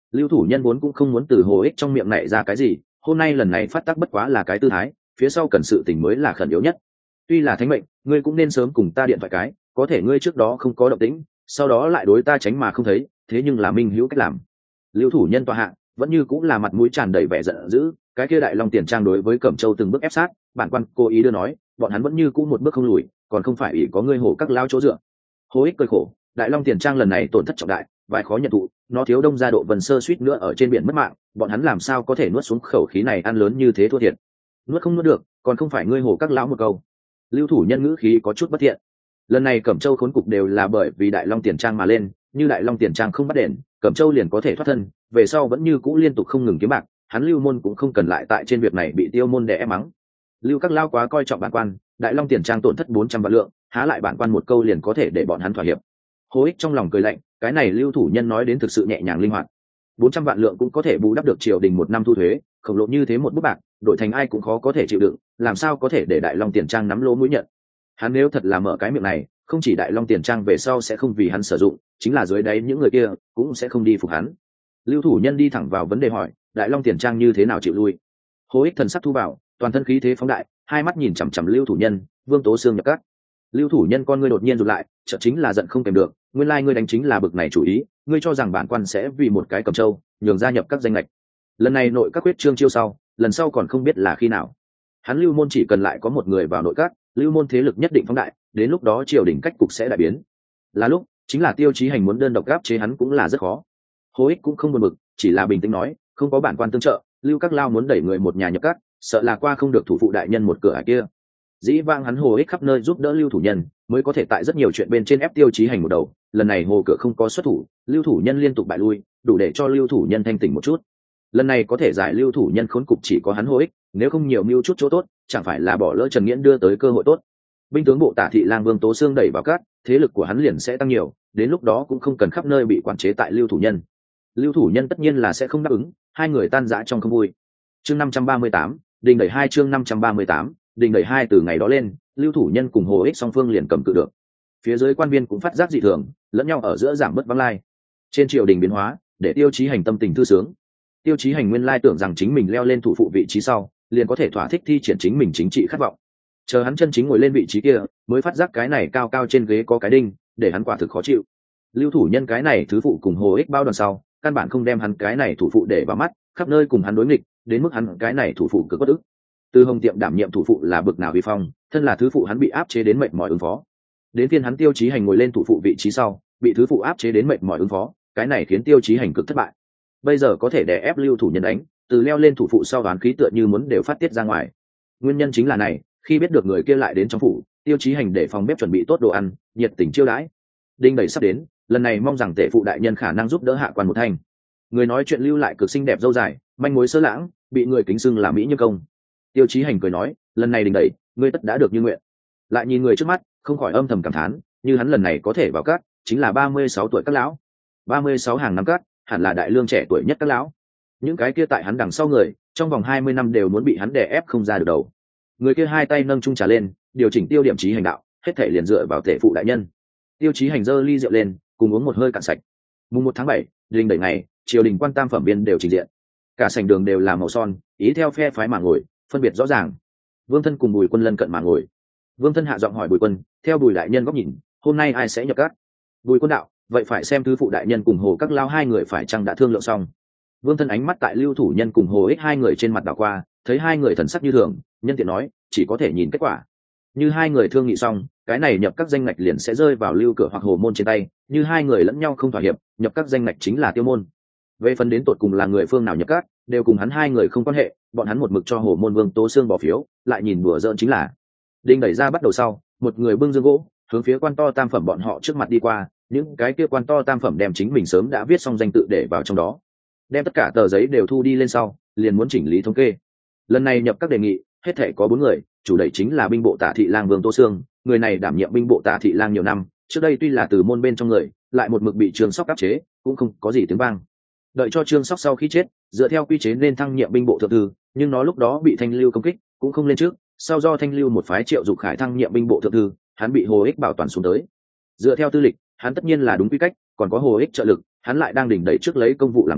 Lưu thủ nhân vốn cũng không muốn từ Hồ Ích trong miệng này ra cái gì, hôm nay lần này phát tác bất quá là cái tư thái, phía sau cần sự tình mới là khẩn yếu nhất. Tuy là thánh mệnh, ngươi cũng nên sớm cùng ta điện thoại cái, có thể ngươi trước đó không có động tĩnh, sau đó lại đối ta tránh mà không thấy, thế nhưng là minh hữu cách làm. Lưu thủ nhân tòa hạ vẫn như cũng là mặt mũi tràn đầy vẻ giận dữ, cái kia Đại Long Tiền Trang đối với Cẩm Châu từng bước ép sát, bản quan cố ý đưa nói, bọn hắn vẫn như cũ một bước không lùi, còn không phải ỷ có ngươi Hồ các lao chỗ dựa. Hồ Ích cười khổ, Đại Long Tiền Trang lần này tổn thất trọng đại, vài khó nhận thụ, nó thiếu Đông gia Độ Vân sơ suýt nữa ở trên biển mất mạng, bọn hắn làm sao có thể nuốt xuống khẩu khí này ăn lớn như thế thua thiệt. Nuốt không nuốt được, còn không phải ngươi Hồ các lão một câu. Lưu thủ nhân ngữ khí có chút bất thiện. Lần này Cẩm Châu khốn cục đều là bởi vì Đại Long Tiền Trang mà lên, như Đại Long Tiền Trang không bắt đền, Cẩm Châu liền có thể thoát thân, về sau vẫn như cũ liên tục không ngừng kiếm bạc, hắn Lưu môn cũng không cần lại tại trên việc này bị Tiêu môn đè ép mắng. Lưu các lao quá coi trọng bản quan, Đại Long Tiền Trang tổn thất 400 vạn lượng, há lại bản quan một câu liền có thể để bọn hắn thỏa hiệp. Hồ Ích trong lòng cười lạnh, cái này Lưu thủ nhân nói đến thực sự nhẹ nhàng linh hoạt. 400 vạn lượng cũng có thể bù đắp được triều đình một năm thu thuế, khổng lồ như thế một bút bạc, đổi thành ai cũng khó có thể chịu đựng, làm sao có thể để Đại Long Tiền Trang nắm lỗ mũi nhận. Hắn nếu thật là mở cái miệng này, không chỉ Đại Long Tiền Trang về sau sẽ không vì hắn sử dụng, chính là dưới đáy những người kia cũng sẽ không đi phục hắn. Lưu thủ nhân đi thẳng vào vấn đề hỏi, Đại Long Tiền Trang như thế nào chịu lui? Hồ Ích thần sắc thu vào, toàn thân khí thế phóng đại, hai mắt nhìn chằm chằm Lưu thủ nhân, Vương Tố Sương nhập cát. Lưu thủ nhân con ngươi đột nhiên rụt lại, chợt chính là giận không kèm được, nguyên lai ngươi đánh chính là bực này chủ ý, ngươi cho rằng bản quan sẽ vì một cái Cẩm Châu nhường gia nhập các danh lệch. Lần này nội các quyết trương chiêu sau, lần sau còn không biết là khi nào. Hắn Lưu môn chỉ cần lại có một người vào nội các, Lưu môn thế lực nhất định phóng đại, đến lúc đó triều đình cách cục sẽ đại biến. Là lúc, chính là Tiêu Chí Hành muốn đơn độc áp chế hắn cũng là rất khó. Hồ Ích cũng không buồn bực, chỉ là bình tĩnh nói, không có bản quan tương trợ, Lưu các lao muốn đẩy người một nhà nhập các, sợ là qua không được thủ phụ đại nhân một cửa ải kia. Dĩ vãng hắn Hồ Ích khắp nơi giúp đỡ Lưu thủ nhân, mới có thể tại rất nhiều chuyện bên trên ép Tiêu Chí Hành một đầu, lần này Hồ cửa không có xuất thủ, Lưu thủ nhân liên tục bại lui, đủ để cho Lưu thủ nhân thanh tỉnh một chút. Lần này có thể giải Lưu thủ nhân khốn cục chỉ có hắn Hồ Ích, nếu không nhiều mưu chút chỗ tốt, chẳng phải là bỏ lỡ Trần Nghiễn đưa tới cơ hội tốt. Binh tướng bộ Tả thị lang Vương Tố Sương đẩy vào cát, thế lực của hắn liền sẽ tăng nhiều, đến lúc đó cũng không cần khắp nơi bị quản chế tại Lưu thủ nhân. Lưu thủ nhân tất nhiên là sẽ không đáp ứng, hai người tan rã trong không vui. Chương 538, đình đẩy 2 chương 538, đình đẩy 2 từ ngày đó lên, Lưu thủ nhân cùng Hồ Ích song phương liền cầm cự được. Phía dưới quan viên cũng phát giác dị thường, lẫn nhau ở giữa giảm bớt vắng lai. Trên triều đình biến hóa, để Tiêu Chí Hành tâm tình thư sướng. Tiêu Chí Hành nguyên lai tưởng rằng chính mình leo lên thủ phụ vị trí sau, liền có thể thỏa thích thi triển chính mình chính trị khát vọng. Chờ hắn chân chính ngồi lên vị trí kia, mới phát giác cái này cao cao trên ghế có cái đinh, để hắn quả thực khó chịu. Lưu thủ nhân cái này thứ phụ cùng Hồ Ích bao đoàn sau, căn bản không đem hắn cái này thủ phụ để vào mắt, khắp nơi cùng hắn đối nghịch, đến mức hắn cái này thủ phụ cực bất ức. Từ Hồng Tiệm đảm nhiệm thủ phụ là bực nào uy phong, thân là thứ phụ hắn bị áp chế đến mệt mỏi ứng phó. Đến phiên hắn Tiêu Chí Hành ngồi lên thủ phụ vị trí sau, bị thứ phụ áp chế đến mệt mỏi ứng phó, cái này khiến Tiêu Chí Hành cực thất bại. Bây giờ có thể đè ép Lưu thủ nhân đánh, từ leo lên thủ phụ sau đoán khí tựa như muốn đều phát tiết ra ngoài. Nguyên nhân chính là này, khi biết được người kia lại đến trong phủ, Tiêu Chí Hành để phòng bếp chuẩn bị tốt đồ ăn, nhiệt tình chiêu đãi. Đinh đẩy sắp đến, lần này mong rằng tể phụ đại nhân khả năng giúp đỡ hạ quan một thanh. Người nói chuyện lưu lại cực xinh đẹp dâu dài, manh mối sơ lãng, bị người kính xưng là mỹ như công. Tiêu Chí Hành cười nói, lần này đình đẩy, ngươi tất đã được như nguyện. Lại nhìn người trước mắt, không khỏi âm thầm cảm thán, như hắn lần này có thể vào cát, chính là 36 tuổi các lão. 36 hàng năm cát, hẳn là đại lương trẻ tuổi nhất các lão. Những cái kia tại hắn đằng sau người, trong vòng 20 năm đều muốn bị hắn đè ép không ra được đầu. Người kia hai tay nâng chung trà lên, điều chỉnh tiêu điểm Chí Hành đạo, hết thể liền dựa vào tể phụ đại nhân. Tiêu Chí Hành giơ ly rượu lên, cùng uống một hơi cạn sạch. Mùng 1 tháng 7, đình đẩy ngày, triều đình quan tam phẩm biên đều trình diện. Cả sảnh đường đều là màu son, ý theo phe phái mà ngồi, phân biệt rõ ràng. Vương Thân cùng Bùi Quân lân cận mà ngồi. Vương Thân hạ giọng hỏi Bùi Quân, theo Bùi đại nhân góc nhìn, hôm nay ai sẽ nhập các? Bùi Quân đạo, vậy phải xem thứ phụ đại nhân cùng Hồ các lao hai người phải chăng đã thương lượng xong. Vương Thân ánh mắt tại Lưu thủ nhân cùng Hồ Ích hai người trên mặt đảo qua, thấy hai người thần sắc như thường, nhân tiện nói, chỉ có thể nhìn kết quả. Như hai người thương nghị xong, cái này nhập các danh ngạch liền sẽ rơi vào Lưu cửa hoặc Hồ môn trên tay, như hai người lẫn nhau không thỏa hiệp, nhập các danh ngạch chính là Tiêu môn. Về phần đến tột cùng là người phương nào nhập các, đều cùng hắn hai người không quan hệ, bọn hắn một mực cho Hồ môn Vương Tố Sương bỏ phiếu, lại nhìn đùa giỡn chính là. Đinh đẩy ra bắt đầu sau, một người bưng dương gỗ, hướng phía quan to tam phẩm bọn họ trước mặt đi qua, những cái kia quan to tam phẩm đem chính mình sớm đã viết xong danh tự để vào trong đó. Đem tất cả tờ giấy đều thu đi lên sau, liền muốn chỉnh lý thống kê. Lần này nhập các đề nghị, hết thể có 4 người, chủ đẩy chính là binh bộ Tả thị lang Vương Tố Sương, người này đảm nhiệm binh bộ Tả thị lang nhiều năm, trước đây tuy là từ môn bên trong người, lại một mực bị Trương Sóc áp chế, cũng không có gì tiếng vang. Đợi cho Trương Sóc sau khi chết, dựa theo quy chế nên thăng nhiệm binh bộ thượng thư, nhưng nó lúc đó bị Thanh Lưu công kích, cũng không lên trước, sau do Thanh Lưu một phái Triệu Dục Khải thăng nhiệm binh bộ thượng thư, hắn bị Hồ Ích bảo toàn xuống tới. Dựa theo tư lịch, hắn tất nhiên là đúng quy cách, còn có Hồ Ích trợ lực, hắn lại đang đỉnh đẩy trước lấy công vụ làm cớ,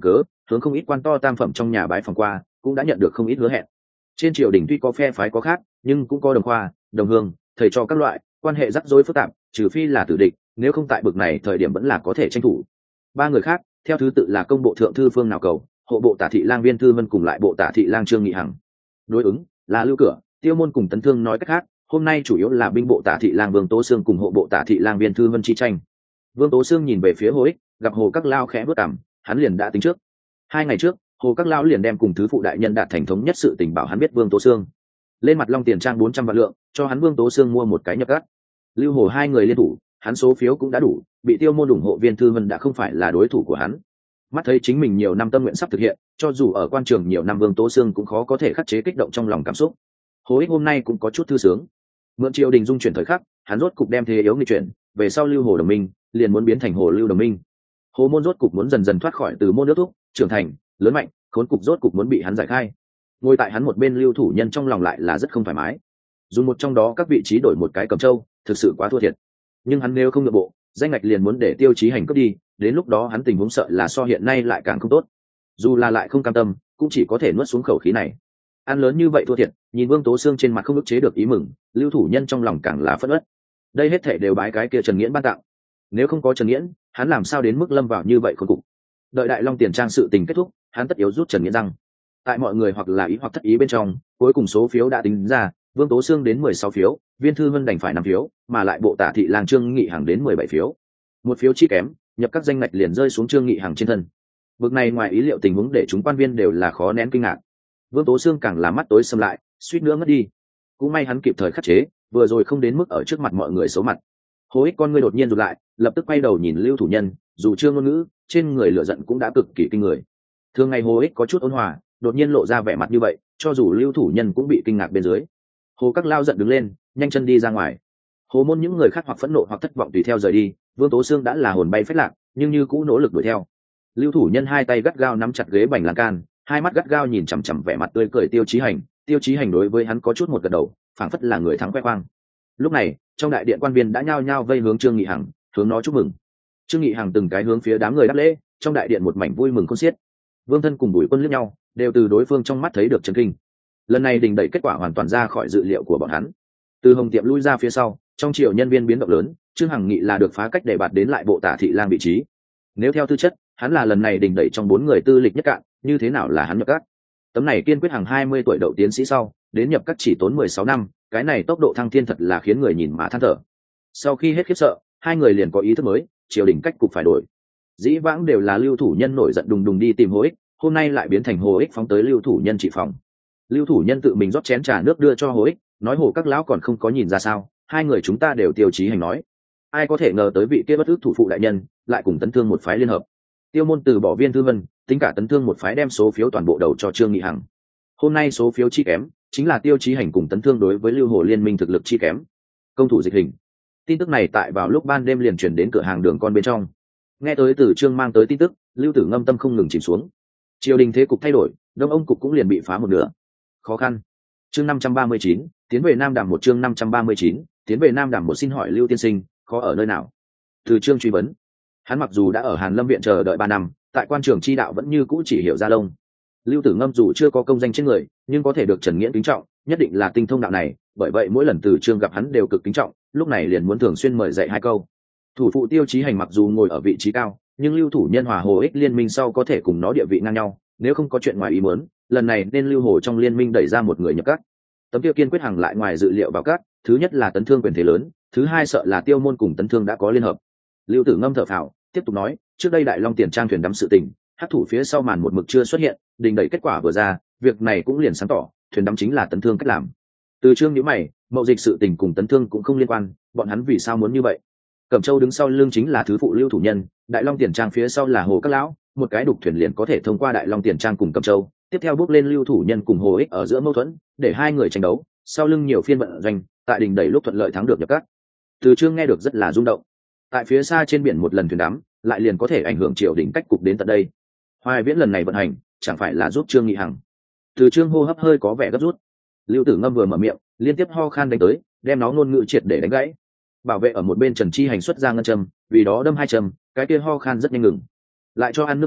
hướng không ít quan to tam phẩm trong nhà bái phòng qua, cũng đã nhận được không ít hứa hẹn. Trên triều đình tuy có phe phái có khác, nhưng cũng có đồng khoa, đồng hương, thầy cho các loại, quan hệ rắc rối phức tạp, trừ phi là tử địch, nếu không tại bực này thời điểm vẫn là có thể tranh thủ. Ba người khác theo thứ tự là công bộ thượng thư Phương Nào Cầu, hộ bộ tả thị lang Viên Thư Vân cùng lại bộ tả thị lang Trương Nghị Hằng. Đối ứng là Lưu Cửa, Tiêu Môn cùng Tấn Thương. Nói cách khác, hôm nay chủ yếu là binh bộ tả thị lang Vương Tố Sương cùng hộ bộ tả thị lang Viên Thư Vân chi tranh. Vương Tố Sương nhìn về phía Hồ Ích, gặp Hồ Các Lao khẽ bước cằm, hắn liền đã tính trước. 2 ngày trước, Hồ Các Lao liền đem cùng thứ phụ đại nhân đạt thành thống nhất sự tình bảo hắn biết Vương Tố Sương. Lên mặt long tiền trang 400 vạn lượng, cho hắn Vương Tố Sương mua một cái nhập gắt. Lưu Hồ hai người liên thủ, hắn số phiếu cũng đã đủ, bị Tiêu Môn ủng hộ Viên Thư Vân đã không phải là đối thủ của hắn. Mắt thấy chính mình nhiều năm tâm nguyện sắp thực hiện, cho dù ở quan trường nhiều năm Vương Tố Sương cũng khó có thể khắc chế kích động trong lòng cảm xúc. Hồ Ích hôm nay cũng có chút thư sướng. Mượn triều đình dung chuyển thời khắc, hắn rốt cục đem thế yếu nghịch chuyển, về sau Lưu Hồ đồng minh, liền muốn biến thành Hồ Lưu đồng minh. Hồ Môn rốt cục muốn dần dần thoát khỏi từ môn nước thúc, trưởng thành, lớn mạnh, khốn cục rốt cục muốn bị hắn giải khai. Ngồi tại hắn một bên Lưu thủ nhân trong lòng lại là rất không thoải mái. Dùng một trong đó các vị trí đổi một cái Cẩm Châu, thực sự quá thua thiệt. Nhưng hắn nếu không nhượng bộ, danh ngạch liền muốn để Tiêu Chí Hành cướp đi, đến lúc đó hắn tình huống sợ là so hiện nay lại càng không tốt. Dù là lại không cam tâm, cũng chỉ có thể nuốt xuống khẩu khí này. Ăn lớn như vậy thua thiệt, nhìn Vương Tố Sương trên mặt không ức chế được ý mừng, Lưu thủ nhân trong lòng càng là phẫn uất. Đây hết thảy đều bái cái kia Trần Nghiễn ban tặng. Nếu không có Trần Nghiễn, hắn làm sao đến mức lâm vào như vậy khốn cục. Đợi Đại Long tiền trang sự tình kết thúc, hắn tất yếu rút Trần Nghiễn răng. Tại mọi người hoặc là ý hoặc thất ý bên trong, cuối cùng số phiếu đã tính ra, Vương Tố Sương đến 16 phiếu, Viên Thư Vân đành phải 5 phiếu, mà lại bộ tả thị lang Trương Nghị Hằng đến 17 phiếu. Một phiếu chi kém, nhập các danh ngạch liền rơi xuống Trương Nghị Hằng trên thân. Bực này ngoài ý liệu tình huống để chúng quan viên đều là khó nén kinh ngạc. Vương Tố Sương càng là mắt tối sầm lại, suýt nữa ngất đi. Cũng may hắn kịp thời khắc chế, vừa rồi không đến mức ở trước mặt mọi người xấu mặt. Hồ Ích con ngươi đột nhiên rụt lại, lập tức quay đầu nhìn Lưu thủ nhân, dù chưa ngôn ngữ, trên người lửa giận cũng đã cực kỳ kinh người. Thường ngày Hồ Ích có chút ôn hòa, đột nhiên lộ ra vẻ mặt như vậy, cho dù Lưu thủ nhân cũng bị kinh ngạc bên dưới. Hồ Các Lao giận đứng lên, nhanh chân đi ra ngoài. Hồ Môn những người khác hoặc phẫn nộ hoặc thất vọng tùy theo rời đi, Vương Tố Sương đã là hồn bay phách lạc, nhưng như cũ nỗ lực đuổi theo. Lưu thủ nhân hai tay gắt gao nắm chặt ghế bành lan can, hai mắt gắt gao nhìn chằm chằm vẻ mặt tươi cười Tiêu Chí Hành. Tiêu Chí Hành đối với hắn có chút một gật đầu, phảng phất là người thắng khoe khoang. Lúc này, trong đại điện quan viên đã nhao nhao vây hướng Trương Nghị Hằng, hướng nó chúc mừng. Trương Nghị Hằng từng cái hướng phía đám người đáp lễ, trong đại điện một mảnh vui mừng khôn xiết. Vương Thân cùng Bùi Quân liếc nhau, đều từ đối phương trong mắt thấy được chấn kinh. Lần này đình đẩy kết quả hoàn toàn ra khỏi dự liệu của bọn hắn. Từ Hồng Tiệm lui ra phía sau, trong triều nhân viên biến động lớn, Trương Hằng Nghị là được phá cách để bạt đến lại bộ tả thị lang vị trí. Nếu theo tư chất, hắn là lần này đình đẩy trong 4 người tư lịch nhất cạn, như thế nào là hắn nhập các? Tấm này kiên quyết hàng 20 tuổi đậu tiến sĩ sau, đến nhập các chỉ tốn 16 năm, cái này tốc độ thăng thiên thật là khiến người nhìn mà than thở. Sau khi hết khiếp sợ, hai người liền có ý thức mới, triều đình cách cục phải đổi. Dĩ vãng đều là Lưu thủ nhân nổi giận đùng đùng đi tìm Hồ Ích, hôm nay lại biến thành Hồ Ích phóng tới Lưu thủ nhân trị phòng. Lưu thủ nhân tự mình rót chén trà nước đưa cho Hồ Ích, nói Hồ Các lão còn không có nhìn ra sao, hai người chúng ta đều Tiêu Chí Hành nói. Ai có thể ngờ tới vị kia bất ức thủ phụ đại nhân lại cùng Tấn Thương một phái liên hợp. Tiêu Môn từ bỏ Viên Thư Vân, tính cả Tấn Thương một phái đem số phiếu toàn bộ đầu cho Trương Nghị Hằng. Hôm nay số phiếu chi kém, chính là Tiêu Chí Hành cùng Tấn Thương đối với Lưu Hồ liên minh thực lực chi kém. Công thủ dịch hình. Tin tức này tại vào lúc ban đêm liền truyền đến cửa hàng Đường Con bên trong. Nghe tới từ Trương mang tới tin tức, Lưu Tử Ngâm tâm không ngừng chìm xuống. Triều đình thế cục thay đổi, Đông Ông cục cũng liền bị phá một nửa. Khó khăn. Chương 539, tiến về Nam Đàm một chương 539, tiến về Nam Đàm một xin hỏi Lưu tiên sinh, khó ở nơi nào? Từ Trương truy vấn. Hắn mặc dù đã ở Hàn Lâm viện chờ đợi 3 năm, tại quan trường chi đạo vẫn như cũ chỉ hiểu ra lông. Lưu Tử Ngâm dù chưa có công danh trên người, nhưng có thể được Trần Nghiễn kính trọng, nhất định là tinh thông đạo này, bởi vậy mỗi lần Từ Trương gặp hắn đều cực kính trọng, lúc này liền muốn thường xuyên mời dạy 2 câu. Thủ phụ Tiêu Chí Hành mặc dù ngồi ở vị trí cao, nhưng Lưu thủ nhân Hòa Hồ Ích liên minh sau có thể cùng nó địa vị ngang nhau, nếu không có chuyện ngoài ý muốn, lần này nên Lưu Hồ trong liên minh đẩy ra một người nhập các. Tấm kia kiên quyết hàng lại ngoài dự liệu vào các, thứ nhất là Tấn Thương quyền thế lớn, thứ hai sợ là Tiêu Môn cùng Tấn Thương đã có liên hợp. Lưu Tử Ngâm thở phào, tiếp tục nói, trước đây Đại Long tiền trang thuyền đắm sự tình, hắc thủ phía sau màn một mực chưa xuất hiện, đình đẩy kết quả vừa ra, việc này cũng liền sáng tỏ, thuyền đắm chính là Tấn Thương cách làm. Từ Trương nhíu mày, mậu dịch sự tình cùng Tấn Thương cũng không liên quan, bọn hắn vì sao muốn như vậy? Cẩm Châu đứng sau lưng chính là thứ phụ Lưu thủ nhân, Đại Long tiền trang phía sau là Hồ Các lão, một cái đục thuyền liền có thể thông qua Đại Long tiền trang cùng Cẩm Châu, tiếp theo bước lên Lưu thủ nhân cùng Hồ Ích ở giữa mâu thuẫn, để hai người tranh đấu, sau lưng nhiều phiên vận doanh, tại đình đẩy lúc thuận lợi thắng được nhập các. Từ Trương nghe được rất là rung động. Tại phía xa trên biển một lần thuyền đắm, lại liền có thể ảnh hưởng triều đình cách cục đến tận đây. Hoài Viễn lần này vận hành, chẳng phải là giúp Trương Nghị Hằng? Từ Trương hô hấp hơi có vẻ gấp rút. Lưu Tử Ngâm vừa mở miệng, liên tiếp ho khan đánh tới, đem nó ngôn ngữ triệt để đánh gãy. Bảo vệ ở một bên Trần Chi Hành xuất ra ngân châm, vì đó đâm 2 châm, cái kia ho khan rất nhanh ngừng. Lại cho ăn nước nóng,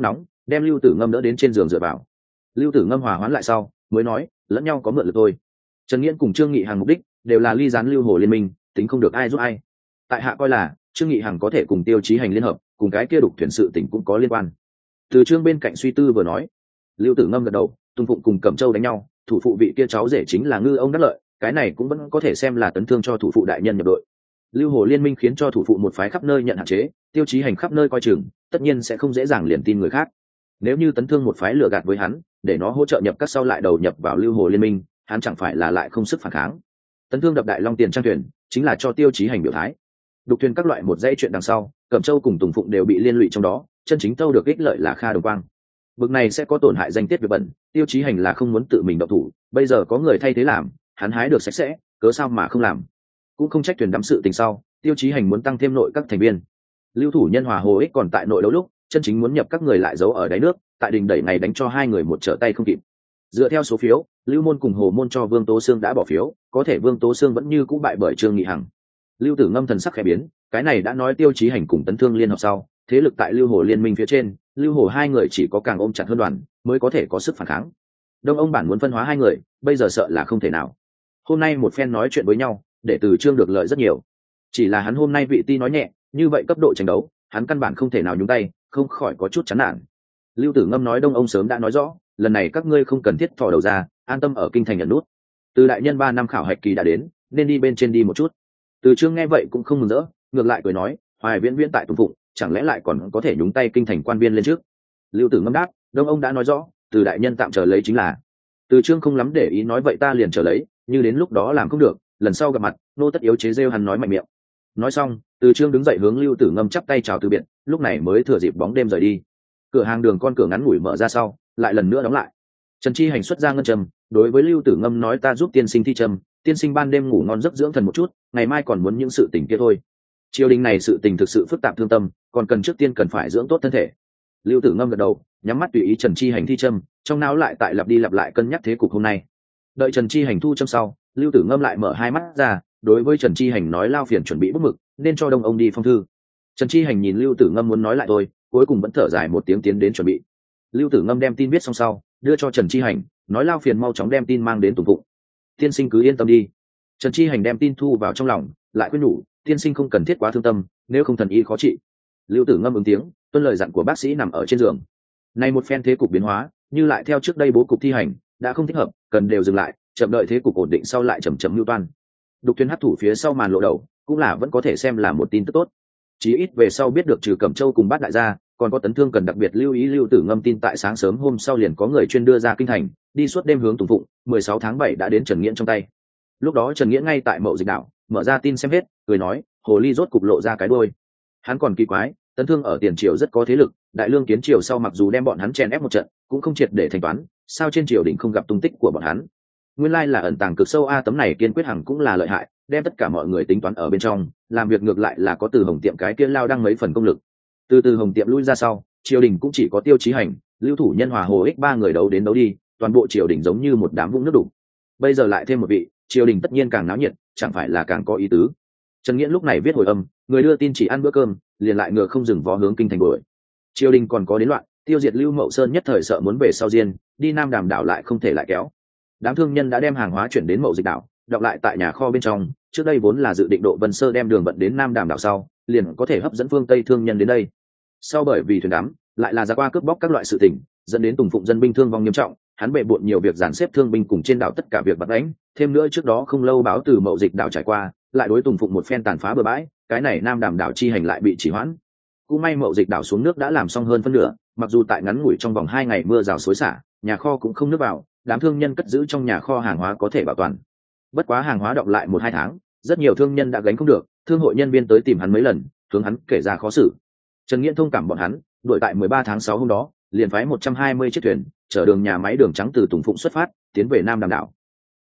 đem Lưu Tử Ngâm đỡ đến trên giường dựa vào. Lưu Tử Ngâm hòa hoãn lại sau mới nói, lẫn nhau có mượn lực thôi. Trần Nghiễn cùng Trương Nghị Hằng mục đích đều là ly gián Lưu Hồ liên minh, tính không được ai giúp ai. Tại hạ coi là Trương Nghị Hằng có thể cùng Tiêu Chí Hành liên hợp, cùng cái kia đục thuyền sự tình cũng có liên quan. Từ Trương bên cạnh suy tư vừa nói. Lưu Tử Ngâm gật đầu, Tùng Phụng cùng Cẩm Châu đánh nhau, thủ phụ vị kia cháu rể chính là Ngư ông đắc lợi, cái này cũng vẫn có thể xem là tấn thương cho thủ phụ đại nhân nhập đội. Lưu Hồ liên minh khiến cho thủ phụ một phái khắp nơi nhận hạn chế, Tiêu Chí Hành khắp nơi coi chừng, tất nhiên sẽ không dễ dàng liền tin người khác. Nếu như tấn thương một phái lừa gạt với hắn, để nó hỗ trợ nhập các sau lại đầu nhập vào Lưu Hồ liên minh, hắn chẳng phải là lại không sức phản kháng. Tấn thương đập Đại Long tiền trang thuyền, chính là cho Tiêu Chí Hành biểu thái. Đục thuyền các loại một dãy chuyện đằng sau, Cẩm Châu cùng Tùng Phụng đều bị liên lụy trong đó, chân chính tâu được ích lợi là Kha Đồng Quang. Bực này sẽ có tổn hại danh tiết việc bẩn, Tiêu Chí Hành là không muốn tự mình động thủ, bây giờ có người thay thế làm, hắn hái được sạch sẽ, cớ sao mà không làm. Cũng không trách thuyền đắm sự tình sau, Tiêu Chí Hành muốn tăng thêm nội các thành viên. Lưu Thủ Nhân Hòa Hồ Ích còn tại nội đấu lúc, chân chính muốn nhập các người lại giấu ở đáy nước, tại đình đẩy ngày đánh cho hai người một trở tay không kịp. Dựa theo số phiếu, Lưu Môn cùng Hồ Môn cho Vương Tố Sương đã bỏ phiếu, có thể Vương Tố Sương vẫn như cũ bại bởi Trương Nghị Hằng. Lưu Tử Ngâm thần sắc khẽ biến, cái này đã nói Tiêu Chí Hành cùng Tấn Thương liên hợp sau, thế lực tại Lưu Hồ liên minh phía trên, Lưu Hồ hai người chỉ có càng ôm chặt hơn đoàn, mới có thể có sức phản kháng. Đông ông bản muốn phân hóa hai người, bây giờ sợ là không thể nào. Hôm nay một phen nói chuyện với nhau, để Từ Trương được lợi rất nhiều. Chỉ là hắn hôm nay vị ti nói nhẹ, như vậy cấp độ tranh đấu, hắn căn bản không thể nào nhúng tay, không khỏi có chút chán nản. Lưu Tử Ngâm nói Đông ông sớm đã nói rõ, lần này các ngươi không cần thiết thò đầu ra, an tâm ở kinh thành nhận nút. Từ đại nhân 3 năm khảo hạch kỳ đã đến, nên đi bên trên đi một chút. Từ Trương nghe vậy cũng không mừng rỡ, ngược lại cười nói, Hoài Viễn Viễn tại Tùng Phụng, chẳng lẽ lại còn có thể nhúng tay kinh thành quan viên lên trước. Lưu Tử Ngâm đáp, Đông ông đã nói rõ, Từ đại nhân tạm chờ lấy chính là. Từ Trương không lắm để ý nói vậy ta liền chờ lấy, như đến lúc đó làm không được, lần sau gặp mặt, nô tất yếu chế rêu hắn nói mạnh miệng. Nói xong, Từ Trương đứng dậy hướng Lưu Tử Ngâm chắp tay chào từ biệt, lúc này mới thừa dịp bóng đêm rời đi. Cửa hàng đường con cửa ngắn ngủi mở ra sau, lại lần nữa đóng lại. Trần Chi Hành xuất ra ngân trầm, đối với Lưu Tử Ngâm nói ta giúp tiên sinh thi trầm, tiên sinh ban đêm ngủ ngon giấc dưỡng thần một chút, ngày mai còn muốn những sự tình kia thôi. Triều đình này sự tình thực sự phức tạp thương tâm, còn cần trước tiên cần phải dưỡng tốt thân thể. Lưu Tử Ngâm gật đầu, nhắm mắt tùy ý Trần Chi Hành thi trầm, trong não lại tại lặp đi lặp lại cân nhắc thế cục hôm nay. Đợi Trần Chi Hành thu trầm sau, Lưu Tử Ngâm lại mở hai mắt ra, đối với Trần Chi Hành nói lao phiền chuẩn bị bút mực, nên cho Đông ông đi phong thư. Trần Chi Hành nhìn Lưu Tử Ngâm muốn nói lại thôi, cuối cùng vẫn thở dài một tiếng tiến đến chuẩn bị. Lưu Tử Ngâm đem tin viết xong sau, đưa cho Trần Chi Hành, nói lao phiền mau chóng đem tin mang đến Tùng Phụng. Tiên sinh cứ yên tâm đi. Trần Chi Hành đem tin thu vào trong lòng, lại khuyên nhủ, tiên sinh không cần thiết quá thương tâm, nếu không thần y khó trị. Lưu Tử Ngâm ứng tiếng, tuân lời dặn của bác sĩ nằm ở trên giường. Nay một phen thế cục biến hóa, như lại theo trước đây bố cục thi hành, đã không thích hợp, cần đều dừng lại, chậm đợi thế cục ổn định sau lại chậm lưu toan. Đục thuyền hấp thủ phía sau màn lộ đầu, cũng là vẫn có thể xem là một tin tức tốt. Chí ít về sau biết được trừ Cẩm Châu cùng Bát đại gia, còn có Tấn Thương cần đặc biệt lưu ý. Lưu Tử Ngâm tin tại sáng sớm hôm sau liền có người chuyên đưa ra kinh thành, đi suốt đêm hướng Tùng Phụng, 16 tháng 7 đã đến Trần Nghiễn trong tay. Lúc đó Trần Nghiễn ngay tại Mậu Dịch đảo, mở ra tin xem hết, cười nói, hồ ly rốt cục lộ ra cái đuôi. Hắn còn kỳ quái, Tấn Thương ở tiền triều rất có thế lực, Đại Lương kiến triều sau mặc dù đem bọn hắn chèn ép một trận, cũng không triệt để thanh toán, sao trên triều đình không gặp tung tích của bọn hắn. Nguyên lai là ẩn tàng cực sâu a, tấm này kiên quyết hằng cũng là lợi hại, đem tất cả mọi người tính toán ở bên trong, làm việc ngược lại là có Từ Hồng Tiệm cái kia lao đăng mấy phần công lực. Từ Hồng Tiệm lui ra sau, triều đình cũng chỉ có Tiêu Chí Hành, Lưu Thủ Nhân Hòa Hồ Ích 3 người đấu đến đấu đi, toàn bộ triều đình giống như một đám vũng nước đục. Bây giờ lại thêm một vị, triều đình tất nhiên càng náo nhiệt, chẳng phải là càng có ý tứ. Trần Nghiễn lúc này viết hồi âm, người đưa tin chỉ ăn bữa cơm, liền lại ngựa không dừng vó hướng kinh thành đuổi. Triều đình còn có đến loạn, tiêu diệt Lưu Mậu Sơn nhất thời sợ muốn về sau diên, đi Nam Đàm đảo lại không thể lại kéo. Đám thương nhân đã đem hàng hóa chuyển đến Mậu Dịch đảo, đọc lại tại nhà kho bên trong, trước đây vốn là dự định độ Vân Sơ đem đường vận đến Nam Đàm đảo sau, liền có thể hấp dẫn phương Tây thương nhân đến đây. Sau bởi vì thuyền đắm, lại là ra qua cướp bóc các loại sự tình, dẫn đến Tùng Phụng dân binh thương vong nghiêm trọng, hắn bệ bội nhiều việc dàn xếp thương binh cùng trên đảo tất cả việc bắt đánh, thêm nữa trước đó không lâu báo từ Mậu Dịch đảo trải qua, lại đối Tùng Phụng một phen tàn phá bừa bãi, cái này Nam Đàm đảo chi hành lại bị trì hoãn. Cũng may Mậu Dịch đảo xuống nước đã làm xong hơn phân nửa, mặc dù tại ngắn ngủi trong vòng 2 ngày mưa rào xối xả, nhà kho cũng không nước vào, đám thương nhân cất giữ trong nhà kho hàng hóa có thể bảo toàn. Bất quá hàng hóa đọng lại 1-2 tháng, rất nhiều thương nhân đã gánh không được, thương hội nhân viên tới tìm hắn mấy lần, hướng hắn kể ra khó xử. Trần Nghiễn thông cảm bọn hắn, đuổi tại 13 tháng 6 hôm đó, liền phái 120 chiếc thuyền, chở đường nhà máy đường trắng từ Tùng Phụng xuất phát, tiến về Nam Đàm đảo.